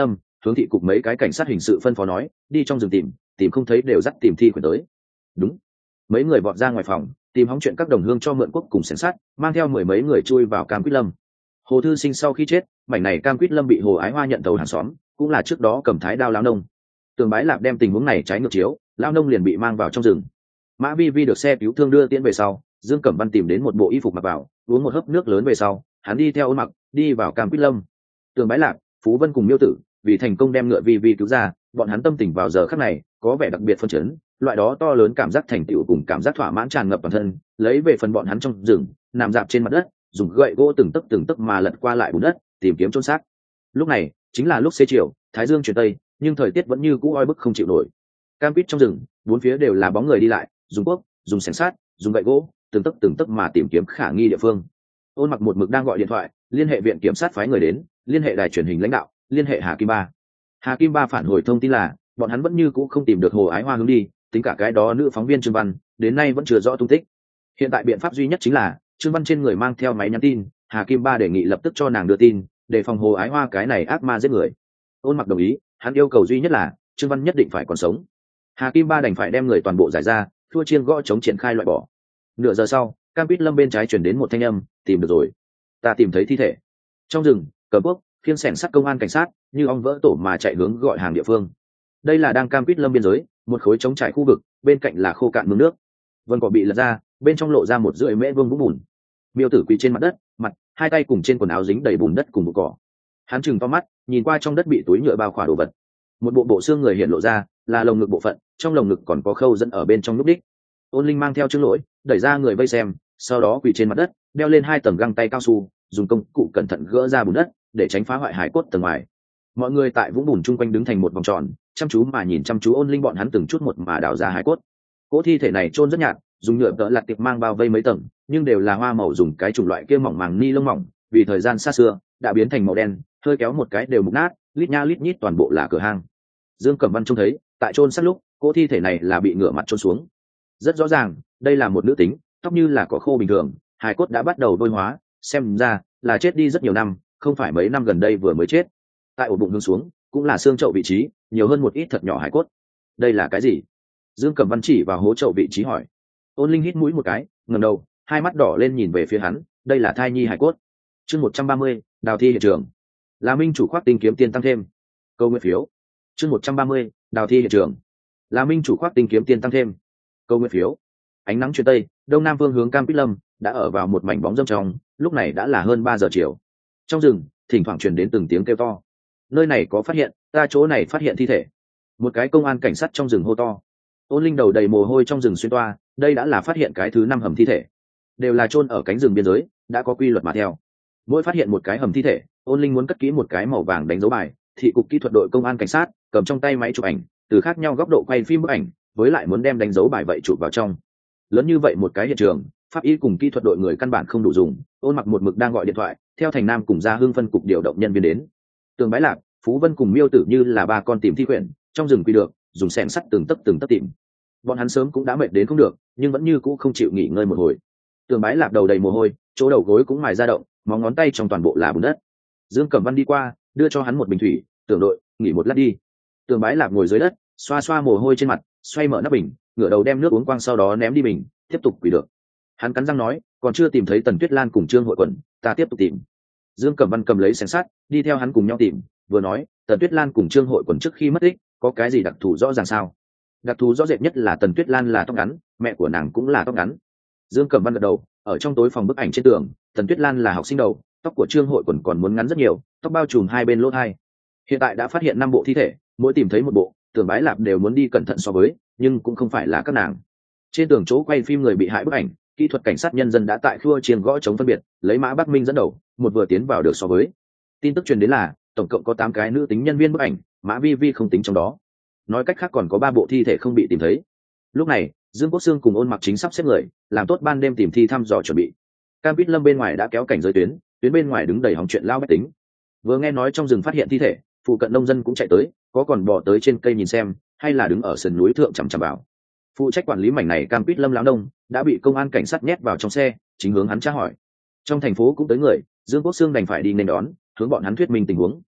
hướng thị cục mấy cái cảnh sát hình sự phân phó nói đi trong rừng tìm, tìm không thấy đều dắt tìm thi khuyển tới. Đúng. Mấy người bọn ra ngoài phòng tìm hóng chuyện các đồng hương cho mượn quốc cùng xem sát, mang theo mười mấy người chui vào Cam Quýt Lâm. Hồ Thư Sinh sau khi chết, mảnh này Cam Quýt Lâm bị Hồ Ái Hoa nhận tàu hàng xóm, cũng là trước đó cầm thái đao lao nông. Tường Bái Lạc đem tình huống này trái ngược chiếu, lao nông liền bị mang vào trong rừng. Mã Vi Vi được xe cứu thương đưa tiễn về sau, Dương Cẩm Văn tìm đến một bộ y phục mặc vào, uống một hớp nước lớn về sau, hắn đi theo Ôn Mặc đi vào Cam Quýt Lâm. Tường Bái Lạc, Phú Vân cùng Miêu Tử vì thành công đem ngựa Vi Vi cứu ra, bọn hắn tâm tình vào giờ khắc này có vẻ đặc biệt phân chấn, loại đó to lớn cảm giác thành tựu cùng cảm giác thỏa mãn tràn ngập toàn thân. Lấy về phần bọn hắn trong rừng, nằm dạp trên mặt đất, dùng gậy gỗ từng tấc từng tấc mà lật qua lại bùn đất, tìm kiếm chôn xác. Lúc này chính là lúc xế chiều, thái dương chuyển tây, nhưng thời tiết vẫn như cũ oi bức không chịu nổi. Cam Quýt trong rừng, bốn phía đều là bóng người đi lại, dùng cuốc, dùng xẻng sát, dùng gậy gỗ, từng tấc từng tấc mà tìm kiếm khả nghi địa phương. Ôn Mặc một mực đang gọi điện thoại, liên hệ viện kiểm sát phái người đến, liên hệ đài truyền hình lãnh đạo, liên hệ Hà Kim Ba. Hà Kim Ba phản hồi thông tin là bọn hắn vẫn như cũ không tìm được Hồ Ái Hoa hướng đi, tính cả cái đó nữ phóng viên Trương Văn đến nay vẫn chưa rõ tung tích. Hiện tại biện pháp duy nhất chính là Trương Văn trên người mang theo máy nhắn tin, Hà Kim Ba đề nghị lập tức cho nàng đưa tin, để phòng Hồ Ái Hoa cái này ác ma giết người. Ôn Mặc đồng ý, hắn yêu cầu duy nhất là Trương Văn nhất định phải còn sống. Hà Kim Ba đành phải đem người toàn bộ giải ra, thua chiêng gõ chống triển khai loại bỏ. Nửa giờ sau, Cam Quýt Lâm bên trái chuyển đến một thanh âm, tìm được rồi, ta tìm thấy thi thể. Trong rừng, Cờ Quốc, phiên xẻng sắt công an cảnh sát như ong vỡ tổ mà chạy hướng gọi hàng địa phương. Đây là đang Cam Quýt Lâm biên giới, một khối trống trải khu vực, bên cạnh là khô cạn mương nước. Vân cỏ bị lật ra, bên trong lộ ra một rưỡi mễ vương vũng bùn. Miêu Tử quỳ trên mặt đất, mặt hai tay cùng trên quần áo dính đầy bùn đất cùng bụi cỏ. Hắn chừng to mắt, nhìn qua trong đất bị túi nhựa bao khỏa đồ vật. Một bộ bộ xương người hiện lộ ra, là lồng ngực bộ phận, trong lồng ngực còn có khâu dẫn ở bên trong nút đích. Ôn Linh mang theo Trương Lỗi, đẩy ra người vây xem, sau đó quỳ trên mặt đất, đeo lên hai tầng găng tay cao su, dùng công cụ cẩn thận gỡ ra bùn đất, để tránh phá hoại hải cốt tầng ngoài. Mọi người tại vũng bùn chung quanh đứng thành một vòng tròn, chăm chú mà nhìn chăm chú Ôn Linh bọn hắn từng chút một mà đào ra hải cốt. Cỗ thi thể này chôn rất nhạt, dùng nhựa tợ lặt tiệp mang bao vây mấy tầng, nhưng đều là hoa màu dùng cái chủng loại kia mỏng màng ni lông mỏng, vì thời gian xa xưa đã biến thành màu đen, hơi kéo một cái đều mục nát, lít nha lít nhít toàn bộ là cửa hang. Dương Cẩm Văn trông thấy, tại chôn sát lúc, cỗ thi thể này là bị ngửa mặt chôn xuống. Rất rõ ràng, đây là một nữ tính, tóc như là cỏ khô bình thường, hài cốt đã bắt đầu vôi hóa, xem ra là chết đi rất nhiều năm, không phải mấy năm gần đây vừa mới chết. Tại ổ bụng hướng xuống, cũng là xương chậu vị trí, nhiều hơn một ít thật nhỏ hài cốt. Đây là cái gì? Dương Cẩm Văn chỉ vào hố chậu vị trí hỏi. Ôn Linh hít mũi một cái, ngẩng đầu, hai mắt đỏ lên nhìn về phía hắn, đây là thai nhi hài cốt. Chương một trăm ba mươi, đào thi hiện trường. Là minh chủ khoác tinh kiếm tiên tăng thêm. Câu nguyên phiếu. Chương một trăm ba mươi, đào thi hiện trường. Là minh chủ khoác tinh kiếm tiên tăng thêm. Câu nguyên phiếu. Ánh nắng chuyển tây, đông nam phương hướng Cam Quýt Lâm đã ở vào một mảnh bóng râm trong, lúc này đã là hơn ba giờ chiều. Trong rừng, thỉnh thoảng truyền đến từng tiếng kêu to. Nơi này có phát hiện, ta chỗ này phát hiện thi thể. Một cái công an cảnh sát trong rừng hô to. Ôn Linh đầu đầy mồ hôi trong rừng xuyên toa, đây đã là phát hiện cái thứ năm hầm thi thể, đều là chôn ở cánh rừng biên giới, đã có quy luật mà theo. Mỗi phát hiện một cái hầm thi thể, Ôn Linh muốn cất kỹ một cái màu vàng đánh dấu bài, thị cục kỹ thuật đội công an cảnh sát cầm trong tay máy chụp ảnh, từ khác nhau góc độ quay phim bức ảnh, với lại muốn đem đánh dấu bài vậy chụp vào trong. Lớn như vậy một cái hiện trường, pháp y cùng kỹ thuật đội người căn bản không đủ dùng. Ôn Mặc một mực đang gọi điện thoại, theo thành Nam cùng Gia Hưng phân cục điều động nhân viên đến. Tường Bái Lạc, Phú Vân cùng Miêu Tử như là ba con tìm thi quyển, trong rừng quy được, dùng xẻng sắt từng tấc từng tấc tìm. Bọn hắn sớm cũng đã mệt đến không được, nhưng vẫn như cũ không chịu nghỉ ngơi một hồi. Tường Bái Lạc đầu đầy mồ hôi, chỗ đầu gối cũng mài ra động, móng ngón tay trong toàn bộ là bùn đất. Dương Cẩm Văn đi qua, đưa cho hắn một bình thủy, "Tưởng đội, nghỉ một lát đi." Tường Bái Lạc ngồi dưới đất, xoa xoa mồ hôi trên mặt, xoay mở nắp bình, ngửa đầu đem nước uống quang sau đó ném đi bình, tiếp tục quỳ được. Hắn cắn răng nói, "Còn chưa tìm thấy Tần Tuyết Lan cùng Trương Hội Quẩn, ta tiếp tục tìm." Dương Cẩm Văn cầm lấy xẻng sắt, đi theo hắn cùng nhau tìm, vừa nói, "Tần Tuyết Lan cùng Trương Hội Quẩn trước khi mất tích, có cái gì đặc thù rõ ràng sao?" Đặc thù rõ rệt nhất là Tần Tuyết Lan là tóc ngắn, mẹ của nàng cũng là tóc ngắn. Dương Cẩm Văn gật đầu, ở trong tối phòng bức ảnh trên tường, Tần Tuyết Lan là học sinh đầu, tóc của Trương Hội Quẩn còn muốn ngắn rất nhiều, tóc bao trùm hai bên lỗ tai. Hiện tại đã phát hiện năm bộ thi thể, mỗi tìm thấy một bộ, Tưởng Bái Lạp đều muốn đi cẩn thận so với, nhưng cũng không phải là các nàng. Trên tường chỗ quay phim người bị hại bức ảnh, kỹ thuật cảnh sát nhân dân đã tại khua chiêng gõ chống phân biệt, lấy Mã Bắc Minh dẫn đầu, một vừa tiến vào được so với. Tin tức truyền đến là, tổng cộng có tám cái nữ tính nhân viên bức ảnh, Mã Vi Vi không tính trong đó. Nói cách khác còn có ba bộ thi thể không bị tìm thấy. Lúc này, Dương Quốc Sương cùng Ôn Mặc chính sắp xếp người, làm tốt ban đêm tìm thi thăm dò chuẩn bị. Cam Quýt Lâm bên ngoài đã kéo cảnh giới tuyến, tuyến bên ngoài đứng đầy hỏng chuyện lao bách tính. Vừa nghe nói trong rừng phát hiện thi thể, phụ cận nông dân cũng chạy tới, có còn bò tới trên cây nhìn xem, hay là đứng ở sườn núi thượng chằm chằm vào. Phụ trách quản lý mảnh này Cam Quýt Lâm lão nông đã bị công an cảnh sát nhét vào trong xe, chính hướng hắn tra hỏi. Trong thành phố cũng tới người, Dương Quốc Sương đành phải đi nên đón, hướng bọn hắn thuyết minh tình huống.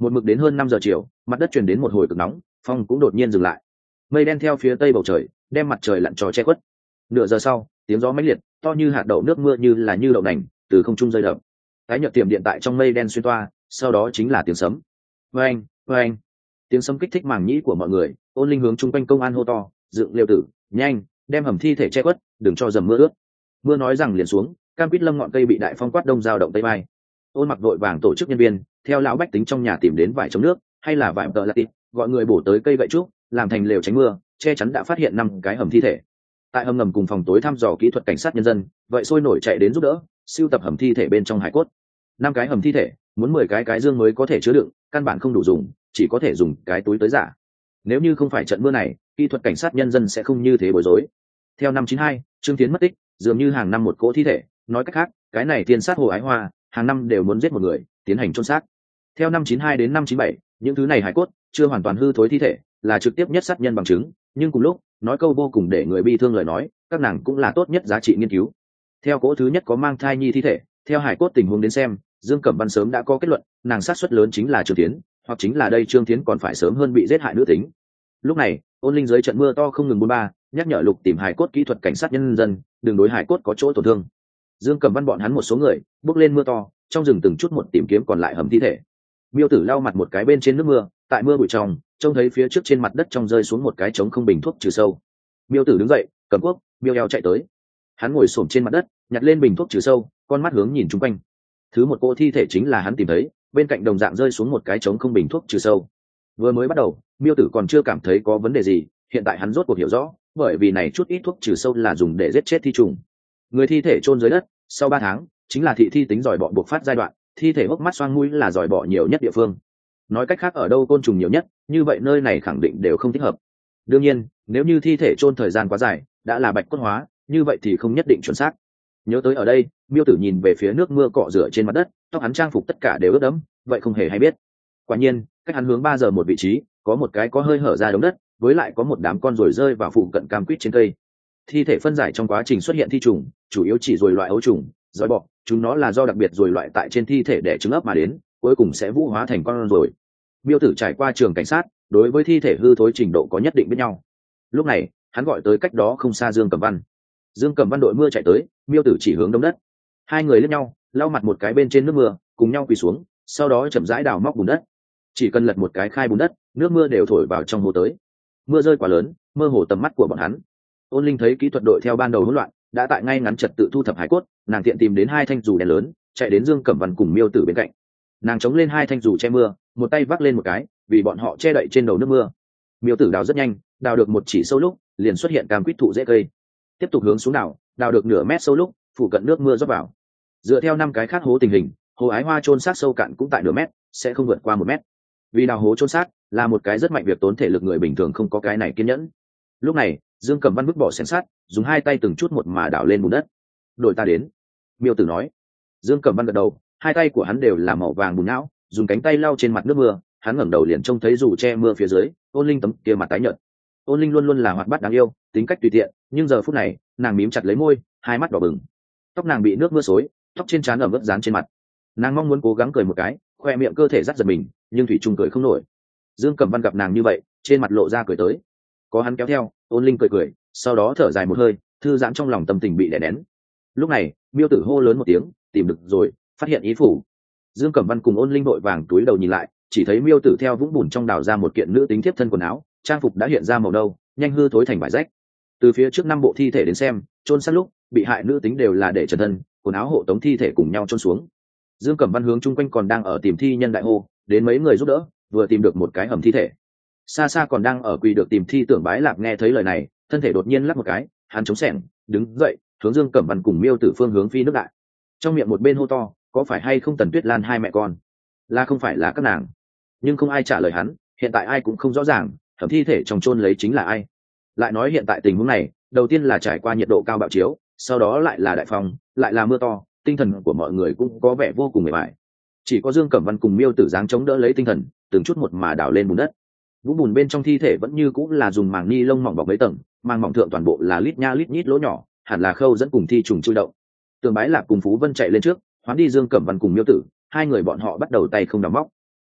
Một mực đến hơn năm giờ chiều, mặt đất truyền đến một hồi cực nóng, phong cũng đột nhiên dừng lại. Mây đen theo phía tây bầu trời đem mặt trời lặn trò che khuất. Nửa giờ sau, tiếng gió mãnh liệt to như hạt đậu nước mưa như là như đậu nành từ không trung rơi đập. Tái nhợt tiệm điện tại trong mây đen xuyên toa, sau đó chính là tiếng sấm. Oeng, oeng. Tiếng sấm kích thích màng nhĩ của mọi người. Ôn Linh hướng chung quanh công an hô to, dựng liều tử, nhanh, đem hầm thi thể che khuất, đừng cho dầm mưa ướt. Mưa nói rằng liền xuống, cam quýt lâm ngọn cây bị đại phong quát đông dao động tây bay. Ôn Mặc vội vàng tổ chức nhân viên theo lão bách tính trong nhà tìm đến vải chống nước hay là vải tợ lạt tịt, gọi người bổ tới cây gậy trúc làm thành lều tránh mưa, che chắn đã phát hiện năm cái hầm thi thể. Tại hầm ngầm cùng phòng tối thăm dò kỹ thuật cảnh sát nhân dân vậy sôi nổi chạy đến giúp đỡ siêu tập hầm thi thể bên trong hải cốt. Năm cái hầm thi thể muốn mười cái cái dương mới có thể chứa đựng, căn bản không đủ dùng, chỉ có thể dùng cái túi tới giả. Nếu như không phải trận mưa này, kỹ thuật cảnh sát nhân dân sẽ không như thế bối rối. Theo năm chín hai, Trương Tiến mất tích, dường như hàng năm một cỗ thi thể, nói cách khác, cái này tiên sát Hồ Ái Hoa, hàng năm đều muốn giết một người, tiến hành chôn xác. Theo năm chín hai đến năm chín bảy, những thứ này hải cốt chưa hoàn toàn hư thối thi thể, là trực tiếp nhất sát nhân bằng chứng, nhưng cùng lúc, nói câu vô cùng để người bi thương lời nói, các nàng cũng là tốt nhất giá trị nghiên cứu. Theo cỗ thứ nhất có mang thai nhi thi thể, theo hải cốt tình huống đến xem, Dương Cẩm Văn sớm đã có kết luận, nàng sát suất lớn chính là Trương Tiến, hoặc chính là đây Trương Tiến còn phải sớm hơn bị giết hại nữ tính. Lúc này, Ôn Linh dưới trận mưa to không ngừng bốn ba, nhắc nhở Lục tìm hải cốt kỹ thuật cảnh sát nhân dân, đừng đối hải cốt có chỗ tổn thương. Dương Cẩm Văn bọn hắn một số người bước lên mưa to, trong rừng từng chút một tìm kiếm còn lại hầm thi thể. Miêu Tử lau mặt một cái bên trên nước mưa, tại mưa bụi trong, trông thấy phía trước trên mặt đất trong rơi xuống một cái trống không bình thuốc trừ sâu. Miêu Tử đứng dậy, cầm cuốc, Miêu eo chạy tới. Hắn ngồi xổm trên mặt đất, nhặt lên bình thuốc trừ sâu, con mắt hướng nhìn chung quanh. Thứ một cỗ thi thể chính là hắn tìm thấy, bên cạnh đồng dạng rơi xuống một cái trống không bình thuốc trừ sâu. Vừa mới bắt đầu, Miêu Tử còn chưa cảm thấy có vấn đề gì, hiện tại hắn rốt cuộc hiểu rõ, bởi vì này chút ít thuốc trừ sâu là dùng để giết chết thi trùng. Người thi thể chôn dưới đất, sau ba tháng, chính là thị thi tính giỏi bọ buộc phát giai đoạn, thi thể hốc mắt xoang mũi là giỏi bọ nhiều nhất địa phương. Nói cách khác ở đâu côn trùng nhiều nhất, như vậy nơi này khẳng định đều không thích hợp. Đương nhiên, nếu như thi thể chôn thời gian quá dài, đã là bạch cốt hóa, như vậy thì không nhất định chuẩn xác. Nhớ tới ở đây, Miêu Tử nhìn về phía nước mưa cọ rửa trên mặt đất, tóc hắn trang phục tất cả đều ướt đẫm, vậy không hề hay biết. Quả nhiên, cách hắn hướng ba giờ một vị trí, có một cái có hơi hở ra đống đất, với lại có một đám con ruồi rơi vào phụ cận cam quýt trên cây. Thi thể phân giải trong quá trình xuất hiện thi trùng, chủ yếu chỉ ruồi loại ấu trùng, giỏi bọ, chúng nó là do đặc biệt ruồi loại tại trên thi thể để trứng ấp mà đến, cuối cùng sẽ vũ hóa thành con ruồi. Miêu Tử trải qua trường cảnh sát, đối với thi thể hư thối trình độ có nhất định biết nhau. Lúc này, hắn gọi tới cách đó không xa Dương Cẩm Văn. Dương Cẩm Văn đội mưa chạy tới, Miêu Tử chỉ hướng đông đất. Hai người liếc nhau, lau mặt một cái bên trên nước mưa, cùng nhau quỳ xuống, sau đó chậm rãi đào móc bùn đất. Chỉ cần lật một cái khai bùn đất, nước mưa đều thổi vào trong hồ tới. Mưa rơi quá lớn, mơ hồ tầm mắt của bọn hắn. Ôn Linh thấy kỹ thuật đội theo ban đầu hỗn loạn, đã tại ngay ngắn trật tự thu thập hải cốt, nàng tiện tìm đến hai thanh dù đèn lớn, chạy đến Dương Cẩm Văn cùng Miêu Tử bên cạnh. Nàng chống lên hai thanh dù che mưa, một tay vác lên một cái, vì bọn họ che đậy trên đầu nước mưa. Miêu Tử đào rất nhanh, đào được một chỉ sâu lúc, liền xuất hiện cam quýt thụ rễ cây. Tiếp tục hướng xuống đào, đào được nửa mét sâu lúc, phụ cận nước mưa rót vào. Dựa theo năm cái khác hố tình hình, hồ Ái Hoa chôn xác sâu cạn cũng tại nửa mét, sẽ không vượt qua một mét. Vì đào hố chôn xác là một cái rất mạnh việc tốn thể lực, người bình thường không có cái này kiên nhẫn. Lúc này, Dương Cẩm Văn vứt bỏ xẻng sát, dùng hai tay từng chút một mà đào lên bùn đất. "Đội ta đến." Miêu Tử nói. Dương Cẩm Văn gật đầu, hai tay của hắn đều là màu vàng bùn não, dùng cánh tay lau trên mặt nước mưa, hắn ngẩng đầu liền trông thấy dù che mưa phía dưới, Ôn Linh tấm kia mặt tái nhợt. Ôn Linh luôn luôn là hoạt bát đáng yêu, tính cách tùy tiện, nhưng giờ phút này, nàng mím chặt lấy môi, hai mắt đỏ bừng. Tóc nàng bị nước mưa xối, tóc trên trán ẩm ướt dán trên mặt. Nàng mong muốn cố gắng cười một cái, khoe miệng cơ thể rắt giật mình, nhưng thủy chung cười không nổi. Dương Cẩm Văn gặp nàng như vậy, trên mặt lộ ra cười tới. Có hắn kéo theo, Ôn Linh cười cười, sau đó thở dài một hơi, thư giãn trong lòng tâm tình bị đè nén. Lúc này, Miêu Tử hô lớn một tiếng, tìm được rồi, phát hiện ý phủ. Dương Cẩm Văn cùng Ôn Linh vội vàng túi đầu nhìn lại, chỉ thấy Miêu Tử theo vũng bùn trong đào ra một kiện nữ tính thiếp thân quần áo, trang phục đã hiện ra màu nâu, nhanh hư thối thành vải rách. Từ phía trước năm bộ thi thể đến xem, chôn sát lúc bị hại nữ tính đều là để trần thân, quần áo hộ tống thi thể cùng nhau chôn xuống. Dương Cẩm Văn hướng chung quanh còn đang ở tìm thi nhân đại hô, đến mấy người giúp đỡ, vừa tìm được một cái hầm thi thể. Xa xa còn đang ở quỳ được tìm thi Tưởng Bái Lạc nghe thấy lời này, thân thể đột nhiên lắc một cái, hắn chống sẻng, đứng dậy, hướng Dương Cẩm Văn cùng Miêu Tử phương hướng phi nước đại. Trong miệng một bên hô to, có phải hay không Tần Tuyết Lan hai mẹ con? Là không phải là các nàng? Nhưng không ai trả lời hắn, hiện tại ai cũng không rõ ràng, hầm thi thể trong chôn lấy chính là ai. Lại nói hiện tại tình huống này, đầu tiên là trải qua nhiệt độ cao bạo chiếu, sau đó lại là đại phong, lại là mưa to, tinh thần của mọi người cũng có vẻ vô cùng mệt mỏi. Chỉ có Dương Cẩm Văn cùng Miêu Tử dáng chống đỡ lấy tinh thần, từng chút một mà đào lên bùn đất. Vũng bùn bên trong thi thể vẫn như cũng là dùng màng ni lông mỏng bọc mấy tầng, màng mỏng thượng toàn bộ là lít nha lít nhít lỗ nhỏ, hẳn là khâu dẫn cùng thi trùng chui động. Tường Bái Lạc cùng Phú Vân chạy lên trước, hoán đi Dương Cẩm Văn cùng Miêu Tử, hai người bọn họ bắt đầu tay không đào móc.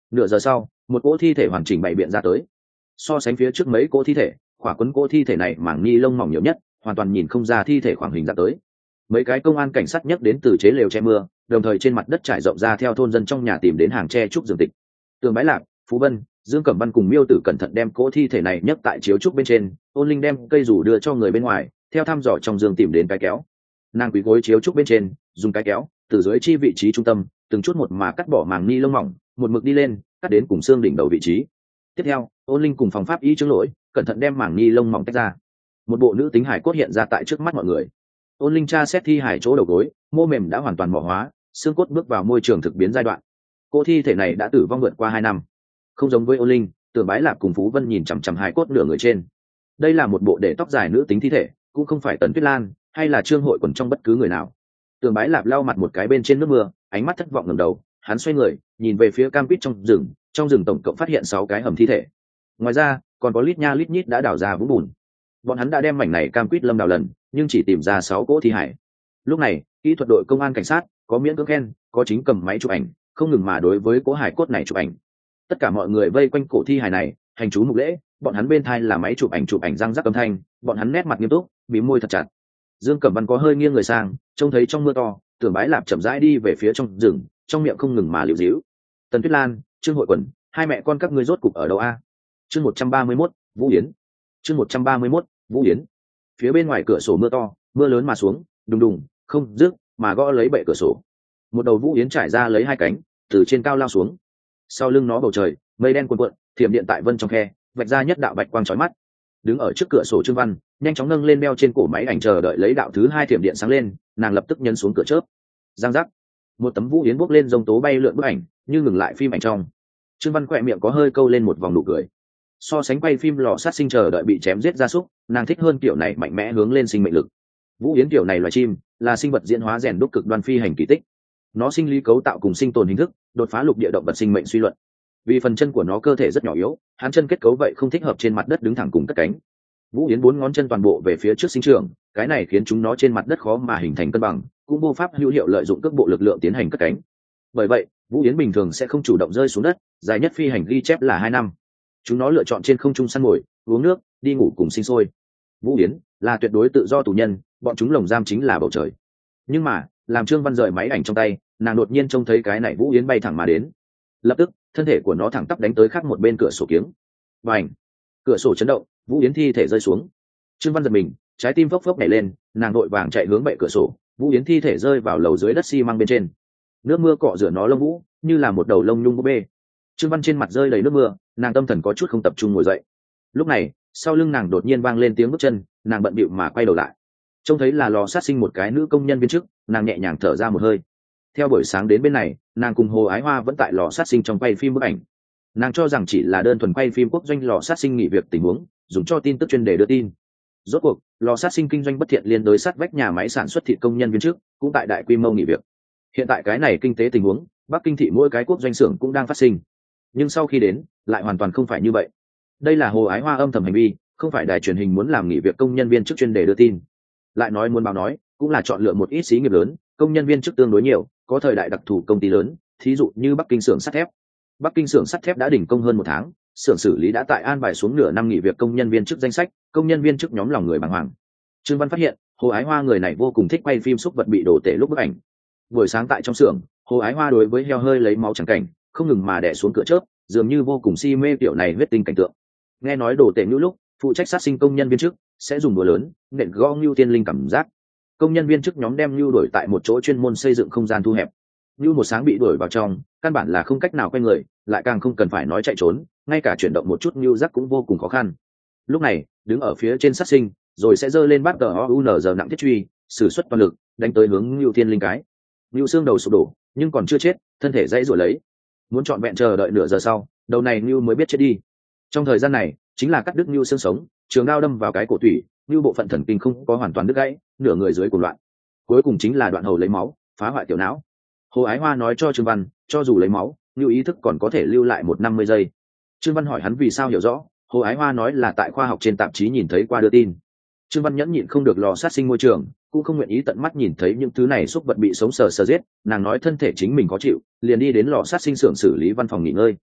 Nửa giờ sau, một cỗ thi thể hoàn chỉnh bày biện ra tới. So sánh phía trước mấy cỗ thi thể, khỏa quấn cỗ thi thể này mảng ni lông mỏng nhiều nhất, hoàn toàn nhìn không ra thi thể khoảng hình dạng tới. Mấy cái công an cảnh sát nhấc đến từ chế lều che mưa, đồng thời trên mặt đất trải rộng ra theo thôn dân trong nhà tìm đến hàng tre trúc giường tịch. Tường Bái Lạc, Phú Vân, Dương Cẩm Văn cùng Miêu Tử cẩn thận đem cỗ thi thể này nhấc tại chiếu trúc bên trên, Ôn Linh đem cây rủ đưa cho người bên ngoài, theo thăm dò trong giường tìm đến cái kéo. Nàng quỳ gối chiếu trúc bên trên, dùng cái kéo từ dưới chi vị trí trung tâm, từng chút một mà cắt bỏ màng ni lông mỏng, một mực đi lên, cắt đến cùng xương đỉnh đầu vị trí. Tiếp theo, Ôn Linh cùng phòng pháp y Trương Lỗi cẩn thận đem màng ni lông mỏng tách ra. Một bộ nữ tính hải cốt hiện ra tại trước mắt mọi người. Ôn Linh tra xét thi hải chỗ đầu gối, mô mềm đã hoàn toàn mỏ hóa, xương cốt bước vào môi trường thực biến giai đoạn. Cô thi thể này đã tử vong vượt qua hai năm. Không giống với Ôn Linh, Tưởng Bái Lạc cùng Phú Vân nhìn chằm chằm hải cốt nửa người trên. Đây là một bộ để tóc dài nữ tính thi thể, cũng không phải Tần Tuyết Lan hay là Trương Hội Quần trong bất cứ người nào. Tưởng Bái Lạc lau mặt một cái bên trên nước mưa, ánh mắt thất vọng ngẩng đầu, hắn xoay người, nhìn về phía cam quýt trong rừng, trong rừng tổng cộng phát hiện sáu cái hầm thi thể. Ngoài ra, còn có lít nha lít nhít đã đào ra vũng bùn. Bọn hắn đã đem mảnh này cam quýt lâm đào lần, nhưng chỉ tìm ra sáu cỗ thi hải. Lúc này, kỹ thuật đội công an cảnh sát có miễn cưỡng khen, có chính cầm máy chụp ảnh, không ngừng mà đối với cỗ hải cốt này chụp ảnh. Tất cả mọi người vây quanh cổ thi hải này, hành chú mục lễ, bọn hắn bên thai là máy chụp ảnh chụp ảnh răng rắc âm thanh, bọn hắn nét mặt nghiêm túc, bím môi thật chặt. Dương Cẩm Văn có hơi nghiêng người sang, trông thấy trong mưa to, Tưởng Bái Lạp chậm rãi đi về phía trong rừng, trong miệng không ngừng mà liễu díu. Tần Tuyết Lan, Trương Hội Quần, hai mẹ con các ngươi rốt cục ở đâu a? Chương một trăm ba mươi mốt, Vũ Yến. Chương một trăm ba mươi mốt, Vũ Yến. Phía bên ngoài cửa sổ mưa to, mưa lớn mà xuống, đùng đùng, không dứt, mà gõ lấy bệ cửa sổ. Một đầu Vũ Yến trải ra lấy hai cánh, từ trên cao lao xuống. Sau lưng nó bầu trời, mây đen cuồn cuộn, thiểm điện tại vân trong khe, vạch ra nhất đạo bạch quang chói mắt. Đứng ở trước cửa sổ Trương Văn, nhanh chóng nâng lên đeo trên cổ máy ảnh chờ đợi lấy đạo thứ hai thiểm điện sáng lên, nàng lập tức nhấn xuống cửa chớp. Giang giác, một tấm Vũ Yến bốc lên rông tố bay lượn bức ảnh, như ngừng lại phim ảnh trong. Trương Văn khỏe miệng có hơi câu lên một vòng nụ cười. So sánh quay phim lò sát sinh chờ đợi bị chém giết gia súc, nàng thích hơn kiểu này mạnh mẽ hướng lên sinh mệnh lực. Vũ Yến kiểu này loài chim là sinh vật diễn hóa rèn đúc cực đoan phi hành kỳ tích. Nó sinh lý cấu tạo cùng sinh tồn hình thức đột phá lục địa động vật sinh mệnh suy luận. Vì phần chân của nó cơ thể rất nhỏ yếu, hắn chân kết cấu vậy không thích hợp trên mặt đất đứng thẳng cùng cất cánh. Vũ Yến bốn ngón chân toàn bộ về phía trước sinh trưởng, cái này khiến chúng nó trên mặt đất khó mà hình thành cân bằng, cũng vô pháp hữu hiệu lợi dụng cước bộ lực lượng tiến hành cất cánh. Bởi vậy, Vũ Yến bình thường sẽ không chủ động rơi xuống đất, dài nhất phi hành ghi chép là hai năm. Chúng nó lựa chọn trên không trung săn mồi, uống nước, đi ngủ cùng sinh sôi. Vũ Yến là tuyệt đối tự do tù nhân, bọn chúng lồng giam chính là bầu trời. Nhưng mà, làm Trương Văn rời máy ảnh trong tay, nàng đột nhiên trông thấy cái này Vũ Yến bay thẳng mà đến. Lập tức, thân thể của nó thẳng tắp đánh tới khác một bên cửa sổ kiếng. Bành! Cửa sổ chấn động, Vũ Yến thi thể rơi xuống. Trương Văn giật mình, trái tim phốc phốc nhảy lên, nàng đội vàng chạy hướng bệ cửa sổ, Vũ Yến thi thể rơi vào lầu dưới đất xi măng bên trên. Nước mưa cọ rửa nó lông vũ, như là một đầu lông nhung búp bê. Trương Văn trên mặt rơi đầy nước mưa, nàng tâm thần có chút không tập trung ngồi dậy. Lúc này, sau lưng nàng đột nhiên vang lên tiếng bước chân, nàng bận bịu mà quay đầu lại. Trông thấy là lò sát sinh một cái nữ công nhân viên chức, nàng nhẹ nhàng thở ra một hơi. Theo buổi sáng đến bên này, nàng cùng Hồ Ái Hoa vẫn tại lò sát sinh trong quay phim bức ảnh. Nàng cho rằng chỉ là đơn thuần quay phim quốc doanh lò sát sinh nghỉ việc tình huống, dùng cho tin tức chuyên đề đưa tin. Rốt cuộc, lò sát sinh kinh doanh bất thiện liên đối sát vách nhà máy sản xuất thịt công nhân viên chức, cũng tại đại quy mô nghỉ việc. Hiện tại cái này kinh tế tình huống, Bắc Kinh thị mỗi cái quốc doanh xưởng cũng đang phát sinh. Nhưng sau khi đến, lại hoàn toàn không phải như vậy. Đây là Hồ Ái Hoa âm thầm hành vi, không phải đài truyền hình muốn làm nghỉ việc công nhân viên chức chuyên đề đưa tin. Lại nói muốn báo nói, cũng là chọn lựa một ít xí nghiệp lớn, công nhân viên chức tương đối nhiều, có thời đại đặc thù công ty lớn, thí dụ như Bắc Kinh xưởng sắt thép. Bắc Kinh xưởng sắt thép đã đình công hơn một tháng, xưởng xử lý đã tại an bài xuống nửa năm nghỉ việc công nhân viên chức danh sách, công nhân viên chức nhóm lòng người bàng hoàng. Trương Văn phát hiện, Hồ Ái Hoa người này vô cùng thích quay phim xúc vật bị đổ tể lúc bức ảnh. Buổi sáng tại trong xưởng, Hồ Ái Hoa đối với heo hơi lấy máu chẳng cảnh, không ngừng mà đè xuống cửa chớp, dường như vô cùng si mê kiểu này huyết tinh cảnh tượng. Nghe nói đổ tể ngưu lúc, phụ trách sát sinh công nhân viên chức sẽ dùng búa lớn nện gõ ngưu tiên linh cảm giác. Công nhân viên chức nhóm đem ngưu đuổi tại một chỗ chuyên môn xây dựng không gian thu hẹp. Ngưu một sáng bị đuổi vào trong, căn bản là không cách nào quay người, lại càng không cần phải nói chạy trốn, ngay cả chuyển động một chút ngưu giác cũng vô cùng khó khăn. Lúc này, đứng ở phía trên sát sinh, rồi sẽ giơ lên bát tờ o u n giờ nặng thiết truy, sử xuất toàn lực, đánh tới hướng ngưu tiên linh cái. Ngưu xương đầu sụp đổ, nhưng còn chưa chết, thân thể dãy rủa lấy. Muốn trọn vẹn chờ đợi nửa giờ sau, đầu này ngưu mới biết chết đi. Trong thời gian này, chính là cắt đứt ngưu xương sống, trường đao đâm vào cái cổ tủy, ngưu bộ phận thần kinh không có hoàn toàn đứt gãy, nửa người dưới cuồng loạn. Cuối cùng chính là đoạn hầu lấy máu, phá hoại tiểu não. Hồ Ái Hoa nói cho Trương Văn, cho dù lấy máu, ngưu ý thức còn có thể lưu lại một năm mươi giây. Trương Văn hỏi hắn vì sao hiểu rõ, Hồ Ái Hoa nói là tại khoa học trên tạp chí nhìn thấy qua đưa tin. Trương Văn nhẫn nhịn không được lò sát sinh môi trường, cũng không nguyện ý tận mắt nhìn thấy những thứ này xúc vật bị sống sờ sờ giết, nàng nói thân thể chính mình có chịu, liền đi đến lò sát sinh xưởng xử lý văn phòng nghỉ ngơi.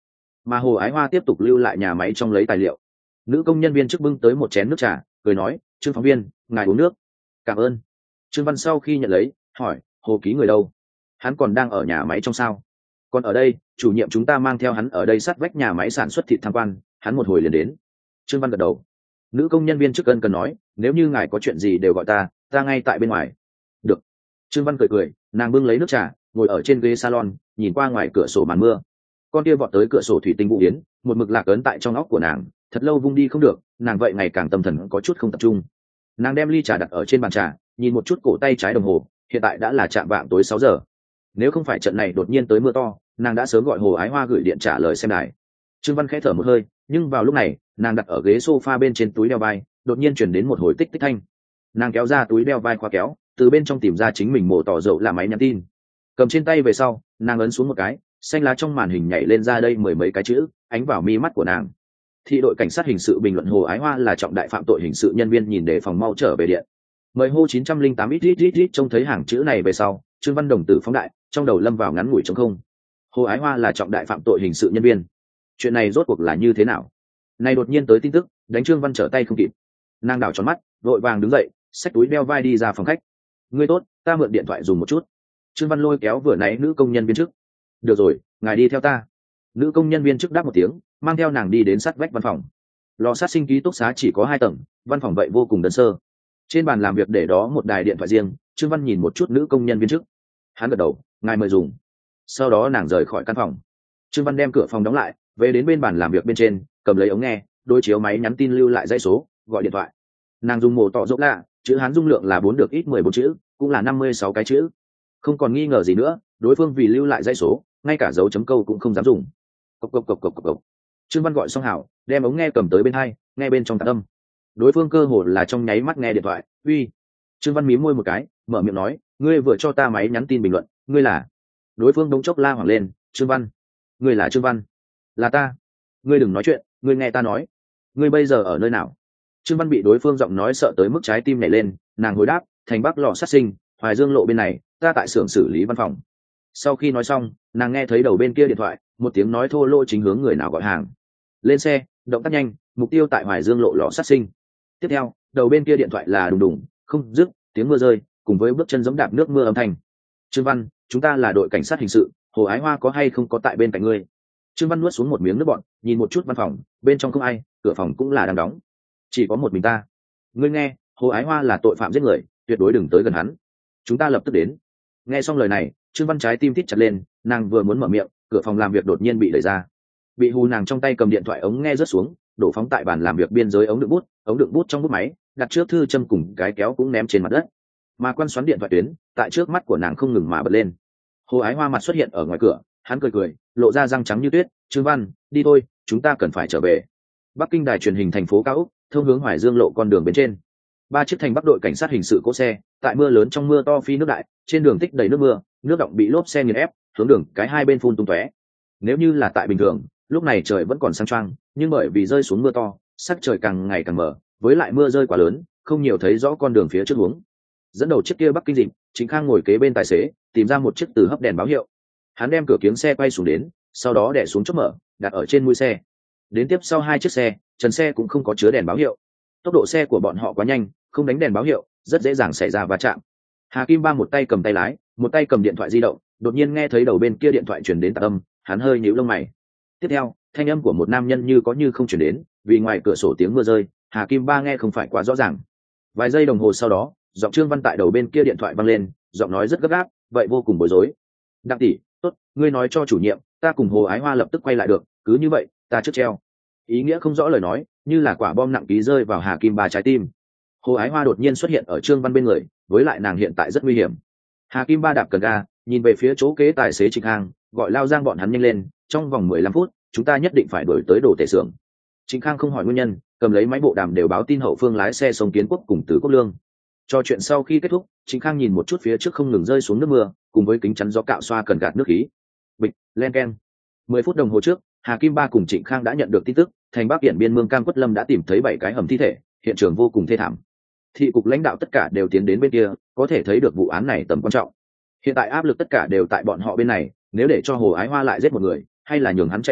mà Hồ Ái Hoa tiếp tục lưu lại nhà máy trong lấy tài liệu. Nữ công nhân viên trước bưng tới một chén nước trà, cười nói, Trương phóng viên, ngài uống nước. Cảm ơn. Trương Văn sau khi nhận lấy, hỏi, Hồ ký người đâu? Hắn còn đang ở nhà máy trong sao? Còn ở đây, chủ nhiệm chúng ta mang theo hắn ở đây sát vách nhà máy sản xuất thịt tham quan, hắn một hồi liền đến. Trương Văn gật đầu. Nữ công nhân viên trước ân cần nói, nếu như ngài có chuyện gì đều gọi ta, ta ngay tại bên ngoài. Được. Trương Văn cười cười, nàng bưng lấy nước trà, ngồi ở trên ghế salon, nhìn qua ngoài cửa sổ màn mưa. Con kia vọt tới cửa sổ thủy tinh Vũ Yến, một mực lạc ấn tại trong óc của nàng, thật lâu vung đi không được, nàng vậy ngày càng tâm thần có chút không tập trung. Nàng đem ly trà đặt ở trên bàn trà, nhìn một chút cổ tay trái đồng hồ, hiện tại đã là chạm vạng tối sáu giờ. Nếu không phải trận này đột nhiên tới mưa to, nàng đã sớm gọi Hồ Ái Hoa gửi điện trả lời xem đài. Trương Văn khẽ thở một hơi, nhưng vào lúc này, nàng đặt ở ghế sofa bên trên túi đeo vai, đột nhiên chuyển đến một hồi tích tích thanh. Nàng kéo ra túi đeo vai khóa kéo, từ bên trong tìm ra chính mình mổ tỏ dầu là máy nhắn tin. Cầm trên tay về sau, nàng ấn xuống một cái, xanh lá trong màn hình nhảy lên ra đây mười mấy cái chữ, ánh vào mi mắt của nàng. Thị đội cảnh sát hình sự bình luận Hồ Ái Hoa là trọng đại phạm tội hình sự nhân viên, nhìn đề phòng mau trở về điện. Mời hô chín trăm linh tám ít ít ít ít. Trông thấy hàng chữ này về sau, Trương Văn đồng tử phóng đại, trong đầu lâm vào ngắn ngủi trống không. Hồ Ái Hoa là trọng đại phạm tội hình sự nhân viên, chuyện này rốt cuộc là như thế nào? Này đột nhiên tới tin tức, đánh Trương Văn trở tay không kịp. Nàng đảo tròn mắt, vội vàng đứng dậy, xách túi đeo vai đi ra phòng khách. Ngươi tốt, ta mượn điện thoại dùng một chút. Trương Văn lôi kéo vừa nãy nữ công nhân viên trước. Được rồi, ngài đi theo ta. Nữ công nhân viên trước đáp một tiếng, mang theo nàng đi đến sát vách văn phòng. Lò sát sinh ký túc xá chỉ có hai tầng, văn phòng vậy vô cùng đơn sơ. Trên bàn làm việc để đó một đài điện thoại riêng. Trương Văn nhìn một chút nữ công nhân viên trước, hắn gật đầu, ngài mời dùng. Sau đó nàng rời khỏi căn phòng. Trương Văn đem cửa phòng đóng lại, về đến bên bàn làm việc bên trên, cầm lấy ống nghe, đối chiếu máy nhắn tin lưu lại dãy số, gọi điện thoại. Nàng dùng mổ tỏ dốc lạ, chữ Hán dung lượng là bốn được ít mười bốn chữ, cũng là năm mươi sáu cái chữ. Không còn nghi ngờ gì nữa, đối phương vì lưu lại dãy số, ngay cả dấu chấm câu cũng không dám dùng. Cộc cộc cộc cộc cộc cộc. Trương Văn gọi xong hảo, đem ống nghe cầm tới bên hai, nghe bên trong tạp âm. Đối phương cơ hồ là trong nháy mắt nghe điện thoại, uy. Trương Văn mím môi một cái, mở miệng nói, ngươi vừa cho ta máy nhắn tin bình luận, ngươi là? Đối phương đống chốc la hoảng lên, Trương Văn, ngươi là Trương Văn? Là ta. Ngươi đừng nói chuyện, ngươi nghe ta nói. Ngươi bây giờ ở nơi nào? Trương Văn bị đối phương giọng nói sợ tới mức trái tim nhảy lên, nàng hồi đáp, thành Bắc lò sát sinh, Hoài Dương lộ bên này, ta tại xưởng xử lý văn phòng. Sau khi nói xong, nàng nghe thấy đầu bên kia điện thoại, một tiếng nói thô lỗ chính hướng người nào gọi hàng. Lên xe, động tác nhanh, mục tiêu tại Hoài Dương lộ lò sát sinh. Tiếp theo, đầu bên kia điện thoại là đùng đùng, không dứt, tiếng mưa rơi, cùng với bước chân giẫm đạp nước mưa âm thanh. Trương Văn, chúng ta là đội cảnh sát hình sự, Hồ Ái Hoa có hay không có tại bên cạnh ngươi? Trương Văn nuốt xuống một miếng nước bọt, nhìn một chút văn phòng, bên trong không ai, cửa phòng cũng là đang đóng, chỉ có một mình ta. Ngươi nghe, Hồ Ái Hoa là tội phạm giết người, tuyệt đối đừng tới gần hắn. Chúng ta lập tức đến. Nghe xong lời này, Trương Văn trái tim thít chặt lên, nàng vừa muốn mở miệng, cửa phòng làm việc đột nhiên bị đẩy ra. Bị hù nàng trong tay cầm điện thoại ống nghe rớt xuống, đổ phóng tại bàn làm việc biên giới ống đựng bút, ống đựng bút trong bút máy, đặt trước thư châm cùng cái kéo cũng ném trên mặt đất. Mà quan xoắn điện thoại tuyến, tại trước mắt của nàng không ngừng mà bật lên. Hồ Ái Hoa mặt xuất hiện ở ngoài cửa, hắn cười cười, lộ ra răng trắng như tuyết, Trương Văn, đi thôi, chúng ta cần phải trở về. Bắc Kinh đài truyền hình thành phố cao ốc, thông hướng Hoài Dương lộ con đường bên trên. Ba chiếc thành Bắc đội cảnh sát hình sự cỗ xe, tại mưa lớn trong mưa to phi nước đại, trên đường tích đầy nước mưa, nước đọng bị lốp xe nghiền ép, hướng đường cái hai bên phun tung tóe. Nếu như là tại bình thường, lúc này trời vẫn còn sáng choang, nhưng bởi vì rơi xuống mưa to, sắc trời càng ngày càng mờ, với lại mưa rơi quá lớn, không nhiều thấy rõ con đường phía trước hướng. Dẫn đầu chiếc kia Bắc Kinh dịp, Chính Khang ngồi kế bên tài xế, tìm ra một chiếc từ hấp đèn báo hiệu. Hắn đem cửa kiếng xe quay xuống đến, sau đó đè xuống chốt mở, đặt ở trên mũi xe. Đến tiếp sau hai chiếc xe, trần xe cũng không có chứa đèn báo hiệu. Tốc độ xe của bọn họ quá nhanh, không đánh đèn báo hiệu, rất dễ dàng xảy ra va chạm. Hà Kim Ba một tay cầm tay lái, một tay cầm điện thoại di động, đột nhiên nghe thấy đầu bên kia điện thoại truyền đến tạp âm, hắn hơi nhíu lông mày. Tiếp theo, thanh âm của một nam nhân như có như không truyền đến, vì ngoài cửa sổ tiếng mưa rơi, Hà Kim Ba nghe không phải quá rõ ràng. Vài giây đồng hồ sau đó, giọng Trương Văn tại đầu bên kia điện thoại vang lên, giọng nói rất gấp gáp, vậy vô cùng bối rối. Đặng tỷ, tốt, ngươi nói cho chủ nhiệm, ta cùng Hồ Ái Hoa lập tức quay lại được, cứ như vậy, ta trước treo. Ý nghĩa không rõ lời nói, như là quả bom nặng ký rơi vào Hà Kim Ba trái tim. Hồ Ái Hoa đột nhiên xuất hiện ở Trương Văn bên người, với lại nàng hiện tại rất nguy hiểm. Hà Kim Ba đạp cần ga, nhìn về phía chỗ kế tài xế Trịnh Khang, gọi Lao Giang bọn hắn nhanh lên, trong vòng mười lăm phút, chúng ta nhất định phải đuổi tới đồ tể xưởng. Trịnh Khang không hỏi nguyên nhân, cầm lấy máy bộ đàm đều báo tin hậu phương lái xe Sông Kiến Quốc cùng Tứ Quốc Lương. Cho chuyện sau khi kết thúc, Trịnh Khang nhìn một chút phía trước không ngừng rơi xuống nước mưa, cùng với kính chắn gió cạo xoa cần gạt nước khí. Bịch, len keng. Mười phút đồng hồ trước, Hà Kim Ba cùng Trịnh Khang đã nhận được tin tức, thành Bắc Điện biên Mương Cam Quất Lâm đã tìm thấy bảy cái hầm thi thể, hiện trường vô cùng thê thảm. Thị cục lãnh đạo tất cả đều tiến đến bên kia, có thể thấy được vụ án này tầm quan trọng. Hiện tại áp lực tất cả đều tại bọn họ bên này, nếu để cho Hồ Ái Hoa lại giết một người, hay là nhường hắn chạy trốn,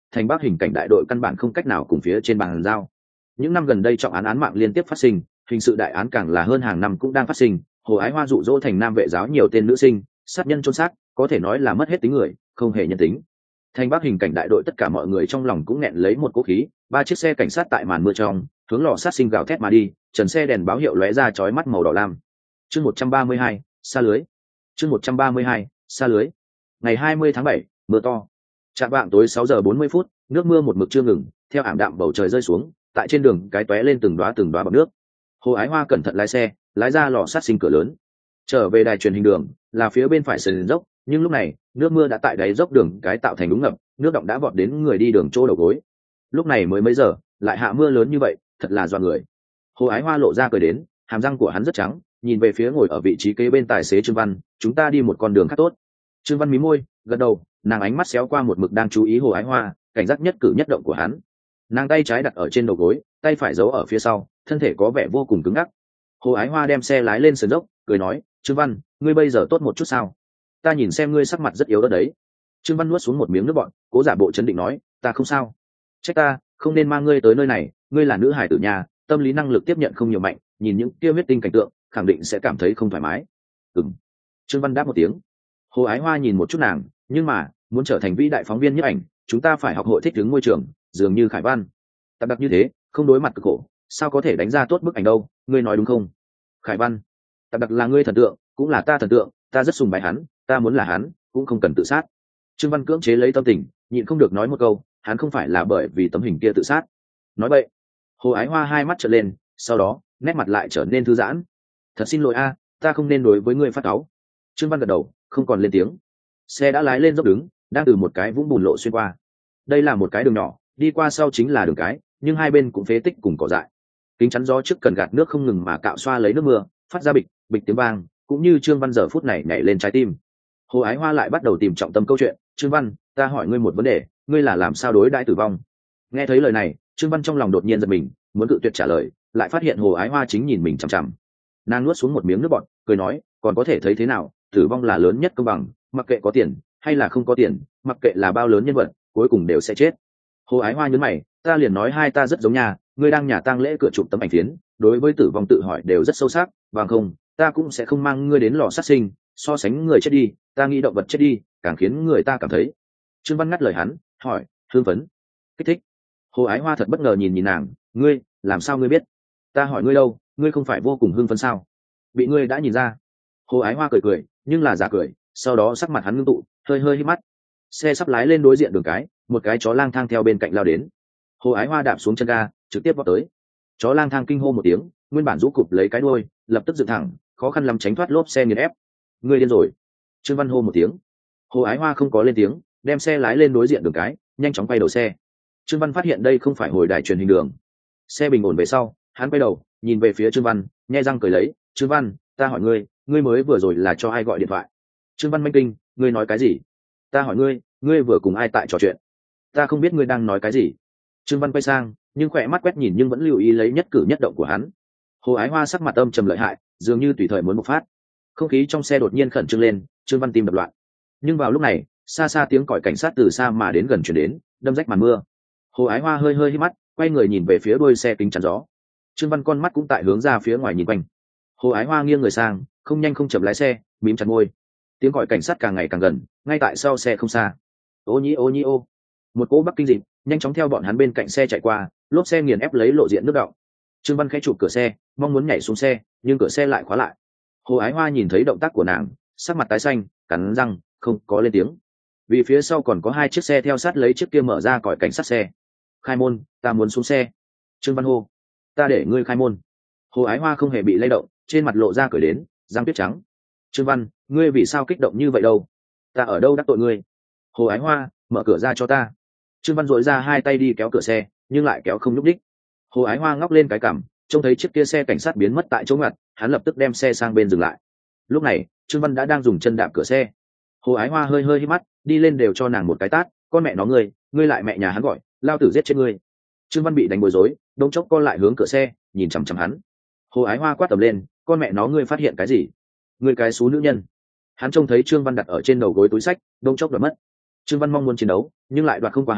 thành Bắc hình cảnh đại đội căn bản không cách nào cùng phía trên bàn giao. Những năm gần đây trọng án án mạng liên tiếp phát sinh, hình sự đại án càng là hơn hàng năm cũng đang phát sinh. Hồ Ái Hoa dụ dỗ thành Nam vệ giáo nhiều tên nữ sinh, sát nhân chôn xác, có thể nói là mất hết tính người, không hề nhân tính. Thành Bắc hình cảnh đại đội tất cả mọi người trong lòng cũng nghẹn lấy một cỗ khí, ba chiếc xe cảnh sát tại màn mưa trong, hướng lò sát sinh gào thét mà đi, trần xe đèn báo hiệu lóe ra chói mắt màu đỏ lam. Chương một trăm ba mươi hai, xa lưới. Chương một trăm ba mươi hai, xa lưới. Ngày hai mươi tháng bảy, mưa to. Trạm vạng tối sáu giờ bốn mươi phút, nước mưa một mực chưa ngừng, theo ảm đạm bầu trời rơi xuống, tại trên đường cái tóe lên từng đóa từng đóa bọt nước. Hồ Ái Hoa cẩn thận lái xe, lái ra lò sát sinh cửa lớn. Trở về đài truyền hình đường, là phía bên phải sườn dốc, nhưng lúc này, nước mưa đã tại đáy dốc đường cái tạo thành úng ngập, nước đọng đã vọt đến người đi đường chỗ đầu gối. Lúc này mới mấy giờ, lại hạ mưa lớn như vậy, thật là dọa người. Hồ Ái Hoa lộ ra cười đến, hàm răng của hắn rất trắng, nhìn về phía ngồi ở vị trí kế bên tài xế Trương Văn, chúng ta đi một con đường khác tốt. Trương Văn mí môi, gật đầu, nàng ánh mắt xéo qua một mực đang chú ý Hồ Ái Hoa, cảnh giác nhất cử nhất động của hắn. Nàng tay trái đặt ở trên đầu gối, tay phải giấu ở phía sau, thân thể có vẻ vô cùng cứng ngắc. Hồ Ái Hoa đem xe lái lên sườn dốc, cười nói, Trương Văn, ngươi bây giờ tốt một chút sao? Ta nhìn xem ngươi sắc mặt rất yếu đó đấy. Trương Văn nuốt xuống một miếng nước bọt, cố giả bộ chấn định nói, ta không sao. Trách ta, không nên mang ngươi tới nơi này, ngươi là nữ hải tử nhà, tâm lý năng lực tiếp nhận không nhiều mạnh, nhìn những kia huyết tinh cảnh tượng, khẳng định sẽ cảm thấy không thoải mái. Ừm. Trương Văn đáp một tiếng. Hồ Ái Hoa nhìn một chút nàng, nhưng mà, muốn trở thành vĩ đại phóng viên nhiếp ảnh, chúng ta phải học hội thích ứng môi trường, dường như Khải Văn. Tạp đặc như thế, không đối mặt cực khổ, sao có thể đánh ra tốt bức ảnh đâu, ngươi nói đúng không? Khải Văn, Tạp đặc là ngươi thần tượng, cũng là ta thần tượng, ta rất sùng bái hắn, ta muốn là hắn, cũng không cần tự sát. Trương Văn cưỡng chế lấy tâm tình, nhịn không được nói một câu, hắn không phải là bởi vì tấm hình kia tự sát. Nói vậy. Hồ Ái Hoa hai mắt trợn lên, sau đó, nét mặt lại trở nên thư giãn. Thật xin lỗi a, ta không nên đối với ngươi phát cáu. Trương Văn gật đầu, không còn lên tiếng. Xe đã lái lên dốc đứng, đang từ một cái vũng bùn lộ xuyên qua. Đây là một cái đường nhỏ, đi qua sau chính là đường cái, nhưng hai bên cũng phế tích cùng cỏ dại. Kính chắn gió trước cần gạt nước không ngừng mà cạo xoa lấy nước mưa, phát ra bịch bịch tiếng vang, cũng như Trương Văn giờ phút này nhảy lên trái tim. Hồ Ái Hoa lại bắt đầu tìm trọng tâm câu chuyện, Trương Văn, ta hỏi ngươi một vấn đề, ngươi là làm sao đối đãi tử vong? Nghe thấy lời này, Trương Văn trong lòng đột nhiên giật mình, muốn cự tuyệt trả lời, lại phát hiện Hồ Ái Hoa chính nhìn mình chằm chằm. Nàng nuốt xuống một miếng nước bọt, cười nói, còn có thể thấy thế nào, tử vong là lớn nhất công bằng, mặc kệ có tiền hay là không có tiền, mặc kệ là bao lớn nhân vật, cuối cùng đều sẽ chết. Hồ Ái Hoa nhấn mày, ta liền nói hai ta rất giống nhà, ngươi đang nhà tang lễ cửa chụp tấm ảnh phiến, đối với tử vong tự hỏi đều rất sâu sắc, bằng không, ta cũng sẽ không mang ngươi đến lò sát sinh, so sánh người chết đi, ta nghĩ động vật chết đi, càng khiến người ta cảm thấy. Trương Văn ngắt lời hắn, hỏi, hưng phấn, kích thích. Hồ Ái Hoa thật bất ngờ nhìn nhìn nàng, ngươi, làm sao ngươi biết? Ta hỏi ngươi đâu, ngươi không phải vô cùng hưng phấn sao? Bị ngươi đã nhìn ra. Hồ Ái Hoa cười cười, nhưng là giả cười, sau đó sắc mặt hắn ngưng tụ, hơi hơi hít mắt. Xe sắp lái lên đối diện đường cái, một cái chó lang thang theo bên cạnh lao đến. Hồ Ái Hoa đạp xuống chân ga, trực tiếp vọt tới. Chó lang thang kinh hô một tiếng, nguyên bản rũ cụp lấy cái đuôi, lập tức dựng thẳng, khó khăn lắm tránh thoát lốp xe nghiền ép. Ngươi điên rồi. Trương Văn hô một tiếng. Hồ Ái Hoa không có lên tiếng, đem xe lái lên đối diện đường cái, nhanh chóng quay đầu xe. Trương Văn phát hiện đây không phải hồi đài truyền hình đường. Xe bình ổn về sau, hắn quay đầu, nhìn về phía Trương Văn, nhếch răng cười lấy, Trương Văn, ta hỏi ngươi, ngươi mới vừa rồi là cho ai gọi điện thoại? Trương Văn manh kinh, ngươi nói cái gì? Ta hỏi ngươi, ngươi vừa cùng ai tại trò chuyện? Ta không biết ngươi đang nói cái gì. Trương Văn quay sang, nhưng khỏe mắt quét nhìn nhưng vẫn lưu ý lấy nhất cử nhất động của hắn. Hồ Ái Hoa sắc mặt âm trầm lợi hại, dường như tùy thời muốn bộc phát. Không khí trong xe đột nhiên khẩn trương lên, Trương Văn tim đập loạn. Nhưng vào lúc này, xa xa tiếng còi cảnh sát từ xa mà đến gần chuyển đến, đâm rách màn mưa. Hồ Ái Hoa hơi hơi hít mắt, quay người nhìn về phía đuôi xe kính chắn gió. Trương Văn con mắt cũng tại hướng ra phía ngoài nhìn quanh. Hồ Ái Hoa nghiêng người sang, không nhanh không chậm lái xe, mím chặt môi. Tiếng còi cảnh sát càng ngày càng gần, ngay tại sau xe không xa. Ô nhĩ ô nhĩ ô. Một cỗ Bắc Kinh dịp, nhanh chóng theo bọn hắn bên cạnh xe chạy qua, lốp xe nghiền ép lấy lộ diện nước đọng. Trương Văn khẽ chụp cửa xe, mong muốn nhảy xuống xe, nhưng cửa xe lại khóa lại. Hồ Ái Hoa nhìn thấy động tác của nàng, sắc mặt tái xanh, cắn răng, không có lên tiếng. Vì phía sau còn có hai chiếc xe theo sát lấy chiếc kia mở ra còi cảnh sát xe. Khai môn, ta muốn xuống xe. Trương Văn hô, ta để ngươi khai môn. Hồ Ái Hoa không hề bị lay động, trên mặt lộ ra cười đến, răng tuyết trắng. Trương Văn, ngươi vì sao kích động như vậy đâu? Ta ở đâu đắc tội ngươi? Hồ Ái Hoa, mở cửa ra cho ta. Trương Văn dội ra hai tay đi kéo cửa xe, nhưng lại kéo không nhúc đích. Hồ Ái Hoa ngóc lên cái cằm, trông thấy chiếc kia xe cảnh sát biến mất tại chỗ ngặt, hắn lập tức đem xe sang bên dừng lại. Lúc này, Trương Văn đã đang dùng chân đạp cửa xe. Hồ Ái Hoa hơi hơi hít mắt, đi lên đều cho nàng một cái tát, con mẹ nó ngươi, ngươi lại mẹ nhà hắn gọi, lao tử giết chết ngươi. Trương Văn bị đánh bối rối, đông chốc con lại hướng cửa xe, nhìn chằm chằm hắn. Hồ Ái Hoa quát tầm lên, con mẹ nó ngươi phát hiện cái gì? Ngươi cái xú nữ nhân. Hắn trông thấy Trương Văn đặt ở trên đầu gối túi sách, đông chốc đoạt mất. Trương Văn mong muốn chiến đấu, nhưng lại đoạt không qua hắn.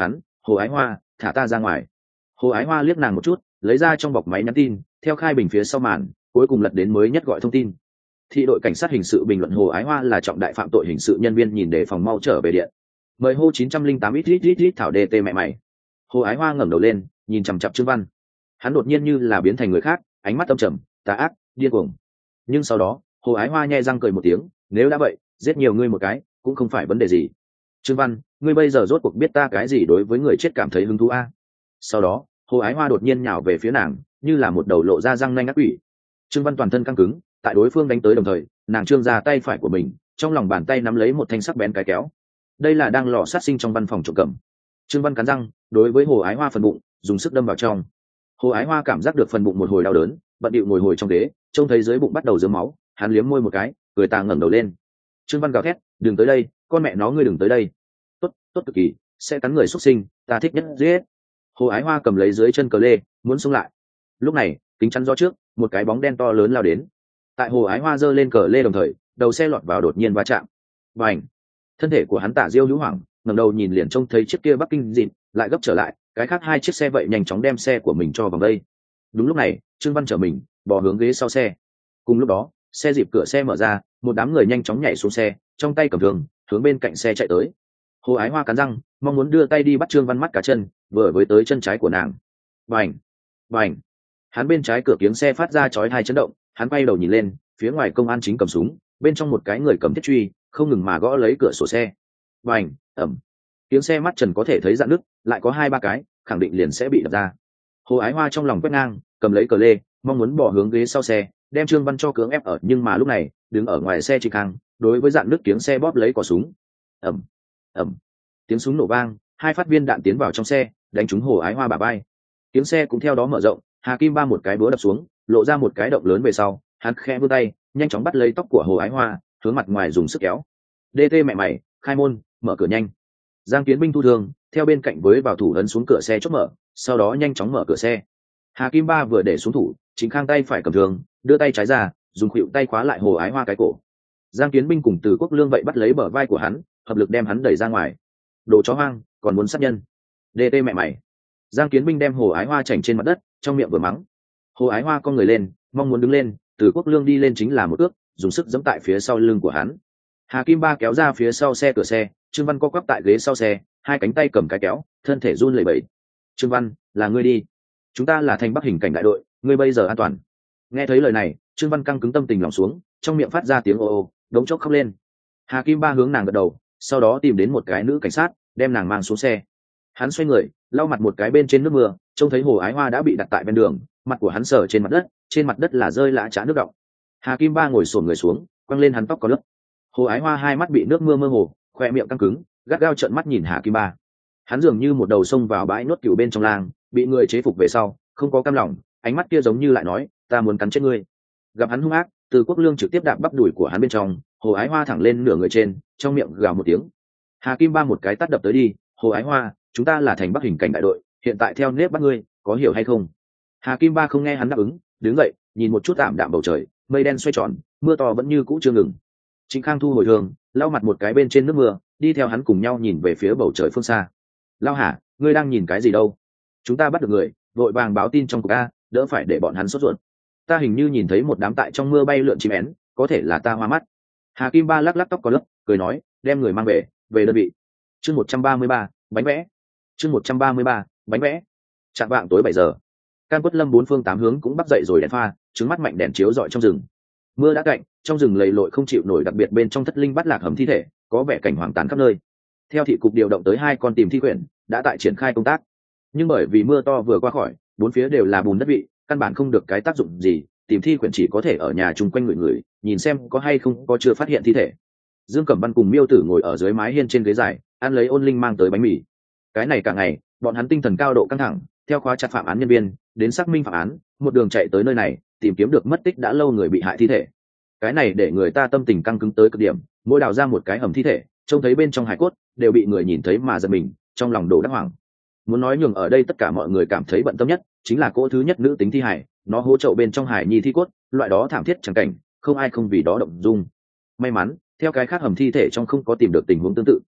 Hồ Ái Hoa, thả ta ra ngoài. Hồ Ái Hoa liếc nàng một chút, lấy ra trong bọc máy nhắn tin, theo khai bình phía sau màn, cuối cùng lật đến mới nhất gọi thông tin. Thị đội cảnh sát hình sự bình luận Hồ Ái Hoa là trọng đại phạm tội hình sự nhân viên, nhìn để phòng mau trở về điện. Mời hô chín trăm linh tám ít ít ít ít thảo đê tê mẹ mày. Hồ Ái Hoa ngẩng đầu lên, nhìn chằm chằm Trương Văn. Hắn đột nhiên như là biến thành người khác, ánh mắt âm trầm, tà ác, điên cuồng. Nhưng sau đó, Hồ Ái Hoa nhe răng cười một tiếng, nếu đã vậy, giết nhiều ngươi một cái, cũng không phải vấn đề gì. Trương Văn, ngươi bây giờ rốt cuộc biết ta cái gì đối với người chết cảm thấy hứng thú a? Sau đó, Hồ Ái Hoa đột nhiên nhào về phía nàng, như là một đầu lộ ra răng nanh ác quỷ. Trương Văn toàn thân căng cứng, tại đối phương đánh tới đồng thời, nàng trương ra tay phải của mình, trong lòng bàn tay nắm lấy một thanh sắc bén cái kéo. Đây là đang lò sát sinh trong văn phòng trộm cầm. Trương Văn cắn răng, đối với Hồ Ái Hoa phần bụng, dùng sức đâm vào trong. Hồ Ái Hoa cảm giác được phần bụng một hồi đau đớn, bận điệu ngồi hồi trong ghế, trông thấy dưới bụng bắt đầu rớm máu, hắn liếm môi một cái, cười tà ngẩng đầu lên. Trương Văn gào thét, đừng tới đây, con mẹ nó ngươi đừng tới đây. Tốt, tốt cực kỳ, sẽ cắn người xuất sinh, ta thích nhất giết. Hồ Ái Hoa cầm lấy dưới chân cờ lê, muốn xông lại. Lúc này, kính chắn gió trước, một cái bóng đen to lớn lao đến. Tại Hồ Ái Hoa giơ lên cờ lê đồng thời, đầu xe lọt vào đột nhiên va chạm. Bành! Thân thể của hắn tả diêu hữu hoảng, ngẩng đầu nhìn liền trông thấy chiếc kia Bắc Kinh dịn, lại gấp trở lại, cái khác hai chiếc xe vậy nhanh chóng đem xe của mình cho vòng đây. Đúng lúc này, Trương Văn trở mình, bò hướng ghế sau xe. Cùng lúc đó, xe dịp cửa xe mở ra, một đám người nhanh chóng nhảy xuống xe, trong tay cầm thương, hướng bên cạnh xe chạy tới. Hồ Ái Hoa cắn răng, mong muốn đưa tay đi bắt Trương Văn mắt cá chân, vừa với tới chân trái của nàng. Bành! Bành! Hắn bên trái cửa kiếng xe phát ra chói tai chấn động, hắn quay đầu nhìn lên, phía ngoài công an chính cầm súng, bên trong một cái người cầm thiết truy, không ngừng mà gõ lấy cửa sổ xe. Bành! Ầm! Kiếng xe mắt trần có thể thấy rạn nứt, lại có hai ba cái, khẳng định liền sẽ bị đập ra. Hồ Ái Hoa trong lòng quét ngang, cầm lấy cờ lê, mong muốn bỏ hướng ghế sau xe, đem Trương Văn cho cưỡng ép ở, nhưng mà lúc này, đứng ở ngoài xe Trịnh Khang, đối với dạn nứt kiếng xe bóp lấy cò súng. Ầm! Ầm! Tiếng súng nổ vang, hai phát viên đạn tiến vào trong xe, đánh trúng Hồ Ái Hoa bả vai. Kiếng xe cũng theo đó mở rộng, Hà Kim Ba một cái búa đập xuống, lộ ra một cái động lớn về sau, hắn khẽ vươn tay, nhanh chóng bắt lấy tóc của Hồ Ái Hoa, hướng mặt ngoài dùng sức kéo. đê tê mẹ mày, khai môn, mở cửa nhanh. Giang Kiến Binh thu thương, theo bên cạnh với vào thủ ấn xuống cửa xe chốt mở, sau đó nhanh chóng mở cửa xe. Hà Kim Ba vừa để xuống thủ, Chính Khang tay phải cầm thương, đưa tay trái ra, dùng khuỷu tay khóa lại Hồ Ái Hoa cái cổ. Giang Kiến Binh cùng Từ Quốc Lương vậy bắt lấy bờ vai của hắn, hợp lực đem hắn đẩy ra ngoài. Đồ chó hoang, còn muốn sát nhân. đê tê mẹ mày. Giang Kiến Binh đem Hồ Ái Hoa chảnh trên mặt đất, trong miệng vừa mắng. Hồ Ái Hoa con người lên, mong muốn đứng lên, Từ Quốc Lương đi lên chính là một ước, dùng sức giẫm tại phía sau lưng của hắn. Hà Kim Ba kéo ra phía sau xe cửa xe, Trương Văn co quắp tại ghế sau xe, hai cánh tay cầm cái kéo, thân thể run lẩy bẩy. Trương Văn, là ngươi đi. Chúng ta là thành Bắc hình cảnh đại đội, ngươi bây giờ an toàn. Nghe thấy lời này, Trương Văn căng cứng tâm tình lòng xuống, trong miệng phát ra tiếng ô ô, đống chốc khóc lên. Hà Kim Ba hướng nàng gật đầu, sau đó tìm đến một cái nữ cảnh sát, đem nàng mang xuống xe. Hắn xoay người, lau mặt một cái bên trên nước mưa, trông thấy Hồ Ái Hoa đã bị đặt tại bên đường, mặt của hắn sờ trên mặt đất, trên mặt đất là rơi lã chã nước đọng. Hà Kim Ba ngồi xổm người xuống, quăng lên hắn tóc có lớp. Hồ Ái Hoa hai mắt bị nước mưa mơ hồ, khoe miệng căng cứng, gắt gao trợn mắt nhìn Hà Kim Ba. Hắn dường như một đầu sông vào bãi nuốt cừu bên trong làng, bị người chế phục về sau, không có cam lòng, ánh mắt kia giống như lại nói, ta muốn cắn chết ngươi. Gặp hắn hung ác, Từ Quốc Lương trực tiếp đạp bắp đùi của hắn bên trong, Hồ Ái Hoa thẳng lên nửa người trên, trong miệng gào một tiếng. Hà Kim Ba một cái tát đập tới đi, Hồ Ái Hoa, chúng ta là thành Bắc hình cảnh đại đội, hiện tại theo nếp bắt ngươi, có hiểu hay không? Hà Kim Ba không nghe hắn đáp ứng, đứng dậy, nhìn một chút tạm đạm bầu trời, mây đen xoay tròn, mưa to vẫn như cũ chưa ngừng. Trịnh Khang thu hồi thường, lau mặt một cái bên trên nước mưa, đi theo hắn cùng nhau nhìn về phía bầu trời phương xa. Lao Hà, ngươi đang nhìn cái gì đâu? Chúng ta bắt được người, vội vàng báo tin trong cục A, đỡ phải để bọn hắn sốt ruột. Ta hình như nhìn thấy một đám tại trong mưa bay lượn chim én, có thể là ta hoa mắt. Hà Kim Ba lắc lắc tóc có lớp, cười nói, đem người mang về, về đơn vị. Chương một trăm ba mươi ba, bánh vẽ. Chương một trăm ba mươi ba, bánh vẽ. Chạm vạng tối bảy giờ. Cam Quất Lâm bốn phương tám hướng cũng bắt dậy rồi đèn pha, trứng mắt mạnh đèn chiếu rọi trong rừng. Mưa đã cạnh, trong rừng lầy lội không chịu nổi, đặc biệt bên trong thất linh bắt lạc hầm thi thể, có vẻ cảnh hoang tàn khắp nơi. Theo thị cục điều động tới hai con tìm thi quyển, đã tại triển khai công tác. Nhưng bởi vì mưa to vừa qua khỏi, bốn phía đều là bùn đất vị, căn bản không được cái tác dụng gì, tìm thi quyển chỉ có thể ở nhà chung quanh người người, nhìn xem có hay không có chưa phát hiện thi thể. Dương Cẩm Văn cùng Miêu Tử ngồi ở dưới mái hiên trên ghế dài, ăn lấy Ôn Linh mang tới bánh mì. Cái này cả ngày, bọn hắn tinh thần cao độ căng thẳng, theo khóa chặt phạm án nhân viên, đến xác minh phạm án, một đường chạy tới nơi này, tìm kiếm được mất tích đã lâu người bị hại thi thể. Cái này để người ta tâm tình căng cứng tới cực điểm, mỗi đào ra một cái hầm thi thể, trông thấy bên trong hải cốt, đều bị người nhìn thấy mà giật mình, trong lòng đổ đắc hoảng. Muốn nói nhường ở đây tất cả mọi người cảm thấy bận tâm nhất, chính là cỗ thứ nhất nữ tính thi hải, nó hỗ trợ bên trong hải nhi thi cốt, loại đó thảm thiết chẳng cảnh, không ai không vì đó động dung. May mắn, theo cái khác hầm thi thể trong không có tìm được tình huống tương tự.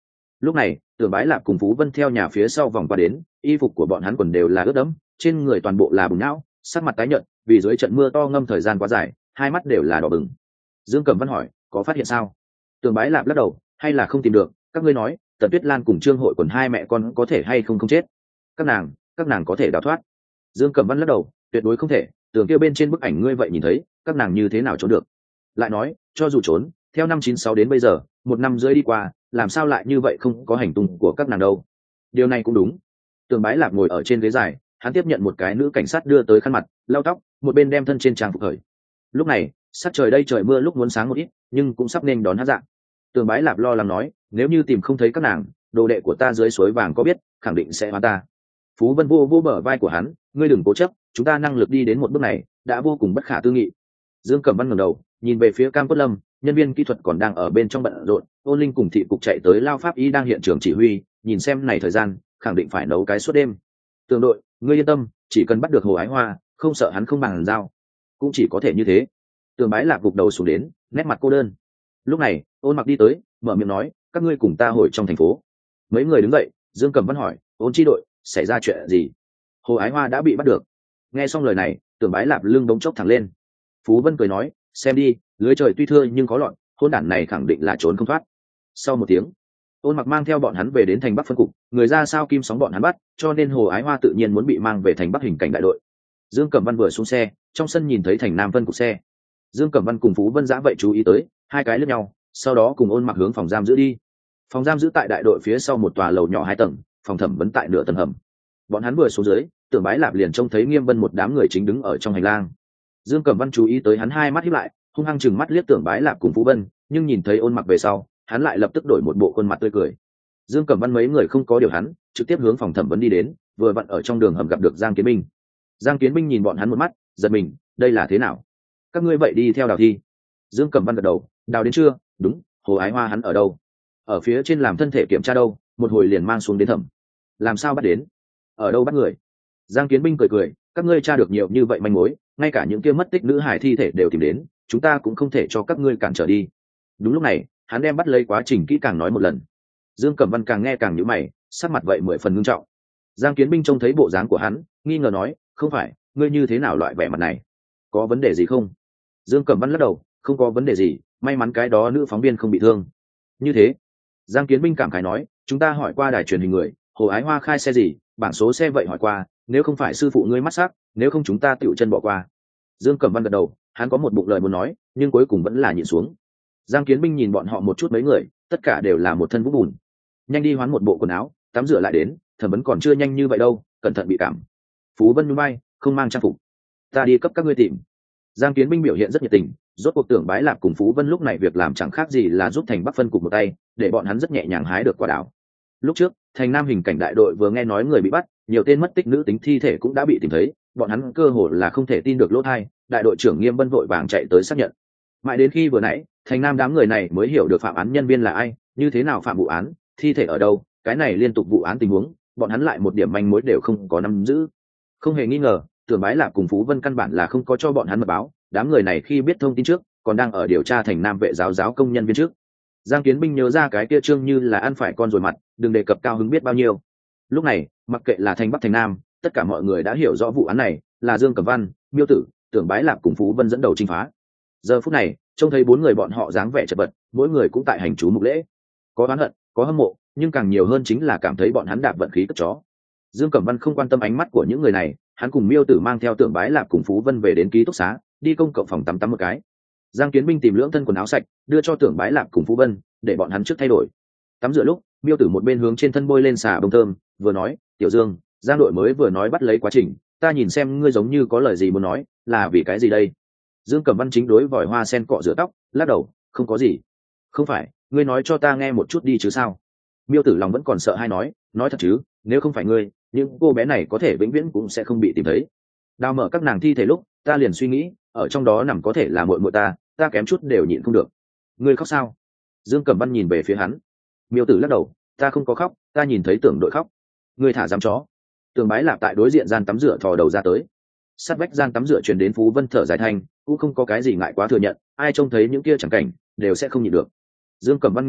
Lúc này Tưởng Bái Lạp cùng Phú Vân theo nhà phía sau vòng qua đến, y phục của bọn hắn quần đều là ướt đẫm, trên người toàn bộ là bùn não, sắc mặt tái nhợt, vì dưới trận mưa to ngâm thời gian quá dài, hai mắt đều là đỏ bừng. Dương Cẩm Văn hỏi, có phát hiện sao? Tưởng Bái Lạp lắc đầu, hay là không tìm được, các ngươi nói Tần Tuyết Lan cùng Trương Hội quần hai mẹ con có thể hay không không chết? Các nàng, các nàng có thể đào thoát? Dương Cẩm Văn lắc đầu, tuyệt đối không thể, tưởng kia bên trên bức ảnh ngươi vậy nhìn thấy, các nàng như thế nào trốn được? Lại nói, cho dù trốn, theo năm chín sáu đến bây giờ, một năm rưỡi đi qua, làm sao lại như vậy không có hành tung của các nàng đâu? Điều này cũng đúng. Tưởng Bái Lạp ngồi ở trên ghế dài, hắn tiếp nhận một cái nữ cảnh sát đưa tới khăn mặt, lau tóc, một bên đem thân trên trang phục khởi. Lúc này, sắc trời đây trời mưa lúc muốn sáng một ít, nhưng cũng sắp nên đón hát dạng. Tưởng Bái Lạp lo lắng nói, nếu như tìm không thấy các nàng, đồ đệ của ta dưới suối vàng có biết, khẳng định sẽ hóa ta. Phú Vân vô vô bờ vai của hắn, ngươi đừng cố chấp, chúng ta năng lực đi đến một bước này, đã vô cùng bất khả tư nghị. Dương Cẩm Văn ngẩng đầu, nhìn về phía Cam Cốt Lâm, nhân viên kỹ thuật còn đang ở bên trong bận rộn, Ôn Linh cùng thị cục chạy tới lao pháp y đang hiện trường chỉ huy, nhìn xem này thời gian, khẳng định phải nấu cái suốt đêm. Tường đội, ngươi yên tâm, chỉ cần bắt được Hồ Ái Hoa, không sợ hắn không bằng giao, cũng chỉ có thể như thế. Tường Bái Lạc gục đầu xuống đến, nét mặt cô đơn. Lúc này, Ôn Mặc đi tới, mở miệng nói, các ngươi cùng ta hồi trong thành phố. Mấy người đứng dậy, Dương Cẩm Văn hỏi, Ôn chi đội, xảy ra chuyện gì? Hồ Ái Hoa đã bị bắt được. Nghe xong lời này, Tường Bái Lạp lưng đống chốc thẳng lên. Phú Vân cười nói, xem đi, lưới trời tuy thưa nhưng có lọn, hôn đản này khẳng định là trốn không thoát. Sau một tiếng, Ôn Mặc mang theo bọn hắn về đến thành Bắc phân cục, người ra sao kim sóng bọn hắn bắt, cho nên Hồ Ái Hoa tự nhiên muốn bị mang về thành Bắc hình cảnh đại đội. Dương Cẩm Văn vừa xuống xe, trong sân nhìn thấy thành Nam phân cục xe. Dương Cẩm Văn cùng Phú Vân giã vậy chú ý tới, hai cái lướt nhau, sau đó cùng Ôn Mặc hướng phòng giam giữ đi. Phòng giam giữ tại đại đội phía sau một tòa lầu nhỏ hai tầng, phòng thẩm vấn tại nửa tầng hầm. Bọn hắn vừa xuống dưới, Tưởng Bái Lạp liền trông thấy Nghiêm Vân một đám người chính đứng ở trong hành lang. Dương Cẩm Văn chú ý tới hắn hai mắt híp lại, hung hăng chừng mắt liếc Tưởng Bái Lạp cùng Phú Vân, nhưng nhìn thấy Ôn Mặc về sau, hắn lại lập tức đổi một bộ khuôn mặt tươi cười. Dương Cẩm Văn mấy người không có điều hắn, trực tiếp hướng phòng thẩm vấn đi đến, vừa vặn ở trong đường hầm gặp được Giang Kiến Minh. Giang Kiến Minh nhìn bọn hắn một mắt, giật mình, đây là thế nào? Các ngươi vậy đi theo Đào Thi? Dương Cẩm Văn gật đầu, Đào đến chưa? Đúng, Hồ Ái Hoa hắn ở đâu? Ở phía trên làm thân thể kiểm tra đâu, một hồi liền mang xuống đến thẩm. Làm sao bắt đến? Ở đâu bắt người? Giang Kiến Minh cười cười, các ngươi tra được nhiều như vậy manh mối, ngay cả những kia mất tích nữ hải thi thể đều tìm đến, chúng ta cũng không thể cho các ngươi cản trở đi. Đúng lúc này, hắn đem bắt lấy quá trình kỹ càng nói một lần. Dương Cẩm Văn càng nghe càng nhíu mày, sắc mặt vậy mười phần ngưng trọng. Giang Kiến Minh trông thấy bộ dáng của hắn, nghi ngờ nói, không phải, ngươi như thế nào loại vẻ mặt này? Có vấn đề gì không? Dương Cẩm Văn lắc đầu, không có vấn đề gì, may mắn cái đó nữ phóng viên không bị thương. Như thế, Giang Kiến Minh cảm khái nói, chúng ta hỏi qua đài truyền hình người, Hồ Ái Hoa khai xe gì, bảng số xe vậy hỏi qua, nếu không phải sư phụ ngươi mắt sắc, nếu không chúng ta tựu chân bỏ qua. Dương Cẩm Văn gật đầu, hắn có một bụng lời muốn nói, nhưng cuối cùng vẫn là nhịn xuống. Giang Kiến Minh nhìn bọn họ một chút mấy người, tất cả đều là một thân vũ bùn. Nhanh đi hoán một bộ quần áo, tắm rửa lại đến, thẩm vấn còn chưa nhanh như vậy đâu, cẩn thận bị cảm. Phú Vân nhún vai, không mang trang phục, ta đi cấp các ngươi tìm. Giang Kiến Minh biểu hiện rất nhiệt tình, rốt cuộc Tưởng Bái Lạp cùng Phú Vân lúc này việc làm chẳng khác gì là giúp thành Bắc phân cục một tay, để bọn hắn rất nhẹ nhàng hái được quả đào. Lúc trước, thành Nam hình cảnh đại đội vừa nghe nói người bị bắt, nhiều tên mất tích nữ tính thi thể cũng đã bị tìm thấy, bọn hắn cơ hồ là không thể tin được lỗ tai, đại đội trưởng Nghiêm Vân vội vàng chạy tới xác nhận. Mãi đến khi vừa nãy, thành Nam đám người này mới hiểu được phạm án nhân viên là ai, như thế nào phạm vụ án, thi thể ở đâu, cái này liên tục vụ án tình huống, bọn hắn lại một điểm manh mối đều không có nắm giữ. Không hề nghi ngờ, Tưởng Bái Lạp cùng Phú Vân căn bản là không có cho bọn hắn mật báo, đám người này khi biết thông tin trước, còn đang ở điều tra thành Nam vệ giáo giáo công nhân viên trước. Giang Kiến Minh nhớ ra cái kia trương như là ăn phải con rồi mặt, đừng đề cập cao hứng biết bao nhiêu. Lúc này, mặc kệ là thành Bắc thành Nam, tất cả mọi người đã hiểu rõ vụ án này, là Dương Cẩm Văn, Miêu Tử, Tưởng Bái Lạp cùng Phú Vân dẫn đầu chinh phá. Giờ phút này, trông thấy bốn người bọn họ dáng vẻ chật vật, mỗi người cũng tại hành chú mục lễ. Có oán hận, có hâm mộ, nhưng càng nhiều hơn chính là cảm thấy bọn hắn đạp vận khí cất chó. Dương Cẩm Văn không quan tâm ánh mắt của những người này, hắn cùng Miêu Tử mang theo Tưởng Bái Lạp cùng Phú Vân về đến ký túc xá, đi công cộng phòng tắm tắm một cái. Giang Kiến Minh tìm lưỡng thân quần áo sạch, đưa cho Tưởng Bái Lạp cùng Phú Vân, để bọn hắn trước thay đổi. Tắm rửa lúc, Miêu Tử một bên hướng trên thân bôi lên xà bông thơm, vừa nói, "Tiểu Dương, Giang đội mới vừa nói bắt lấy quá trình, ta nhìn xem ngươi giống như có lời gì muốn nói, là vì cái gì đây?" Dương Cẩm Văn chính đối vòi hoa sen cọ rửa tóc, lắc đầu, "Không có gì." "Không phải, ngươi nói cho ta nghe một chút đi chứ sao?" Miêu Tử lòng vẫn còn sợ hai nói, "Nói thật chứ, nếu không phải ngươi, những cô bé này có thể vĩnh viễn cũng sẽ không bị tìm thấy. Đào mở các nàng thi thể lúc, ta liền suy nghĩ, ở trong đó nằm có thể là muội muội ta, ta kém chút đều nhịn không được." "Ngươi khóc sao?" Dương Cẩm Văn nhìn về phía hắn. Miêu Tử lắc đầu, "Ta không có khóc, ta nhìn thấy Tưởng đội khóc." "Ngươi thả dám chó." Tưởng Bái Lạp tại đối diện gian tắm rửa thò đầu ra tới. Sát vách gian tắm rửa truyền đến Phú Vân thở dài thanh, cũng không có cái gì ngại quá thừa nhận, ai trông thấy những kia chẳng cảnh, đều sẽ không nhịn được. Dương Cẩm Văn ngửa đầu,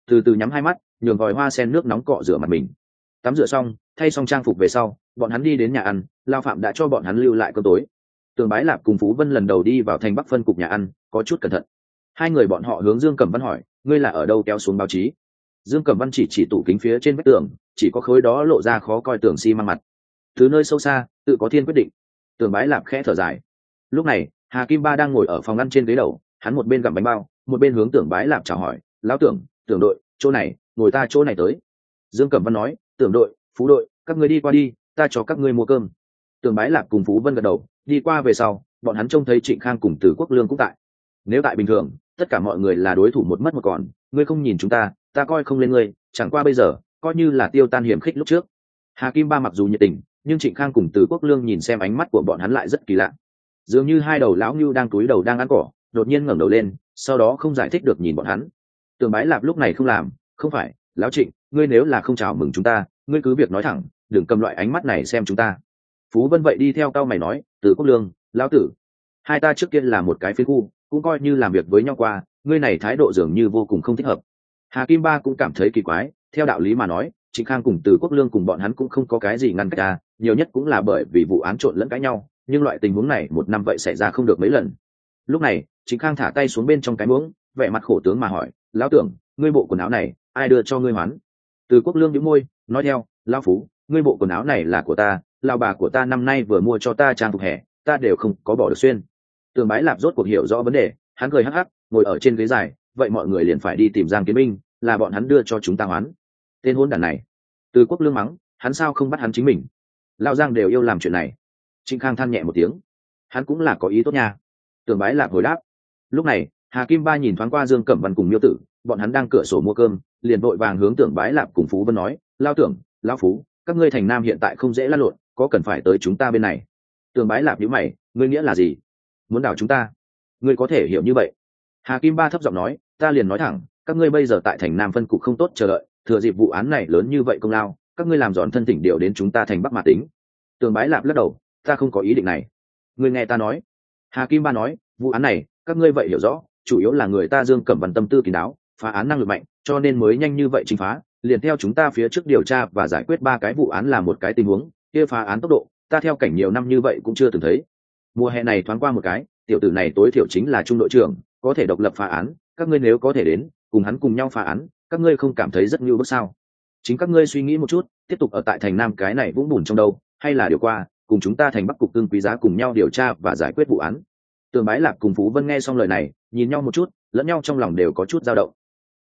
từ từ nhắm hai mắt, nhường vòi hoa sen nước nóng cọ rửa mặt mình. Tắm rửa xong, thay xong trang phục về sau, bọn hắn đi đến nhà ăn, Lao Phạm đã cho bọn hắn lưu lại cơm tối. Tường Bái Lạp cùng Phú Vân lần đầu đi vào thành Bắc phân cục nhà ăn, có chút cẩn thận. Hai người bọn họ hướng Dương Cẩm Văn hỏi, ngươi là ở đâu kéo xuống báo chí? Dương Cẩm Văn chỉ chỉ tủ kính phía trên vách tường, chỉ có khối đó lộ ra khó coi tường xi măng mặt. Từ nơi sâu xa, tự có thiên quyết định. Tường Bái Lạp khẽ thở dài. Lúc này, Hà Kim Ba đang ngồi ở phòng ăn trên ghế đầu, hắn một bên gặm bánh bao, một bên hướng Tưởng Bái Lạp chào hỏi, lão Tưởng, Tưởng đội, chỗ này, ngồi ta chỗ này tới. Dương Cẩm Văn nói, Tưởng đội, Phú đội, các ngươi đi qua đi, ta cho các ngươi mua cơm. Tưởng Bái Lạp cùng Phú Vân gật đầu, đi qua về sau, bọn hắn trông thấy Trịnh Khang cùng Từ Quốc Lương cũng tại. Nếu tại bình thường, tất cả mọi người là đối thủ một mất một còn, ngươi không nhìn chúng ta, ta coi không lên ngươi, chẳng qua bây giờ, coi như là tiêu tan hiểm khích lúc trước. Hà Kim Ba mặc dù nhiệt tình, nhưng Trịnh Khang cùng Từ Quốc Lương nhìn xem ánh mắt của bọn hắn lại rất kỳ lạ. Dường như hai đầu lão ngưu đang cúi đầu đang ăn cỏ, đột nhiên ngẩng đầu lên, sau đó không giải thích được nhìn bọn hắn. Tường Bái Lạp lúc này không làm, không phải, lão Trịnh, ngươi nếu là không chào mừng chúng ta, ngươi cứ việc nói thẳng, đừng cầm loại ánh mắt này xem chúng ta. Phú Vân vậy đi theo cao mày nói, Từ Quốc Lương, lão tử, hai ta trước kia là một cái phiến khu, cũng coi như làm việc với nhau qua, ngươi này thái độ dường như vô cùng không thích hợp. Hà Kim Ba cũng cảm thấy kỳ quái, theo đạo lý mà nói, Trịnh Khang cùng Từ Quốc Lương cùng bọn hắn cũng không có cái gì ngăn cách ta, nhiều nhất cũng là bởi vì vụ án trộn lẫn cãi nhau, nhưng loại tình huống này một năm vậy xảy ra không được mấy lần. Lúc này, Trịnh Khang thả tay xuống bên trong cái muỗng, vẻ mặt khổ tướng mà hỏi, lão Tưởng, ngươi bộ quần áo này, ai đưa cho ngươi hoán? Từ Quốc Lương nhíu môi, nói theo, lão Phú, ngươi bộ quần áo này là của ta, lão bà của ta năm nay vừa mua cho ta trang phục hè, ta đều không có bỏ được xuyên. Tường Bái Lạp rốt cuộc hiểu rõ vấn đề, hắn cười hắc hắc, ngồi ở trên ghế dài, vậy mọi người liền phải đi tìm Giang Kiến Minh, là bọn hắn đưa cho chúng ta hoán. Tên hôn đản này. Từ Quốc Lương mắng, hắn sao không bắt hắn chính mình? Lão Giang đều yêu làm chuyện này. Trịnh Khang than nhẹ một tiếng, hắn cũng là có ý tốt nha. Tường Bái Lạp hồi đáp. Lúc này, Hà Kim Ba nhìn thoáng qua Dương Cẩm Văn cùng Miêu Tử, bọn hắn đang cửa sổ mua cơm, liền vội vàng hướng Tưởng Bái Lạp cùng Phú Vân nói, lao Tưởng, lão Phú, các ngươi thành Nam hiện tại không dễ lăn lộn, có cần phải tới chúng ta bên này. Tưởng Bái Lạp nhíu mày, ngươi nghĩa là gì? Muốn đảo chúng ta? Ngươi có thể hiểu như vậy? Hà Kim Ba thấp giọng nói, ta liền nói thẳng, các ngươi bây giờ tại thành Nam phân cục không tốt chờ đợi, thừa dịp vụ án này lớn như vậy công lao, các ngươi làm dọn thân thỉnh điều đến chúng ta thành Bắc mà tính. Tưởng Bái Lạp lắc đầu, ta không có ý định này. Ngươi nghe ta nói. Hà Kim Ba nói, vụ án này, các ngươi vậy hiểu rõ, chủ yếu là người ta Dương Cẩm Văn tâm tư kín đáo, phá án năng lực mạnh, cho nên mới nhanh như vậy chính phá, liền theo chúng ta phía trước điều tra và giải quyết ba cái vụ án là một cái tình huống, kia phá án tốc độ, ta theo cảnh nhiều năm như vậy cũng chưa từng thấy. Mùa hè này thoáng qua một cái, tiểu tử này tối thiểu chính là trung đội trưởng, có thể độc lập phá án, các ngươi nếu có thể đến, cùng hắn cùng nhau phá án, các ngươi không cảm thấy rất nhu bức sao? Chính các ngươi suy nghĩ một chút, tiếp tục ở tại thành Nam cái này vũng bùn trong đâu, hay là điều qua, cùng chúng ta thành Bắc cục tương quý giá cùng nhau điều tra và giải quyết vụ án. Tường Bái Lạp cùng Phú Vân nghe xong lời này, nhìn nhau một chút, lẫn nhau trong lòng đều có chút dao động.